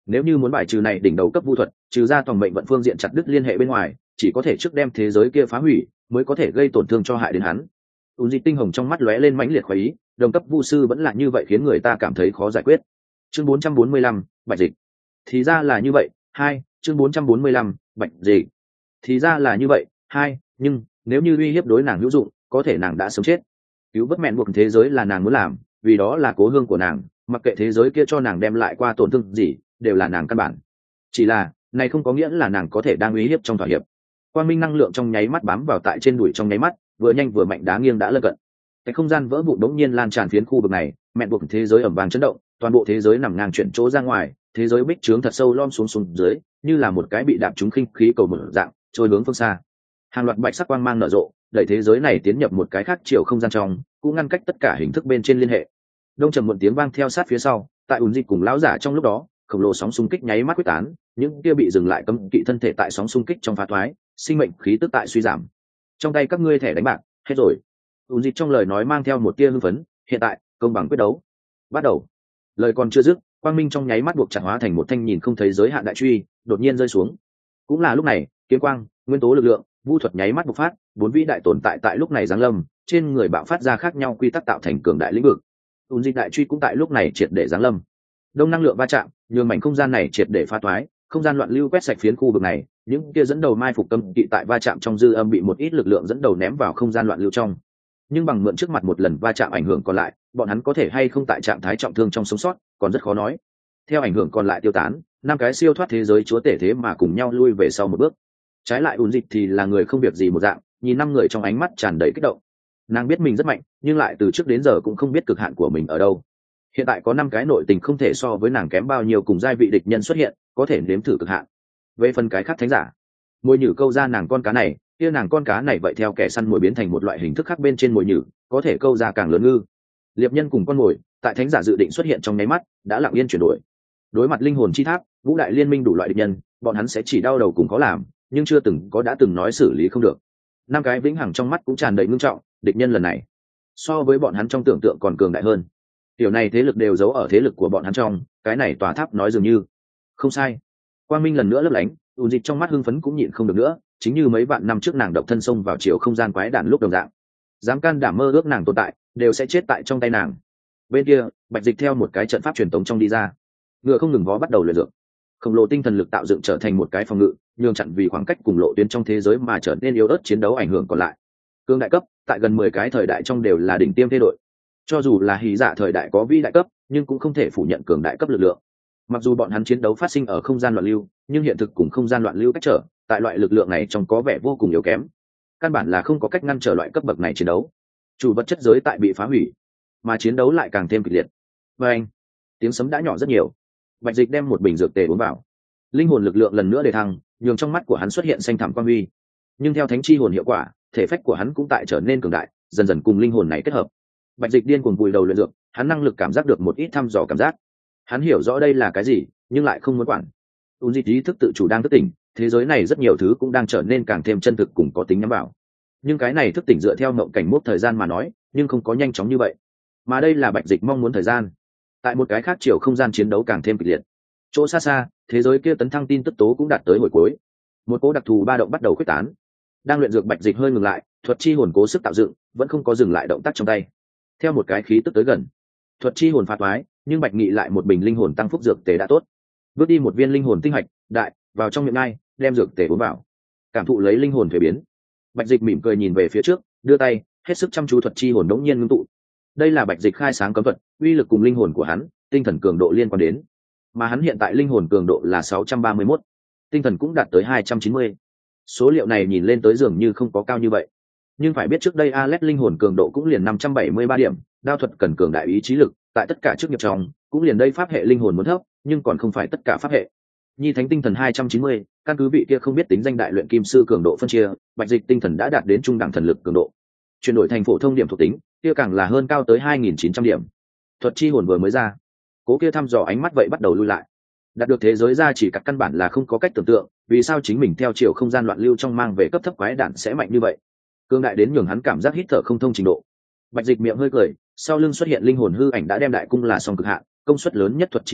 Nếu như muốn bài trừ này đỉnh đầu cấp vu thuật, trừ ra toàn mệnh vận phương diện chặt đứt liên hệ bên ngoài, chỉ có thể trước đem thế giới kia phá hủy, mới có thể gây tổn thương cho hại đến hắn. Ún Dị tinh hồng trong mắt lóe lên mãnh liệt khoái ý, đồng cấp vu sư vẫn là như vậy khiến người ta cảm thấy khó giải quyết. Chương bốn trăm bốn mươi lăm, Bạch Dịch. Thì ra là như vậy. Hai, chương bốn trăm bốn mươi lăm, Bạch Dịch. Thì ra là như vậy. Hai, nhưng nếu như uy hiếp đối nàng hữu dụng, có thể nàng đã sớm chết. Cứu vớt mẹn buộc thế giới là nàng muốn làm, vì đó là cố hương của nàng, mặc kệ thế giới kia cho nàng đem lại qua tổn thương gì, đều là nàng căn bản. Chỉ là, này không có nghĩa là nàng có thể đang uy hiếp trong thỏa hiệp. Quang minh năng lượng trong nháy mắt bám vào tại trên đùi trong nháy mắt, vừa nhanh vừa mạnh đá nghiêng đã lân cận. Cái không gian vỡ vụn đống nhiên lan tràn phiến khu vực này, mẹn buộc thế giới ẩm vàng chấn động, toàn bộ thế giới nằm ngang chuyển chỗ ra ngoài, thế giới bích trướng thật sâu lom xuống xuống dưới, như là một cái bị đạp trúng khinh khí cầu mở dạng, trôi hướng phương xa. Hàng loạt bạch sắc quang mang nở rộ, đẩy thế giới này tiến nhập một cái khác chiều không gian trong, cũng ngăn cách tất cả hình thức bên trên liên hệ. Đông trầm một tiếng vang theo sát phía sau, tại ùn dịch cùng lão giả trong lúc đó, khổng lồ sóng xung kích nháy mắt quyết tán, những kia bị dừng lại cấm kỵ thân thể tại sóng xung kích trong phá thoái, sinh mệnh khí tức tại suy giảm. Trong tay các ngươi thẻ đánh bạc hết rồi. Ùn dịch trong lời nói mang theo một tia hưng phấn, hiện tại công bằng quyết đấu bắt đầu. Lời còn chưa dứt, quang minh trong nháy mắt buộc chặt hóa thành một thanh nhìn không thấy giới hạn đại truy, đột nhiên rơi xuống. Cũng là lúc này, kiếm quang, nguyên tố lực lượng, vu thuật nháy mắt bộc phát, bốn vĩ đại tồn tại tại lúc này giáng lâm, trên người bạo phát ra khác nhau quy tắc tạo thành cường đại lĩnh vực. Ùn dịch đại truy cũng tại lúc này triệt để giáng lâm. Đông năng lượng va chạm, nhường mảnh không gian này triệt để phá toái, không gian loạn lưu quét sạch phiến khu vực này, những kia dẫn đầu mai phục cấm kỵ tại va chạm trong dư âm bị một ít lực lượng dẫn đầu ném vào không gian loạn lưu trong. Nhưng bằng mượn trước mặt một lần va chạm ảnh hưởng còn lại, bọn hắn có thể hay không tại trạng thái trọng thương trong sống sót, còn rất khó nói. Theo ảnh hưởng còn lại tiêu tán, năm cái siêu thoát thế giới chúa tể thế mà cùng nhau lui về sau một bước. Trái lại ùn dịch thì là người không việc gì một dạng, nhìn năm người trong ánh mắt tràn đầy kích động. Nàng biết mình rất mạnh, nhưng lại từ trước đến giờ cũng không biết cực hạn của mình ở đâu. Hiện tại có năm cái nội tình không thể so với nàng kém bao nhiêu cùng giai vị địch nhân xuất hiện, có thể nếm thử cực hạn. Về phần cái khác thánh giả, mồi nhử câu ra nàng con cá này, kia nàng con cá này vậy theo kẻ săn mồi biến thành một loại hình thức khác bên trên mồi nhử, có thể câu ra càng lớn ngư. Liệp nhân cùng con mồi, tại thánh giả dự định xuất hiện trong nháy mắt, đã lặng yên chuyển đổi. Đối mặt linh hồn chi tháp, vũ đại liên minh đủ loại địch nhân, bọn hắn sẽ chỉ đau đầu cùng có làm, nhưng chưa từng có đã từng nói xử lý không được. Năm cái vĩnh hằng trong mắt cũng tràn đầy ngưng trọng, địch nhân lần này so với bọn hắn trong tưởng tượng còn cường đại hơn. Điều này thế lực đều giấu ở thế lực của bọn hắn trong, cái này tòa tháp nói dường như không sai. Quang minh lần nữa lấp lánh, ùn dịch trong mắt hưng phấn cũng nhịn không được nữa, chính như mấy vạn năm trước nàng độc thân xông vào chiều không gian quái đản lúc đồng dạng. Dám can đảm mơ ước nàng tồn tại, đều sẽ chết tại trong tay nàng. Bên kia, Bạch Dịch theo một cái trận pháp truyền tống trong đi ra, ngựa không ngừng vó bắt đầu luyện dược. Khổng lồ tinh thần lực tạo dựng trở thành một cái phòng ngự, nhường chặn vì khoảng cách cùng lộ tuyến trong thế giới mà trở nên yếu ớt chiến đấu ảnh hưởng còn lại. Cương đại cấp, tại gần mười cái thời đại trong đều là đỉnh tiêm thế đội. Cho dù là hí giả thời đại có vĩ đại cấp, nhưng cũng không thể phủ nhận cường đại cấp lực lượng. Mặc dù bọn hắn chiến đấu phát sinh ở không gian loạn lưu, nhưng hiện thực cùng không gian loạn lưu cách trở, tại loại lực lượng này trong có vẻ vô cùng yếu kém. Căn bản là không có cách ngăn trở loại cấp bậc này chiến đấu. Chủ vật chất giới tại bị phá hủy, mà chiến đấu lại càng thêm kịch liệt. Và anh, tiếng sấm đã nhỏ rất nhiều. Bạch Dịch đem một bình dược tề uống vào, linh hồn lực lượng lần nữa đề thăng, nhường trong mắt của hắn xuất hiện xanh thẳm quang huy. Nhưng theo thánh chi hồn hiệu quả, thể phách của hắn cũng tại trở nên cường đại, dần dần cùng linh hồn này kết hợp. Bạch Dịch điên cuồng vùi đầu luyện dược, hắn năng lực cảm giác được một ít thăm dò cảm giác. Hắn hiểu rõ đây là cái gì, nhưng lại không muốn quản. Ún dịch ý thức tự chủ đang thức tỉnh, thế giới này rất nhiều thứ cũng đang trở nên càng thêm chân thực cùng có tính nhắm vào. Nhưng cái này thức tỉnh dựa theo mộng cảnh mốc thời gian mà nói, nhưng không có nhanh chóng như vậy. Mà đây là Bạch Dịch mong muốn thời gian. Tại một cái khác chiều không gian chiến đấu càng thêm kịch liệt. Chỗ xa xa, thế giới kia tấn thăng tin tức tố cũng đạt tới hồi cuối. Một cỗ đặc thù ba động bắt đầu khuếch tán. Đang luyện dược Bạch Dịch hơi ngừng lại, thuật chi hồn cố sức tạo dựng, vẫn không có dừng lại động tác trong tay. Theo một cái khí tức tới gần, thuật chi hồn phá toái, nhưng Bạch Nghị lại một bình linh hồn tăng phúc dược tề đã tốt. Bước đi một viên linh hồn tinh hạch, đại, vào trong miệng ngay, đem dược tề uống vào. Cảm thụ lấy linh hồn thuế biến. Bạch Dịch mỉm cười nhìn về phía trước, đưa tay, hết sức chăm chú thuật chi hồn đống nhiên ngưng tụ. Đây là Bạch Dịch khai sáng cấm thuật, uy lực cùng linh hồn của hắn, tinh thần cường độ liên quan đến. Mà hắn hiện tại linh hồn cường độ là sáu trăm ba mươi mốt, tinh thần cũng đạt tới hai trăm chín mươi. Số liệu này nhìn lên tới dường như không có cao như vậy. Nhưng phải biết trước đây Alet linh hồn cường độ cũng liền năm trăm bảy mươi ba điểm, đao thuật cần cường đại ý chí lực, tại tất cả chức nghiệp trong, cũng liền đây pháp hệ linh hồn muốn thấp, nhưng còn không phải tất cả pháp hệ. Nhi thánh tinh thần hai trăm chín mươi, căn cứ vị kia không biết tính danh đại luyện kim sư cường độ phân chia, Bạch Dịch tinh thần đã đạt đến trung đẳng thần lực cường độ. Chuyển đổi thành phổ thông điểm thuộc tính, kia càng là hơn cao tới hai nghìn chín trăm điểm. Thuật chi hồn vừa mới ra, cố kia thăm dò ánh mắt vậy bắt đầu lui lại. Đạt được thế giới ra chỉ các căn bản là không có cách tưởng tượng, vì sao chính mình theo chiều không gian loạn lưu trong mang về cấp thấp quái đản sẽ mạnh như vậy. Cương đại đến nhường hắn cảm giác hít thở không thông trình độ. Bạch Dịch miệng hơi cười, sau lưng xuất hiện linh hồn hư ảnh đã đem đại cung là song cực hạn, công suất lớn nhất thuật chi hồn,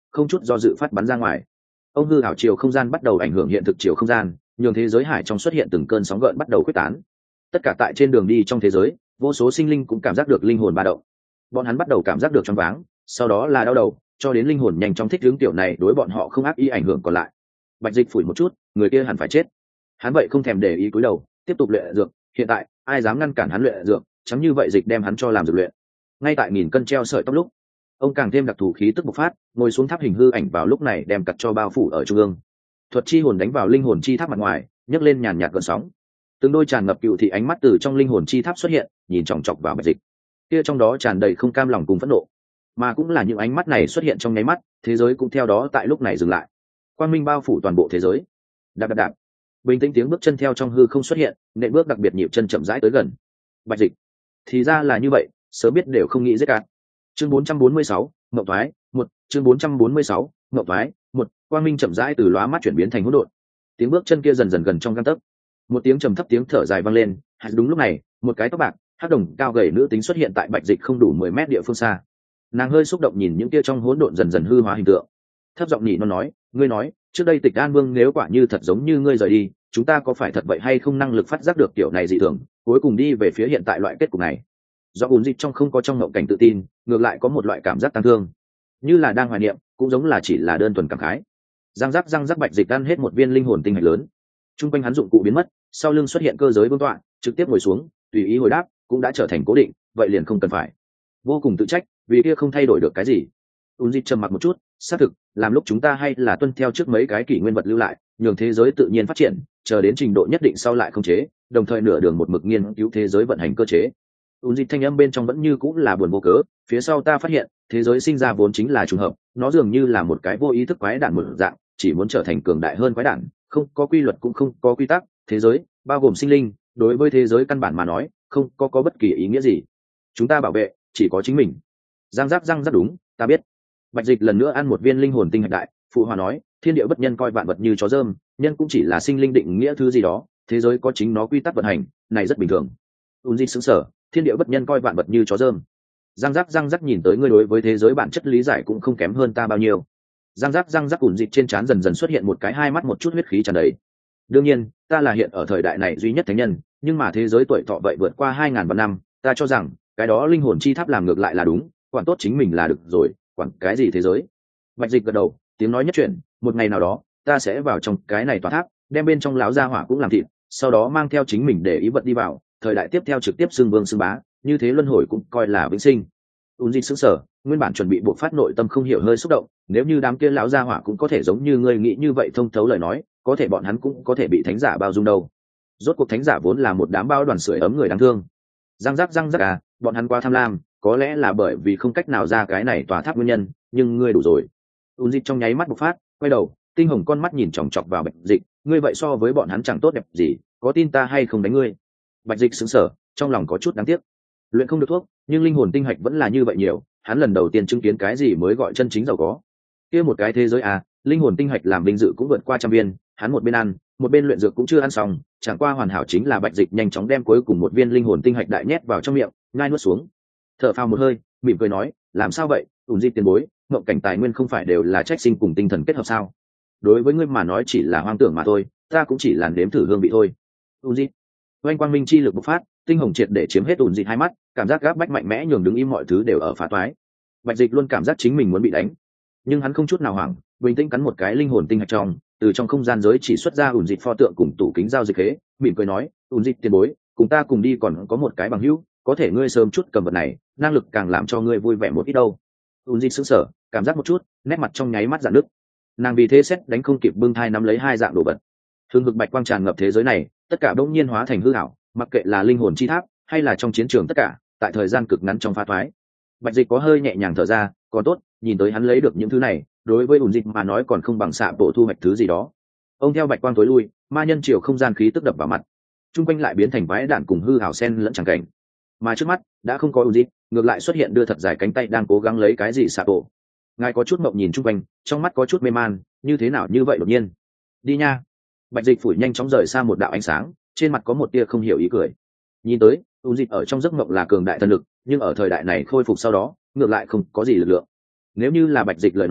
không chút do dự phát bắn ra ngoài. Ông hư ảo chiều không gian bắt đầu ảnh hưởng hiện thực chiều không gian, nhường thế giới hải trong xuất hiện từng cơn sóng gợn bắt đầu khuếch tán. Tất cả tại trên đường đi trong thế giới, vô số sinh linh cũng cảm giác được linh hồn ba động. Bọn hắn bắt đầu cảm giác được choáng váng, sau đó là đau đầu, cho đến linh hồn nhanh chóng thích hướng tiểu này đối bọn họ không ác ý ảnh hưởng còn lại. Bạch Dịch phủi một chút, người kia hẳn phải chết. Hắn vậy không thèm để ý cúi đầu, tiếp tục luyện dược. Hiện tại, ai dám ngăn cản hắn luyện dược, chẳng như vậy Dịch đem hắn cho làm dược luyện. Ngay tại nghìn cân treo sợi tóc lúc, ông càng thêm đặc thù khí tức bộc phát, ngồi xuống tháp hình hư ảnh vào lúc này đem cặt cho bao phủ ở trung ương. Thuật chi hồn đánh vào linh hồn chi tháp mặt ngoài, nhấc lên nhàn nhạt gợn sóng. Từng đôi tràn ngập cựu thị ánh mắt từ trong linh hồn chi tháp xuất hiện, nhìn chòng chọc vào Bạch Dịch. Kia trong đó tràn đầy không cam lòng cùng phẫn nộ, mà cũng là những ánh mắt này xuất hiện trong nháy mắt, thế giới cũng theo đó tại lúc này dừng lại. Quang minh bao phủ toàn bộ thế giới. Đạp đạp đạp. Bình tĩnh tiếng bước chân theo trong hư không xuất hiện, nện bước đặc biệt nhịp chân chậm rãi tới gần. Bạch Dịch. Thì ra là như vậy, sớm biết đều không nghĩ giết cả. Chương bốn trăm bốn mươi sáu, Ngộ Thoái, một, chương bốn trăm bốn mươi sáu, Ngộ Thoái, một. Quang minh chậm rãi từ lóa mắt chuyển biến thành hỗn độn. Tiếng bước chân kia dần dần gần trong gang tấc. Một tiếng trầm thấp tiếng thở dài vang lên, hạt đúng lúc này, một cái tóc bạc, hắc đồng cao gầy nữ tính xuất hiện tại Bạch Dịch không đủ mười mét địa phương xa. Nàng hơi xúc động nhìn những kia trong hỗn độn dần dần hư hóa hình tượng, thấp giọng nhị nó nói, ngươi nói, trước đây Tịch An Vương nếu quả như thật giống như ngươi rời đi, chúng ta có phải thật vậy hay không năng lực phát giác được kiểu này dị thường, cuối cùng đi về phía hiện tại loại kết cục này. Do ùn dịch trong không có trong ngộng cảnh tự tin, ngược lại có một loại cảm giác tăng thương, như là đang hoài niệm, cũng giống là chỉ là đơn thuần cảm khái. Răng rắc răng rắc Bạch Dịch ăn hết một viên linh hồn tinh hạch lớn. Trung quanh hắn dụng cụ biến mất, sau lưng xuất hiện cơ giới vương tọa, trực tiếp ngồi xuống, tùy ý hồi đáp, cũng đã trở thành cố định, vậy liền không cần phải. Vô cùng tự trách, vì kia không thay đổi được cái gì. Ún Dịch trầm mặc một chút, xác thực, làm lúc chúng ta hay là tuân theo trước mấy cái kỷ nguyên vật lưu lại, nhường thế giới tự nhiên phát triển, chờ đến trình độ nhất định sau lại không chế, đồng thời nửa đường một mực nghiên cứu thế giới vận hành cơ chế. Ún Dịch thanh âm bên trong vẫn như cũng là buồn vô cớ, phía sau ta phát hiện, thế giới sinh ra vốn chính là trùng hợp, nó dường như là một cái vô ý thức quái đản một dạng, chỉ muốn trở thành cường đại hơn quái đản, không có quy luật cũng không có quy tắc, thế giới bao gồm sinh linh, đối với thế giới căn bản mà nói, không có có bất kỳ ý nghĩa gì. Chúng ta bảo vệ chỉ có chính mình. Giang giác răng rất đúng, ta biết. Bạch Dịch lần nữa ăn một viên linh hồn tinh hạch đại, phụ hòa nói, thiên địa bất nhân coi vạn vật như chó dơm, nhân cũng chỉ là sinh linh định nghĩa thứ gì đó, thế giới có chính nó quy tắc vận hành, này rất bình thường. Ún Dịch sững sờ, thiên địa bất nhân coi vạn vật như chó dơm. Giang giác răng rắc nhìn tới ngươi đối với thế giới bản chất lý giải cũng không kém hơn ta bao nhiêu. Giang giác răng rắc Ún Dịch trên trán dần dần xuất hiện một cái hai mắt một chút huyết khí tràn đầy. Đương nhiên, ta là hiện ở thời đại này duy nhất thánh nhân, nhưng mà thế giới tuổi thọ vậy vượt qua hai ngàn vạn năm, ta cho rằng cái đó linh hồn chi tháp làm ngược lại là đúng, quản tốt chính mình là được rồi, quản cái gì thế giới. Bạch Dịch gật đầu, tiếng nói nhất chuyển, một ngày nào đó ta sẽ vào trong cái này tòa tháp, đem bên trong lão gia hỏa cũng làm thịt, sau đó mang theo chính mình để ý vật đi vào, thời đại tiếp theo trực tiếp xưng vương xưng bá, như thế luân hồi cũng coi là vĩnh sinh. Ún Dịch sững sờ, nguyên bản chuẩn bị buộc phát nội tâm không hiểu hơi xúc động, nếu như đám kia lão gia hỏa cũng có thể giống như ngươi nghĩ như vậy thông thấu lời nói, có thể bọn hắn cũng có thể bị thánh giả bao dung đâu. Rốt cuộc thánh giả vốn là một đám bao đoàn sưởi ấm người đáng thương. Răng rắc răng rắc à, bọn hắn quá tham lam, có lẽ là bởi vì không cách nào ra cái này tòa tháp nguyên nhân, nhưng ngươi đủ rồi. Ún Dịch trong nháy mắt bộc phát, quay đầu, tinh hồng con mắt nhìn chòng chọc vào Bạch Dịch, ngươi vậy so với bọn hắn chẳng tốt đẹp gì, có tin ta hay không đánh ngươi? Bạch Dịch sững sờ, trong lòng có chút đáng tiếc. Luyện không được thuốc, nhưng linh hồn tinh hạch vẫn là như vậy nhiều, hắn lần đầu tiên chứng kiến cái gì mới gọi chân chính giàu có. Kia một cái thế giới à, linh hồn tinh hạch làm vinh dự cũng vượt qua trăm viên, hắn một bên ăn, một bên luyện dược cũng chưa ăn xong, chẳng qua hoàn hảo chính là Bạch Dịch nhanh chóng đem cuối cùng một viên linh hồn tinh hạch đại nhét vào trong miệng, nhai nuốt xuống. Thở phào một hơi, mỉm cười nói, làm sao vậy, Ún Dịch tiền bối, ngộng cảnh tài nguyên không phải đều là trách sinh cùng tinh thần kết hợp sao? Đối với ngươi mà nói chỉ là hoang tưởng mà thôi, ta cũng chỉ là nếm thử hương vị thôi. Ún Dịch, oanh quang minh chi lực bộc phát, tinh hồng triệt để chiếm hết Ún Dịch hai mắt, cảm giác gáp bách mạnh mẽ nhường đứng im mọi thứ đều ở phá toái. Bạch Dịch luôn cảm giác chính mình muốn bị đánh, nhưng hắn không chút nào hoảng, bình tĩnh cắn một cái linh hồn tinh hạch trong, từ trong không gian giới chỉ xuất ra Ún Dịch pho tượng cùng tủ kính giao dịch hế, mỉm cười nói, Ún Dịch tiền bối, cùng ta cùng đi còn có một cái bằng hữu, có thể ngươi sớm chút cầm vật này, năng lực càng làm cho ngươi vui vẻ một ít đâu. Ún Dịch sững sờ, cảm giác một chút, nét mặt trong nháy mắt giận nước. Nàng vì thế xét đánh không kịp bưng thai nắm lấy hai dạng đồ vật. Hương hực bạch quang tràn ngập thế giới này, tất cả bỗng nhiên hóa thành hư ảo, mặc kệ là linh hồn chi tháp hay là trong chiến trường tất cả, tại thời gian cực ngắn trong phá thoái. Bạch Dịch có hơi nhẹ nhàng thở ra, còn tốt, nhìn tới hắn lấy được những thứ này, đối với Ún Dịch mà nói còn không bằng xạ bộ thu hoạch thứ gì đó. Ông theo bạch quang tối lui, ma nhân chiều không gian khí tức đập vào mặt, trung quanh lại biến thành vãi đạn cùng hư ảo sen lẫn chẳng cảnh. Mà trước mắt đã không có Ún Dịch, ngược lại xuất hiện đưa thật dài cánh tay đang cố gắng lấy cái gì xạ bộ. Ngài có chút mộng nhìn trung quanh, trong mắt có chút mê man, như thế nào như vậy đột nhiên. Đi nha. Bạch Dịch phủi nhanh chóng rời xa một đạo ánh sáng, trên mặt có một tia không hiểu ý cười. Nhìn tới, Ún Dịch ở trong giấc mộng là cường đại thần lực, nhưng ở thời đại này khôi phục sau đó, ngược lại không có gì lực lượng. Nếu như là Bạch Dịch lời nói,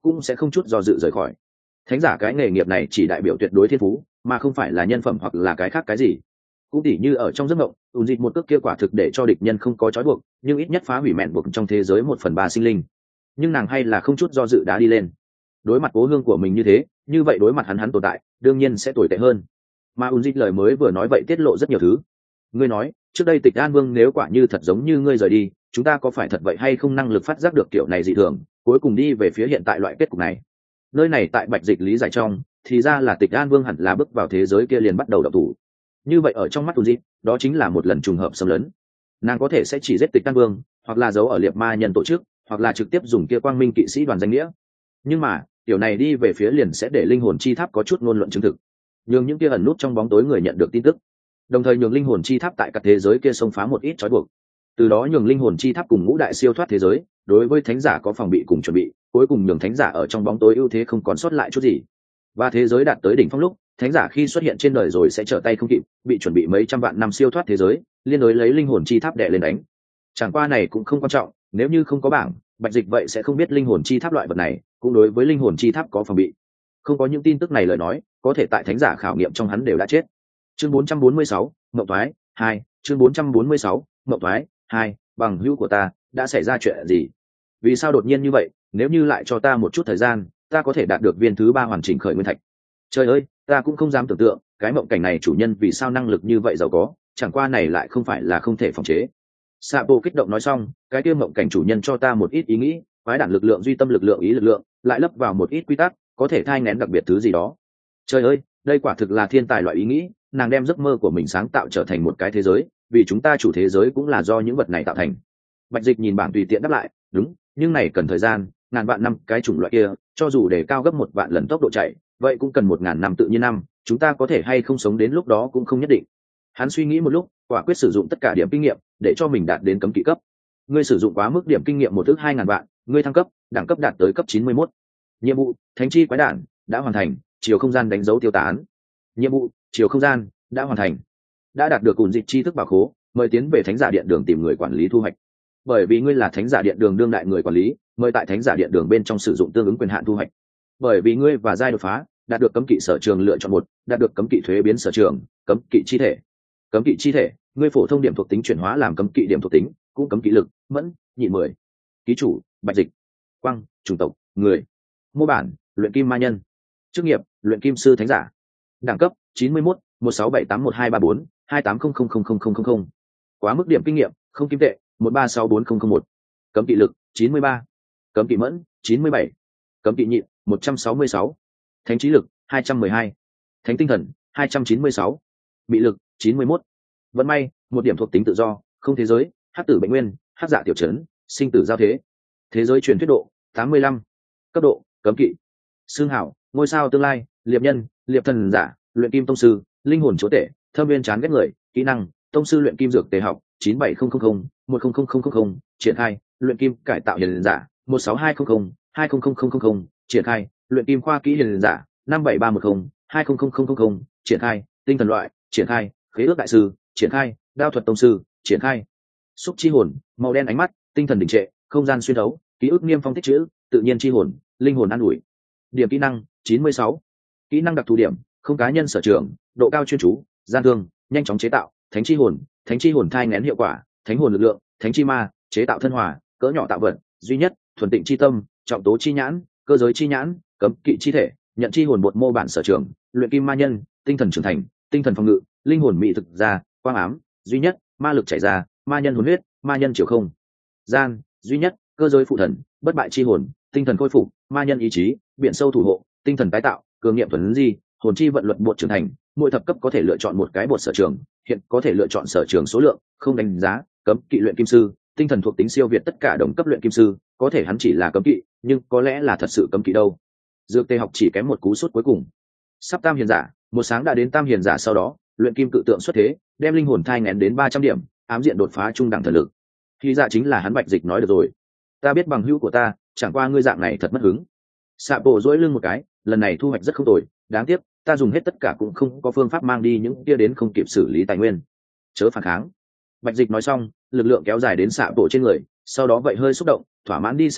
cũng sẽ không chút do dự rời khỏi. Thánh giả cái nghề nghiệp này chỉ đại biểu tuyệt đối thiên phú, mà không phải là nhân phẩm hoặc là cái khác cái gì. Cũng tỉ như ở trong giấc mộng, ùn dịch một cước kia quả thực để cho địch nhân không có trói buộc, nhưng ít nhất phá hủy mẹn buộc trong thế giới một phần ba sinh linh. Nhưng nàng hay là không chút do dự đã đi lên. Đối mặt cố hương của mình như thế, như vậy đối mặt hắn hắn tồn tại đương nhiên sẽ tồi tệ hơn. Mà ùn dịch lời mới vừa nói vậy tiết lộ rất nhiều thứ. Ngươi nói trước đây Tịch An Vương nếu quả như thật giống như ngươi rời đi, chúng ta có phải thật vậy hay không năng lực phát giác được kiểu này dị thường, cuối cùng đi về phía hiện tại loại kết cục này. Nơi này tại Bạch Dịch lý giải trong, thì ra là Tịch An Vương hẳn là bước vào thế giới kia liền bắt đầu động thủ. Như vậy ở trong mắt ùn dịch, đó chính là một lần trùng hợp xâm lấn. Nàng có thể sẽ chỉ giết Tịch An Vương, hoặc là giấu ở liệt ma nhân tổ chức, hoặc là trực tiếp dùng kia quang minh kỵ sĩ đoàn danh nghĩa. Nhưng mà điều này đi về phía liền sẽ để linh hồn chi tháp có chút ngôn luận chứng thực, nhường những kia ẩn nút trong bóng tối người nhận được tin tức, đồng thời nhường linh hồn chi tháp tại các thế giới kia xông phá một ít trói buộc, từ đó nhường linh hồn chi tháp cùng ngũ đại siêu thoát thế giới đối với thánh giả có phòng bị cùng chuẩn bị, cuối cùng nhường thánh giả ở trong bóng tối ưu thế không còn sót lại chút gì. Và thế giới đạt tới đỉnh phong lúc, thánh giả khi xuất hiện trên đời rồi sẽ trở tay không kịp, bị chuẩn bị mấy trăm vạn năm siêu thoát thế giới liên đối lấy linh hồn chi tháp đè lên đánh. Chẳng qua này cũng không quan trọng, nếu như không có bảng Bạch Dịch vậy sẽ không biết linh hồn chi tháp loại vật này cũng đối với linh hồn chi tháp có phòng bị. Không có những tin tức này lời nói, có thể tại thánh giả khảo nghiệm trong hắn đều đã chết. Chương bốn trăm bốn mươi sáu, Mộng Thoái hai. Chương bốn trăm bốn mươi sáu, Mộng Thoái hai. Bằng hữu của ta, đã xảy ra chuyện gì? Vì sao đột nhiên như vậy? Nếu như lại cho ta một chút thời gian, ta có thể đạt được viên thứ ba hoàn chỉnh khởi nguyên thạch. Trời ơi, ta cũng không dám tưởng tượng, cái mộng cảnh này chủ nhân vì sao năng lực như vậy giàu có, chẳng qua này lại không phải là không thể phòng chế. Sapo kích động nói xong, cái kia mộng cảnh chủ nhân cho ta một ít ý nghĩ, phái đản lực lượng, duy tâm lực lượng, ý lực lượng, lại lấp vào một ít quy tắc, có thể thai nghén đặc biệt thứ gì đó. Trời ơi, đây quả thực là thiên tài loại ý nghĩ, nàng đem giấc mơ của mình sáng tạo trở thành một cái thế giới, vì chúng ta chủ thế giới cũng là do những vật này tạo thành. Bạch Dịch nhìn bảng tùy tiện đáp lại, đúng, nhưng này cần thời gian, ngàn vạn năm, cái chủng loại kia, cho dù để cao gấp một vạn lần tốc độ chạy, vậy cũng cần một ngàn năm tự nhiên năm, chúng ta có thể hay không sống đến lúc đó cũng không nhất định. Hắn suy nghĩ một lúc, quả quyết sử dụng tất cả điểm kinh nghiệm để cho mình đạt đến cấm kỵ cấp. Ngươi sử dụng quá mức điểm kinh nghiệm một ước hai ngàn vạn, ngươi thăng cấp, đẳng cấp đạt tới cấp chín mươi mốt. Nhiệm vụ thánh chi quái đản đã hoàn thành, chiều không gian đánh dấu tiêu tán. Nhiệm vụ chiều không gian đã hoàn thành, đã đạt được ủn dịch tri thức bảo khố, mời tiến về thánh giả điện đường tìm người quản lý thu hoạch. Bởi vì ngươi là thánh giả điện đường đương đại người quản lý, mời tại thánh giả điện đường bên trong sử dụng tương ứng quyền hạn thu hoạch. Bởi vì ngươi và giai đột phá, đạt được cấm kỵ sở trường lựa chọn một, đạt được cấm kỵ thuế biến sở trường, cấm kỵ chi thể. Cấm kỵ chi thể, ngươi phổ thông điểm thuộc tính chuyển hóa làm cấm kỵ điểm thuộc tính, cũng cấm kỵ lực, mẫn, nhị mười. Ký chủ Bạch Dịch. Quang, chủng tộc người. Mô bản luyện kim ma nhân. Chức nghiệp luyện kim sư thánh giả. Đẳng cấp chín mươi mốt, một sáu bảy tám một hai ba bốn, hai tám không không không không không không. Quá mức điểm kinh nghiệm không kim tệ một ba sáu bốn không không một. Cấm kỵ lực chín mươi ba. Cấm kỵ mẫn chín mươi bảy. Cấm kỵ nhịn một trăm sáu mươi sáu. Thánh trí lực hai trăm mười hai. Thánh tinh thần hai trăm chín mươi sáu. Bị lực chín mươi mốt. Vận may một điểm thuộc tính tự do, không thế giới, hắc tử bệnh nguyên, hắc dạ tiểu trấn, sinh tử giao thế. Thế giới truyền thuyết độ tám mươi lăm. Cấp độ cấm kỵ. Xương hảo ngôi sao tương lai, liệp nhân, liệp thần giả, luyện kim tông sư, linh hồn chúa tể, thâm viên chán ghét người. Kỹ năng tông sư luyện kim dược tề học chín bảy không không không một không không không không không. Triển khai luyện kim cải tạo hiền giả một sáu hai không không hai không không không không không. Triển khai luyện kim khoa kỹ hiền giả năm bảy ba một không hai không không không không không. Triển khai tinh thần loại, triển khai khế ước đại sư, triển khai đao thuật tông sư, triển khai xúc chi hồn, màu đen ánh mắt, tinh thần đình trệ, không gian xuyên thấu, ký ức niêm phong tích chữ, tự nhiên chi hồn, linh hồn an ủi. Điểm kỹ năng chín mươi sáu. Kỹ năng đặc thù điểm không cá nhân sở trường, độ cao chuyên chú, gian thương, nhanh chóng chế tạo, thánh chi hồn, thánh chi hồn thai nghén hiệu quả, thánh hồn lực lượng, thánh chi ma, chế tạo thân hòa, cỡ nhỏ tạo vật, duy nhất, thuần tịnh chi tâm, trọng tố chi nhãn, cơ giới chi nhãn, cấm kỵ chi thể, nhận chi hồn bột mô bản sở trường, luyện kim ma nhân, tinh thần trưởng thành, tinh thần phòng ngự, linh hồn mỹ thực ra, quang ám, duy nhất, ma lực chảy ra, ma nhân hồn huyết, ma nhân chiều không gian, duy nhất, cơ giới phụ thần, bất bại chi hồn, tinh thần khôi phục, ma nhân ý chí, biển sâu thủ hộ, tinh thần tái tạo, cường nghiệm thuần di, hồn chi vận luật bột trưởng thành. Mỗi thập cấp có thể lựa chọn một cái bột sở trường, hiện có thể lựa chọn sở trường số lượng không đánh giá. Cấm kỵ luyện kim sư, tinh thần thuộc tính siêu việt tất cả đồng cấp luyện kim sư, có thể hắn chỉ là cấm kỵ, nhưng có lẽ là thật sự cấm kỵ đâu. Dược tê học chỉ kém một cú sút cuối cùng. Sắp tam hiền giả, một sáng đã đến tam hiền giả, sau đó luyện kim cự tượng xuất thế, đem linh hồn thai nghén đến ba trăm điểm, ám diện đột phá trung đẳng thần lực. Khi dạ chính là hắn Bạch Dịch nói được rồi. Ta biết bằng hữu của ta, chẳng qua ngươi dạng này thật mất hứng. Sạ bộ duỗi lưng một cái, lần này thu hoạch rất không tồi, đáng tiếc ta dùng hết tất cả cũng không có phương pháp mang đi những kia đến không kịp xử lý tài nguyên. Chớ phản kháng. Bạch Dịch nói xong, lực lượng kéo dài đến Sạ bộ trên người, sau đó vậy hơi xúc động, thỏa mãn đi Sạ bộ,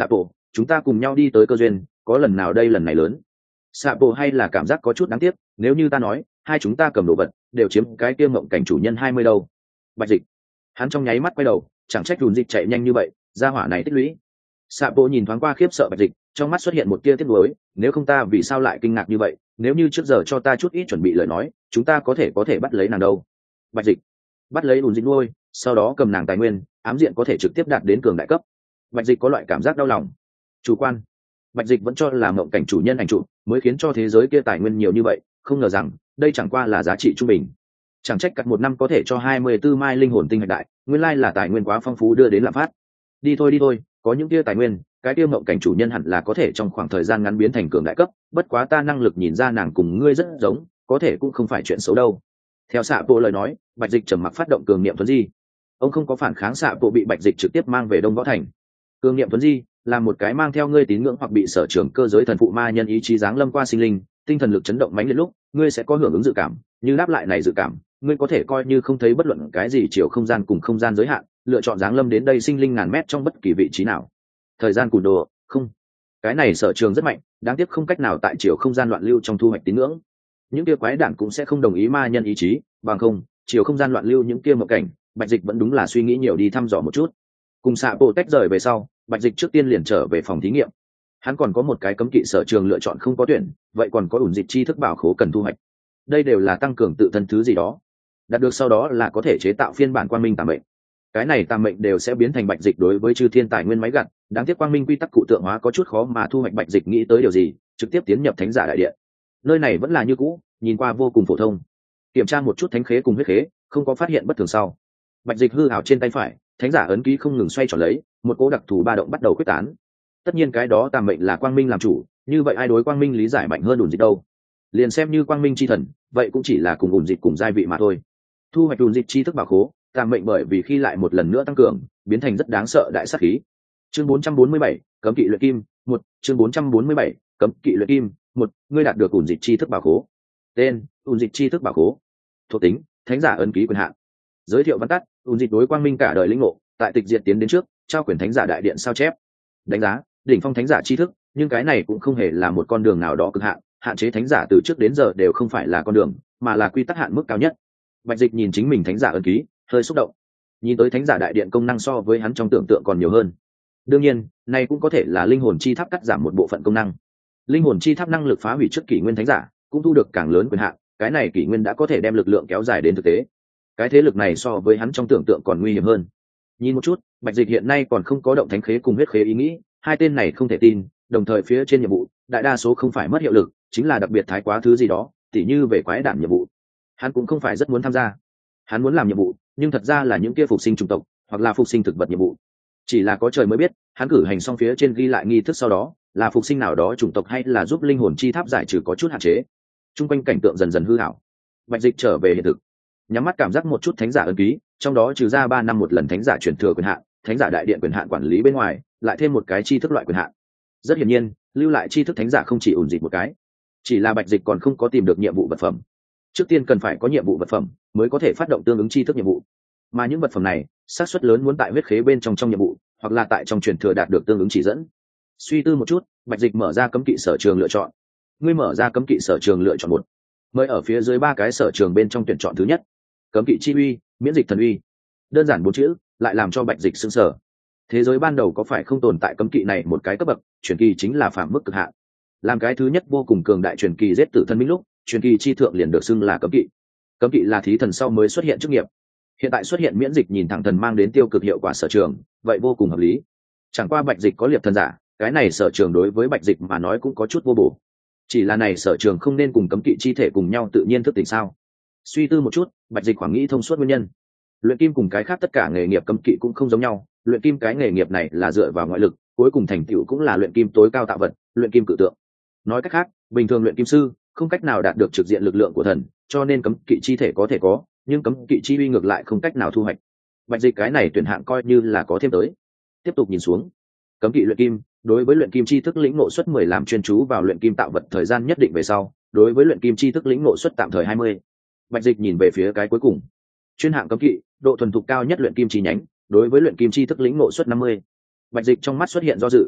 chúng ta cùng nhau đi tới cơ duyên, có lần nào đây lần này lớn. Sạ bộ hay là cảm giác có chút đáng tiếc, nếu như ta nói hai chúng ta cầm đồ vật đều chiếm cái kia mộng cảnh chủ nhân hai mươi đâu. Bạch Dịch, hắn trong nháy mắt quay đầu, chẳng trách Dùn Dịch chạy nhanh như vậy, gia hỏa này tích lũy. Sạ bộ nhìn thoáng qua khiếp sợ Bạch Dịch, trong mắt xuất hiện một tia tiếc nuối, nếu không ta vì sao lại kinh ngạc như vậy, nếu như trước giờ cho ta chút ít chuẩn bị lời nói, chúng ta có thể có thể bắt lấy nàng đâu. Bạch Dịch bắt lấy Dùn Dịch nuôi, sau đó cầm nàng tài nguyên, ám diện có thể trực tiếp đạt đến cường đại cấp. Bạch Dịch có loại cảm giác đau lòng. Chủ quan, Bạch Dịch vẫn cho là mộng cảnh chủ nhân ảnh trụ mới khiến cho thế giới kia tài nguyên nhiều như vậy, không ngờ rằng đây chẳng qua là giá trị trung bình. Chẳng trách cắt một năm có thể cho hai mươi tư mai linh hồn tinh hạch đại, nguyên lai là tài nguyên quá phong phú đưa đến lạm phát. Đi thôi đi thôi, có những kia tài nguyên, cái kia mộng cảnh chủ nhân hẳn là có thể trong khoảng thời gian ngắn biến thành cường đại cấp, bất quá ta năng lực nhìn ra nàng cùng ngươi rất giống, có thể cũng không phải chuyện xấu đâu. Theo Sạ bộ lời nói, Bạch Dịch trầm mặc phát động cường niệm thuấn di. Ông không có phản kháng, Sạ bộ bị Bạch Dịch trực tiếp mang về Đông Võ Thành. Cường niệm thuấn di là một cái mang theo ngươi tín ngưỡng hoặc bị sở trường cơ giới thần phụ ma nhân ý chí giáng lâm qua sinh linh, tinh thần lực chấn động mãnh liệt lúc, ngươi sẽ có hưởng ứng dự cảm, như đáp lại này dự cảm, ngươi có thể coi như không thấy bất luận cái gì chiều không gian cùng không gian giới hạn, lựa chọn giáng lâm đến đây sinh linh ngàn mét trong bất kỳ vị trí nào. Thời gian cùn đồ, không. Cái này sở trường rất mạnh, đáng tiếc không cách nào tại chiều không gian loạn lưu trong thu hoạch tín ngưỡng. Những kia quái đản cũng sẽ không đồng ý ma nhân ý chí, bằng không, chiều không gian loạn lưu những kia mộng cảnh, Bạch Dịch vẫn đúng là suy nghĩ nhiều đi thăm dò một chút. Cùng Sạ bộ tách rời về sau, Bạch Dịch trước tiên liền trở về phòng thí nghiệm. Hắn còn có một cái cấm kỵ sở trường lựa chọn không có tuyển, vậy còn có ủn dịch chi thức bảo khố cần thu hoạch. Đây đều là tăng cường tự thân thứ gì đó. Đạt được sau đó là có thể chế tạo phiên bản quang minh tà mệnh. Cái này tà mệnh đều sẽ biến thành Bạch Dịch đối với chư thiên tài nguyên máy gặt, đáng tiếc quang minh quy tắc cụ tượng hóa có chút khó mà thu hoạch. Bạch Dịch nghĩ tới điều gì, trực tiếp tiến nhập thánh giả đại điện. Nơi này vẫn là như cũ, nhìn qua vô cùng phổ thông. Kiểm tra một chút thánh khế cùng huyết khế, không có phát hiện bất thường sau. Bạch Dịch hư ảo trên tay phải, thánh giả ấn ký không ngừng xoay tròn lấy, một cỗ đặc thù ba động bắt đầu quyết tán. Tất nhiên cái đó tà mệnh là quang minh làm chủ, như vậy ai đối quang minh lý giải mạnh hơn ủn dịch đâu? Liền xem như quang minh chi thần, vậy cũng chỉ là cùng ủn dịch cùng giai vị mà thôi. Thu hoạch ủn dịch chi thức bảo khố, tà mệnh bởi vì khi lại một lần nữa tăng cường, biến thành rất đáng sợ đại sát khí. Chương bốn trăm bốn mươi bảy, cấm kỵ luyện kim, một, chương bốn trăm bốn mươi bảy, cấm kỵ luyện kim, một, ngươi đạt được ủn dịch chi thức bảo khố. Tên: ủn dịch chi thức bảo khố. Thuộc tính: thánh giả ấn ký quyền hạn. Giới thiệu văn tắt: ủn dịch đối quang minh cả đời lĩnh ngộ, tại tịch diệt tiến đến trước, trao quyền thánh giả đại điện sao chép. Đánh giá: đỉnh phong thánh giả tri thức, nhưng cái này cũng không hề là một con đường nào đó cực hạn, hạn chế thánh giả từ trước đến giờ đều không phải là con đường, mà là quy tắc hạn mức cao nhất. Bạch Dịch nhìn chính mình thánh giả ấn ký, hơi xúc động. Nhìn tới thánh giả đại điện công năng so với hắn trong tưởng tượng còn nhiều hơn. Đương nhiên, này cũng có thể là linh hồn chi tháp cắt giảm một bộ phận công năng. Linh hồn chi tháp năng lực phá hủy trước kỷ nguyên thánh giả, cũng thu được càng lớn quyền hạn, cái này kỷ nguyên đã có thể đem lực lượng kéo dài đến thực tế. Cái thế lực này so với hắn trong tưởng tượng còn nguy hiểm hơn. Nhìn một chút, Bạch Dịch hiện nay còn không có động thánh khế cùng huyết khế ý nghĩ, hai tên này không thể tin, đồng thời phía trên nhiệm vụ, đại đa số không phải mất hiệu lực, chính là đặc biệt thái quá thứ gì đó, tỉ như về quái đản nhiệm vụ. Hắn cũng không phải rất muốn tham gia. Hắn muốn làm nhiệm vụ, nhưng thật ra là những kia phục sinh chủng tộc, hoặc là phục sinh thực vật nhiệm vụ. Chỉ là có trời mới biết, hắn cử hành xong phía trên ghi lại nghi thức sau đó, là phục sinh nào đó chủng tộc hay là giúp linh hồn chi tháp giải trừ có chút hạn chế. Trung quanh cảnh tượng dần dần hư ảo. Bạch Dịch trở về hiện thực, nhắm mắt cảm giác một chút thánh giả ấn ký, trong đó trừ ra ba năm một lần thánh giả truyền thừa quyền hạn, thánh giả đại điện quyền hạn quản lý bên ngoài, lại thêm một cái tri thức loại quyền hạn. Rất hiển nhiên, lưu lại tri thức thánh giả không chỉ ủn dịch một cái, chỉ là Bạch Dịch còn không có tìm được nhiệm vụ vật phẩm. Trước tiên cần phải có nhiệm vụ vật phẩm mới có thể phát động tương ứng tri thức nhiệm vụ, mà những vật phẩm này xác suất lớn muốn tại huyết khế bên trong trong nhiệm vụ, hoặc là tại trong truyền thừa đạt được tương ứng chỉ dẫn. Suy tư một chút, Bạch Dịch mở ra cấm kỵ sở trường lựa chọn. Ngươi mở ra cấm kỵ sở trường lựa chọn một, mới ở phía dưới ba cái sở trường bên trong tuyển chọn thứ nhất, cấm kỵ chi uy, miễn dịch thần uy. Đơn giản bốn chữ lại làm cho Bạch Dịch sững sờ. Thế giới ban đầu có phải không tồn tại cấm kỵ này một cái cấp bậc, truyền kỳ chính là phạm mức cực hạn. Làm cái thứ nhất vô cùng cường đại truyền kỳ giết tử thân minh lúc, truyền kỳ chi thượng liền được xưng là cấm kỵ. Cấm kỵ là thí thần sau mới xuất hiện chức nghiệp. Hiện tại xuất hiện miễn dịch nhìn thẳng thần mang đến tiêu cực hiệu quả sở trường, vậy vô cùng hợp lý. Chẳng qua Bạch Dịch có liệp thần giả, cái này sở trường đối với Bạch Dịch mà nói cũng có chút vô bổ. Chỉ là này sở trường không nên cùng cấm kỵ chi thể cùng nhau tự nhiên thức tỉnh sao? Suy tư một chút, Bạch Dịch khoảng nghĩ thông suốt nguyên nhân. Luyện kim cùng cái khác tất cả nghề nghiệp cấm kỵ cũng không giống nhau, luyện kim cái nghề nghiệp này là dựa vào ngoại lực, cuối cùng thành tựu cũng là luyện kim tối cao tạo vật, luyện kim cự tượng. Nói cách khác, bình thường luyện kim sư không cách nào đạt được trực diện lực lượng của thần, cho nên cấm kỵ chi thể có thể có, nhưng cấm kỵ chi uy ngược lại không cách nào thu hoạch. Bạch Dịch cái này tuyển hạng coi như là có thêm tới. Tiếp tục nhìn xuống, cấm kỵ luyện kim, đối với luyện kim chi thức lĩnh ngộ suất mười làm chuyên chú vào luyện kim tạo vật thời gian nhất định về sau, đối với luyện kim chi thức lĩnh ngộ suất tạm thời hai mươi. Bạch Dịch nhìn về phía cái cuối cùng, chuyên hạng cấm kỵ, độ thuần thục cao nhất luyện kim chi nhánh, đối với luyện kim chi thức lĩnh ngộ suất năm mươi. Bạch Dịch trong mắt xuất hiện do dự.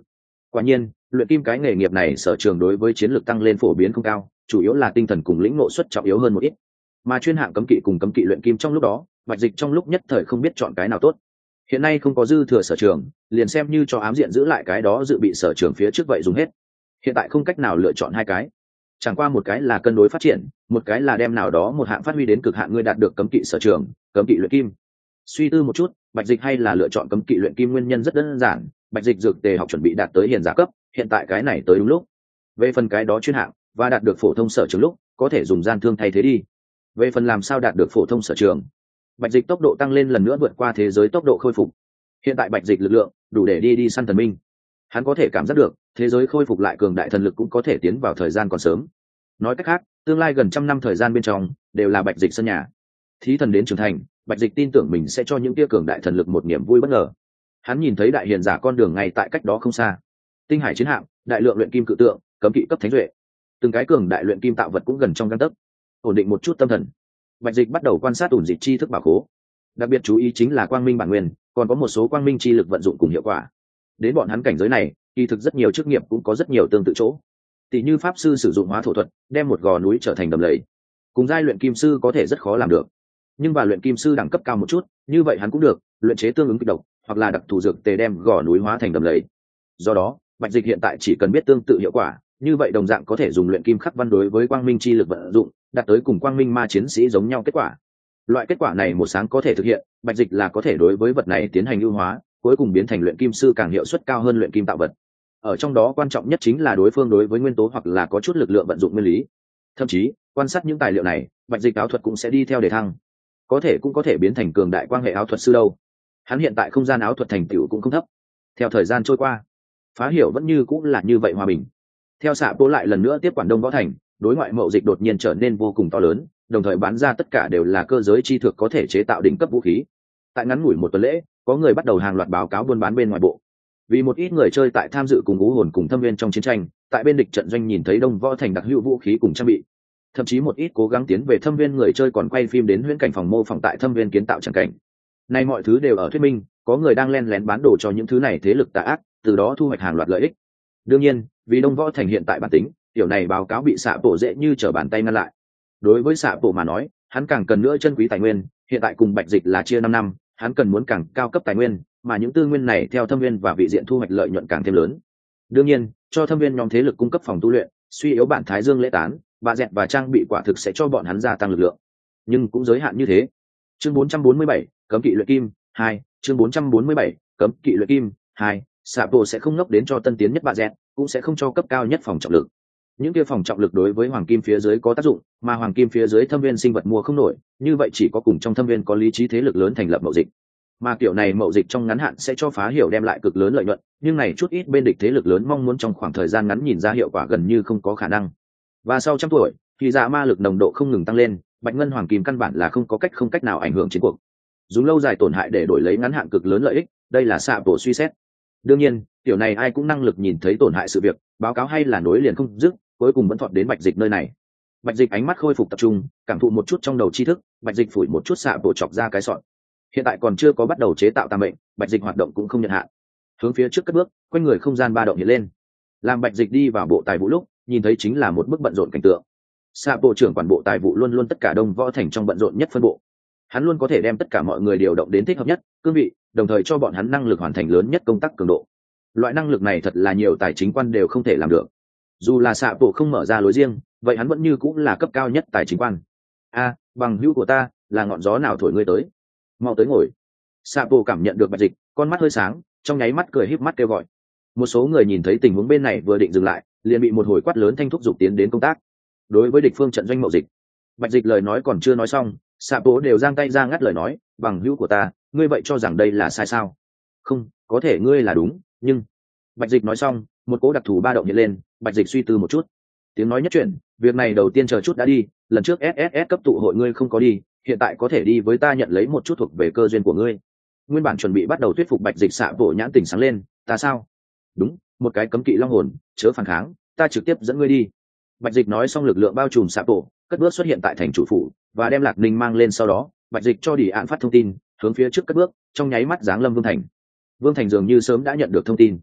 Quả nhiên luyện kim cái nghề nghiệp này sở trường đối với chiến lược tăng lên phổ biến không cao, chủ yếu là tinh thần cùng lĩnh ngộ suất trọng yếu hơn một ít. Mà chuyên hạng cấm kỵ cùng cấm kỵ luyện kim trong lúc đó, Bạch Dịch trong lúc nhất thời không biết chọn cái nào tốt. Hiện nay không có dư thừa sở trường, liền xem như cho ám diện giữ lại cái đó dự bị sở trường phía trước vậy dùng hết. Hiện tại không cách nào lựa chọn hai cái, chẳng qua một cái là cân đối phát triển, một cái là đem nào đó một hạng phát huy đến cực hạn ngươi đạt được cấm kỵ sở trường, cấm kỵ luyện kim. Suy tư một chút, Bạch Dịch hay là lựa chọn cấm kỵ luyện kim, nguyên nhân rất đơn giản, Bạch Dịch dược tề học chuẩn bị đạt tới hiền giả cấp, hiện tại cái này tới đúng lúc. Về phần cái đó chuyên hạng và đạt được phổ thông sở trường lúc, có thể dùng gian thương thay thế đi. Về phần làm sao đạt được phổ thông sở trường, Bạch Dịch tốc độ tăng lên lần nữa vượt qua thế giới tốc độ khôi phục. Hiện tại Bạch Dịch lực lượng đủ để đi đi săn thần minh. Hắn có thể cảm giác được, thế giới khôi phục lại cường đại thần lực cũng có thể tiến vào thời gian còn sớm. Nói cách khác, tương lai gần trăm năm thời gian bên trong đều là Bạch Dịch sân nhà. Thí thần đến trưởng thành, Bạch Dịch tin tưởng mình sẽ cho những tia cường đại thần lực một niềm vui bất ngờ. Hắn nhìn thấy đại hiền giả con đường ngay tại cách đó không xa. Tinh hải chiến hạm, đại lượng luyện kim cự tượng, cấm kỵ cấp thánh duệ, từng cái cường đại luyện kim tạo vật cũng gần trong gang tấc. Ổn định một chút tâm thần, Bạch Dịch bắt đầu quan sát ủn dịch chi thức bảo khố. Đặc biệt chú ý chính là quang minh bản nguyên, còn có một số quang minh chi lực vận dụng cùng hiệu quả. Đến bọn hắn cảnh giới này, kỳ thực rất nhiều chức nghiệp cũng có rất nhiều tương tự chỗ. Tỷ như pháp sư sử dụng hóa thổ thuật, đem một gò núi trở thành đầm lầy. Cùng giai luyện kim sư có thể rất khó làm được. Nhưng bà luyện kim sư đẳng cấp cao một chút, như vậy hắn cũng được, luyện chế tương ứng kịch độc, hoặc là đặc thù dược tề đem gò núi hóa thành đầm lầy. Do đó, Bạch Dịch hiện tại chỉ cần biết tương tự hiệu quả, như vậy đồng dạng có thể dùng luyện kim khắc văn đối với quang minh chi lực vận dụng, đạt tới cùng quang minh ma chiến sĩ giống nhau kết quả. Loại kết quả này một sáng có thể thực hiện, Bạch Dịch là có thể đối với vật này tiến hành ưu hóa, cuối cùng biến thành luyện kim sư càng hiệu suất cao hơn luyện kim tạo vật. Ở trong đó quan trọng nhất chính là đối phương đối với nguyên tố hoặc là có chút lực lượng vận dụng nguyên lý. Thậm chí, quan sát những tài liệu này, Bạch Dịch áo thuật cũng sẽ đi theo đề thăng, có thể cũng có thể biến thành cường đại quan hệ áo thuật sư đâu. Hắn hiện tại không gian áo thuật thành tựu cũng không thấp. Theo thời gian trôi qua, Phá Hiểu vẫn như cũng là như vậy hòa bình. Theo xạ bố lại lần nữa tiếp quản Đông Võ Thành, đối ngoại mậu dịch đột nhiên trở nên vô cùng to lớn, đồng thời bán ra tất cả đều là cơ giới chi thực có thể chế tạo đỉnh cấp vũ khí. Tại ngắn ngủi một tuần lễ, có người bắt đầu hàng loạt báo cáo buôn bán bên ngoài bộ. Vì một ít người chơi tại tham dự cùng ngũ hồn cùng thâm viên trong chiến tranh, tại bên địch trận doanh nhìn thấy Đông Võ Thành đặc hữu vũ khí cùng trang bị. Thậm chí một ít cố gắng tiến về thâm viên người chơi còn quay phim đến huyễn cảnh phòng mô phỏng tại thâm viên kiến tạo chẳng cảnh. Nay mọi thứ đều ở thuyết minh, có người đang len lén bán đồ cho những thứ này thế lực tà ác, từ đó thu hoạch hàng loạt lợi ích. Đương nhiên, vì Đông Võ Thành hiện tại bản tính, điều này báo cáo bị xạ bộ dễ như trở bàn tay ngăn lại. Đối với xạ bộ mà nói, hắn càng cần nữa chân quý tài nguyên, hiện tại cùng Bạch Dịch là chia năm năm, hắn cần muốn càng cao cấp tài nguyên, mà những tư nguyên này theo thâm viên và vị diện thu hoạch lợi nhuận càng thêm lớn. Đương nhiên, cho thâm viên nhóm thế lực cung cấp phòng tu luyện, suy yếu bản thái dương lễ tán, và dẹt và trang bị quả thực sẽ cho bọn hắn gia tăng lực lượng, nhưng cũng giới hạn như thế. Chương bốn trăm bốn mươi bảy, cấm kỵ luyện kim hai, chương bốn trăm bốn mươi bảy, cấm kỵ luyện kim hai, Sapo sẽ không ngốc đến cho tân tiến nhất bà dẹt, cũng sẽ không cho cấp cao nhất phòng trọng lực. Những kia phòng trọng lực đối với hoàng kim phía dưới có tác dụng, mà hoàng kim phía dưới thâm viên sinh vật mua không nổi, như vậy chỉ có cùng trong thâm viên có lý trí thế lực lớn thành lập mậu dịch. Mà kiểu này mậu dịch trong ngắn hạn sẽ cho Phá Hiểu đem lại cực lớn lợi nhuận, nhưng này chút ít bên địch thế lực lớn mong muốn trong khoảng thời gian ngắn nhìn ra hiệu quả gần như không có khả năng. Và sau trăm tuổi, khi dạ ma lực nồng độ không ngừng tăng lên, bạch ngân hoàng kim căn bản là không có cách không cách nào ảnh hưởng chiến cuộc. Dùng lâu dài tổn hại để đổi lấy ngắn hạn cực lớn lợi ích, đây là xạ bộ suy xét. Đương nhiên, tiểu này ai cũng năng lực nhìn thấy tổn hại sự việc, báo cáo hay là nối liền không dứt, cuối cùng vẫn thọt đến Bạch Dịch nơi này. Bạch Dịch ánh mắt khôi phục tập trung, cảm thụ một chút trong đầu tri thức, Bạch Dịch phủi một chút xạ bộ chọc ra cái sọn. Hiện tại còn chưa có bắt đầu chế tạo tà mệnh, Bạch Dịch hoạt động cũng không nhận hạn. Hướng phía trước cất bước, quanh người không gian ba động hiện lên. Làm Bạch Dịch đi vào bộ tài vụ lúc, nhìn thấy chính là một bức bận rộn cảnh tượng. Xạ bộ trưởng quản bộ tài vụ luôn luôn tất cả Đông Võ Thành trong bận rộn nhất phân bộ. Hắn luôn có thể đem tất cả mọi người điều động đến thích hợp nhất cương vị, đồng thời cho bọn hắn năng lực hoàn thành lớn nhất công tác cường độ. Loại năng lực này thật là nhiều tài chính quan đều không thể làm được. Dù là xạ bộ không mở ra lối riêng, vậy hắn vẫn như cũng là cấp cao nhất tài chính quan. A, bằng hữu của ta, là ngọn gió nào thổi ngươi tới? Mau tới ngồi. Xạ bộ cảm nhận được Bạch Dịch, con mắt hơi sáng, trong nháy mắt cười híp mắt kêu gọi. Một số người nhìn thấy tình huống bên này vừa định dừng lại, liền bị một hồi quát lớn thanh thúc giục tiến đến công tác. Đối với địch phương trận doanh mậu dịch, Bạch Dịch lời nói còn chưa nói xong, xạ bộ đều giang tay ra ngắt lời nói, bằng hữu của ta, ngươi vậy cho rằng đây là sai sao? Không, có thể ngươi là đúng, nhưng Bạch Dịch nói xong, một cỗ đặc thù ba động hiện lên. Bạch Dịch suy tư một chút, tiếng nói nhất chuyển, việc này đầu tiên chờ chút đã đi, lần trước ét ét ét cấp tụ hội ngươi không có đi, hiện tại có thể đi với ta nhận lấy một chút thuộc về cơ duyên của ngươi. Nguyên bản chuẩn bị bắt đầu thuyết phục Bạch Dịch, xạ bộ nhãn tỉnh sáng lên, ta sao? Đúng, một cái cấm kỵ long hồn, chớ phản kháng, ta trực tiếp dẫn ngươi đi. Bạch Dịch nói xong, lực lượng bao trùm xạ bộ, cất bước xuất hiện tại thành chủ phủ và đem Lạc Ninh mang lên. Sau đó Bạch Dịch cho Đỉ Ạn phát thông tin, hướng phía trước cất bước, trong nháy mắt giáng lâm Vương Thành. Vương Thành dường như sớm đã nhận được thông tin,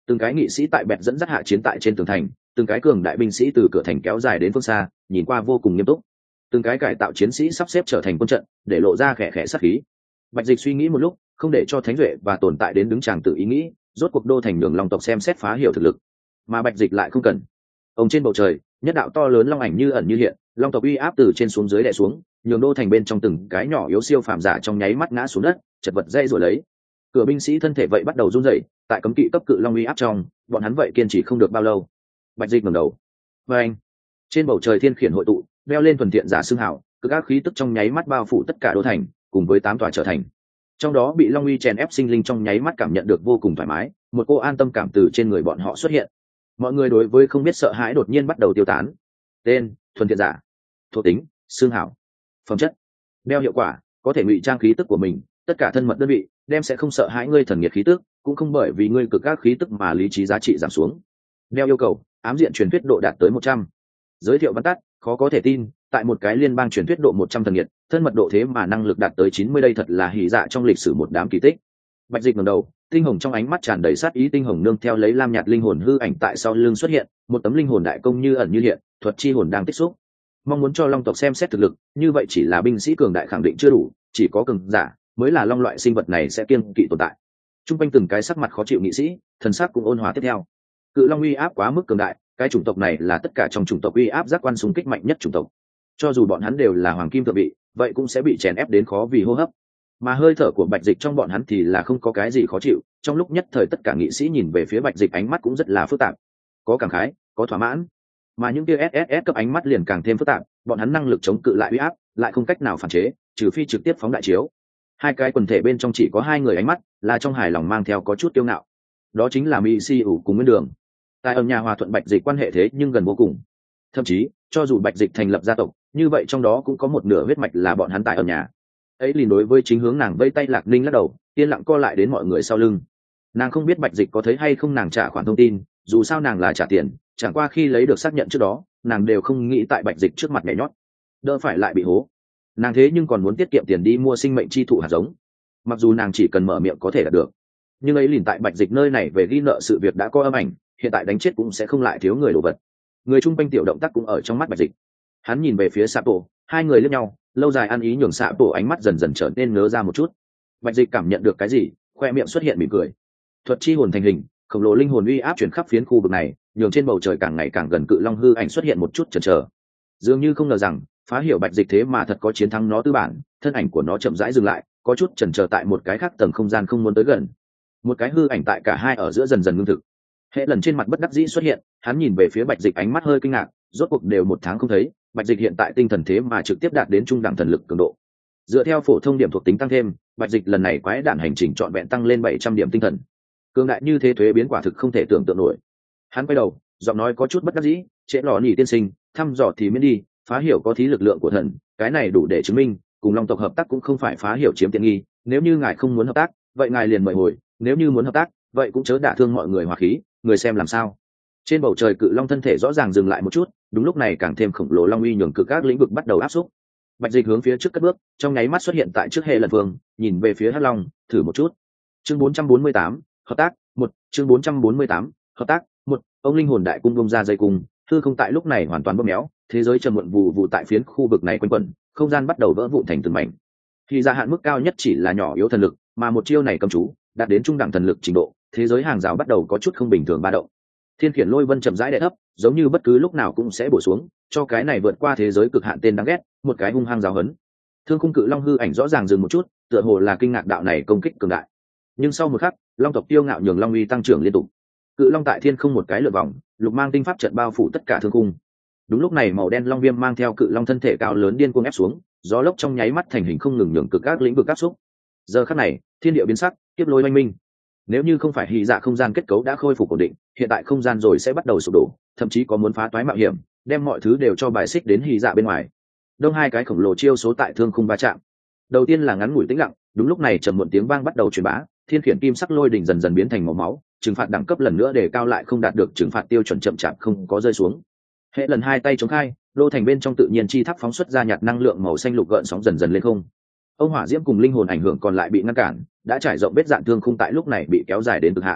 Từng cái nghị sĩ tại bẹt dẫn dắt hạ chiến tại trên tường thành, từng cái cường đại binh sĩ từ cửa thành kéo dài đến phương xa, nhìn qua vô cùng nghiêm túc. Từng cái cải tạo chiến sĩ sắp xếp trở thành quân trận, để lộ ra khẽ khẽ sát khí. Bạch Dịch suy nghĩ một lúc, không để cho Thánh Duệ và tồn tại đến đứng chàng tự ý nghĩ, rốt cuộc đô thành đường long tộc xem xét phá hiểu thực lực, mà Bạch Dịch lại không cần. Ông trên bầu trời, nhất đạo to lớn long ảnh như ẩn như hiện, long tộc uy áp từ trên xuống dưới đè xuống, nhường đô thành bên trong từng cái nhỏ yếu siêu phàm giả trong nháy mắt ngã xuống đất, chật vật dây rồi lấy. Cửa binh sĩ thân thể vậy bắt đầu run rẩy, tại cấm kỵ cấp cự long uy áp trong, bọn hắn vậy kiên trì không được bao lâu. Bạch Dịch ngẩng đầu. Và anh, trên bầu trời thiên khiển hội tụ, đeo lên thuần thiện giả xương hào, cực ác khí tức trong nháy mắt bao phủ tất cả đô thành, cùng với tám tòa trở thành. Trong đó bị long uy chèn ép sinh linh trong nháy mắt cảm nhận được vô cùng thoải mái, một cô an tâm cảm từ trên người bọn họ xuất hiện. Mọi người đối với không biết sợ hãi đột nhiên bắt đầu tiêu tán. Tên: thuần thiện giả. Thuộc tính: xương hảo. Phẩm chất: đeo hiệu quả có thể ngụy trang khí tức của mình, tất cả thân mật đơn vị đem sẽ không sợ hãi ngươi thần nhiệt khí tức, cũng không bởi vì ngươi cực ác khí tức mà lý trí giá trị giảm xuống. Đeo yêu cầu: ám diện truyền thuyết độ đạt tới một trăm. Giới thiệu văn tắt: khó có thể tin, tại một cái liên bang truyền thuyết độ một trăm thần nhiệt, thân mật độ thế mà năng lực đạt tới chín mươi, đây thật là hỉ dạ trong lịch sử một đám kỳ tích. Bạch Dịch ngẩng đầu, tinh hồng trong ánh mắt tràn đầy sát ý, tinh hồng nương theo lấy lam nhạt linh hồn hư ảnh tại sau lưng xuất hiện, một tấm linh hồn đại công như ẩn như hiện, thuật chi hồn đang tích xúc. Mong muốn cho long tộc xem xét thực lực, như vậy chỉ là binh sĩ cường đại khẳng định chưa đủ, chỉ có cường giả mới là long loại sinh vật này sẽ kiên kỵ tồn tại. Trung quanh từng cái sắc mặt khó chịu nghị sĩ, thần sắc cũng ôn hòa tiếp theo. Cự long uy áp quá mức cường đại, cái chủng tộc này là tất cả trong chủng tộc uy áp giác quan xung kích mạnh nhất chủng tộc. Cho dù bọn hắn đều là hoàng kim thượng vị, vậy cũng sẽ bị chèn ép đến khó vì hô hấp. Mà hơi thở của Bạch Dịch trong bọn hắn thì là không có cái gì khó chịu. Trong lúc nhất thời tất cả nghị sĩ nhìn về phía Bạch Dịch ánh mắt cũng rất là phức tạp, có cảm khái, có thỏa mãn, mà những kia ét ét ét cấp ánh mắt liền càng thêm phức tạp. Bọn hắn năng lực chống cự lại uy áp, lại không cách nào phản chế, trừ phi trực tiếp phóng đại chiếu. Hai cái quần thể bên trong chỉ có hai người ánh mắt là trong hài lòng mang theo có chút kiêu ngạo, đó chính là Mỹ Si ủ cùng Nguyên Đường. Tại âm nhà hòa thuận Bạch Dịch quan hệ thế nhưng gần vô cùng, thậm chí cho dù Bạch Dịch thành lập gia tộc, như vậy trong đó cũng có một nửa huyết mạch là bọn hắn tại âm nhà. Ấy liền đối với chính hướng nàng vây tay Lạc Ninh lắc đầu, yên lặng co lại đến mọi người sau lưng. Nàng không biết Bạch Dịch có thấy hay không nàng trả khoản thông tin, dù sao nàng là trả tiền, chẳng qua khi lấy được xác nhận trước đó, nàng đều không nghĩ tại Bạch Dịch trước mặt nhảy nhót, đỡ phải lại bị hố. Nàng thế nhưng còn muốn tiết kiệm tiền đi mua sinh mệnh chi thụ hạt giống, mặc dù nàng chỉ cần mở miệng có thể đạt được, nhưng ấy liền tại Bạch Dịch nơi này về ghi nợ sự việc đã có âm ảnh, hiện tại đánh chết cũng sẽ không lại thiếu người đồ vật. Người chung quanh tiểu động tác cũng ở trong mắt Bạch Dịch. Hắn nhìn về phía Sapo, hai người liếc nhau, lâu dài ăn ý nhường Sapo ánh mắt dần dần trở nên ngớ ra một chút. Bạch Dịch cảm nhận được cái gì, khoe miệng xuất hiện mỉm cười. Thuật chi hồn thành hình, khổng lồ linh hồn uy áp chuyển khắp phiến khu vực này, nhường trên bầu trời càng ngày càng gần cự long hư ảnh xuất hiện một chút chần chờ. Dường như không ngờ rằng phá hiểu Bạch Dịch thế mà thật có chiến thắng nó tư bản, thân ảnh của nó chậm rãi dừng lại, có chút chần chờ tại một cái khác tầng không gian không muốn tới gần. Một cái hư ảnh tại cả hai ở giữa dần dần ngưng thực. Hệ lần trên mặt bất đắc dĩ xuất hiện, hắn nhìn về phía Bạch Dịch ánh mắt hơi kinh ngạc, rốt cuộc đều một tháng không thấy, Bạch Dịch hiện tại tinh thần thế mà trực tiếp đạt đến trung đẳng thần lực cường độ. Dựa theo phổ thông điểm thuộc tính tăng thêm, Bạch Dịch lần này quái đản hành trình trọn vẹn tăng lên bảy trăm điểm tinh thần. Cường đại như thế thuế biến quả thực không thể tưởng tượng nổi. Hắn quay đầu, giọng nói có chút bất đắc dĩ, "Trễ lọ nhỉ tiên sinh, thăm dò thì miễn đi, phá hiểu có thí lực lượng của thần, cái này đủ để chứng minh, cùng Long tộc hợp tác cũng không phải phá hiểu chiếm tiện nghi, nếu như ngài không muốn hợp tác, vậy ngài liền mời hồi, nếu như muốn hợp tác, vậy cũng chớ đả thương mọi người hòa khí, người xem làm sao." Trên bầu trời cự long thân thể rõ ràng dừng lại một chút, đúng lúc này càng thêm khổng lồ long uy nhường cực các lĩnh vực bắt đầu áp xúc. Bạch Dịch hướng phía trước cất bước, trong nháy mắt xuất hiện tại trước Hệ Lần Vương, nhìn về phía Hắc Long, thử một chút. Chương bốn trăm bốn mươi tám, hợp tác, một, chương bốn trăm bốn mươi tám, hợp tác, một, ông linh hồn đại cung bung ra dây cung, hư không tại lúc này hoàn toàn bóp méo, thế giới trầm muộn vụ vụ tại phiến khu vực này quanh quẩn, không gian bắt đầu vỡ vụn thành từng mảnh. Khi gia hạn mức cao nhất chỉ là nhỏ yếu thần lực, mà một chiêu này cầm chú, đạt đến trung đẳng thần lực trình độ, thế giới hàng rào bắt đầu có chút không bình thường ba động. Thiên khiển lôi vân chậm rãi đè thấp, giống như bất cứ lúc nào cũng sẽ bổ xuống, cho cái này vượt qua thế giới cực hạn tên đáng ghét, một cái hung hăng giáo hấn. Thương khung cự long hư ảnh rõ ràng dừng một chút, tựa hồ là kinh ngạc đạo này công kích cường đại. Nhưng sau một khắc, long tộc tiêu ngạo nhường long uy tăng trưởng liên tục. Cự long tại thiên không một cái lượn vòng, lục mang tinh pháp trận bao phủ tất cả thương khung. Đúng lúc này màu đen long viêm mang theo cự long thân thể cao lớn điên cuồng ép xuống, gió lốc trong nháy mắt thành hình không ngừng nhường cực các lĩnh vực áp xúc. Giờ khắc này, thiên địa biến sắc, kiếp lôi oanh minh. Nếu như không phải hy dạ không gian kết cấu đã khôi phục ổn định, hiện tại không gian rồi sẽ bắt đầu sụp đổ, thậm chí có muốn phá toái mạo hiểm, đem mọi thứ đều cho bài xích đến hy dạ bên ngoài. Đông hai cái khổng lồ chiêu số tại thương khung va chạm. Đầu tiên là ngắn ngủi tĩnh lặng, đúng lúc này trầm muộn tiếng vang bắt đầu truyền bá, thiên khiển kim sắc lôi đỉnh dần dần biến thành màu máu, trừng phạt đẳng cấp lần nữa để cao lại không đạt được trừng phạt tiêu chuẩn chậm chạp không có rơi xuống. Hệ lần hai tay chống khai, lô thành bên trong tự nhiên chi tháp phóng xuất ra nhạt năng lượng màu xanh lục gợn sóng dần dần lên không. Ông hỏa diễm cùng linh hồn ảnh hưởng còn lại bị ngăn cản, đã trải rộng vết dạn thương khung tại lúc này bị kéo dài đến cực hạn.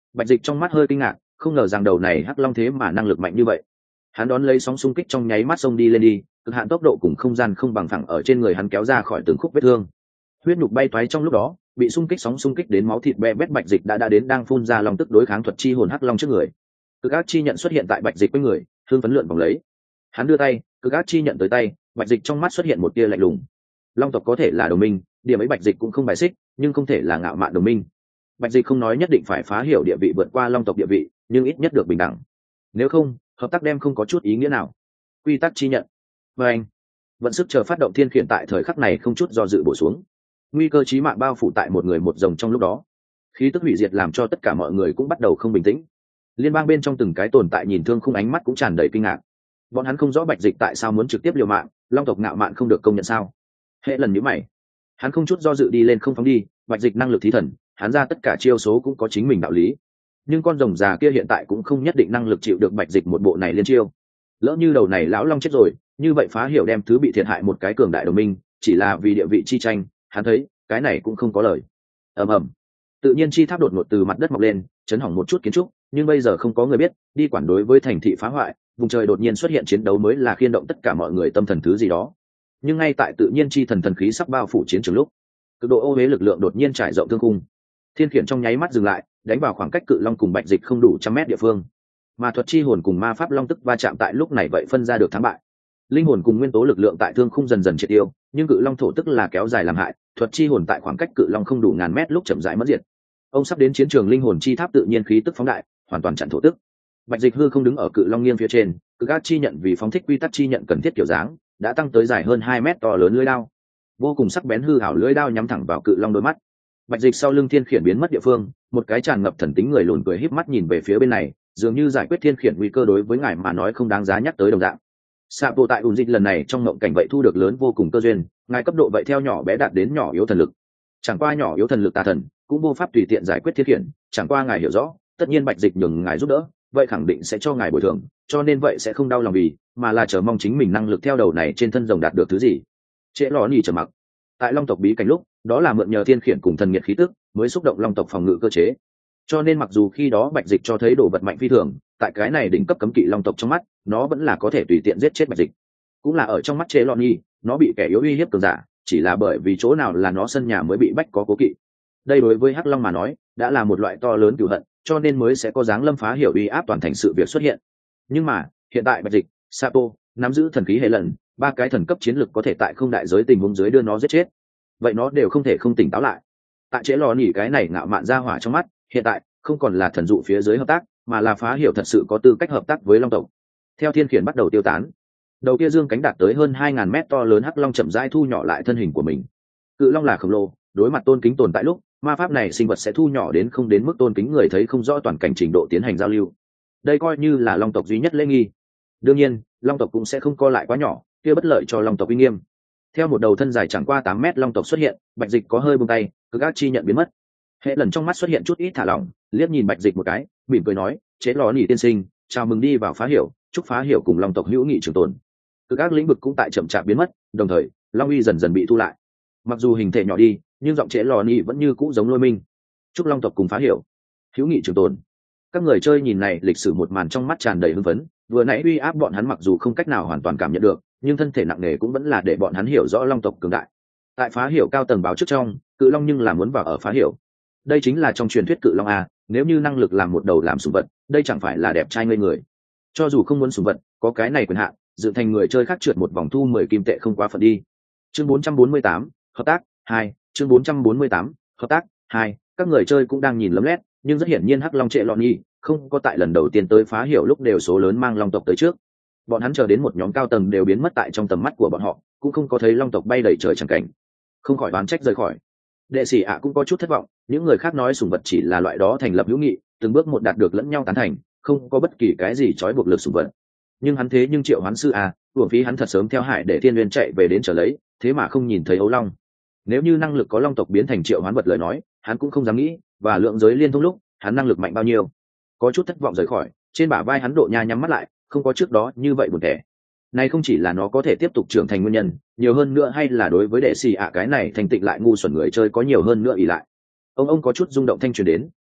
Bạch Dịch trong mắt hơi kinh ngạc, không ngờ rằng đầu này hắc long thế mà năng lực mạnh như vậy. Hắn đón lấy sóng xung kích trong nháy mắt xông đi lên đi, cực hạn tốc độ cùng không gian không bằng phẳng ở trên người hắn kéo ra khỏi từng khúc vết thương. Huyết nhục bay toái trong lúc đó, bị xung kích sóng xung kích đến máu thịt bè bét. Bạch Dịch đã đã đến đang phun ra long tức đối kháng thuật chi hồn hắc long trước người. Cực ác chi nhận xuất hiện tại Bạch Dịch quanh người, hương phấn lượn vòng lấy. Hắn đưa tay, cực ác chi nhận tới tay, Bạch Dịch trong mắt xuất hiện một tia lạnh lùng. Long tộc có thể là đồng minh, điểm ấy Bạch Dịch cũng không bài xích, nhưng không thể là ngạo mạn đồng minh. Bạch Dịch không nói nhất định phải phá hiểu địa vị vượt qua long tộc địa vị, nhưng ít nhất được bình đẳng. Nếu không, hợp tác đem không có chút ý nghĩa nào. Quy tắc chi nhận. Và anh, vận sức chờ phát động thiên khiển tại thời khắc này không chút do dự bổ xuống. Nguy cơ chí mạng bao phủ tại một người một rồng trong lúc đó. Khí tức hủy diệt làm cho tất cả mọi người cũng bắt đầu không bình tĩnh. Liên bang bên trong từng cái tồn tại nhìn thương khung ánh mắt cũng tràn đầy kinh ngạc. Bọn hắn không rõ Bạch Dịch tại sao muốn trực tiếp liều mạng, long tộc ngạo mạn không được công nhận sao? Hệ lần nhíu mày, hắn không chút do dự đi lên không phóng đi. Bạch Dịch năng lực thí thần, hắn ra tất cả chiêu số cũng có chính mình đạo lý. Nhưng con rồng già kia hiện tại cũng không nhất định năng lực chịu được Bạch Dịch một bộ này liên chiêu. Lỡ như đầu này lão long chết rồi, như vậy phá hiểu đem thứ bị thiệt hại một cái cường đại đồng minh, chỉ là vì địa vị chi tranh, hắn thấy cái này cũng không có lời. Ầm ầm, tự nhiên chi tháp đột ngột từ mặt đất mọc lên, chấn hỏng một chút kiến trúc, nhưng bây giờ không có người biết đi quản đối với thành thị phá hoại, vùng trời đột nhiên xuất hiện chiến đấu mới là khiên động tất cả mọi người tâm thần thứ gì đó. Nhưng ngay tại tự nhiên chi thần thần khí sắp bao phủ chiến trường lúc, cực độ ô uế lực lượng đột nhiên trải rộng thương khung. Thiên khiển trong nháy mắt dừng lại, đánh vào khoảng cách cự long cùng Bạch Dịch không đủ trăm mét địa phương. Mà thuật chi hồn cùng ma pháp long tức va chạm tại lúc này vậy phân ra được thắng bại. Linh hồn cùng nguyên tố lực lượng tại thương khung dần dần triệt tiêu, nhưng cự long thổ tức là kéo dài làm hại, thuật chi hồn tại khoảng cách cự long không đủ ngàn mét lúc chậm rãi mất diệt. Ông sắp đến chiến trường linh hồn chi tháp tự nhiên khí tức phóng đại, hoàn toàn chặn thổ tức. Bạch Dịch hư không đứng ở cự long nghiêng phía trên, cực ác chi nhận vì phóng thích quy tắc chi nhận cần thiết kiểu dáng, đã tăng tới dài hơn hai mét to lớn lưỡi đao. Vô cùng sắc bén hư ảo lưỡi đao nhắm thẳng vào cự long đôi mắt. Bạch Dịch sau lưng thiên khiển biến mất địa phương, một cái tràn ngập thần tính người lùn cười híp mắt nhìn về phía bên này, dường như giải quyết thiên khiển nguy cơ đối với ngài mà nói không đáng giá nhắc tới đồng dạng. Sạ bộ tại ùn dịch lần này trong mộng cảnh vậy thu được lớn vô cùng cơ duyên, ngài cấp độ vậy theo nhỏ bé đạt đến nhỏ yếu thần lực. Chẳng qua nhỏ yếu thần lực tà thần cũng vô pháp tùy tiện giải quyết thiên khiển, chẳng qua ngài hiểu rõ, tất nhiên Bạch Dịch nhường ngài giúp đỡ, vậy khẳng định sẽ cho ngài bồi thường, cho nên vậy sẽ không đau lòng vì, mà là chờ mong chính mình năng lực theo đầu này trên thân rồng đạt được thứ gì. Trễ lò nhì trầm mặc. Tại long tộc bí cảnh lúc, đó là mượn nhờ thiên khiển cùng thần nhiệt khí tức mới xúc động long tộc phòng ngự cơ chế. Cho nên mặc dù khi đó Bạch Dịch cho thấy đồ vật mạnh phi thường, tại cái này đỉnh cấp cấm kỵ long tộc trong mắt, nó vẫn là có thể tùy tiện giết chết Bạch Dịch. Cũng là ở trong mắt Trễ lò nhì, nó bị kẻ yếu uy hiếp cường giả, chỉ là bởi vì chỗ nào là nó sân nhà mới bị bách có cố kỵ. Đây đối với hắc long mà nói, đã là một loại to lớn cừu hận, cho nên mới sẽ có dáng lâm phá hiểu uy áp toàn thành sự việc xuất hiện. Nhưng mà hiện tại Bạch Dịch, Sapo nắm giữ thần khí hệ lần, ba cái thần cấp chiến lực có thể tại không đại giới tình huống dưới đưa nó giết chết, vậy nó đều không thể không tỉnh táo lại. Tại Trễ lò nhỉ cái này ngạo mạn ra hỏa trong mắt, hiện tại không còn là thần dụ phía dưới hợp tác, mà là phá hiểu thật sự có tư cách hợp tác với long tộc. Theo thiên khiển bắt đầu tiêu tán, đầu kia dương cánh đạt tới hơn hai ngàn mét to lớn hắc long chậm rãi thu nhỏ lại thân hình của mình. Cự long là khổng lồ, đối mặt tôn kính tồn tại lúc, ma pháp này sinh vật sẽ thu nhỏ đến không đến mức tôn kính người thấy không rõ toàn cảnh trình độ tiến hành giao lưu. Đây coi như là long tộc duy nhất lễ nghi. Đương nhiên, long tộc cũng sẽ không co lại quá nhỏ, kia bất lợi cho long tộc uy nghiêm. Theo một đầu thân dài chẳng qua tám mét long tộc xuất hiện, Bạch Dịch có hơi buông tay, cực ác chi nhận biến mất. Hệ lần trong mắt xuất hiện chút ít thả lỏng, liếc nhìn Bạch Dịch một cái, mỉm cười nói, Chế lò nỉ tiên sinh, chào mừng đi vào phá hiểu, chúc phá hiểu cùng long tộc hữu nghị trường tồn. Cực ác lĩnh vực cũng tại chậm chạp biến mất, đồng thời long uy dần dần bị thu lại. Mặc dù hình thể nhỏ đi, nhưng giọng Chế lò nỉ vẫn như cũ giống Lôi Minh. Chúc long tộc cùng phá hiểu, hữu nghị trường tồn. Các người chơi nhìn này lịch sử một màn trong mắt tràn đầy hưng phấn, vừa nãy uy áp bọn hắn mặc dù không cách nào hoàn toàn cảm nhận được, nhưng thân thể nặng nề cũng vẫn là để bọn hắn hiểu rõ long tộc cường đại. Tại phá hiểu cao tầng báo trước trong, cự long nhưng là muốn vào ở phá hiểu. Đây chính là trong truyền thuyết cự long a, nếu như năng lực làm một đầu làm sủng vật, đây chẳng phải là đẹp trai ngây người. Cho dù không muốn sủng vật, có cái này quyền hạn, dựng thành người chơi khác trượt một vòng thu mười kim tệ không quá phận đi. Chương bốn trăm bốn mươi tám, hợp tác hai, chương bốn trăm bốn mươi tám, hợp tác hai, các người chơi cũng đang nhìn lấm lét, nhưng rất hiển nhiên Hắc Long Trệ Lọn Nhi không có tại lần đầu tiên tới phá hiểu lúc đều số lớn mang long tộc tới trước. Bọn hắn chờ đến một nhóm cao tầng đều biến mất tại trong tầm mắt của bọn họ, cũng không có thấy long tộc bay đầy trời chẳng cảnh, không khỏi đoán trách rời khỏi. Đệ sĩ ạ cũng có chút thất vọng, những người khác nói sủng vật chỉ là loại đó thành lập hữu nghị, từng bước một đạt được lẫn nhau tán thành, không có bất kỳ cái gì trói buộc lực sủng vật. Nhưng hắn thế nhưng triệu hoán sư à, uổng phí hắn thật sớm theo hải để thiên nguyên chạy về đến trở lấy, thế mà không nhìn thấy ấu long. Nếu như năng lực có long tộc biến thành triệu hoán vật lời nói, hắn cũng không dám nghĩ, và lượng giới liên thông lúc, hắn năng lực mạnh bao nhiêu. Có chút thất vọng rời khỏi, trên bả vai hắn độ nha nhắm mắt lại, không có trước đó như vậy buồn tẻ. Này không chỉ là nó có thể tiếp tục trưởng thành nguyên nhân, nhiều hơn nữa hay là đối với đệ sĩ ạ cái này thành tịnh lại ngu xuẩn người chơi có nhiều hơn nữa ỷ lại. Ông ông có chút rung động thanh truyền đến,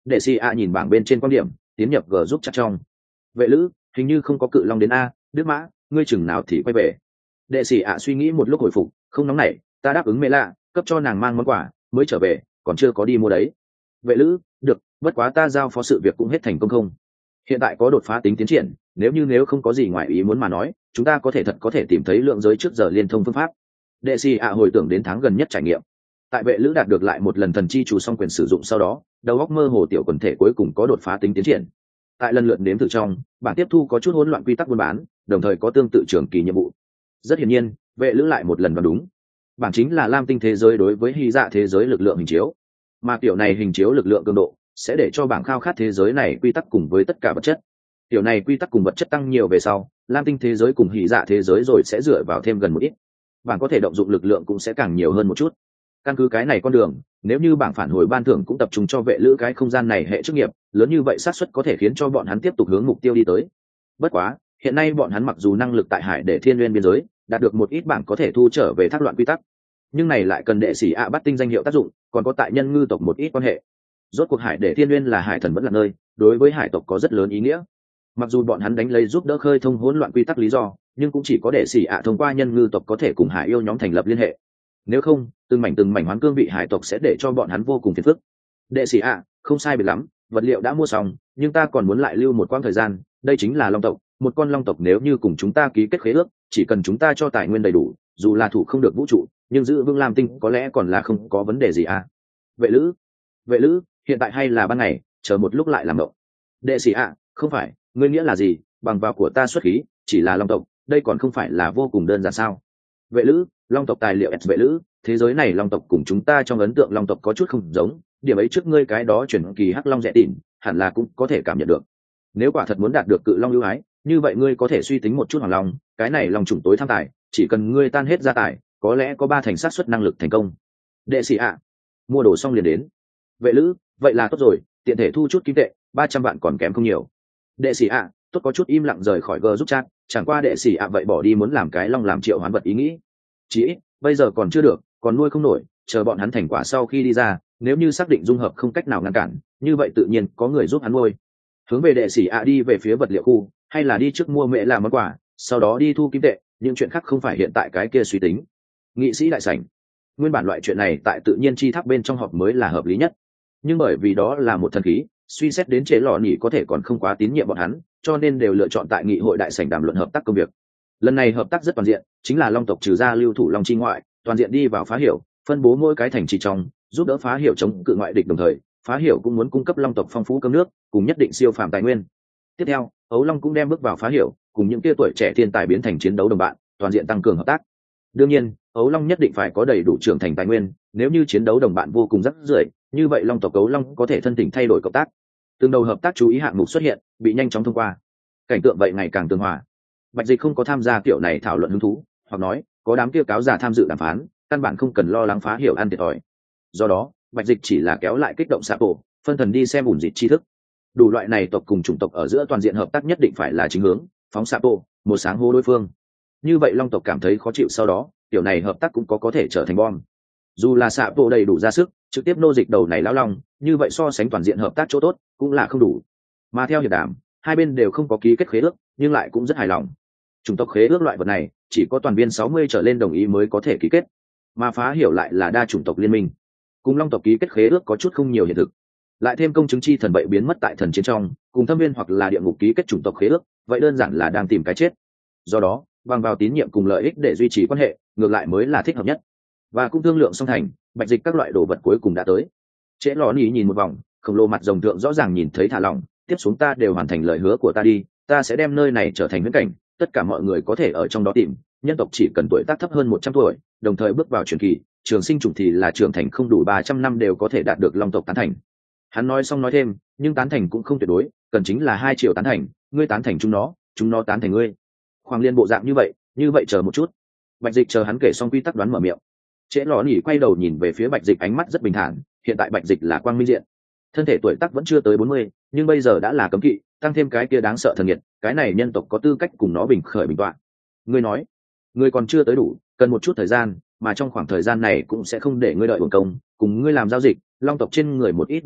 Đệ sĩ ạ nhìn bảng bên trên quan điểm, tiến nhập g giúp chắc trong. Vệ lữ, hình như không có cự long đến a. Đức mã, ngươi chừng nào thì quay về. Đệ sĩ ạ suy nghĩ một lúc hồi phục, không nóng nảy, ta đáp ứng mẹ lạ, cấp cho nàng mang món quà mới trở về, còn chưa có đi mua đấy. Vệ lữ, được, bất quá ta giao phó sự việc cũng hết thành công không. Hiện tại có đột phá tính tiến triển, nếu như nếu không có gì ngoài ý muốn mà nói, chúng ta có thể thật có thể tìm thấy lượng giới trước giờ liên thông phương pháp. Đệ sĩ ạ hồi tưởng đến tháng gần nhất trải nghiệm. Tại vệ lữ đạt được lại một lần thần chi chủ song quyền sử dụng sau đó, đầu óc mơ hồ tiểu quần thể cuối cùng có đột phá tính tiến triển. Tại lần lượt nếm thử trong, bảng tiếp thu có chút hỗn loạn quy tắc buôn bán, đồng thời có tương tự trường kỳ nhiệm vụ. Rất hiển nhiên, vệ lữ lại một lần đoán đúng. Bảng chính là lam tinh thế giới đối với hy dạ thế giới lực lượng hình chiếu, mà kiểu này hình chiếu lực lượng cường độ sẽ để cho bảng khao khát thế giới này quy tắc cùng với tất cả vật chất. Kiểu này quy tắc cùng vật chất tăng nhiều về sau, lam tinh thế giới cùng hy dạ thế giới rồi sẽ dựa vào thêm gần một ít. Bảng có thể động dụng lực lượng cũng sẽ càng nhiều hơn một chút. Căn cứ cái này con đường, nếu như bảng phản hồi ban thưởng cũng tập trung cho vệ lữ cái không gian này hệ chức nghiệp, lớn như vậy xác suất có thể khiến cho bọn hắn tiếp tục hướng mục tiêu đi tới. Bất quá, hiện nay bọn hắn mặc dù năng lực tại hải để thiên nguyên biên giới đạt được một ít bảng có thể thu trở về thác loạn quy tắc, nhưng này lại cần đệ sĩ ạ bắt tinh danh hiệu tác dụng, còn có tại nhân ngư tộc một ít quan hệ. Rốt cuộc hải để thiên nguyên là hải thần vẫn là nơi, đối với hải tộc có rất lớn ý nghĩa. Mặc dù bọn hắn đánh lấy giúp đỡ khơi thông hỗn loạn quy tắc lý do, nhưng cũng chỉ có đệ sĩ ạ thông qua nhân ngư tộc có thể cùng hải yêu nhóm thành lập liên hệ. Nếu không, từng mảnh từng mảnh hoán cương vị hải tộc sẽ để cho bọn hắn vô cùng phiền phức. Đệ sĩ ạ, không sai biệt lắm, vật liệu đã mua xong, nhưng ta còn muốn lại lưu một quãng thời gian. Đây chính là long tộc, một con long tộc nếu như cùng chúng ta ký kết khế ước, chỉ cần chúng ta cho tài nguyên đầy đủ, dù là thủ không được vũ trụ, nhưng giữ vương lam tinh có lẽ còn là không có vấn đề gì à. Vệ lữ, vệ lữ, hiện tại hay là ban ngày, chờ một lúc lại làm động. Đệ sĩ ạ, không phải, ngươi nghĩa là gì? Bằng vào của ta xuất khí, chỉ là long tộc, đây còn không phải là vô cùng đơn giản sao? Vệ lữ, long tộc tài liệu s vệ lữ, thế giới này long tộc cùng chúng ta trong ấn tượng long tộc có chút không giống, điểm ấy trước ngươi cái đó chuyển kỳ hắc long rẻ tỉn hẳn là cũng có thể cảm nhận được. Nếu quả thật muốn đạt được cự long ưu ái, như vậy ngươi có thể suy tính một chút hoàng long, cái này long trùng tối tham tài, chỉ cần ngươi tan hết gia tài, có lẽ có ba thành xác suất năng lực thành công. Đệ sĩ ạ, mua đồ xong liền đến. Vệ lữ, vậy là tốt rồi, tiện thể thu chút kim tệ, ba trăm vạn còn kém không nhiều. Đệ sĩ ạ, tốt, có chút im lặng rời khỏi g giúp chat, chẳng qua đệ sĩ ạ vậy bỏ đi muốn làm cái long làm triệu hoán vật ý nghĩ. Chỉ ít bây giờ còn chưa được, còn nuôi không nổi, chờ bọn hắn thành quả sau khi đi ra, nếu như xác định dung hợp không cách nào ngăn cản, như vậy tự nhiên có người giúp hắn nuôi. Hướng về đệ sĩ ạ đi về phía vật liệu khu, hay là đi trước mua mẹ làm món quà, sau đó đi thu kim tệ, những chuyện khác không phải hiện tại cái kia suy tính. Nghị sĩ đại sảnh, nguyên bản loại chuyện này tại tự nhiên chi tháp bên trong họp mới là hợp lý nhất, nhưng bởi vì đó là một thần khí, suy xét đến chế lò nhỉ có thể còn không quá tín nhiệm bọn hắn, cho nên đều lựa chọn tại nghị hội đại sảnh đàm luận hợp tác công việc. Lần này hợp tác rất toàn diện, chính là long tộc trừ ra lưu thủ long chi ngoại, toàn diện đi vào phá hiểu, phân bố mỗi cái thành trì trong, giúp đỡ phá hiểu chống cự ngoại địch, đồng thời phá hiểu cũng muốn cung cấp long tộc phong phú cơm nước cùng nhất định siêu phàm tài nguyên. Tiếp theo, ấu long cũng đem bước vào phá hiểu, cùng những kia tuổi trẻ thiên tài biến thành chiến đấu đồng bạn, toàn diện tăng cường hợp tác. Đương nhiên, ấu long nhất định phải có đầy đủ trưởng thành tài nguyên, nếu như chiến đấu đồng bạn vô cùng rắc rưởi, như vậy long tộc ấu long có thể thân tình thay đổi cộng tác. Tương đầu hợp tác chú ý hạng mục xuất hiện, bị nhanh chóng thông qua. Cảnh tượng vậy ngày càng tương hòa. Bạch Dịch không có tham gia kiểu này thảo luận hứng thú, hoặc nói có đám kia cáo già tham dự đàm phán, căn bản không cần lo lắng phá hiểu ăn thiệt thòi. Do đó, Bạch Dịch chỉ là kéo lại kích động Sapo, phân thần đi xem ủn dịch tri thức. Đủ loại này tộc cùng chủng tộc ở giữa toàn diện hợp tác nhất định phải là chính hướng, phóng Sapo, một sáng hô đối phương. Như vậy long tộc cảm thấy khó chịu, sau đó, kiểu này hợp tác cũng có có thể trở thành bom. Dù là Sapo đầy đủ ra sức, trực tiếp nô dịch đầu này lão long, như vậy so sánh toàn diện hợp tác chỗ tốt cũng là không đủ. Mà theo hiệp đàm, hai bên đều không có ký kết khế ước, nhưng lại cũng rất hài lòng. Chủng tộc khế ước loại vật này chỉ có toàn viên sáu mươi trở lên đồng ý mới có thể ký kết, mà phá hiểu lại là đa chủng tộc liên minh, cùng long tộc ký kết khế ước có chút không nhiều hiện thực. Lại thêm công chứng chi thần bậy biến mất tại thần chiến trong, cùng thâm viên hoặc là địa ngục ký kết chủng tộc khế ước, vậy đơn giản là đang tìm cái chết. Do đó, bằng vào tín nhiệm cùng lợi ích để duy trì quan hệ, ngược lại mới là thích hợp nhất. Và cũng thương lượng song thành, Bạch Dịch các loại đồ vật cuối cùng đã tới. Trễ ló nhí nhìn một vòng, khổng lồ mặt rồng tượng rõ ràng nhìn thấy thả lỏng, tiếp xuống ta đều hoàn thành lời hứa của ta đi, ta sẽ đem nơi này trở thành huyễn cảnh, tất cả mọi người có thể ở trong đó tìm, nhân tộc chỉ cần tuổi tác thấp hơn một trăm tuổi, đồng thời bước vào truyền kỳ, trường sinh chủng thì là trưởng thành không đủ ba trăm năm đều có thể đạt được long tộc tán thành. Hắn nói xong nói thêm, nhưng tán thành cũng không tuyệt đối, cần chính là hai triệu tán thành, ngươi tán thành chúng nó, chúng nó tán thành ngươi. Khoảng liên bộ dạng như vậy, như vậy chờ một chút. Bạch Dịch chờ hắn kể xong quy tắc đoán mở miệng. Trễ ló nhỉ quay đầu nhìn về phía Bạch Dịch, ánh mắt rất bình thản, hiện tại Bạch Dịch là quang minh diện. Thân thể tuổi tác vẫn chưa tới bốn mươi, nhưng bây giờ đã là cấm kỵ, tăng thêm cái kia đáng sợ thần nhiệt, cái này nhân tộc có tư cách cùng nó bình khởi bình tọa. Ngươi nói, ngươi còn chưa tới đủ, cần một chút thời gian, mà trong khoảng thời gian này cũng sẽ không để ngươi đợi uổng công, cùng ngươi làm giao dịch, long tộc trên người một ít vật liệu,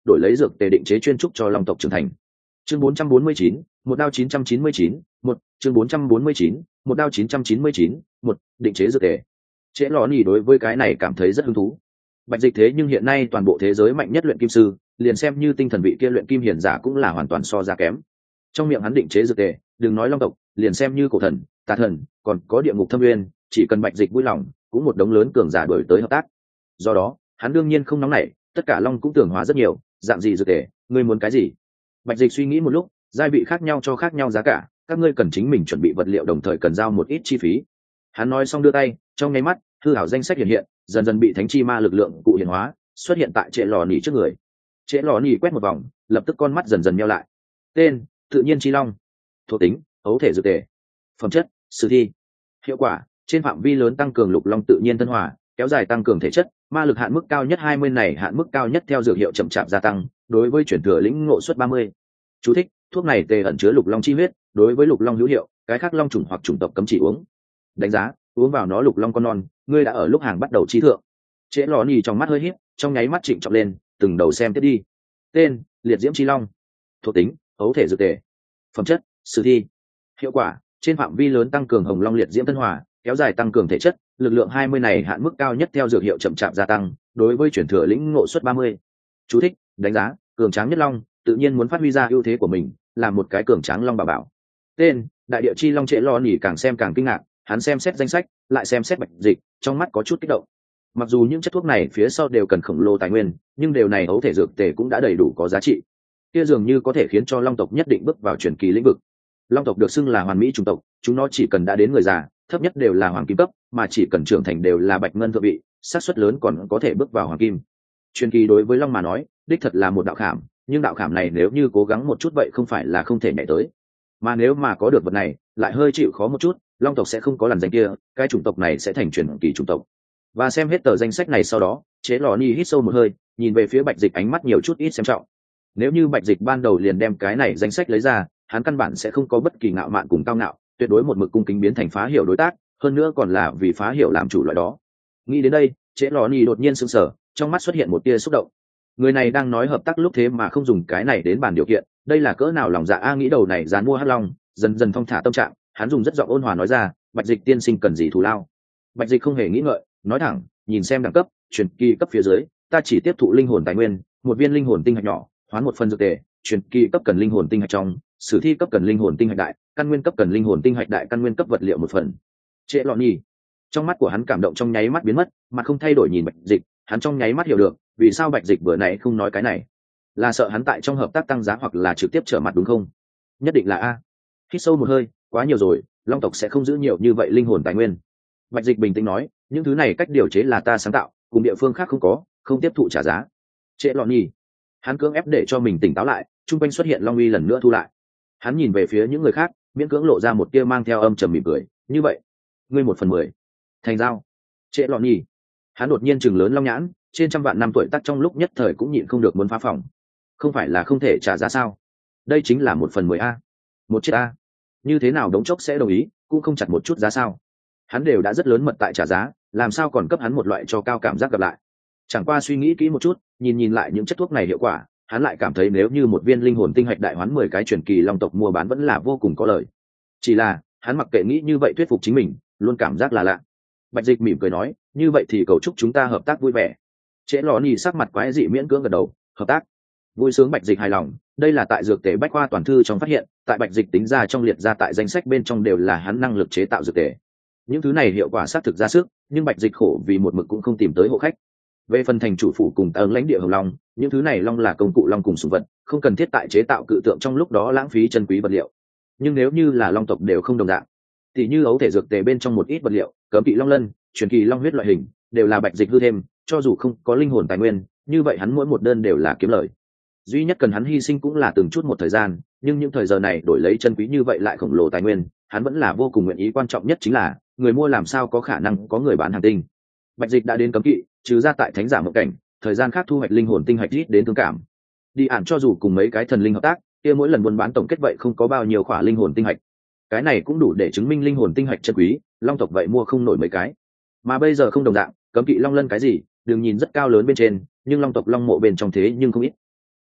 đổi lấy dược tề định chế chuyên trúc cho long tộc trưởng thành. Chương bốn trăm bốn mươi chín, một đao chín trăm chín mươi chín, một, chương bốn trăm bốn mươi chín, một đao chín trăm chín mươi chín, một, định chế dược tề. Trễ lò nhỉ đối với cái này cảm thấy rất hứng thú. Bạch Dịch thế nhưng hiện nay toàn bộ thế giới mạnh nhất luyện kim sư, liền xem như tinh thần vị kia luyện kim hiển giả cũng là hoàn toàn so ra kém. Trong miệng hắn định chế dược tề, đừng nói long tộc, liền xem như cổ thần, tà thần, còn có địa ngục thâm nguyên, chỉ cần Bạch Dịch vui lòng, cũng một đống lớn cường giả đổi tới hợp tác. Do đó, hắn đương nhiên không nóng nảy, tất cả long cũng tưởng hóa rất nhiều, dạng gì dược tề, ngươi muốn cái gì? Bạch Dịch suy nghĩ một lúc, giai vị khác nhau cho khác nhau giá cả, các ngươi cần chính mình chuẩn bị vật liệu đồng thời cần giao một ít chi phí. Hắn nói xong đưa tay, trong nháy mắt, hư ảo danh sách hiện hiện, dần dần bị thánh chi ma lực lượng cụ hiện hóa, xuất hiện tại Trệ Lò Nỉ trước người. Trệ Lò Nỉ quét một vòng, lập tức con mắt dần dần nheo lại. Tên: Tự nhiên chi long. Thuộc tính: Ấu thể dược tề. Phẩm chất: Sử thi. Hiệu quả: trên phạm vi lớn tăng cường lục long tự nhiên thân hòa, kéo dài tăng cường thể chất, ma lực hạn mức cao nhất hai mươi này hạn mức cao nhất theo dược hiệu chậm chạp gia tăng, đối với chuyển thừa lĩnh ngộ suất ba mươi. Chú thích: thuốc này tề ẩn chứa lục long chi huyết, đối với lục long hữu hiệu, cái khác long chủng hoặc chủng tộc cấm chỉ uống. Đánh giá: uống vào nó lục long con non, ngươi đã ở lúc hàng bắt đầu trí thượng. Trễ Lò Nỉ trong mắt hơi híp, trong nháy mắt trịnh trọng lên, từng đầu xem tiếp đi. Tên: Liệt diễm chi long. Thuộc tính: Ấu thể dược tề. Phẩm chất: Sử thi. Hiệu quả: trên phạm vi lớn tăng cường hồng long liệt diễm thân hòa, kéo dài tăng cường thể chất, lực lượng hai mươi này hạn mức cao nhất theo dược hiệu chậm chạp gia tăng, đối với chuyển thừa lĩnh ngộ suất ba mươi. Chú thích: đánh giá: cường tráng nhất long, tự nhiên muốn phát huy ra ưu thế của mình, làm một cái cường tráng long bảo bảo. Tên: Đại địa chi long. Trễ Lò Nỉ càng xem càng kinh ngạc, hắn xem xét danh sách, lại xem xét Bạch Dịch, trong mắt có chút kích động. Mặc dù những chất thuốc này phía sau đều cần khổng lồ tài nguyên, nhưng điều này ấu thể dược tề cũng đã đầy đủ có giá trị. Kia dường như có thể khiến cho long tộc nhất định bước vào truyền kỳ lĩnh vực. Long tộc được xưng là hoàn mỹ chủng tộc, chúng nó chỉ cần đã đến người già, thấp nhất đều là hoàng kim cấp, mà chỉ cần trưởng thành đều là bạch ngân thượng vị, xác suất lớn còn có thể bước vào hoàng kim. Truyền kỳ đối với long mà nói, đích thật là một đạo khảm, nhưng đạo khảm này nếu như cố gắng một chút vậy không phải là không thể nhảy tới. Mà nếu mà có được vật này, lại hơi chịu khó một chút, long tộc sẽ không có lần danh kia, cái chủng tộc này sẽ thành truyền kỳ chủng tộc. Và xem hết tờ danh sách này sau đó, Chế Lò Nỉ hít sâu một hơi, nhìn về phía Bạch Dịch ánh mắt nhiều chút ít xem trọng. Nếu như Bạch Dịch ban đầu liền đem cái này danh sách lấy ra, hắn căn bản sẽ không có bất kỳ ngạo mạn cùng cao ngạo, tuyệt đối một mực cung kính biến thành phá hiểu đối tác, hơn nữa còn là vì phá hiểu làm chủ loại đó. Nghĩ đến đây, Chế Lò Nỉ đột nhiên sững sờ, trong mắt xuất hiện một tia xúc động. Người này đang nói hợp tác lúc thế mà không dùng cái này đến bàn điều kiện, đây là cỡ nào lòng dạ a. Nghĩ đầu này dán mua hắc long, dần dần thong thả tâm trạng, hắn dùng rất giọng ôn hòa nói ra, Bạch Dịch tiên sinh cần gì thù lao. Bạch Dịch không hề nghĩ ngợi, nói thẳng, nhìn xem đẳng cấp, truyền kỳ cấp phía dưới, ta chỉ tiếp thụ linh hồn tài nguyên, một viên linh hồn tinh hạch nhỏ, hoán một phần dược tề, truyền kỳ cấp cần linh hồn tinh hạch trong, sử thi cấp cần linh hồn tinh hạch đại, căn nguyên cấp cần linh hồn tinh hạch đại, căn nguyên cấp vật liệu một phần. Trễ Lọ Nhi, trong mắt của hắn cảm động trong nháy mắt biến mất, mà không thay đổi nhìn Bạch Dịch, hắn trong nháy mắt hiểu được, vì sao Bạch Dịch bữa này không nói cái này, là sợ hắn tại trong hợp tác tăng giá hoặc là trực tiếp trở mặt đúng không? Nhất định là a. Hít sâu một hơi, quá nhiều rồi, long tộc sẽ không giữ nhiều như vậy linh hồn tài nguyên. Bạch Dịch bình tĩnh nói, những thứ này cách điều chế là ta sáng tạo, cùng địa phương khác không có, không tiếp thụ trả giá. Trễ Lọ Nhi, hắn cưỡng ép để cho mình tỉnh táo lại, trung quanh xuất hiện long uy lần nữa thu lại. Hắn nhìn về phía những người khác, miễn cưỡng lộ ra một tia mang theo âm trầm mỉm cười, như vậy, ngươi một phần mười, thành giao. Trễ Lọ Nhi, hắn đột nhiên chừng lớn long nhãn, trên trăm vạn năm tuổi tác trong lúc nhất thời cũng nhịn không được muốn phá phòng. Không phải là không thể trả giá sao? Đây chính là một phần mười a, một chiếc a, như thế nào đống chốc sẽ đồng ý, cũng không chặt một chút giá sao? Hắn đều đã rất lớn mật tại trả giá, làm sao còn cấp hắn một loại cho cao cảm giác gặp lại. Chẳng qua suy nghĩ kỹ một chút, nhìn nhìn lại những chất thuốc này hiệu quả, hắn lại cảm thấy nếu như một viên linh hồn tinh hạch đại hoán mười cái truyền kỳ long tộc mua bán vẫn là vô cùng có lời. Chỉ là hắn mặc kệ nghĩ như vậy thuyết phục chính mình, luôn cảm giác là lạ. Bạch Dịch mỉm cười nói, như vậy thì cầu chúc chúng ta hợp tác vui vẻ. Trễ Lọ Nhi sắc mặt quái dị miễn cưỡng gật đầu, hợp tác. Vui sướng. Bạch Dịch hài lòng, đây là tại dược tề bách khoa toàn thư trong phát hiện, tại Bạch Dịch tính ra trong liệt ra tại danh sách bên trong đều là hắn năng lực chế tạo dược tề. Những thứ này hiệu quả xác thực ra sức, nhưng Bạch Dịch khổ vì một mực cũng không tìm tới hộ khách. Về phần thành chủ phủ cùng tầng lãnh địa hồng long, những thứ này long là công cụ long cùng sủng vật, không cần thiết tại chế tạo cự tượng trong lúc đó lãng phí chân quý vật liệu. Nhưng nếu như là long tộc đều không đồng dạng, thì như ấu thể dược tề bên trong một ít vật liệu, cấm kỵ long lân, truyền kỳ long huyết loại hình, đều là Bạch Dịch hư thêm, cho dù không có linh hồn tài nguyên, như vậy hắn mỗi một đơn đều là kiếm lời. Duy nhất cần hắn hy sinh cũng là từng chút một thời gian, nhưng những thời giờ này đổi lấy chân quý như vậy lại khổng lồ tài nguyên, hắn vẫn là vô cùng nguyện ý. Quan trọng nhất chính là người mua làm sao có khả năng có người bán hàng tinh. Bạch Dịch đã đến cấm kỵ, trừ ra tại thánh giả mộng cảnh, thời gian khác thu hoạch linh hồn tinh hạch ít đến thương cảm. Đi ản cho dù cùng mấy cái thần linh hợp tác, kia mỗi lần buôn bán tổng kết vậy không có bao nhiêu khỏa linh hồn tinh hạch. Cái này cũng đủ để chứng minh linh hồn tinh hạch chân quý, long tộc vậy mua không nổi mấy cái. Mà bây giờ không đồng dạng, cấm kỵ long lân cái gì, đừng nhìn rất cao lớn bên trên, nhưng long tộc long mộ bên trong thế nhưng không ít.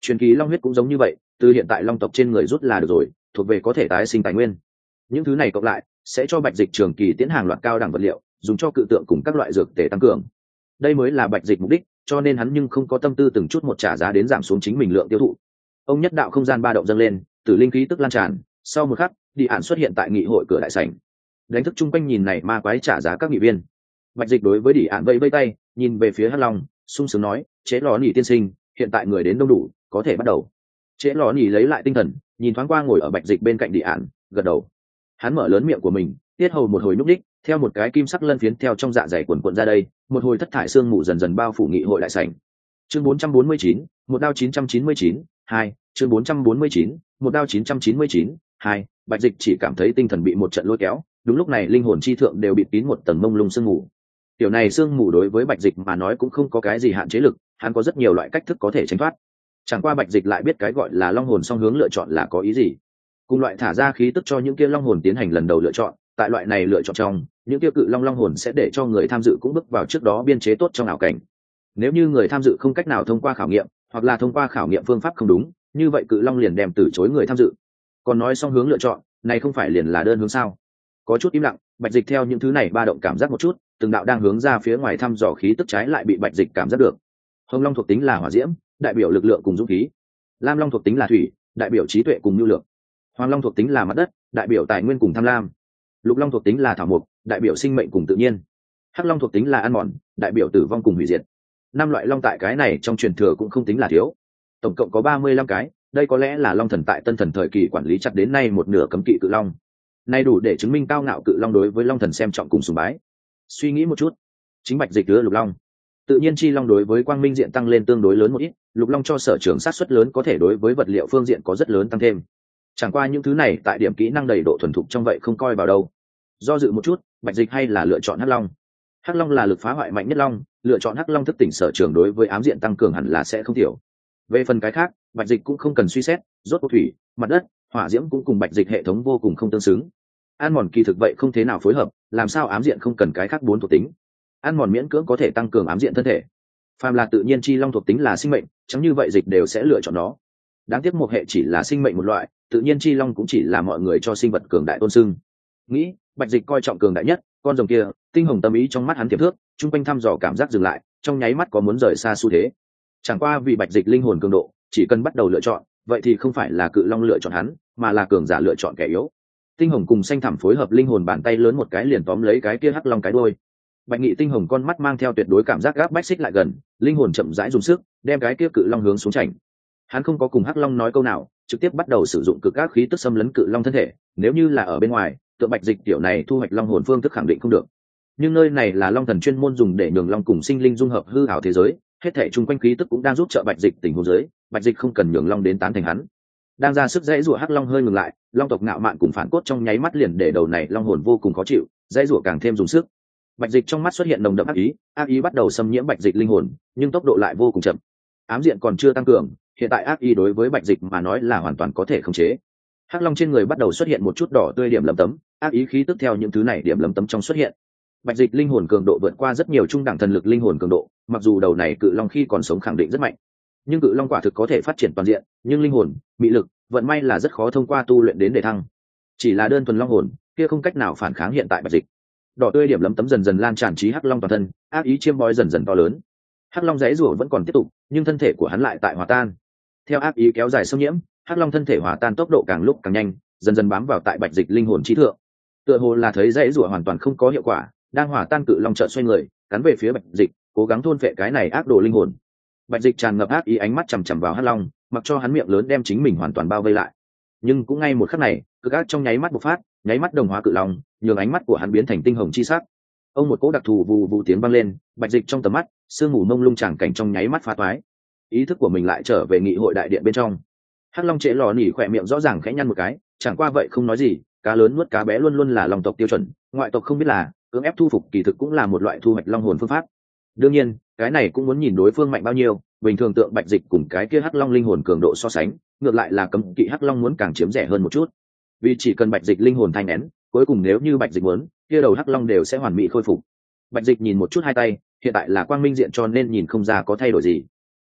truyền kỳ long huyết cũng giống như vậy, từ hiện tại long tộc trên người rút là được rồi, thuộc về có thể tái sinh tài nguyên. Những thứ này cộng lại sẽ cho bạch dịch trường kỳ tiến hàng loạt cao đẳng vật liệu, dùng cho cự tượng cùng các loại dược tể tăng cường. Đây mới là bạch dịch mục đích, cho nên hắn nhưng không có tâm tư từng chút một trả giá đến giảm xuống chính mình lượng tiêu thụ. Ông nhất đạo không gian ba động dâng lên, tử linh khí tức lan tràn, sau một khắc đi ản xuất hiện tại nghị hội cửa đại sảnh, đánh thức chung quanh nhìn này ma quái trả giá các nghị viên. Bạch dịch đối với đi ản vẫy vẫy tay, nhìn về phía hắc long, sung sướng nói, chế lò nỉ tiên sinh, hiện tại người đến đông đủ, có thể bắt đầu. Chế lò nỉ lấy lại tinh thần, nhìn thoáng qua ngồi ở bạch dịch bên cạnh đi ản, gật đầu. Hắn mở lớn miệng của mình, tiết hầu một hồi nhúc đích, theo một cái kim sắc lân phiến theo trong dạ dày quần quận ra đây, một hồi thất thải xương mù dần dần bao phủ nghị hội đại sảnh. Chương bốn trăm bốn mươi chín, một đao chín trăm chín mươi chín, hai, chương bốn trăm bốn mươi chín, một đao chín trăm chín mươi chín, hai, bạch dịch chỉ cảm thấy tinh thần bị một trận lôi kéo, đúng lúc này linh hồn chi thượng đều bị kín một tầng mông lung sương mù. Tiểu này sương mù đối với bạch dịch mà nói cũng không có cái gì hạn chế lực, hắn có rất nhiều loại cách thức có thể tránh thoát. Chẳng qua bạch dịch lại biết cái gọi là long hồn song hướng lựa chọn là có ý gì. Cùng loại thả ra khí tức cho những kia long hồn tiến hành lần đầu lựa chọn, tại loại này lựa chọn trong, những kia cự long long hồn sẽ để cho người tham dự cũng bước vào trước đó biên chế tốt trong ảo cảnh. Nếu như người tham dự không cách nào thông qua khảo nghiệm, hoặc là thông qua khảo nghiệm phương pháp không đúng, như vậy cự long liền đem từ chối người tham dự. Còn nói song hướng lựa chọn, này không phải liền là đơn hướng sao? Có chút im lặng, bạch dịch theo những thứ này ba động cảm giác một chút, từng đạo đang hướng ra phía ngoài thăm dò khí tức trái lại bị bạch dịch cảm giác được. Hồng long thuộc tính là hỏa diễm, đại biểu lực lượng cùng dũng khí. Lam long thuộc tính là thủy, đại biểu trí tuệ cùng nhu lược. Hoàng long thuộc tính là mặt đất, đại biểu tài nguyên cùng tham lam. Lục long thuộc tính là thảo mộc, đại biểu sinh mệnh cùng tự nhiên. Hắc long thuộc tính là ăn mòn, đại biểu tử vong cùng hủy diệt. Năm loại long tại cái này trong truyền thừa cũng không tính là thiếu, tổng cộng có ba mươi lăm cái, đây có lẽ là long thần tại tân thần thời kỳ quản lý chặt đến nay một nửa cấm kỵ cự long. Nay đủ để chứng minh cao ngạo cự long đối với long thần xem trọng cùng sùng bái. Suy nghĩ một chút, chính bạch dịch đưa lục long, tự nhiên chi long đối với quang minh diện tăng lên tương đối lớn một ít, lục long cho sở trường sát xuất lớn có thể đối với vật liệu phương diện có rất lớn tăng thêm. Chẳng qua những thứ này tại điểm kỹ năng đầy độ thuần thục trong vậy không coi vào đâu. Do dự một chút, bạch dịch hay là lựa chọn hắc long. Hắc long là lực phá hoại mạnh nhất long, lựa chọn hắc long thức tỉnh sở trường đối với ám diện tăng cường hẳn là sẽ không thiểu. Về phần cái khác, bạch dịch cũng không cần suy xét, rốt cuộc thủy, mặt đất, hỏa diễm cũng cùng bạch dịch hệ thống vô cùng không tương xứng. Ăn mòn kỳ thực vậy không thế nào phối hợp, làm sao ám diện không cần cái khác bốn thuộc tính. Ăn mòn miễn cưỡng có thể tăng cường ám diện thân thể. Phàm là tự nhiên chi long thuộc tính là sinh mệnh, chẳng như vậy dịch đều sẽ lựa chọn nó. Đáng tiếc một hệ chỉ là sinh mệnh một loại, tự nhiên chi long cũng chỉ là mọi người cho sinh vật cường đại tôn sưng. Nghĩ, bạch dịch coi trọng cường đại nhất, con rồng kia, tinh hồng tâm ý trong mắt hắn tiềm thước, trung quanh thăm dò cảm giác dừng lại, trong nháy mắt có muốn rời xa xu thế. Chẳng qua vì bạch dịch linh hồn cường độ, chỉ cần bắt đầu lựa chọn, vậy thì không phải là cự long lựa chọn hắn, mà là cường giả lựa chọn kẻ yếu. Tinh hồng cùng xanh thẳm phối hợp linh hồn bàn tay lớn một cái liền tóm lấy cái kia hắc long cái đuôi. Bạch Nghị tinh hồng con mắt mang theo tuyệt đối cảm giác gáp bách xích lại gần, linh hồn chậm rãi dùng sức, đem cái kia cự long hướng xuống chảnh. Hắn không có cùng hắc long nói câu nào, trực tiếp bắt đầu sử dụng cực ác khí tức xâm lấn cự long thân thể. Nếu như là ở bên ngoài, tượng bạch dịch tiểu này thu hoạch long hồn phương thức khẳng định không được. Nhưng nơi này là long thần chuyên môn dùng để nhường long cùng sinh linh dung hợp hư ảo thế giới, hết thể chung quanh khí tức cũng đang giúp trợ bạch dịch tình huống giới, bạch dịch không cần nhường long đến tán thành hắn. Đang ra sức dãy rủa hắc long hơi ngừng lại, long tộc ngạo mạn cùng phản cốt trong nháy mắt liền để đầu này long hồn vô cùng khó chịu, dãy rủa càng thêm dùng sức. Bạch dịch trong mắt xuất hiện nồng đậm ác ý, ác ý bắt đầu xâm nhiễm bạch dịch linh hồn, nhưng tốc độ lại vô cùng chậm. Ám diện còn chưa tăng cường, hiện tại ác ý đối với bạch dịch mà nói là hoàn toàn có thể khống chế. Hắc long trên người bắt đầu xuất hiện một chút đỏ tươi điểm lấm tấm, ác ý khí tức theo những thứ này điểm lấm tấm trong xuất hiện. Bạch dịch linh hồn cường độ vượt qua rất nhiều trung đẳng thần lực linh hồn cường độ, mặc dù đầu này cự long khi còn sống khẳng định rất mạnh, nhưng cự long quả thực có thể phát triển toàn diện, nhưng linh hồn, mị lực, vận may là rất khó thông qua tu luyện đến để thăng. Chỉ là đơn thuần long hồn, kia không cách nào phản kháng hiện tại bạch dịch. Đỏ tươi điểm lấm tấm dần dần lan tràn trí hắc long toàn thân, ác ý chiêm bói dần dần to lớn. Hắc long dãy rủa vẫn còn tiếp tục, nhưng thân thể của hắn lại tại hòa tan. Theo ác ý kéo dài xâm nhiễm, hắc long thân thể hòa tan tốc độ càng lúc càng nhanh, dần dần bám vào tại bạch dịch linh hồn trí thượng. Tựa hồ là thấy dãy rủa hoàn toàn không có hiệu quả, đang hòa tan cự long chợt xoay người, cắn về phía bạch dịch, cố gắng thôn phệ cái này ác đồ linh hồn. Bạch dịch tràn ngập ác ý ánh mắt chằm chằm vào hắc long, mặc cho hắn miệng lớn đem chính mình hoàn toàn bao vây lại. Nhưng cũng ngay một khắc này, cực ác trong nháy mắt bộc phát, nháy mắt đồng hóa cự long, nhường ánh mắt của hắn biến thành tinh hồng chi sắc. Ông một cỗ đặc thù vù vù tiếng vang lên, bạch dịch trong tầm mắt, sương mù mông lung tràng cảnh trong nháy mắt phá toái. Ý thức của mình lại trở về nghị hội đại điện bên trong. Hắc long trễ lò nỉ khỏe miệng rõ ràng khẽ nhăn một cái, chẳng qua vậy không nói gì, cá lớn nuốt cá bé luôn luôn là long tộc tiêu chuẩn, ngoại tộc không biết là cưỡng ép thu phục kỳ thực cũng là một loại thu hoạch long hồn phương pháp. Đương nhiên, cái này cũng muốn nhìn đối phương mạnh bao nhiêu, bình thường tượng bạch dịch cùng cái kia hắc long linh hồn cường độ so sánh, ngược lại là cấm kỵ hắc long muốn càng chiếm rẻ hơn một chút. Vì chỉ cần bạch dịch linh hồn thanh nén, cuối cùng nếu như bạch dịch muốn, kia đầu hắc long đều sẽ hoàn mỹ khôi phục. Bạch dịch nhìn một chút hai tay, hiện tại là quang minh diện cho nên nhìn không ra có thay đổi gì.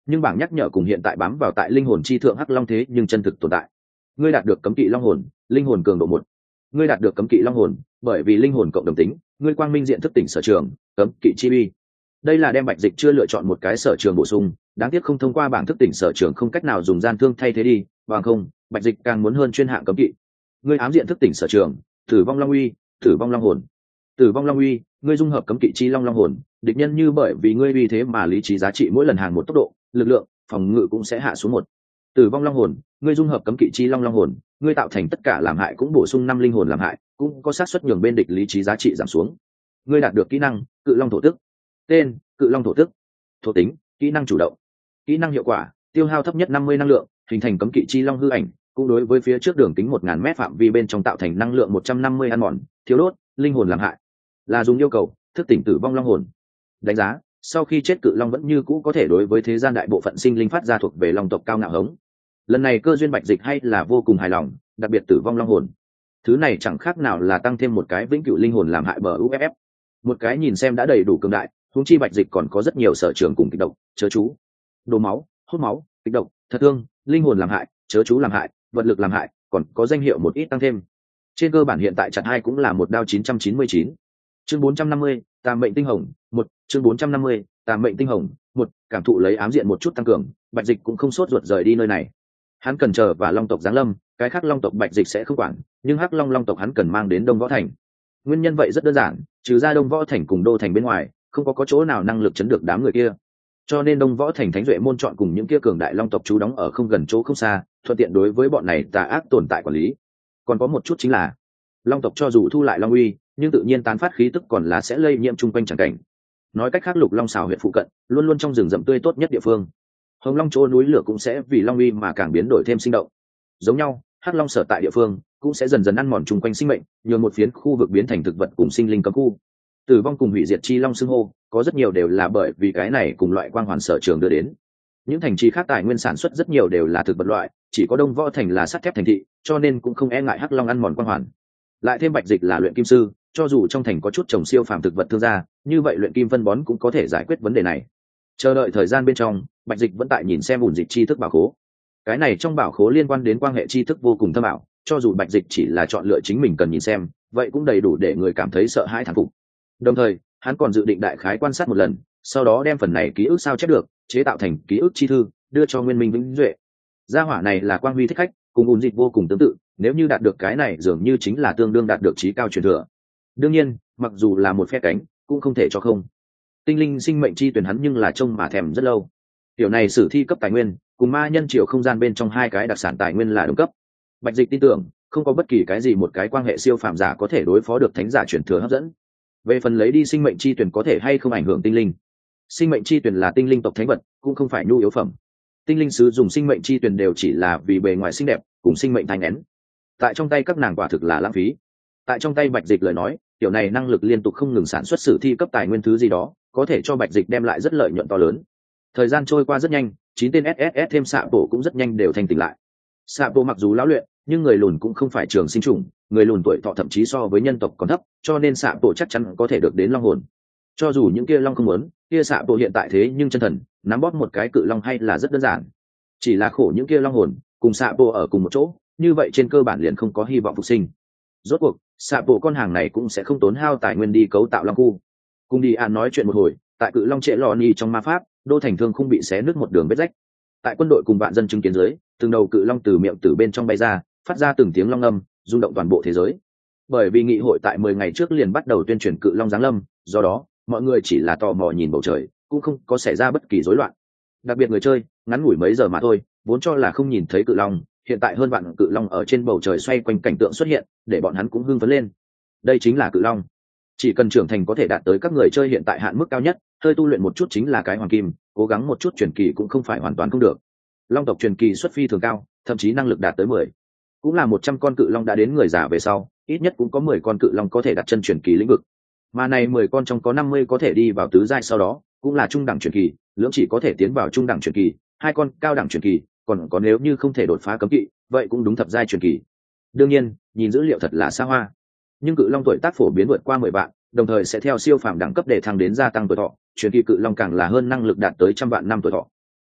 nhưng bảng nhắc nhở cùng hiện tại bám vào tại linh hồn chi thượng hắc long thế nhưng chân thực tồn tại. Ngươi đạt được cấm kỵ long hồn, linh hồn cường độ một. Ngươi đạt được cấm kỵ long hồn, bởi vì linh hồn cộng đồng tính, ngươi quang minh diện thức tỉnh sở trường, cấm kỵ chi uy. Đây là đem Bạch Dịch chưa lựa chọn một cái sở trường bổ sung, đáng tiếc không thông qua bảng thức tỉnh sở trường không cách nào dùng gian thương thay thế đi, bằng không, Bạch Dịch càng muốn hơn chuyên hạng cấm kỵ. Ngươi ám diện thức tỉnh sở trường, Tử vong long uy, Tử vong long hồn. Tử vong long uy, ngươi dung hợp cấm kỵ chi long long hồn, địch nhân như bởi vì ngươi uy thế mà lý trí giá trị mỗi lần hàng một tốc độ, lực lượng, phòng ngự cũng sẽ hạ xuống một. Tử vong long hồn, ngươi dung hợp cấm kỵ chi long long hồn, ngươi tạo thành tất cả làm hại cũng bổ sung năm linh hồn làm hại, cũng có xác suất nhường bên địch lý trí giá trị giảm xuống. Ngươi đạt được kỹ năng cự long thổ tức. Tên cự long thổ tức. Thuộc tính kỹ năng chủ động. Kỹ năng hiệu quả tiêu hao thấp nhất năm mươi năng lượng, hình thành cấm kỵ chi long hư ảnh, cũng đối với phía trước đường kính một nghìn mét phạm vi bên trong tạo thành năng lượng một trăm năm mươi ăn mòn, thiếu đốt, linh hồn làm hại. Là dùng yêu cầu thức tỉnh tử vong long hồn. Đánh giá sau khi chết cự long vẫn như cũ có thể đối với thế gian đại bộ phận sinh linh phát ra thuộc về long tộc cao ngạo hống. Lần này cơ duyên Bạch Dịch hay là vô cùng hài lòng, đặc biệt tử vong long hồn, thứ này chẳng khác nào là tăng thêm một cái vĩnh cửu linh hồn làm hại bờ u ép ép, một cái nhìn xem đã đầy đủ cường đại. Huống chi Bạch Dịch còn có rất nhiều sở trường cùng kịch độc, chớ chú, đồ máu, hút máu, kịch độc, thật thương, linh hồn làm hại, chớ chú làm hại, vật lực làm hại, còn có danh hiệu một ít tăng thêm. Trên cơ bản hiện tại chặt hai cũng là một đao chín trăm chín mươi chín. Chương bốn trăm năm mươi, Tà mệnh tinh hồng, một. Chương bốn trăm năm mươi, Tà mệnh tinh hồng, một. Cảm thụ lấy ám diện một chút tăng cường, Bạch Dịch cũng không sốt ruột rời đi nơi này. Hắn cần chờ và long tộc giáng lâm, cái khác long tộc Bạch Dịch sẽ không quản, nhưng hắc long long tộc hắn cần mang đến Đông Võ Thành. Nguyên nhân vậy rất đơn giản, trừ ra Đông Võ Thành cùng Đô Thành bên ngoài, không có có chỗ nào năng lực chấn được đám người kia. Cho nên Đông Võ Thành thánh duệ môn chọn cùng những kia cường đại long tộc trú đóng ở không gần chỗ không xa, thuận tiện đối với bọn này tà ác tồn tại quản lý. Còn có một chút chính là, long tộc cho dù thu lại long uy, nhưng tự nhiên tán phát khí tức còn là sẽ lây nhiễm chung quanh chẳng cảnh. Nói cách khác, Lục Long xào huyện phụ cận luôn luôn trong rừng rậm tươi tốt nhất địa phương. Hồng Long chỗ núi lửa cũng sẽ vì long uy mà càng biến đổi thêm sinh động. Giống nhau, hắc long sở tại địa phương cũng sẽ dần dần ăn mòn chung quanh sinh mệnh, nhường một phiến khu vực biến thành thực vật cùng sinh linh cấm khu. Tử vong cùng hủy diệt chi long xưng hô, có rất nhiều đều là bởi vì cái này cùng loại quang hoàn sở trường đưa đến. Những thành trì khác tài nguyên sản xuất rất nhiều đều là thực vật loại, chỉ có Đông Võ Thành là sắt thép thành thị, cho nên cũng không e ngại hắc long ăn mòn quang hoàn. Lại thêm Bạch Dịch là luyện kim sư, cho dù trong thành có chút trồng siêu phàm thực vật thương gia, như vậy luyện kim phân bón cũng có thể giải quyết vấn đề này. Chờ đợi thời gian bên trong, Bạch Dịch vẫn tại nhìn xem ủn dịch tri thức bảo khố. Cái này trong bảo khố liên quan đến quan hệ tri thức vô cùng thâm ảo, cho dù Bạch Dịch chỉ là chọn lựa chính mình cần nhìn xem, vậy cũng đầy đủ để người cảm thấy sợ hãi thán phục. Đồng thời, hắn còn dự định đại khái quan sát một lần, sau đó đem phần này ký ức sao chép được, chế tạo thành ký ức chi thư, đưa cho Nguyên Minh Vĩnh Duệ. Gia hỏa này là quang huy thích khách, cùng ủn dịch vô cùng tương tự, nếu như đạt được cái này dường như chính là tương đương đạt được trí cao truyền thừa. Đương nhiên, mặc dù là một phe cánh, cũng không thể cho không. Tinh linh sinh mệnh chi tuyển hắn nhưng là trông mà thèm rất lâu. Tiểu này sử thi cấp tài nguyên, cùng ma nhân triều không gian bên trong hai cái đặc sản tài nguyên là đồng cấp. Bạch Dịch tin tưởng, không có bất kỳ cái gì một cái quan hệ siêu phàm giả có thể đối phó được thánh giả truyền thừa hấp dẫn. Về phần lấy đi sinh mệnh chi tuyển có thể hay không ảnh hưởng tinh linh. Sinh mệnh chi tuyển là tinh linh tộc thánh vật, cũng không phải nhu yếu phẩm. Tinh linh sứ dùng sinh mệnh chi tuyển đều chỉ là vì bề ngoài xinh đẹp, cùng sinh mệnh thanh nén. Tại trong tay các nàng quả thực là lãng phí. Tại trong tay Bạch Dịch lời nói, tiểu này năng lực liên tục không ngừng sản xuất sử thi cấp tài nguyên thứ gì đó, có thể cho Bạch Dịch đem lại rất lợi nhuận to lớn. Thời gian trôi qua rất nhanh, chín tên ét ét ét thêm xạ bộ cũng rất nhanh đều thành tỉnh lại. Xạ bộ mặc dù lão luyện, nhưng người lùn cũng không phải trường sinh chủng, người lùn tuổi thọ thậm chí so với nhân tộc còn thấp, cho nên xạ bộ chắc chắn có thể được đến long hồn. Cho dù những kia long không muốn, kia xạ bộ hiện tại thế nhưng chân thần, nắm bóp một cái cự long hay là rất đơn giản. Chỉ là khổ những kia long hồn cùng xạ bộ ở cùng một chỗ, như vậy trên cơ bản liền không có hy vọng phục sinh. Rốt cuộc, xạ bộ con hàng này cũng sẽ không tốn hao tài nguyên đi cấu tạo long khu. Cùng đi an nói chuyện một hồi, tại cự long trệ lò ni trong ma pháp, đô thành thương không bị xé nứt một đường vết rách. Tại quân đội cùng vạn dân chứng kiến dưới, từng đầu cự long từ miệng từ bên trong bay ra, phát ra từng tiếng long âm, rung động toàn bộ thế giới. Bởi vì nghị hội tại mười ngày trước liền bắt đầu tuyên truyền cự long giáng lâm, do đó mọi người chỉ là tò mò nhìn bầu trời, cũng không có xảy ra bất kỳ rối loạn. Đặc biệt người chơi, ngắn ngủi mấy giờ mà thôi, vốn cho là không nhìn thấy cự long, hiện tại hơn vạn cự long ở trên bầu trời xoay quanh cảnh tượng xuất hiện, để bọn hắn cũng hưng phấn lên. Đây chính là cự long. Chỉ cần trưởng thành có thể đạt tới các người chơi hiện tại hạn mức cao nhất, hơi tu luyện một chút chính là cái hoàng kim, cố gắng một chút truyền kỳ cũng không phải hoàn toàn không được. Long tộc truyền kỳ xuất phi thường cao, thậm chí năng lực đạt tới mười. Cũng là một trăm con cự long đã đến người già về sau, ít nhất cũng có mười con cự long có thể đặt chân truyền kỳ lĩnh vực. Mà này mười con trong có năm mươi có thể đi vào tứ giai, sau đó cũng là trung đẳng truyền kỳ, lưỡng chỉ có thể tiến vào trung đẳng truyền kỳ, hai con cao đẳng truyền kỳ, còn có nếu như không thể đột phá cấm kỵ, vậy cũng đúng thập giai truyền kỳ. Đương nhiên, nhìn dữ liệu thật là xa hoa. Nhưng cự long tuổi tác phổ biến vượt qua mười vạn, đồng thời sẽ theo siêu phàm đẳng cấp để thăng đến gia tăng tuổi thọ, truyền kỳ cự long càng là hơn năng lực đạt tới trăm vạn năm tuổi thọ.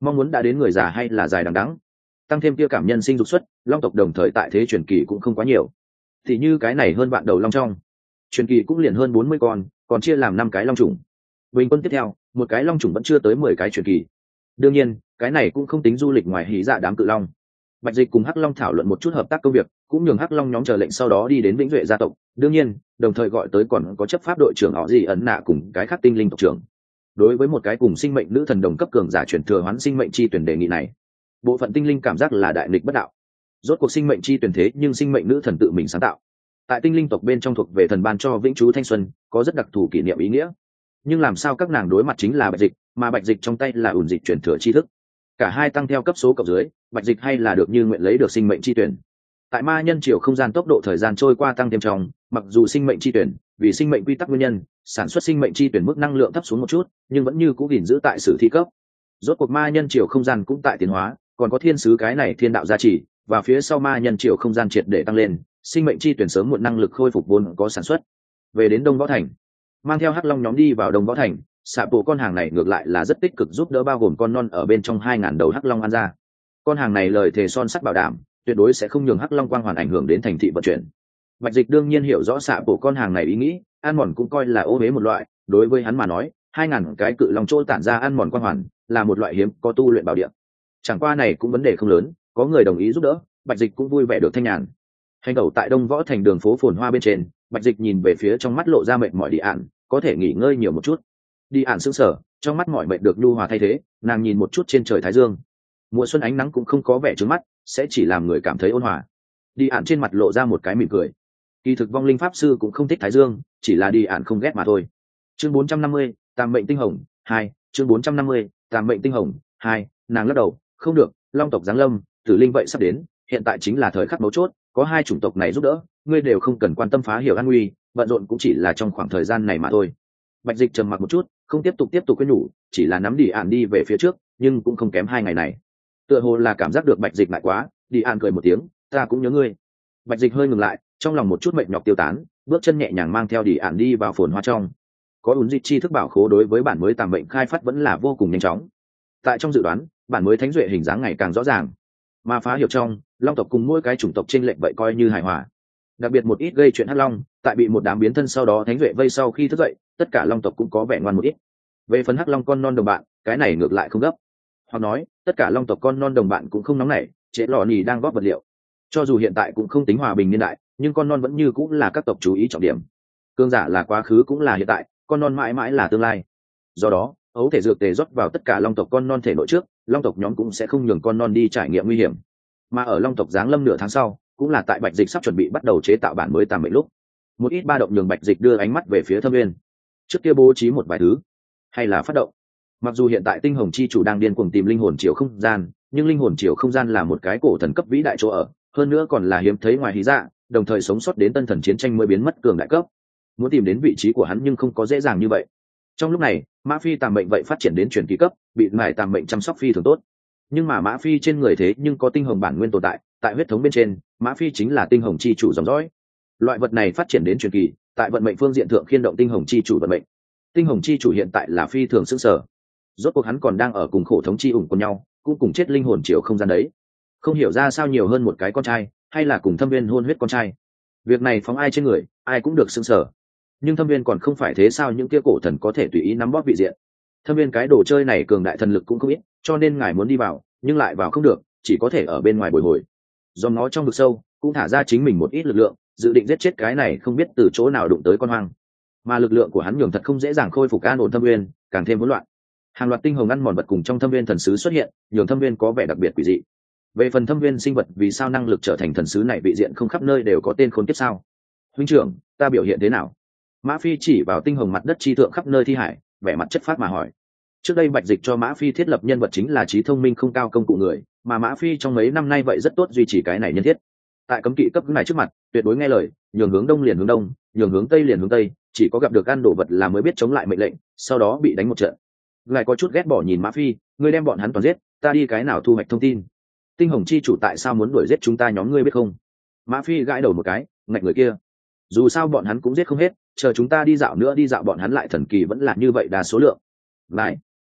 mong muốn đã đến người già hay là dài đằng đẵng. Tăng thêm kia cảm nhân sinh dục xuất, long tộc đồng thời tại thế truyền kỳ cũng không quá nhiều. Thì như cái này hơn vạn đầu long trong, truyền kỳ cũng liền hơn bốn mươi con, còn chia làm năm cái long chủng. Bình quân tiếp theo, một cái long chủng vẫn chưa tới mười cái truyền kỳ. Đương nhiên, cái này cũng không tính du lịch ngoài hí dạ đám cự long. Bạch Dịch cùng Hắc Long thảo luận một chút hợp tác công việc, cũng nhường Hắc Long nhóm chờ lệnh sau đó đi đến Vĩnh Duệ gia tộc. Đương nhiên, đồng thời gọi tới còn có chấp pháp đội trưởng họ gì ẩn nạ cùng cái khác tinh linh tộc trưởng. Đối với một cái cùng sinh mệnh nữ thần đồng cấp cường giả chuyển thừa hoán sinh mệnh chi tuyển đề nghị này, bộ phận tinh linh cảm giác là đại nghịch bất đạo. Rốt cuộc sinh mệnh chi tuyển thế nhưng sinh mệnh nữ thần tự mình sáng tạo, tại tinh linh tộc bên trong thuộc về thần ban cho vĩnh trú thanh xuân, có rất đặc thù kỷ niệm ý nghĩa. Nhưng làm sao các nàng đối mặt chính là Bạch Dịch, mà Bạch Dịch trong tay là ủn dịch chuyển thừa tri thức. Cả hai tăng theo cấp số cộng dưới, Bạch Dịch hay là được như nguyện lấy được sinh mệnh chi tuyển. Tại ma nhân chiều không gian tốc độ thời gian trôi qua tăng thêm trong, mặc dù sinh mệnh chi tuyển vì sinh mệnh quy tắc nguyên nhân sản xuất sinh mệnh chi tuyển mức năng lượng thấp xuống một chút, nhưng vẫn như cũ gìn giữ tại sử thi cấp. Rốt cuộc ma nhân chiều không gian cũng tại tiến hóa, còn có thiên sứ cái này thiên đạo gia trì, và phía sau ma nhân chiều không gian triệt để tăng lên, sinh mệnh chi tuyển sớm muộn năng lực khôi phục vốn có sản xuất. Về đến Đông Võ Thành, mang theo Hắc Long nhóm đi vào Đông Võ Thành, xạ bộ con hàng này ngược lại là rất tích cực giúp đỡ bao gồm con non ở bên trong hai ngàn đầu Hắc Long ăn ra. Con hàng này lời thề son sắt bảo đảm, tuyệt đối sẽ không nhường Hắc Long quang hoàn ảnh hưởng đến thành thị vận chuyển. Bạch Dịch đương nhiên hiểu rõ xạ bộ con hàng này ý nghĩ, ăn mòn cũng coi là ô huế một loại, đối với hắn mà nói, hai ngàn cái cự long trôi tản ra ăn mòn quang hoàn, là một loại hiếm có tu luyện bảo địa. Chẳng qua này cũng vấn đề không lớn, có người đồng ý giúp đỡ, Bạch Dịch cũng vui vẻ được thanh nhàn. Hành tẩu tại Đông Võ Thành đường phố phồn hoa bên trên, Bạch Dịch nhìn về phía trong mắt lộ ra mệt mỏi Đi Ản, có thể nghỉ ngơi nhiều một chút. Đi Ản sững sờ, trong mắt mỏi mệt được nhu hòa thay thế, nàng nhìn một chút trên trời thái dương. Mùa xuân ánh nắng cũng không có vẻ trướng mắt, sẽ chỉ làm người cảm thấy ôn hòa. Đi Ản trên mặt lộ ra một cái mỉm cười. Kỳ thực vong linh pháp sư cũng không thích thái dương, chỉ là Đi Ản không ghét mà thôi. Chương bốn trăm năm mươi, Tam mệnh tinh hồng hai, chương bốn trăm năm mươi, Tam mệnh tinh hồng hai, nàng lắc đầu, không được, long tộc giáng lâm, tử linh vậy sắp đến, hiện tại chính là thời khắc mấu chốt, có hai chủng tộc này giúp đỡ, ngươi đều không cần quan tâm phá hiểu an nguy, bận rộn cũng chỉ là trong khoảng thời gian này mà thôi. Bạch Dịch trầm mặc một chút, không tiếp tục tiếp tục quên nhủ, chỉ là nắm Đi Ản đi về phía trước, nhưng cũng không kém hai ngày này. Tựa hồ là cảm giác được Bạch Dịch lại quá, Đi Ản cười một tiếng, ta cũng nhớ ngươi. Bạch Dịch hơi ngừng lại, trong lòng một chút mệt nhọc tiêu tán, bước chân nhẹ nhàng mang theo Đi Ản đi vào phồn hoa trong. Có ún dịch chi thức bảo khố đối với bản mới tàm mệnh khai phát vẫn là vô cùng nhanh chóng. Tại trong dự đoán, bản mới thánh duệ hình dáng ngày càng rõ ràng, mà phá hiểu trong long tộc cùng mỗi cái chủng tộc trên lệnh vậy coi như hài hòa. Đặc biệt một ít gây chuyện hắc long, tại bị một đám biến thân sau đó thánh duệ vây sau khi thức dậy, tất cả long tộc cũng có vẻ ngoan một ít. Về phần hắc long con non đồng bạn, cái này ngược lại không gấp, hoặc nói tất cả long tộc con non đồng bạn cũng không nóng nảy, chế lò nhì đang góp vật liệu. Cho dù hiện tại cũng không tính hòa bình niên đại, nhưng con non vẫn như cũng là các tộc chú ý trọng điểm. Cương giả là quá khứ cũng là hiện tại, con non mãi mãi là tương lai. Do đó ấu thể dược tề rót vào tất cả long tộc con non thể nội trước, long tộc nhóm cũng sẽ không nhường con non đi trải nghiệm nguy hiểm. Mà ở long tộc giáng lâm nửa tháng sau, cũng là tại Bạch Dịch sắp chuẩn bị bắt đầu chế tạo bản mới tàm mệnh lúc, một ít ba động nhường Bạch Dịch đưa ánh mắt về phía Thâm Nguyên. Trước kia bố trí một vài thứ, hay là phát động. Mặc dù hiện tại tinh hồng chi chủ đang điên cuồng tìm linh hồn chiều không gian, nhưng linh hồn chiều không gian là một cái cổ thần cấp vĩ đại chỗ ở, hơn nữa còn là hiếm thấy ngoài hí dạ, đồng thời sống sót đến tân thần chiến tranh mới biến mất cường đại cấp. Muốn tìm đến vị trí của hắn nhưng không có dễ dàng như vậy. Trong lúc này, Mã Phi tàm mệnh vậy phát triển đến truyền kỳ cấp, bị ngài tàm mệnh chăm sóc phi thường tốt. Nhưng mà Mã Phi trên người thế nhưng có tinh hồng bản nguyên tồn tại, tại huyết thống bên trên, Mã Phi chính là tinh hồng chi chủ dòng dõi. Loại vật này phát triển đến truyền kỳ, tại vận mệnh phương diện thượng khiên động tinh hồng chi chủ vận mệnh. Tinh hồng chi chủ hiện tại là phi thường sững sờ. Rốt cuộc hắn còn đang ở cùng khổ thống chi ủng cùng nhau, cũng cùng chết linh hồn chiều không gian đấy. Không hiểu ra sao nhiều hơn một cái con trai, hay là cùng Thâm Viên hôn huyết con trai. Việc này phóng ai trên người, ai cũng được sững sờ. Nhưng Thâm Viên còn không phải thế sao, những kia cổ thần có thể tùy ý nắm bóp vị diện. Thâm Viên cái đồ chơi này cường đại thần lực cũng không ít, cho nên ngài muốn đi vào, nhưng lại vào không được, chỉ có thể ở bên ngoài bồi hồi. Do nó trong vực sâu, cũng thả ra chính mình một ít lực lượng, dự định giết chết cái này không biết từ chỗ nào đụng tới con hoang. Mà lực lượng của hắn nhường thật không dễ dàng khôi phục an ổn Thâm Viên, càng thêm hỗn loạn. Hàng loạt tinh hồng ăn mòn vật cùng trong Thâm Viên thần sứ xuất hiện, nhường Thâm Viên có vẻ đặc biệt quỷ dị. Về phần Thâm Viên sinh vật vì sao năng lực trở thành thần sứ này vị diện không khắp nơi đều có tên khốn kiếp sao? Huynh trưởng, ta biểu hiện thế nào? Mã Phi chỉ vào tinh hồng mặt đất chi thượng khắp nơi thi hải, vẻ mặt chất phát mà hỏi. Trước đây Bạch Dịch cho Mã Phi thiết lập nhân vật chính là trí thông minh không cao công cụ người, mà Mã Phi trong mấy năm nay vậy rất tốt duy trì cái này nhân thiết. Tại cấm kỵ cấp này trước mặt, tuyệt đối nghe lời, nhường hướng đông liền hướng đông, nhường hướng tây liền hướng tây, chỉ có gặp được ăn đồ vật là mới biết chống lại mệnh lệnh, sau đó bị đánh một trận. Ngài có chút ghét bỏ nhìn Mã Phi, ngươi đem bọn hắn toàn giết, ta đi cái nào thu hoạch thông tin? Tinh hồng chi chủ tại sao muốn đuổi giết chúng ta nhóm ngươi biết không? Mã Phi gãi đầu một cái, ngạch người kia. Dù sao bọn hắn cũng giết không hết, chờ chúng ta đi dạo nữa đi dạo bọn hắn lại thần kỳ vẫn là như vậy đa số lượng. Lại,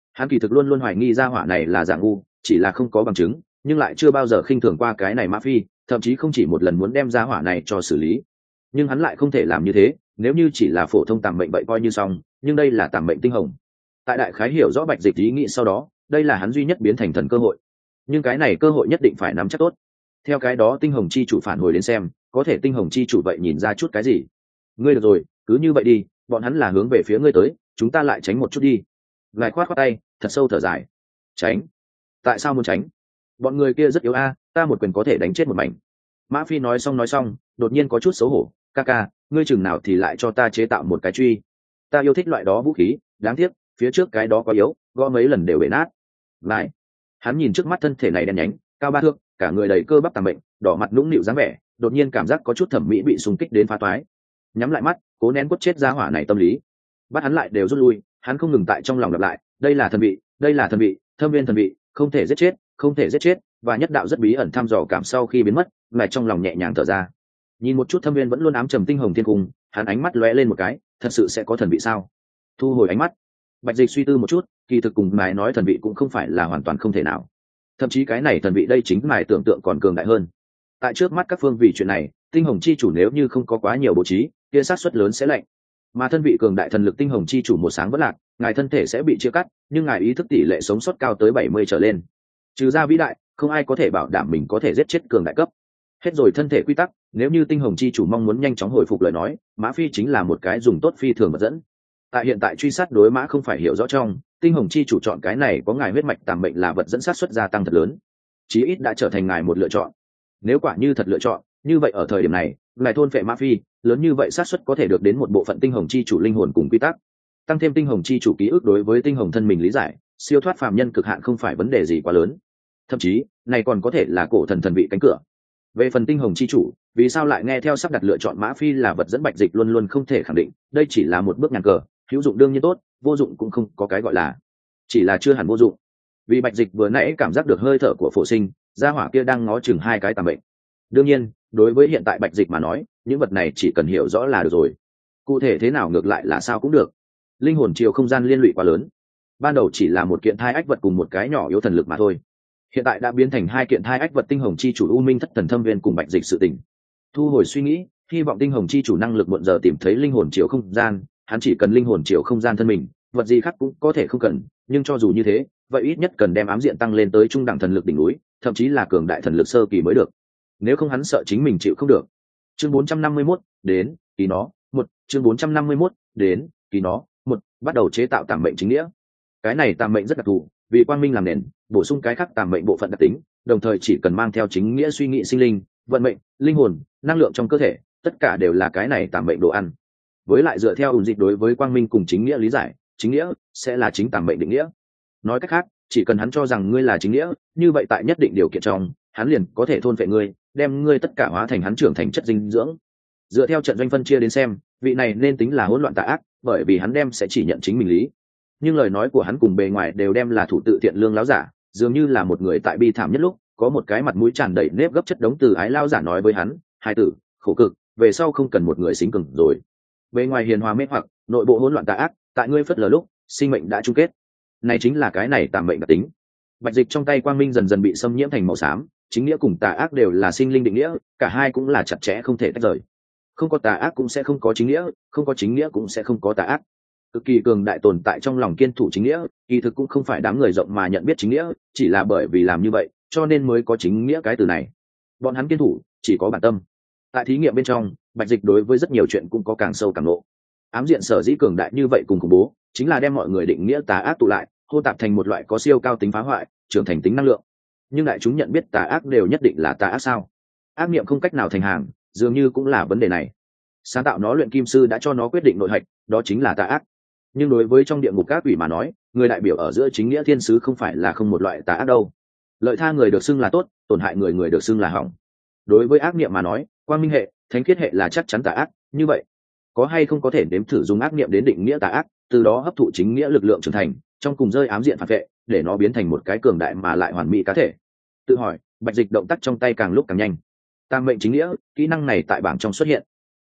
Hắn kỳ thực luôn luôn hoài nghi gia hỏa này là giả ngu, chỉ là không có bằng chứng, nhưng lại chưa bao giờ khinh thường qua cái này mã phi, thậm chí không chỉ một lần muốn đem gia hỏa này cho xử lý. Nhưng hắn lại không thể làm như thế, nếu như chỉ là phổ thông tạm mệnh vậy coi như xong, nhưng đây là tạm mệnh tinh hồng. Tại đại khái hiểu rõ Bạch Dịch ý nghĩ sau đó, đây là hắn duy nhất biến thành thần cơ hội. Nhưng cái này cơ hội nhất định phải nắm chắc tốt. Theo cái đó tinh hồng chi chủ phản hồi đến xem, có thể tinh hồng chi chủ vậy nhìn ra chút cái gì. Ngươi được rồi, cứ như vậy đi, bọn hắn là hướng về phía ngươi tới, chúng ta lại tránh một chút đi. Ngài khoát khoát tay, thật sâu thở dài. Tránh? Tại sao muốn tránh? Bọn người kia rất yếu a, ta một quyền có thể đánh chết một mảnh. Mã Phi nói xong nói xong, đột nhiên có chút xấu hổ. Ca ca, ngươi chừng nào thì lại cho ta chế tạo một cái truy? Ta yêu thích loại đó vũ khí, đáng tiếc, phía trước cái đó quá yếu, gõ mấy lần đều bể nát. Lại, hắn nhìn trước mắt thân thể này đen nhánh, cao ba thước, cả người đầy cơ bắp tàn bệnh, đỏ mặt nũng nịu dáng vẻ, đột nhiên cảm giác có chút thẩm mỹ bị xung kích đến phá toái. Nhắm lại mắt, cố nén quất chết ra hỏa này tâm lý. Bắt hắn lại đều rút lui, hắn không ngừng tại trong lòng lặp lại, đây là thần vị, đây là thần vị, thâm viên thần vị, không thể giết chết, không thể giết chết, và nhất đạo rất bí ẩn thăm dò cảm sau khi biến mất, lại trong lòng nhẹ nhàng thở ra. Nhìn một chút thâm viên vẫn luôn ám trầm tinh hồng thiên cung, hắn ánh mắt lóe lên một cái, thật sự sẽ có thần vị sao? Thu hồi ánh mắt, Bạch Dịch suy tư một chút, kỳ thực cùng mài nói thần vị cũng không phải là hoàn toàn không thể nào. Thậm chí cái này thần vị đây chính mài tưởng tượng còn cường đại hơn. Tại trước mắt các phương vị chuyện này, tinh hồng chi chủ nếu như không có quá nhiều bố trí, kia sát suất lớn sẽ lạnh. Mà thân vị cường đại thần lực tinh hồng chi chủ một sáng vẫn lạc, ngài thân thể sẽ bị chia cắt, nhưng ngài ý thức tỷ lệ sống sót cao tới bảy mươi trở lên. Trừ ra vĩ đại, không ai có thể bảo đảm mình có thể giết chết cường đại cấp. Hết rồi thân thể quy tắc, nếu như tinh hồng chi chủ mong muốn nhanh chóng hồi phục lời nói, Mã Phi chính là một cái dùng tốt phi thường vật dẫn. Tại hiện tại truy sát đối mã không phải hiểu rõ trong, tinh hồng chi chủ chọn cái này có ngài huyết mạch tàm mệnh là vật dẫn sát xuất gia tăng thật lớn, chí ít đã trở thành ngài một lựa chọn. Nếu quả như thật lựa chọn, như vậy ở thời điểm này, ngài thôn phệ Mã Phi, lớn như vậy sát suất có thể được đến một bộ phận tinh hồng chi chủ linh hồn cùng quy tắc, tăng thêm tinh hồng chi chủ ký ức đối với tinh hồng thân mình lý giải, siêu thoát phàm nhân cực hạn không phải vấn đề gì quá lớn. Thậm chí, này còn có thể là cổ thần thần vị cánh cửa. Về phần tinh hồng chi chủ, vì sao lại nghe theo sắp đặt lựa chọn Mã Phi là vật dẫn Bạch Dịch luôn luôn không thể khẳng định, đây chỉ là một bước nhàn cờ, hữu dụng đương nhiên tốt, vô dụng cũng không có cái gọi là, chỉ là chưa hẳn vô dụng. Vì Bạch Dịch vừa nãy cảm giác được hơi thở của Phổ Sinh, gia hỏa kia đang ngó chừng hai cái tà mệnh. Đương nhiên, đối với hiện tại Bạch Dịch mà nói, những vật này chỉ cần hiểu rõ là được rồi. Cụ thể thế nào ngược lại là sao cũng được. Linh hồn chiều không gian liên lụy quá lớn. Ban đầu chỉ là một kiện thai ách vật cùng một cái nhỏ yếu thần lực mà thôi. Hiện tại đã biến thành hai kiện thai ách vật tinh hồng chi chủ U Minh Thất Thần Thâm Viên cùng Bạch Dịch sự tình. Thu hồi suy nghĩ, hy vọng tinh hồng chi chủ năng lực muộn giờ tìm thấy linh hồn chiều không gian, hắn chỉ cần linh hồn chiều không gian thân mình, vật gì khác cũng có thể không cần, nhưng cho dù như thế, vậy ít nhất cần đem ám diện tăng lên tới trung đẳng thần lực đỉnh núi, thậm chí là cường đại thần lực sơ kỳ mới được. Nếu không hắn sợ chính mình chịu không được. Chương bốn trăm năm mươi mốt, đến, kỳ nó, một, chương bốn trăm năm mươi mốt, đến, kỳ nó, một, bắt đầu chế tạo tạm mệnh chính nghĩa. Cái này tạm mệnh rất đặc thù, vì quang minh làm nền, bổ sung cái khác tạm mệnh bộ phận đặc tính, đồng thời chỉ cần mang theo chính nghĩa suy nghĩ sinh linh, vận mệnh, linh hồn, năng lượng trong cơ thể, tất cả đều là cái này tạm mệnh đồ ăn. Với lại dựa theo ủn dịch đối với quang minh cùng chính nghĩa lý giải, chính nghĩa sẽ là chính tạm mệnh định nghĩa. Nói cách khác, chỉ cần hắn cho rằng ngươi là chính nghĩa, như vậy tại nhất định điều kiện trong, hắn liền có thể thôn phệ ngươi, đem ngươi tất cả hóa thành hắn trưởng thành chất dinh dưỡng. Dựa theo trận doanh phân chia đến xem, vị này nên tính là hỗn loạn tà ác, bởi vì hắn đem sẽ chỉ nhận chính mình lý. Nhưng lời nói của hắn cùng bề ngoài đều đem là thủ tự thiện lương láo giả, dường như là một người tại bi thảm nhất lúc, có một cái mặt mũi tràn đầy nếp gấp chất đống từ ái lao giả nói với hắn, hai tử, khổ cực, về sau không cần một người xính cứng rồi. Bề ngoài hiền hòa mê hoặc, nội bộ hỗn loạn tà ác, tại ngươi phất lờ lúc, sinh mệnh đã chung kết. Này chính là cái này tạm mệnh đặc tính. Bạch Dịch trong tay quang minh dần dần bị xâm nhiễm thành màu xám, chính nghĩa cùng tà ác đều là sinh linh định nghĩa, cả hai cũng là chặt chẽ không thể tách rời. Không có tà ác cũng sẽ không có chính nghĩa, không có chính nghĩa cũng sẽ không có tà ác. Cực kỳ cường đại tồn tại trong lòng kiên thủ chính nghĩa, kỳ thực cũng không phải đám người rộng mà nhận biết chính nghĩa, chỉ là bởi vì làm như vậy, cho nên mới có chính nghĩa cái từ này. Bọn hắn kiên thủ chỉ có bản tâm. Tại thí nghiệm bên trong, Bạch Dịch đối với rất nhiều chuyện cũng có càng sâu càng lộ. Ám diện sở dĩ cường đại như vậy cùng khủng bố, chính là đem mọi người định nghĩa tà ác tụ lại, hô tạp thành một loại có siêu cao tính phá hoại, trưởng thành tính năng lượng. Nhưng đại chúng nhận biết tà ác đều nhất định là tà ác sao? Ác niệm không cách nào thành hàng, dường như cũng là vấn đề này. Sáng tạo nó luyện kim sư đã cho nó quyết định nội hạch, đó chính là tà ác. Nhưng đối với trong địa ngục các quỷ mà nói, người đại biểu ở giữa chính nghĩa thiên sứ không phải là không một loại tà ác đâu. Lợi tha người được xưng là tốt, tổn hại người người được xưng là hỏng. Đối với ác niệm mà nói, quang minh hệ, thánh khiết hệ là chắc chắn tà ác. Như vậy, có hay không có thể nếm thử dùng ác niệm đến định nghĩa tà ác, từ đó hấp thụ chính nghĩa lực lượng trưởng thành, trong cùng rơi ám diện phản vệ, để nó biến thành một cái cường đại mà lại hoàn mỹ cá thể. Tự hỏi, Bạch Dịch động tác trong tay càng lúc càng nhanh. Tam mệnh chính nghĩa, kỹ năng này tại bảng trong xuất hiện.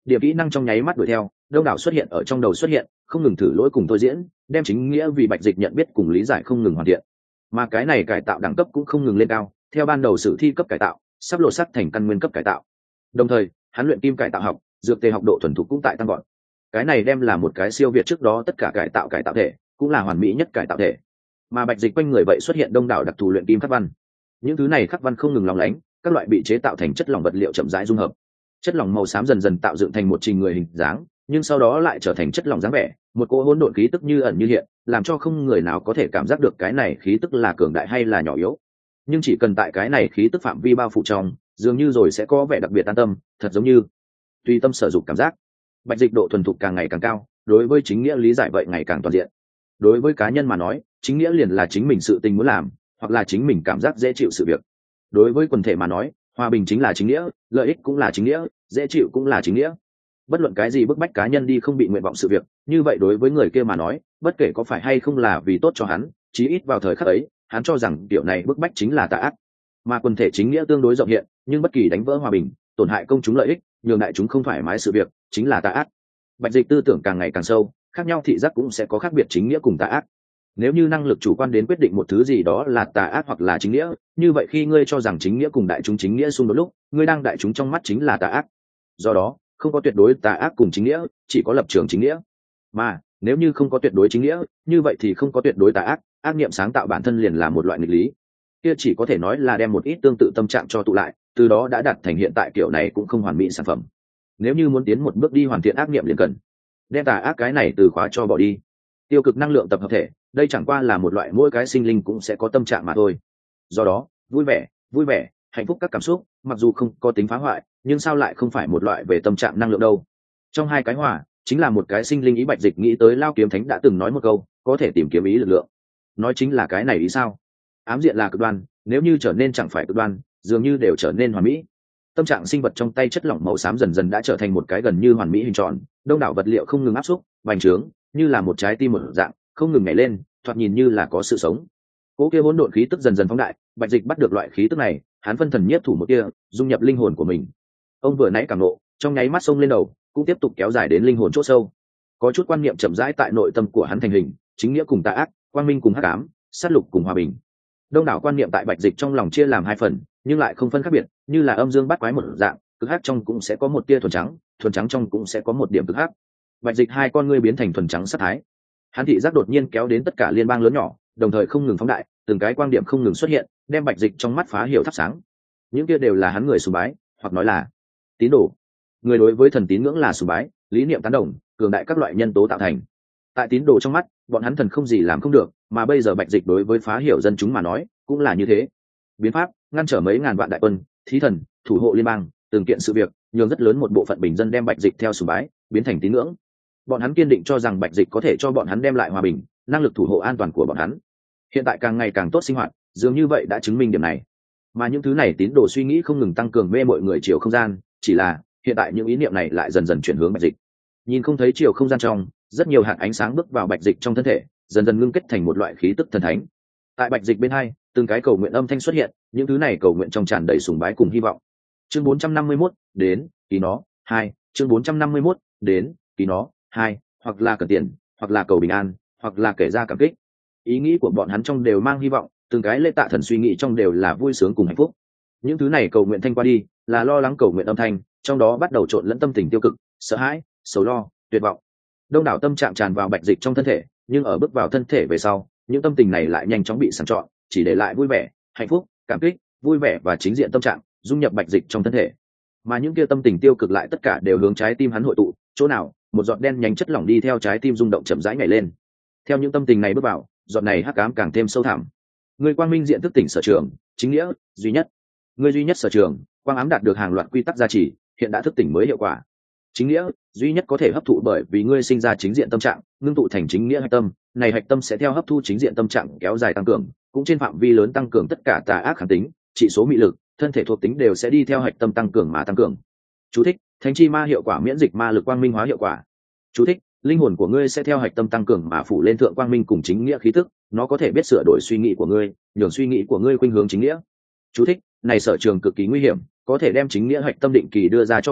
điểm kỹ năng trong nháy mắt đuổi theo, đông đảo xuất hiện ở trong đầu xuất hiện, không ngừng thử lỗi cùng tôi diễn, đem chính nghĩa vì bạch dịch nhận biết cùng lý giải không ngừng hoàn thiện. Mà cái này cải tạo đẳng cấp cũng không ngừng lên cao, theo ban đầu sử thi cấp cải tạo sắp lột sắc thành căn nguyên cấp cải tạo. Đồng thời hắn luyện kim cải tạo học, dược tề học độ thuần thục cũng tại tăng gọn. Cái này đem là một cái siêu việt trước đó tất cả cải tạo cải tạo thể, cũng là hoàn mỹ nhất cải tạo thể. Mà bạch dịch quanh người vậy xuất hiện đông đảo đặc thù luyện kim khắc văn. Những thứ này khắc văn không ngừng lóng lánh, các loại bị chế tạo thành chất lỏng vật liệu chậm rãi dung hợp. Chất lỏng màu xám dần dần tạo dựng thành một trình người hình dáng, nhưng sau đó lại trở thành chất lỏng dáng vẻ, một cỗ hỗn độn khí tức như ẩn như hiện, làm cho không người nào có thể cảm giác được cái này khí tức là cường đại hay là nhỏ yếu. Nhưng chỉ cần tại cái này khí tức phạm vi bao phủ trong, dường như rồi sẽ có vẻ đặc biệt an tâm, thật giống như tùy tâm sở dụng cảm giác. Bạch dịch độ thuần thục càng ngày càng cao, đối với chính nghĩa lý giải vậy ngày càng toàn diện. Đối với cá nhân mà nói, chính nghĩa liền là chính mình sự tình muốn làm, hoặc là chính mình cảm giác dễ chịu sự việc. Đối với quần thể mà nói, hòa bình chính là chính nghĩa, lợi ích cũng là chính nghĩa, dễ chịu cũng là chính nghĩa. Bất luận cái gì bức bách cá nhân đi không bị nguyện vọng sự việc, như vậy đối với người kia mà nói, bất kể có phải hay không là vì tốt cho hắn, chí ít vào thời khắc ấy, hắn cho rằng điều này bức bách chính là tà ác. Mà quần thể chính nghĩa tương đối rộng hiện, nhưng bất kỳ đánh vỡ hòa bình, tổn hại công chúng lợi ích, nhường đại chúng không thoải mái sự việc, chính là tà ác. Bạch dịch tư tưởng càng ngày càng sâu, khác nhau thị giác cũng sẽ có khác biệt chính nghĩa cùng tà ác. Nếu như năng lực chủ quan đến quyết định một thứ gì đó là tà ác hoặc là chính nghĩa, như vậy khi ngươi cho rằng chính nghĩa cùng đại chúng chính nghĩa xung đột lúc, ngươi đang đại chúng trong mắt chính là tà ác. Do đó, không có tuyệt đối tà ác cùng chính nghĩa, chỉ có lập trường chính nghĩa. Mà nếu như không có tuyệt đối chính nghĩa, như vậy thì không có tuyệt đối tà ác, ác niệm sáng tạo bản thân liền là một loại nghịch lý. Kia chỉ có thể nói là đem một ít tương tự tâm trạng cho tụ lại, từ đó đã đạt thành hiện tại kiểu này cũng không hoàn mỹ sản phẩm. Nếu như muốn tiến một bước đi hoàn thiện ác niệm liền cần đem tà ác cái này từ khóa cho bỏ đi. Tiêu cực năng lượng tập hợp thể, đây chẳng qua là một loại mỗi cái sinh linh cũng sẽ có tâm trạng mà thôi. Do đó, vui vẻ, vui vẻ, hạnh phúc các cảm xúc, mặc dù không có tính phá hoại, nhưng sao lại không phải một loại về tâm trạng năng lượng đâu? Trong hai cái hòa, chính là một cái sinh linh ý. Bạch dịch nghĩ tới Lao Kiếm Thánh đã từng nói một câu, có thể tìm kiếm ý lực lượng. Nói chính là cái này ý sao? Ám diện là cực đoan, nếu như trở nên chẳng phải cực đoan, dường như đều trở nên hoàn mỹ. Tâm trạng sinh vật trong tay chất lỏng màu xám dần dần đã trở thành một cái gần như hoàn mỹ hình tròn, đông đảo vật liệu không ngừng áp xúc, bành trướng, như là một trái tim một dạng, không ngừng nhảy lên, thoạt nhìn như là có sự sống. Cố kia hỗn độn khí tức dần dần phóng đại, Bạch dịch bắt được loại khí tức này, hắn phân thần nhiếp thủ một kia, dung nhập linh hồn của mình. Ông vừa nãy cảm nộ, trong nháy mắt xông lên đầu, cũng tiếp tục kéo dài đến linh hồn chỗ sâu. Có chút quan niệm chậm rãi tại nội tâm của hắn thành hình, chính nghĩa cùng tà ác, quang minh cùng hắc ám, sát lục cùng hòa bình. Đông đảo quan niệm tại Bạch dịch trong lòng chia làm hai phần, nhưng lại không phân khác biệt, như là âm dương bát quái một dạng, cực hắc trong cũng sẽ có một tia thuần trắng, thuần trắng trong cũng sẽ có một điểm cực hắc. Bạch dịch hai con ngươi biến thành thuần trắng sát thái. Hắn thị giác đột nhiên kéo đến tất cả liên bang lớn nhỏ, đồng thời không ngừng phóng đại, từng cái quang điểm không ngừng xuất hiện, đem Bạch dịch trong mắt phá hiểu thắp sáng. Những kia đều là hắn người sùng bái, hoặc nói là tín đồ. Người đối với thần tín ngưỡng là sùng bái, lý niệm tán đồng, cường đại các loại nhân tố tạo thành. Tại tín đồ trong mắt, bọn hắn thần không gì làm không được, mà bây giờ Bạch dịch đối với phá hiểu dân chúng mà nói, cũng là như thế. Biến pháp, ngăn trở mấy ngàn vạn đại quân, thí thần, thủ hộ liên bang, từng kiện sự việc, nhường rất lớn một bộ phận bình dân đem Bạch dịch theo sùng bái, biến thành tín ngưỡng. Bọn hắn kiên định cho rằng Bạch dịch có thể cho bọn hắn đem lại hòa bình, năng lực thủ hộ an toàn của bọn hắn. Hiện tại càng ngày càng tốt sinh hoạt, dường như vậy đã chứng minh điểm này. Mà những thứ này tín đồ suy nghĩ không ngừng tăng cường mê mọi người chiều không gian, chỉ là hiện tại những ý niệm này lại dần dần chuyển hướng Bạch dịch. Nhìn không thấy chiều không gian trong, rất nhiều hạt ánh sáng bước vào Bạch dịch trong thân thể, dần dần ngưng kết thành một loại khí tức thần thánh. Tại Bạch dịch bên hai, từng cái cầu nguyện âm thanh xuất hiện, những thứ này cầu nguyện trong tràn đầy sùng bái cùng hy vọng. Chương bốn trăm năm mươi mốt, đến, ký nó, hai, chương bốn trăm năm mươi mốt, đến, ký nó, hai, hoặc là cần tiền, hoặc là cầu bình an, hoặc là kể ra cảm kích. Ý nghĩ của bọn hắn trong đều mang hy vọng, từng cái lễ tạ thần suy nghĩ trong đều là vui sướng cùng hạnh phúc. Những thứ này cầu nguyện thanh qua đi, là lo lắng cầu nguyện âm thanh, trong đó bắt đầu trộn lẫn tâm tình tiêu cực, sợ hãi, sầu lo, tuyệt vọng. Đông đảo tâm trạng tràn vào Bạch dịch trong thân thể, nhưng ở bước vào thân thể về sau, những tâm tình này lại nhanh chóng bị sàng chọn, chỉ để lại vui vẻ, hạnh phúc, cảm kích, vui vẻ và chính diện tâm trạng dung nhập Bạch dịch trong thân thể. Mà những kia tâm tình tiêu cực lại tất cả đều hướng trái tim hắn hội tụ, chỗ nào một giọt đen nhánh chất lỏng đi theo trái tim rung động chậm rãi nhảy lên. Theo những tâm tình này bước vào, giọt này hắc ám càng thêm sâu thẳm. Người quang minh diện thức tỉnh sở trường, chính nghĩa duy nhất. Người duy nhất sở trường, quang ám đạt được hàng loạt quy tắc gia trì, hiện đã thức tỉnh mới hiệu quả. Chính nghĩa duy nhất có thể hấp thụ bởi vì ngươi sinh ra chính diện tâm trạng, ngưng tụ thành chính nghĩa hạch tâm, này hạch tâm sẽ theo hấp thu chính diện tâm trạng kéo dài tăng cường, cũng trên phạm vi lớn tăng cường tất cả tà ác kháng tính, chỉ số mị lực, thân thể thuộc tính đều sẽ đi theo hạch tâm tăng cường mà tăng cường. Chú thích: Thánh chi ma hiệu quả miễn dịch ma lực quang minh hóa hiệu quả. Chú thích: Linh hồn của ngươi sẽ theo hạch tâm tăng cường mà phủ lên thượng quang minh cùng chính nghĩa khí tức, nó có thể biết sửa đổi suy nghĩ của ngươi, nhường suy nghĩ của ngươi khuynh hướng chính nghĩa. Chú thích: Này sở trường cực kỳ nguy hiểm, có thể đem chính nghĩa hạch tâm định kỳ đưa ra cho bảng,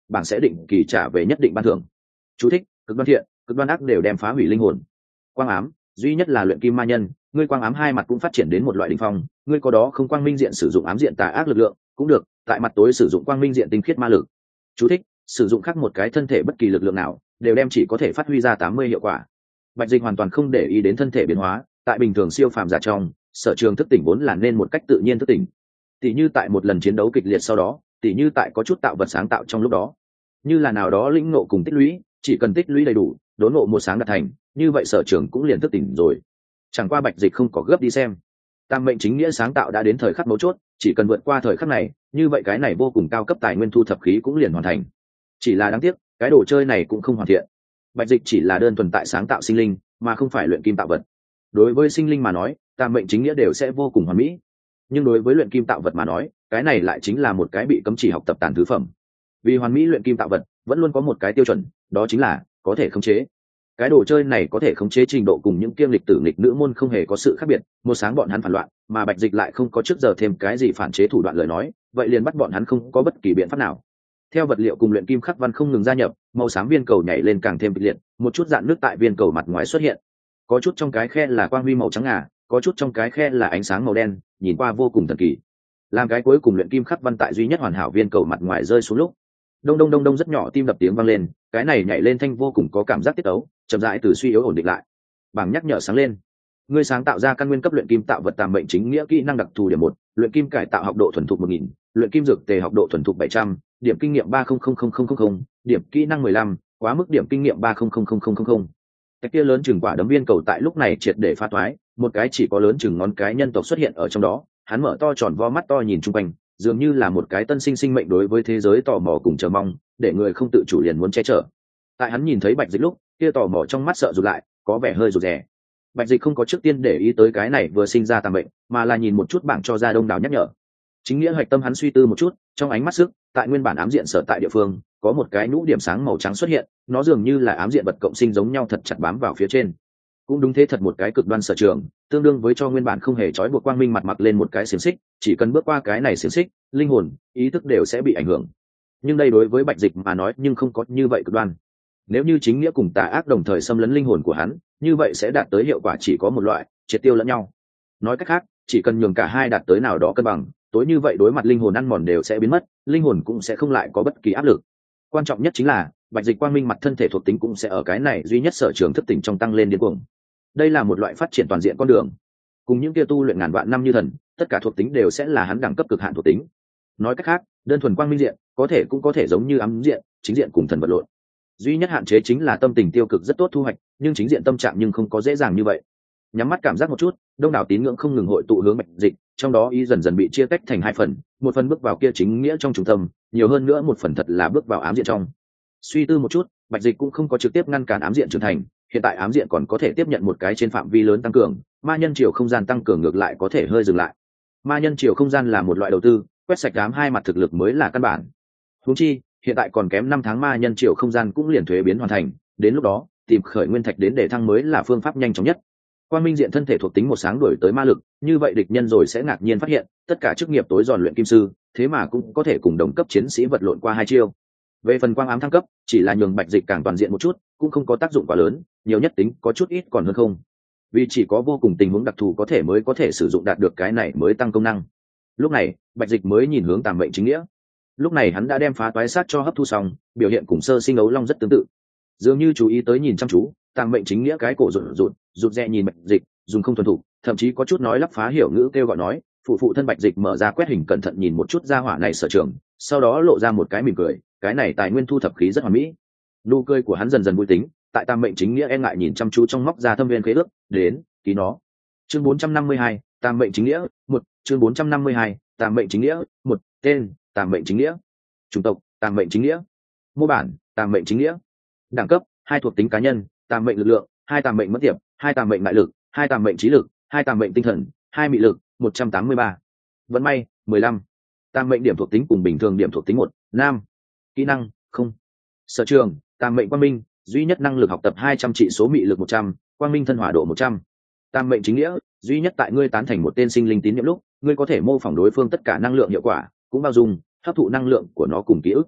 bảng sẽ định kỳ trả về nhất định ban thưởng. Chú thích: cực đoan thiện, cực đoan ác đều đem phá hủy linh hồn. Quang ám, duy nhất là luyện kim ma nhân, ngươi quang ám hai mặt cũng phát triển đến một loại đỉnh phong, ngươi có đó không quang minh diện sử dụng ám diện tà ác lực lượng cũng được, tại mặt tối sử dụng quang minh diện tinh khiết ma lực. Chú thích: sử dụng khác một cái thân thể bất kỳ lực lượng nào đều đem chỉ có thể phát huy ra tám mươi hiệu quả. Bạch Dịch hoàn toàn không để ý đến thân thể biến hóa, tại bình thường siêu phàm giả trong, sở trường thức tỉnh vốn là nên một cách tự nhiên thức tỉnh. Tỷ như tại một lần chiến đấu kịch liệt sau đó, tỷ như tại có chút tạo vật sáng tạo trong lúc đó, như là nào đó lĩnh ngộ cùng tích lũy, chỉ cần tích lũy đầy đủ, đốn ngộ một sáng đạt thành, như vậy sở trường cũng liền thức tỉnh rồi. Chẳng qua Bạch Dịch không có gấp đi xem. Tam mệnh chính nghĩa sáng tạo đã đến thời khắc mấu chốt, chỉ cần vượt qua thời khắc này, như vậy cái này vô cùng cao cấp tài nguyên thu thập khí cũng liền hoàn thành. Chỉ là đáng tiếc, cái đồ chơi này cũng không hoàn thiện. Bạch Dịch chỉ là đơn thuần tại sáng tạo sinh linh, mà không phải luyện kim tạo vật. Đối với sinh linh mà nói, tam mệnh chính nghĩa đều sẽ vô cùng hoàn mỹ. Nhưng đối với luyện kim tạo vật mà nói, cái này lại chính là một cái bị cấm chỉ học tập tàn thứ phẩm. Vì hoàn mỹ luyện kim tạo vật vẫn luôn có một cái tiêu chuẩn, đó chính là có thể khống chế. Cái đồ chơi này có thể khống chế trình độ cùng những kiêm lịch tử nghịch nữ môn không hề có sự khác biệt, một sáng bọn hắn phản loạn, mà Bạch Dịch lại không có trước giờ thêm cái gì phản chế thủ đoạn lời nói, vậy liền bắt bọn hắn không có bất kỳ biện pháp nào. Theo vật liệu cùng luyện kim khắc văn không ngừng gia nhập, màu xám viên cầu nhảy lên càng thêm kịch liệt, một chút dạn nước tại viên cầu mặt ngoài xuất hiện. Có chút trong cái khe là quang huy màu trắng ngà, có chút trong cái khe là ánh sáng màu đen, nhìn qua vô cùng thần kỳ. Làm cái cuối cùng luyện kim khắc văn tại duy nhất hoàn hảo viên cầu mặt ngoài rơi xuống lúc, đông đông đông đông rất nhỏ tim đập tiếng vang lên, cái này nhảy lên thanh vô cùng có cảm giác tiết tấu, chậm rãi từ suy yếu ổn định lại. Bảng nhắc nhở sáng lên. Ngươi sáng tạo ra căn nguyên cấp luyện kim tạo vật tam mệnh chính nghĩa kỹ năng đặc thù điểm một, luyện kim cải tạo học độ thuần thục một nghìn, luyện kim dược tề học độ thuần thục bảy trăm, điểm kinh nghiệm ba không không không không không, điểm kỹ năng mười lăm, quá mức điểm kinh nghiệm ba không không không không không. Cái kia lớn chừng quả đấm viên cầu tại lúc này triệt để phá toái, một cái chỉ có lớn chừng ngón cái nhân tộc xuất hiện ở trong đó, hắn mở to tròn vo mắt to nhìn chung quanh, dường như là một cái tân sinh sinh mệnh đối với thế giới tò mò cùng chờ mong, để người không tự chủ liền muốn che chở. Tại hắn nhìn thấy Bạch Dịch lúc, kia tò mò trong mắt sợ rụt lại, có vẻ hơi rụt rè. Bạch Dịch không có trước tiên để ý tới cái này vừa sinh ra tà mệnh, mà là nhìn một chút bảng cho ra đông đảo nhắc nhở. Chính nghĩa hoạch tâm hắn suy tư một chút, trong ánh mắt sức, tại nguyên bản ám diện sở tại địa phương, có một cái nhũ điểm sáng màu trắng xuất hiện, nó dường như là ám diện vật cộng sinh giống nhau thật chặt bám vào phía trên. Cũng đúng thế, thật một cái cực đoan sở trường, tương đương với cho nguyên bản không hề trói buộc quang minh mặt mặc lên một cái xiềng xích, chỉ cần bước qua cái này xiềng xích, linh hồn, ý thức đều sẽ bị ảnh hưởng. Nhưng đây đối với Bạch Dịch mà nói nhưng không có như vậy cực đoan. Nếu như chính nghĩa cùng tà ác đồng thời xâm lấn linh hồn của hắn, như vậy sẽ đạt tới hiệu quả chỉ có một loại, triệt tiêu lẫn nhau. Nói cách khác, chỉ cần nhường cả hai đạt tới nào đó cân bằng, tối như vậy đối mặt linh hồn ăn mòn đều sẽ biến mất, linh hồn cũng sẽ không lại có bất kỳ áp lực. Quan trọng nhất chính là Bạch Dịch quang minh mặt thân thể thuộc tính cũng sẽ ở cái này duy nhất sở trường thức tỉnh trong tăng lên điên cuồng. Đây là một loại phát triển toàn diện con đường. Cùng những kia tu luyện ngàn vạn năm như thần, tất cả thuộc tính đều sẽ là hắn đẳng cấp cực hạn thuộc tính. Nói cách khác, đơn thuần quang minh diện có thể cũng có thể giống như ám diện, chính diện cùng thần vật lộn. Duy nhất hạn chế chính là tâm tình tiêu cực rất tốt thu hoạch, nhưng chính diện tâm trạng nhưng không có dễ dàng như vậy. Nhắm mắt cảm giác một chút, đông đảo tín ngưỡng không ngừng hội tụ hướng Bạch Dịch, trong đó ý dần dần bị chia tách thành hai phần, một phần bước vào kia chính nghĩa trong trung tâm, nhiều hơn nữa một phần thật là bước vào ám diện trong. Suy tư một chút, Bạch Dịch cũng không có trực tiếp ngăn cản ám diện trưởng thành, hiện tại ám diện còn có thể tiếp nhận một cái trên phạm vi lớn tăng cường, ma nhân chiều không gian tăng cường ngược lại có thể hơi dừng lại. Ma nhân chiều không gian là một loại đầu tư, quét sạch ám hai mặt thực lực mới là căn bản. Huống chi, hiện tại còn kém năm tháng ma nhân chiều không gian cũng liền thuế biến hoàn thành, đến lúc đó, tìm khởi nguyên thạch đến để thăng mới là phương pháp nhanh chóng nhất. Quang minh diện thân thể thuộc tính một sáng đổi tới ma lực, như vậy địch nhân rồi sẽ ngạc nhiên phát hiện, tất cả chức nghiệp tối giòn luyện kim sư, thế mà cũng có thể cùng đồng cấp chiến sĩ vật lộn qua hai chiêu. Về phần quang ám thăng cấp, chỉ là nhường Bạch Dịch càng toàn diện một chút, cũng không có tác dụng quá lớn, nhiều nhất tính có chút ít còn hơn không. Vì chỉ có vô cùng tình huống đặc thù có thể mới có thể sử dụng đạt được cái này mới tăng công năng. Lúc này, Bạch Dịch mới nhìn hướng Tam mệnh chính nghĩa. Lúc này hắn đã đem phá toái sát cho hấp thu xong, biểu hiện cùng sơ sinh ấu long rất tương tự. Dường như chú ý tới nhìn chăm chú, Tam mệnh chính nghĩa cái cổ rụt rụt, rụt rè nhìn Bạch Dịch, dùng không thuần thủ, thậm chí có chút nói lắp phá hiểu ngữ kêu gọi nói, phụ phụ thân Bạch Dịch mở ra quét hình cẩn thận nhìn một chút gia hỏa này sở trường, sau đó lộ ra một cái mỉm cười, cái này tài nguyên thu thập khí rất hoàn mỹ. Nụ cười của hắn dần dần vui tính, tại Tam mệnh chính nghĩa e ngại nhìn chăm chú trong móc ra thâm viên khế ước, đến, ký nó. Chương bốn trăm năm mươi hai, Tam mệnh chính nghĩa, một, chương bốn trăm năm mươi hai, Tam mệnh chính nghĩa, một, tên, Tam mệnh chính nghĩa. Chủng tộc, Tam mệnh chính nghĩa. Mô bản, Tam mệnh chính nghĩa. Đẳng cấp, hai thuộc tính cá nhân, Tam mệnh lực lượng, hai Tam mệnh mất tiệp, hai Tam mệnh đại lực, hai Tam mệnh trí lực, hai Tam mệnh tinh thần, hai mị lực, một trăm tám mươi ba. Vận may, mười lăm. Tam mệnh điểm thuộc tính cùng bình thường điểm thuộc tính một, nam. Kỹ năng, không. Sở trường, Tam mệnh quang minh, duy nhất năng lực học tập hai trăm trị số mị lực một trăm, quang minh thân hỏa độ một trăm. Tam mệnh chính nghĩa, duy nhất tại ngươi tán thành một tên sinh linh tín nhiệm lúc, ngươi có thể mô phỏng đối phương tất cả năng lượng hiệu quả, cũng bao dung hấp thụ năng lượng của nó cùng ký ức.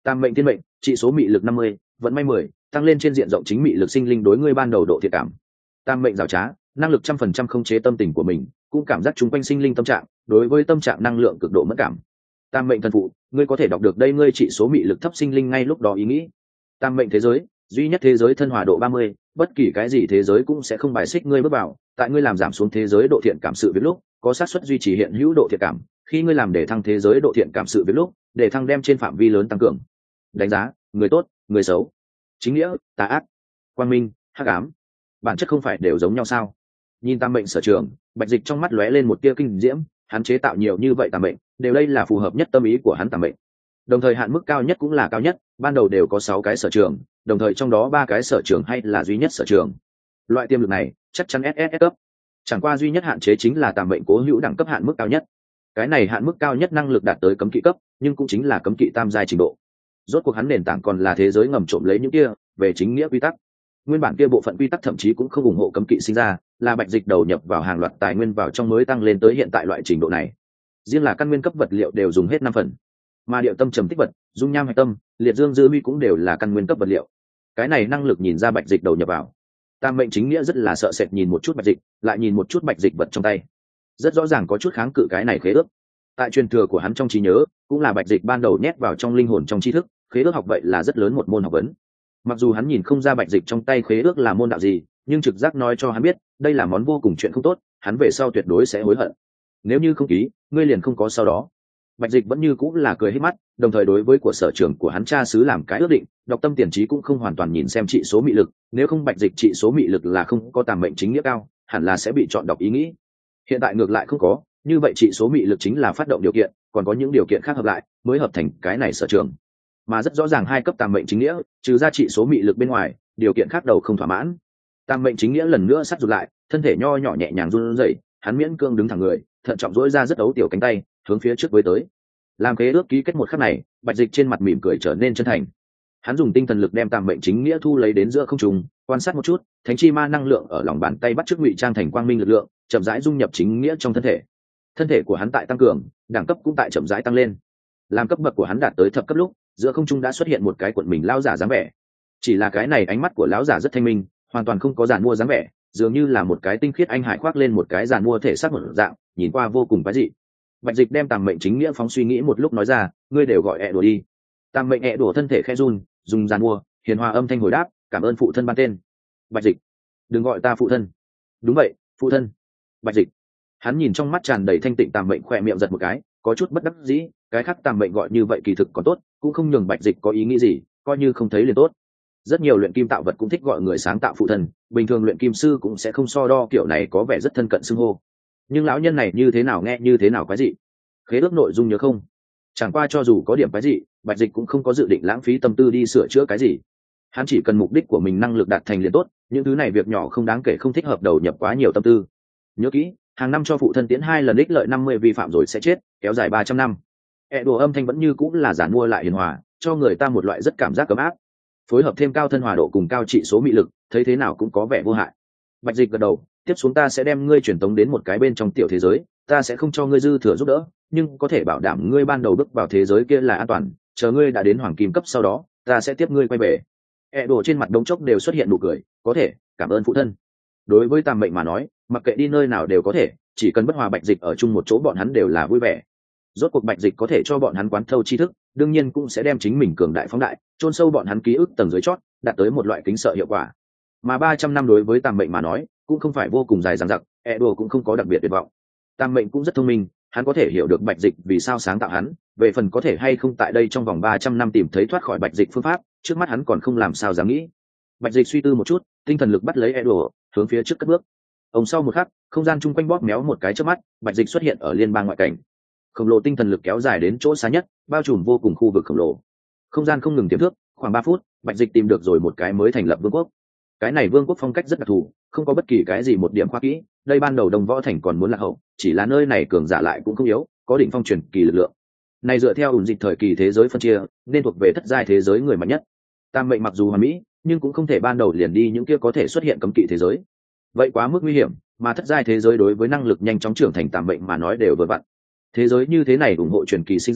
Tam mệnh thiên mệnh, trị số mị lực năm mươi, vận may mười, tăng lên trên diện rộng chính mị lực sinh linh đối ngươi ban đầu độ thiện cảm. Tam mệnh rào trá, năng lực trăm phần trăm khống chế tâm tình của mình, cũng cảm giác chúng quanh sinh linh tâm trạng, đối với tâm trạng năng lượng cực độ mất cảm. Tam mệnh thần phụ, ngươi có thể đọc được đây ngươi trị số mị lực thấp sinh linh ngay lúc đó ý nghĩ. Tam mệnh thế giới, duy nhất thế giới thân hòa độ ba mươi, bất kỳ cái gì thế giới cũng sẽ không bài xích ngươi bước vào, tại ngươi làm giảm xuống thế giới độ thiện cảm sự việc lúc, có xác suất duy trì hiện hữu độ thiện cảm, khi ngươi làm để thăng thế giới độ thiện cảm sự việc lúc, để thăng đem trên phạm vi lớn tăng cường. Đánh giá, người tốt, người xấu, chính nghĩa, tà ác, quang minh, hắc ám, bản chất không phải đều giống nhau sao? Nhìn tam mệnh sở trường, Bạch Dịch trong mắt lóe lên một tia kinh diễm, hắn chế tạo nhiều như vậy tam mệnh, đều đây là phù hợp nhất tâm ý của hắn tam mệnh. Đồng thời hạn mức cao nhất cũng là cao nhất, ban đầu đều có sáu cái sở trường, đồng thời trong đó ba cái sở trường hay là duy nhất sở trường. Loại tiềm lực này chắc chắn ét ét ét cấp. Chẳng qua duy nhất hạn chế chính là tam mệnh cố hữu đẳng cấp hạn mức cao nhất. Cái này hạn mức cao nhất năng lực đạt tới cấm kỵ cấp, nhưng cũng chính là cấm kỵ tam giai trình độ. Rốt cuộc hắn nền tảng còn là thế giới ngầm trộm lấy những kia về chính nghĩa quy tắc. Nguyên bản kia bộ phận quy tắc thậm chí cũng không ủng hộ cấm kỵ sinh ra, là Bạch Dịch đầu nhập vào hàng loạt tài nguyên vào trong mới tăng lên tới hiện tại loại trình độ này. Riêng là căn nguyên cấp vật liệu đều dùng hết năm phần, mà điệu tâm trầm tích vật, dung nham hạch tâm, liệt dương dư huy cũng đều là căn nguyên cấp vật liệu. Cái này năng lực nhìn ra Bạch Dịch đầu nhập vào. Tam mệnh chính nghĩa rất là sợ sệt nhìn một chút Bạch Dịch, lại nhìn một chút Bạch Dịch vật trong tay, rất rõ ràng có chút kháng cự cái này khế ước. Tại truyền thừa của hắn trong trí nhớ, cũng là Bạch Dịch ban đầu nhét vào trong linh hồn trong tri thức, khế ước học vậy là rất lớn một môn học vấn. Mặc dù hắn nhìn không ra Bạch Dịch trong tay khế ước là môn đạo gì, nhưng trực giác nói cho hắn biết đây là món vô cùng chuyện không tốt, hắn về sau tuyệt đối sẽ hối hận. Nếu như không ký, ngươi liền không có sau đó. Bạch Dịch vẫn như cũng là cười hết mắt, đồng thời đối với của sở trưởng của hắn cha xứ làm cái ước định, đọc tâm tiền trí cũng không hoàn toàn nhìn xem trị số mị lực, nếu không Bạch Dịch trị số mị lực là không có tàm mệnh chính nghĩa cao, hẳn là sẽ bị chọn đọc ý nghĩ. Hiện tại ngược lại không có, như vậy trị số mị lực chính là phát động điều kiện, còn có những điều kiện khác hợp lại mới hợp thành cái này sở trường. Mà rất rõ ràng hai cấp tàm mệnh chính nghĩa, trừ ra trị số mị lực bên ngoài, điều kiện khác đầu không thỏa mãn. Tàm mệnh chính nghĩa lần nữa sát rụt lại, thân thể nho nhỏ nhẹ nhàng run rẩy, hắn miễn cương đứng thẳng người, thận trọng duỗi ra rất ấu tiểu cánh tay, hướng phía trước với tới. Làm khế ước ký kết một khắc này, Bạch Dịch trên mặt mỉm cười trở nên chân thành. Hắn dùng tinh thần lực đem tàm mệnh chính nghĩa thu lấy đến giữa không trung, quan sát một chút, thánh chi ma năng lượng ở lòng bàn tay bắt chước ngụy trang thành quang minh lực lượng, chậm rãi dung nhập chính nghĩa trong thân thể. Thân thể của hắn tại tăng cường, đẳng cấp cũng tại chậm rãi tăng lên. Làm cấp bậc của hắn đạt tới thập cấp lúc, giữa không trung đã xuất hiện một cái cuộn mình lão giả dáng vẻ. Chỉ là cái này ánh mắt của lão giả rất thanh minh, hoàn toàn không có giàn mua dáng vẻ, dường như là một cái tinh khiết anh hải khoác lên một cái giàn mua thể xác một dạng, nhìn qua vô cùng quái dị. Bạch Dịch đem tàm mệnh chính nghĩa phóng suy nghĩ một lúc nói ra, ngươi đều gọi ẹ đùa đi. Tàm mệnh ẹ đùa thân thể khẽ run, dùng giàn mua, hiền hòa âm thanh hồi đáp, cảm ơn phụ thân ban tên. Bạch Dịch, đừng gọi ta phụ thân. Đúng vậy, phụ thân. Bạch Dịch. Hắn nhìn trong mắt tràn đầy thanh tịnh tàm mệnh, khỏe miệng giật một cái, có chút bất đắc dĩ, cái khác tàm mệnh gọi như vậy kỳ thực còn tốt, cũng không nhường Bạch Dịch có ý nghĩ gì, coi như không thấy liền tốt. Rất nhiều luyện kim tạo vật cũng thích gọi người sáng tạo phụ thân, bình thường luyện kim sư cũng sẽ không so đo, kiểu này có vẻ rất thân cận xưng hô. Nhưng lão nhân này như thế nào nghe như thế nào quái dị. Khế ước nội dung nhớ không? Chẳng qua cho dù có điểm quái dị, Bạch Dịch cũng không có dự định lãng phí tâm tư đi sửa chữa cái gì. Hắn chỉ cần mục đích của mình năng lực đạt thành liền tốt, những thứ này việc nhỏ không đáng kể, không thích hợp đầu nhập quá nhiều tâm tư. Nhớ kỹ, hàng năm cho phụ thân tiến hai lần ích lợi năm mươi, vi phạm rồi sẽ chết, kéo dài ba trăm năm. E đồ âm thanh vẫn như cũng là giản mua lại hiền hòa, cho người ta một loại rất cảm giác ấm áp. Phối hợp thêm cao thân hòa độ cùng cao trị số mị lực, thấy thế nào cũng có vẻ vô hại. Bạch Dịch gật đầu, tiếp xuống ta sẽ đem ngươi truyền tống đến một cái bên trong tiểu thế giới, ta sẽ không cho ngươi dư thừa giúp đỡ, nhưng có thể bảo đảm ngươi ban đầu bước vào thế giới kia là an toàn, chờ ngươi đã đến hoàng kim cấp sau đó, ta sẽ tiếp ngươi quay về. E đồ trên mặt đống chốc đều xuất hiện nụ cười, có thể, cảm ơn phụ thân. Đối với Tam mệnh mà nói, mặc kệ đi nơi nào đều có thể, chỉ cần bất hòa Bạch Dịch ở chung một chỗ bọn hắn đều là vui vẻ. Rốt cuộc Bạch Dịch có thể cho bọn hắn quán thâu tri thức, đương nhiên cũng sẽ đem chính mình cường đại phóng đại, chôn sâu bọn hắn ký ức tầng dưới chót, đạt tới một loại kính sợ hiệu quả. Mà ba trăm năm đối với Tam mệnh mà nói, cũng không phải vô cùng dài dằng dặc, e đồ cũng không có đặc biệt tuyệt vọng. Tam mệnh cũng rất thông minh, hắn có thể hiểu được Bạch Dịch vì sao sáng tạo hắn, về phần có thể hay không tại đây trong vòng ba trăm năm tìm thấy thoát khỏi Bạch Dịch phương pháp, trước mắt hắn còn không làm sao dám nghĩ. Bạch Dịch suy tư một chút, tinh thần lực bắt lấy e đồ, hướng phía trước cất bước. Ông sau một khắc, không gian chung quanh bóp méo một cái trước mắt, Bạch Dịch xuất hiện ở liên bang ngoại cảnh. Khổng lồ tinh thần lực kéo dài đến chỗ xa nhất, bao trùm vô cùng khu vực khổng lồ. Không gian không ngừng tiềm thước, khoảng ba phút, Bạch Dịch tìm được rồi một cái mới thành lập vương quốc. Cái này vương quốc phong cách rất đặc thù, không có bất kỳ cái gì một điểm khoa kỹ, đây ban đầu Đông Võ Thành còn muốn lạc hậu, chỉ là nơi này cường giả lại cũng không yếu, có đỉnh phong truyền kỳ lực lượng. Này dựa theo ủn dịch thời kỳ thế giới phân chia, nên thuộc về thất giai thế giới người mạnh nhất. Tam mệnh mặc dù hoàn mỹ, nhưng cũng không thể ban đầu liền đi những kia có thể xuất hiện cấm kỵ thế giới. Vậy quá mức nguy hiểm, mà thất giai thế giới đối với năng lực nhanh chóng trưởng thành tam mệnh mà nói đều vừa vặn. Thế giới như thế này ủng hộ truyền kỳ sinh ra,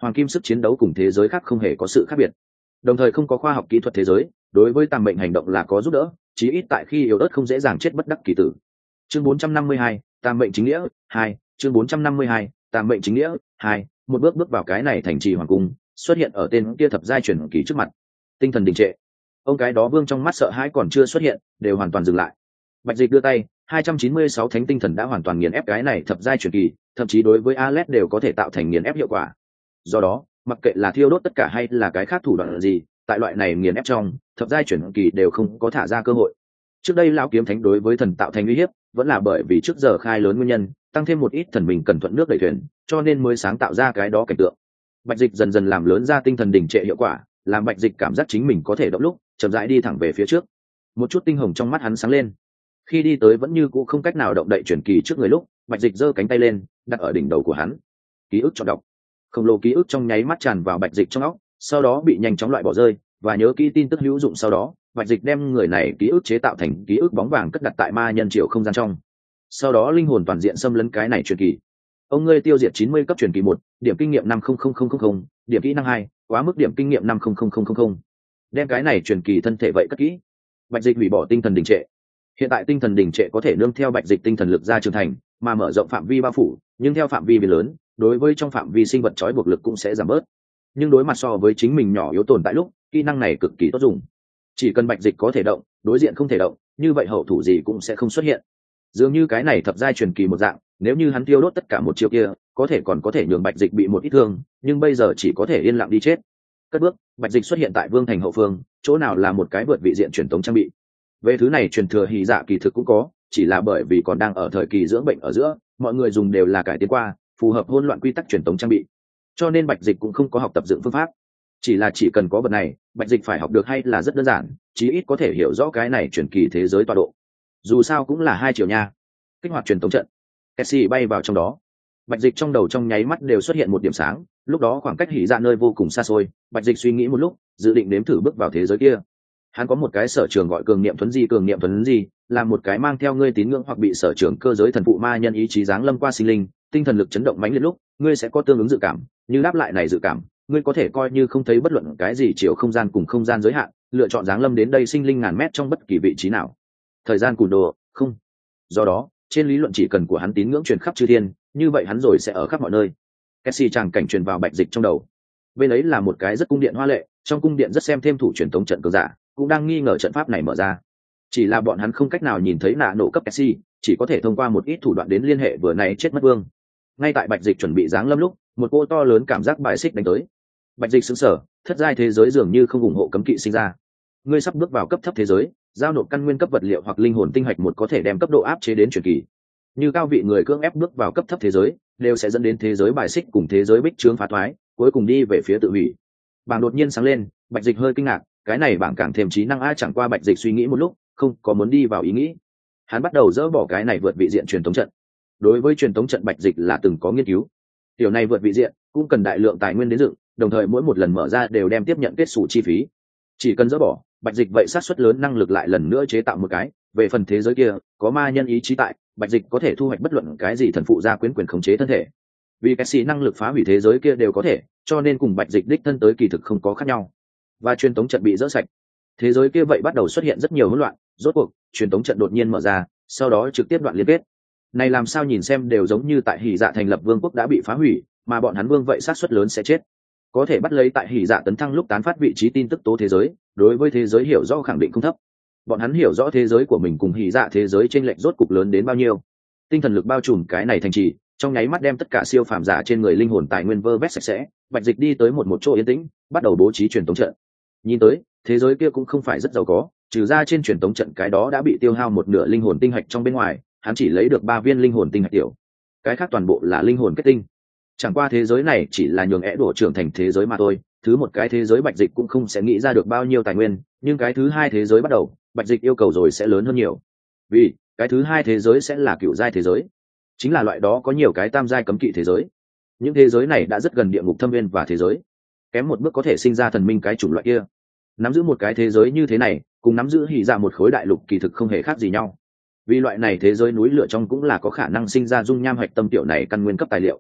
hoàng kim sức chiến đấu cùng thế giới khác không hề có sự khác biệt, đồng thời không có khoa học kỹ thuật thế giới đối với tàm mệnh hành động là có giúp đỡ, chí ít tại khi yếu ớt không dễ dàng chết bất đắc kỳ tử. Chương bốn trăm năm mươi hai, tàm mệnh chính nghĩa hai. Chương bốn trăm năm mươi hai, tàm mệnh chính nghĩa hai. Một bước bước vào cái này thành trì hoàng cung, xuất hiện ở tên kia thập giai truyền kỳ trước mặt. Tinh thần đình trệ. Ông cái đó vương trong mắt sợ hãi còn chưa xuất hiện, đều hoàn toàn dừng lại. Bạch Dịch đưa tay, hai trăm chín mươi sáu thánh tinh thần đã hoàn toàn nghiền ép cái này thập giai truyền kỳ, thậm chí đối với Alet đều có thể tạo thành nghiền ép hiệu quả. Do đó, mặc kệ là thiêu đốt tất cả hay là cái khác thủ đoạn gì, tại loại này nghiền ép trong, thập giai truyền kỳ đều không có thả ra cơ hội. Trước đây lão kiếm thánh đối với thần tạo thành uy hiếp, vẫn là bởi vì trước giờ khai lớn nguyên nhân, tăng thêm một ít thần mình cần thuận nước đẩy thuyền, cho nên mới sáng tạo ra cái đó cảnh tượng. Bạch Dịch dần dần làm lớn ra tinh thần đỉnh trệ hiệu quả, làm Bạch Dịch cảm giác chính mình có thể động lúc, chậm rãi đi thẳng về phía trước. Một chút tinh hồng trong mắt hắn sáng lên. Khi đi tới vẫn như cũ không cách nào động đậy truyền kỳ trước người lúc, Bạch Dịch giơ cánh tay lên, đặt ở đỉnh đầu của hắn. Ký ức chọn đọc. Khổng lồ ký ức trong nháy mắt tràn vào Bạch Dịch trong óc, sau đó bị nhanh chóng loại bỏ rơi, và nhớ kỹ tin tức hữu dụng sau đó, Bạch Dịch đem người này ký ức chế tạo thành ký ức bóng vàng cất đặt tại ma nhân triều không gian trong. Sau đó linh hồn toàn diện xâm lấn cái này truyền kỳ. Ông ngươi tiêu diệt chín mươi cấp truyền kỳ một, điểm kinh nghiệm năm không không không không, điểm kỹ năng hai, quá mức điểm kinh nghiệm năm không không không không. Đem cái này truyền kỳ thân thể vậy cất kỹ. Bạch Dịch hủy bỏ tinh thần đình trệ. Hiện tại tinh thần đình trệ có thể nương theo Bạch Dịch tinh thần lực ra trưởng thành, mà mở rộng phạm vi bao phủ, nhưng theo phạm vi biến lớn, đối với trong phạm vi sinh vật trói buộc lực cũng sẽ giảm bớt. Nhưng đối mặt so với chính mình nhỏ yếu tồn tại lúc, kỹ năng này cực kỳ tốt dùng. Chỉ cần Bạch Dịch có thể động, đối diện không thể động, như vậy hậu thủ gì cũng sẽ không xuất hiện. Dường như cái này thập giai truyền kỳ một dạng, nếu như hắn tiêu đốt tất cả một chiêu kia, có thể còn có thể nhường Bạch Dịch bị một ít thương, nhưng bây giờ chỉ có thể yên lặng đi chết. Cất bước, Bạch Dịch xuất hiện tại vương thành hậu phương, chỗ nào là một cái vượt vị diện truyền tống trang bị. Về thứ này truyền thừa hỉ dạ kỳ thực cũng có, chỉ là bởi vì còn đang ở thời kỳ dưỡng bệnh ở giữa, mọi người dùng đều là cải tiến qua, phù hợp hỗn loạn quy tắc truyền tống trang bị, cho nên Bạch Dịch cũng không có học tập dựng phương pháp. Chỉ là chỉ cần có vật này, Bạch Dịch phải học được hay là rất đơn giản, chí ít có thể hiểu rõ cái này truyền kỳ thế giới tọa độ. Dù sao cũng là hai chiều nha. Kích hoạt truyền tống trận, Cassie bay vào trong đó. Bạch Dịch trong đầu trong nháy mắt đều xuất hiện một điểm sáng, lúc đó khoảng cách hỉ dạ nơi vô cùng xa xôi, Bạch Dịch suy nghĩ một lúc, dự định nếm thử bước vào thế giới kia. Hắn có một cái sở trường gọi cường niệm thuấn di, cường niệm thuấn di là một cái mang theo ngươi tín ngưỡng hoặc bị sở trường cơ giới thần phụ ma nhân ý chí giáng lâm qua sinh linh, tinh thần lực chấn động mãnh liệt lúc, ngươi sẽ có tương ứng dự cảm, như đáp lại này dự cảm, ngươi có thể coi như không thấy bất luận cái gì chiều không gian cùng không gian giới hạn, lựa chọn giáng lâm đến đây sinh linh ngàn mét trong bất kỳ vị trí nào. Thời gian cùn đồ, không. Do đó, trên lý luận chỉ cần của hắn tín ngưỡng truyền khắp chư thiên, như vậy hắn rồi sẽ ở khắp mọi nơi. Cassie chàng cảnh truyền vào Bạch Dịch trong đầu. Bên ấy là một cái rất cung điện hoa lệ, trong cung điện rất xem thêm thủ truyền tống trận cường giả, cũng đang nghi ngờ trận pháp này mở ra. Chỉ là bọn hắn không cách nào nhìn thấy nạ nổ cấp Cassie, chỉ có thể thông qua một ít thủ đoạn đến liên hệ vừa này chết mất vương. Ngay tại Bạch Dịch chuẩn bị giáng lâm lúc, một cô to lớn cảm giác bài xích đánh tới. Bạch Dịch sững sờ, thất giai thế giới dường như không ủng hộ cấm kỵ sinh ra. Ngươi sắp bước vào cấp thấp thế giới, giao nộp căn nguyên cấp vật liệu hoặc linh hồn tinh hạch một có thể đem cấp độ áp chế đến truyền kỳ. Như cao vị người cưỡng ép bước vào cấp thấp thế giới, đều sẽ dẫn đến thế giới bài xích cùng thế giới bích trướng phá thoái, cuối cùng đi về phía tự hủy. Bảng đột nhiên sáng lên, Bạch Dịch hơi kinh ngạc, cái này bảng càng thêm trí năng a. Chẳng qua Bạch Dịch suy nghĩ một lúc, không có muốn đi vào ý nghĩ. Hắn bắt đầu dỡ bỏ cái này vượt vị diện truyền tống trận. Đối với truyền tống trận Bạch Dịch là từng có nghiên cứu. Điều này vượt vị diện cũng cần đại lượng tài nguyên đến dựng, đồng thời mỗi một lần mở ra đều đem tiếp nhận kết sổ chi phí. Chỉ cần dỡ bỏ, Bạch Dịch vậy sát suất lớn năng lực lại lần nữa chế tạo một cái. Về phần thế giới kia, có ma nhân ý chí tại, Bạch Dịch có thể thu hoạch bất luận cái gì thần phụ gia quyến quyền khống chế thân thể. Vì cái xì năng lực phá hủy thế giới kia đều có thể, cho nên cùng Bạch Dịch đích thân tới kỳ thực không có khác nhau. Và truyền tống trận bị dỡ sạch, thế giới kia vậy bắt đầu xuất hiện rất nhiều hỗn loạn. Rốt cuộc truyền tống trận đột nhiên mở ra, sau đó trực tiếp đoạn liên kết. Này làm sao nhìn xem đều giống như tại Hỉ Dạ thành lập vương quốc đã bị phá hủy, mà bọn hắn vương vậy sát suất lớn sẽ chết. Có thể bắt lấy tại Hỉ Dạ tấn thăng lúc tán phát vị trí tin tức tố thế giới, đối với thế giới hiểu rõ khẳng định không thấp. Bọn hắn hiểu rõ thế giới của mình cùng Hỉ Dạ thế giới chênh lệch rốt cục lớn đến bao nhiêu. Tinh thần lực bao trùm cái này thành trì, trong nháy mắt đem tất cả siêu phàm giả trên người linh hồn tài nguyên vơ vét sạch sẽ. Bạch Dịch đi tới một một chỗ yên tĩnh, bắt đầu bố trí truyền tống trận. Nhìn tới, thế giới kia cũng không phải rất giàu có, trừ ra trên truyền tống trận cái đó đã bị tiêu hao một nửa linh hồn tinh hạch trong bên ngoài, hắn chỉ lấy được ba viên linh hồn tinh hạch tiểu, cái khác toàn bộ là linh hồn kết tinh. Chẳng qua thế giới này chỉ là nhường é đổ trưởng thành thế giới mà thôi, thứ một cái thế giới Bạch Dịch cũng không sẽ nghĩ ra được bao nhiêu tài nguyên, nhưng cái thứ hai thế giới bắt đầu, Bạch Dịch yêu cầu rồi sẽ lớn hơn nhiều. Vì cái thứ hai thế giới sẽ là cựu giai thế giới, chính là loại đó có nhiều cái tam giai cấm kỵ thế giới. Những thế giới này đã rất gần địa ngục thâm viên và thế giới, kém một bước có thể sinh ra thần minh cái chủng loại kia. Nắm giữ một cái thế giới như thế này, cùng nắm giữ Hỉ Dạ một khối đại lục kỳ thực không hề khác gì nhau. Vì loại này thế giới núi lửa trong cũng là có khả năng sinh ra dung nham hạch tâm tiểu này căn nguyên cấp tài liệu.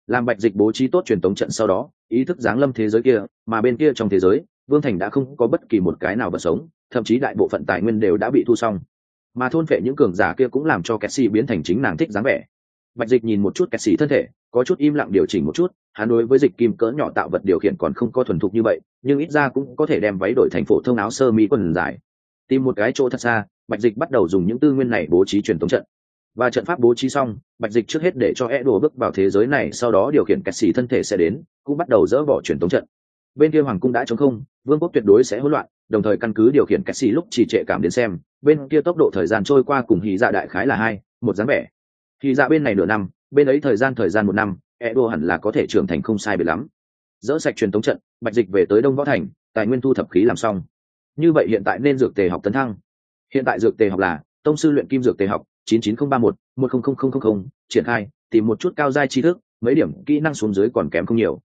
Làm Bạch Dịch bố trí tốt truyền tống trận sau đó, ý thức giáng lâm thế giới kia, mà bên kia trong thế giới, Vương Thành đã không có bất kỳ một cái nào vật sống, thậm chí đại bộ phận tài nguyên đều đã bị thu xong. Mà thôn phệ những cường giả kia cũng làm cho Cassie biến thành chính nàng thích dáng vẻ. Bạch Dịch nhìn một chút Cassie thân thể, có chút im lặng điều chỉnh một chút, hắn đối với dịch kim cỡ nhỏ tạo vật điều khiển còn không có thuần thục như vậy, nhưng ít ra cũng có thể đem váy đổi thành phổ thông áo sơ mi quần dài. Tìm một cái chỗ thật xa, Bạch Dịch bắt đầu dùng những tư nguyên này bố trí truyền tống trận. Và trận pháp bố trí xong, Bạch Dịch trước hết để cho Edo bước vào thế giới này, sau đó điều khiển Cassie thân thể sẽ đến, cũng bắt đầu dỡ bỏ truyền tống trận. Bên kia hoàng cung đã trống không, vương quốc tuyệt đối sẽ hỗn loạn, đồng thời căn cứ điều khiển Cassie lúc chỉ trệ cảm đến xem, bên kia tốc độ thời gian trôi qua cùng Hỉ Dạ đại khái là hai, một dáng vẻ. Hỉ Dạ bên này nửa năm, bên ấy thời gian thời gian một năm, Edo hẳn là có thể trưởng thành không sai biệt lắm. Dỡ sạch truyền tống trận, Bạch Dịch về tới Đông Võ Thành, tài nguyên thu thập khí làm xong. Như vậy hiện tại nên dược tề học tấn thăng. Hiện tại dược tề học là tông sư luyện kim dược tề học chín chín không ba một một không không không không không, triển khai, tìm một chút cao giai tri thức, mấy điểm kỹ năng xuống dưới còn kém không nhiều,